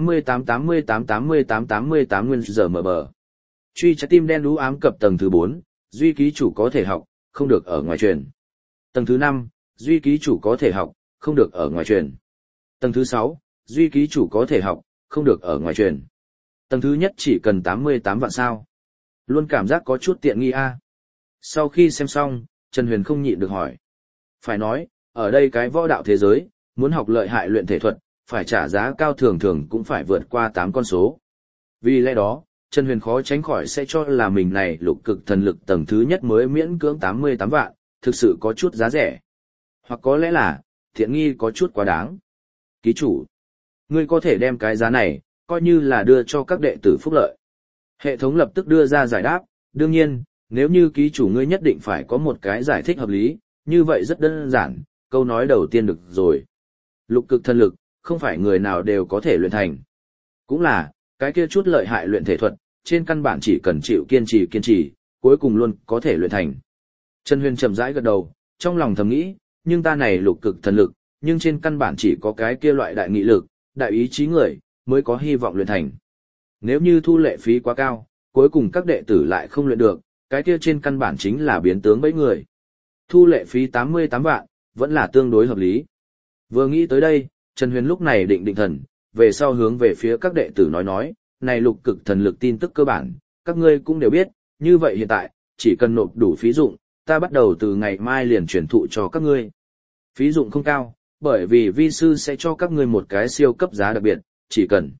[SPEAKER 1] 88-88-88-88 nguyên giờ mở bờ. Truy trái tim đen đú ám cập tầng thứ 4, duy ký chủ có thể học, không được ở ngoài truyền. Tầng thứ 5, duy ký chủ có thể học, không được ở ngoài truyền. Tầng thứ 6, duy ký chủ có thể học, không được ở ngoài truyền. Tầng thứ nhất chỉ cần 88 vạn sao. Luôn cảm giác có chút tiện nghi a. Sau khi xem xong, Trần Huyền không nhịn được hỏi. Phải nói, ở đây cái võ đạo thế giới, muốn học lợi hại luyện thể thuật, phải trả giá cao thường thường cũng phải vượt qua 8 con số. Vì lẽ đó, Trần Huyền khó tránh khỏi sẽ cho là mình này lục cực thần lực tầng thứ nhất mới miễn cưỡng 88 vạn, thực sự có chút giá rẻ. Hoặc có lẽ là, thiện nghi có chút quá đáng. Ký chủ, ngươi có thể đem cái giá này, coi như là đưa cho các đệ tử phúc lợi. Hệ thống lập tức đưa ra giải đáp, đương nhiên, nếu như ký chủ ngươi nhất định phải có một cái giải thích hợp lý, như vậy rất đơn giản, câu nói đầu tiên được rồi. Lục cực thần lực, không phải người nào đều có thể luyện thành. Cũng là, cái kia chút lợi hại luyện thể thuật, trên căn bản chỉ cần chịu kiên trì, cuối cùng luôn có thể luyện thành. Trần Huyền chậm rãi gật đầu, trong lòng thầm nghĩ, nhưng ta này lục cực thần lực, nhưng trên căn bản chỉ có cái kia loại đại nghị lực, đại ý chí người, mới có hy vọng luyện thành. Nếu như thu lệ phí quá cao, cuối cùng các đệ tử lại không luyện được, cái kia trên căn bản chính là biến tướng bẫy người. Thu lệ phí 88 vạn, vẫn là tương đối hợp lý. Vừa nghĩ tới đây, Trần Huyền lúc này định thần, về sau hướng về phía các đệ tử nói, này lục cực thần lực tin tức cơ bản, các ngươi cũng đều biết, như vậy hiện tại, chỉ cần nộp đủ phí dụng, ta bắt đầu từ ngày mai liền chuyển thụ cho các ngươi. Phí dụng không cao, bởi vì vi sư sẽ cho các ngươi một cái siêu cấp giá đặc biệt, chỉ cần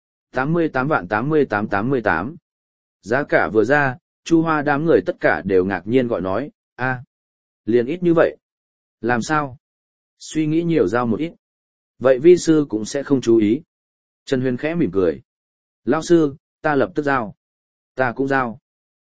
[SPEAKER 1] 88 vạn 88. Giá cả vừa ra, Chu Hoa đám người tất cả đều ngạc nhiên gọi nói, liền ít như vậy. Làm sao? Suy nghĩ nhiều giao một ít. Vậy vi sư cũng sẽ không chú ý. Trần Huyền khẽ mỉm cười. Lão sư, ta lập tức giao. Ta cũng giao.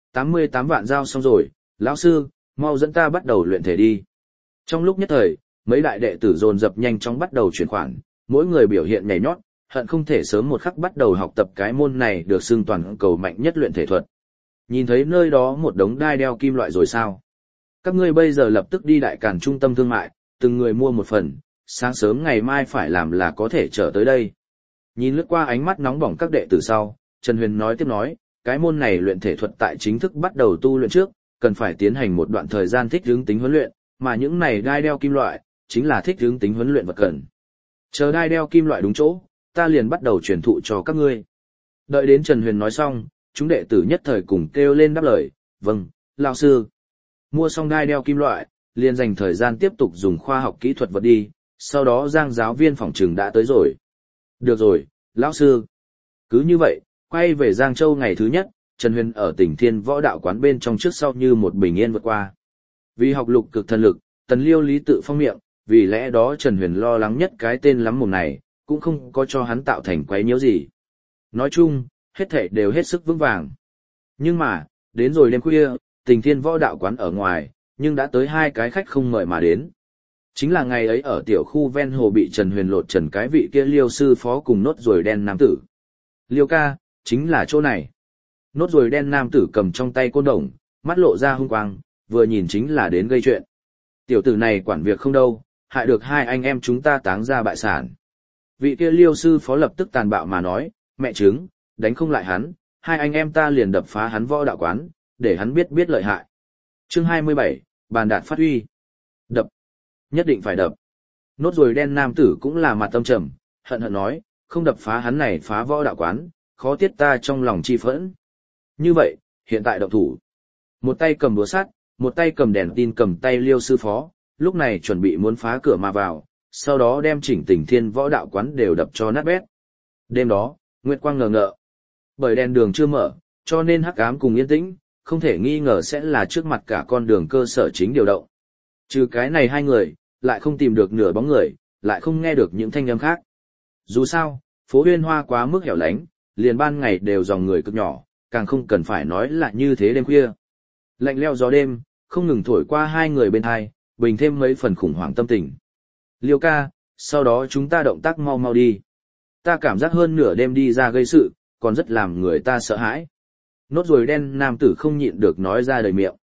[SPEAKER 1] 88 vạn giao xong rồi, lão sư, mau dẫn ta bắt đầu luyện thể đi. Trong lúc nhất thời, mấy đại đệ tử dồn dập nhanh chóng bắt đầu chuyển khoản, mỗi người biểu hiện nhảy nhót, hận không thể sớm một khắc bắt đầu học tập cái môn này được xưng toàn cầu mạnh nhất luyện thể thuật. Nhìn thấy nơi đó một đống đai đeo kim loại rồi sao? Các ngươi bây giờ lập tức đi đại càn trung tâm thương mại, từng người mua một phần, sáng sớm ngày mai phải làm là có thể trở tới đây. Nhìn lướt qua ánh mắt nóng bỏng các đệ tử sau, Trần Huyền nói tiếp nói, cái môn này luyện thể thuật tại chính thức bắt đầu tu luyện trước, cần phải tiến hành một đoạn thời gian thích ứng tính huấn luyện, mà những này đai đeo kim loại, chính là thích ứng tính huấn luyện vật cần. Chờ đai đeo kim loại đúng chỗ, ta liền bắt đầu truyền thụ cho các ngươi. Đợi đến Trần Huyền nói xong, chúng đệ tử nhất thời cùng kêu lên đáp lời, vâng, lão sư. Mua xong đai đeo kim loại, liền dành thời gian tiếp tục dùng khoa học kỹ thuật vật đi, sau đó Giang giáo viên phòng trường đã tới rồi. Được rồi, lão sư. Cứ như vậy, quay về Giang Châu ngày thứ nhất, Trần Huyền ở tỉnh Thiên Võ Đạo quán bên trong trước sau như một bình yên vượt qua. Vì học lục cực thần lực, Tần Liêu lý tự phong miệng, vì lẽ đó Trần Huyền lo lắng nhất cái tên lắm mồm này, cũng không có cho hắn tạo thành quấy nhiễu gì. Nói chung, hết thảy đều hết sức vững vàng. Nhưng mà, đến rồi đêm khuya, Tỉnh Thiên Võ Đạo quán ở ngoài, nhưng đã tới hai cái khách không mời mà đến. Chính là ngày ấy ở tiểu khu ven hồ bị Trần Huyền lột trần cái vị kia Liêu sư phó cùng nốt ruồi đen nam tử. Liêu ca, chính là chỗ này. Nốt ruồi đen nam tử cầm trong tay côn đồng, mắt lộ ra hung quang, vừa nhìn chính là đến gây chuyện. Tiểu tử này quản việc không đâu, hại được hai anh em chúng ta táng ra bại sản. Vị kia Liêu sư phó lập tức tàn bạo mà nói, mẹ chứng, đánh không lại hắn, hai anh em ta liền đập phá hắn võ đạo quán, để hắn biết lợi hại. Chương 27, bàn đạt phát huy. Đập. Nhất định phải đập. Nốt ruồi đen nam tử cũng là mặt tâm trầm, hận hận nói, không đập phá hắn này phá võ đạo quán, khó tiết ta trong lòng chi phẫn. Như vậy, hiện tại động thủ. Một tay cầm búa sắt, một tay cầm đèn tin cầm tay Liêu sư phó, lúc này chuẩn bị muốn phá cửa mà vào, sau đó đem chỉnh Tỉnh Thiên Võ Đạo quán đều đập cho nát bét. Đêm đó, nguyệt quang ngờ ngợ. Bởi đèn đường chưa mở, cho nên hắc ám cùng yên tĩnh, không thể nghi ngờ sẽ là trước mặt cả con đường cơ sở chính điều động. Trừ cái này hai người, lại không tìm được nửa bóng người, lại không nghe được những thanh âm khác. Dù sao, phố Huyên Hoa quá mức hẻo lánh, liền ban ngày đều dòng người cực nhỏ, càng không cần phải nói là như thế đêm khuya. Lạnh lẽo gió đêm, không ngừng thổi qua hai người bên hai, bình thêm mấy phần khủng hoảng tâm tình. Liêu ca, sau đó chúng ta động tác mau mau đi. Ta cảm giác hơn nửa đêm đi ra gây sự, còn rất làm người ta sợ hãi. Nốt ruồi đen nam tử không nhịn được nói ra đầy miệng.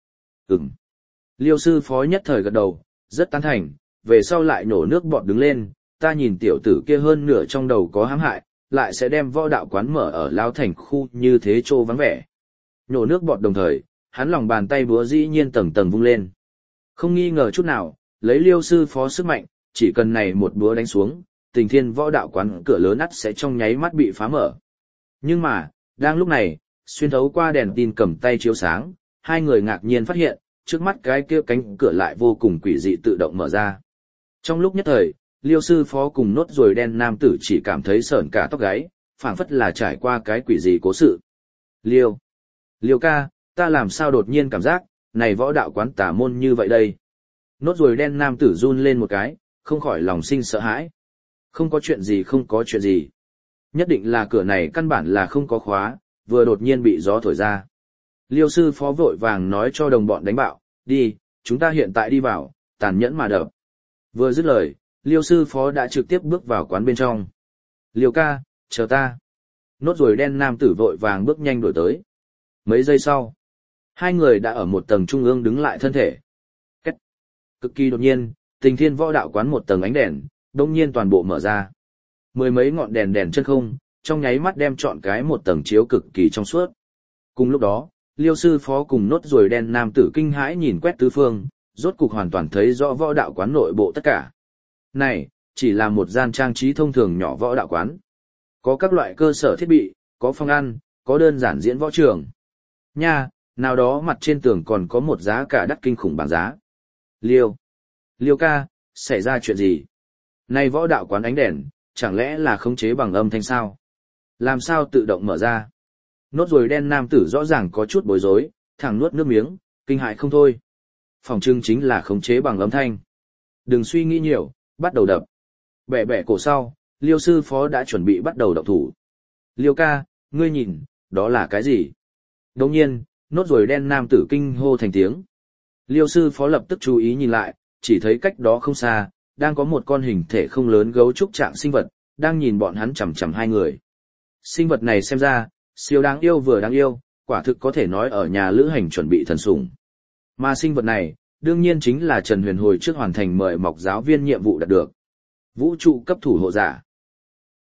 [SPEAKER 1] Liêu sư phó nhất thời gật đầu, rất tán thành, về sau lại nổ nước bọt đứng lên, ta nhìn tiểu tử kia hơn nửa trong đầu có hãm hại, lại sẽ đem võ đạo quán mở ở Lao Thành khu như thế trô vắng vẻ. Nổ nước bọt đồng thời, hắn lòng bàn tay búa dĩ nhiên tầng tầng vung lên. Không nghi ngờ chút nào, lấy Liêu sư phó sức mạnh, chỉ cần này một búa đánh xuống, Tỉnh Thiên Võ Đạo quán cửa lớn ắt sẽ trong nháy mắt bị phá mở. Nhưng mà, đang lúc này, xuyên thấu qua đèn tin cầm tay chiếu sáng, hai người ngạc nhiên phát hiện, trước mắt cái kia cánh cửa lại vô cùng quỷ dị tự động mở ra. Trong lúc nhất thời, Liêu sư phó cùng nốt ruồi đen nam tử chỉ cảm thấy sởn cả tóc gáy, phảng phất là trải qua cái quỷ gì cố sự. Liêu ca, ta làm sao đột nhiên cảm giác, này võ đạo quán tà môn như vậy đây. Nốt ruồi đen nam tử run lên một cái, không khỏi lòng sinh sợ hãi. Không có chuyện gì. Nhất định là cửa này căn bản là không có khóa, vừa đột nhiên bị gió thổi ra. Liêu sư phó vội vàng nói cho đồng bọn đánh bạo, đi, chúng ta hiện tại đi vào, tàn nhẫn mà đập. Vừa dứt lời, Liêu sư phó đã trực tiếp bước vào quán bên trong. Liêu ca, chờ ta. Nốt ruồi đen nam tử vội vàng bước nhanh đổi tới. Mấy giây sau, hai người đã ở một tầng trung ương đứng lại thân thể. Cách. Cực kỳ đột nhiên, Tỉnh Thiên Võ Đạo quán một tầng ánh đèn, đông nhiên toàn bộ mở ra. Mười mấy ngọn đèn đèn chân không, trong nháy mắt đem trọn cái một tầng chiếu cực kỳ trong suốt. Cùng lúc đó, Liêu sư phó cùng nốt ruồi đen nam tử kinh hãi nhìn quét tứ phương, rốt cục hoàn toàn thấy rõ võ đạo quán nội bộ tất cả. Này, chỉ là một gian trang trí thông thường nhỏ võ đạo quán. Có các loại cơ sở thiết bị, có phòng ăn, có đơn giản diễn võ trường. Nha, nào đó mặt trên tường còn có một giá cả đắt kinh khủng bảng giá. Liêu ca, xảy ra chuyện gì? Này võ đạo quán ánh đèn, chẳng lẽ là khống chế bằng âm thanh sao? Làm sao tự động mở ra? Nốt ruồi đen nam tử rõ ràng có chút bối rối, thẳng nuốt nước miếng, kinh hại không thôi. Phòng trưng chính là khống chế bằng âm thanh. Đừng suy nghĩ nhiều, bắt đầu đập. Bẻ bẻ cổ sau, Liêu sư phó đã chuẩn bị bắt đầu động thủ. Liêu ca, ngươi nhìn, đó là cái gì? Đồng nhiên, nốt ruồi đen nam tử kinh hô thành tiếng. Liêu sư phó lập tức chú ý nhìn lại, chỉ thấy cách đó không xa, đang có một con hình thể không lớn gấu trúc trạng sinh vật, đang nhìn bọn hắn chằm chằm hai người. Sinh vật này xem ra, siêu đáng yêu vừa đáng yêu, quả thực có thể nói ở nhà lữ hành chuẩn bị thần sủng. Mà sinh vật này, đương nhiên chính là Trần Huyền hồi trước hoàn thành mời mọc giáo viên nhiệm vụ đạt được. Vũ trụ cấp thủ hộ giả.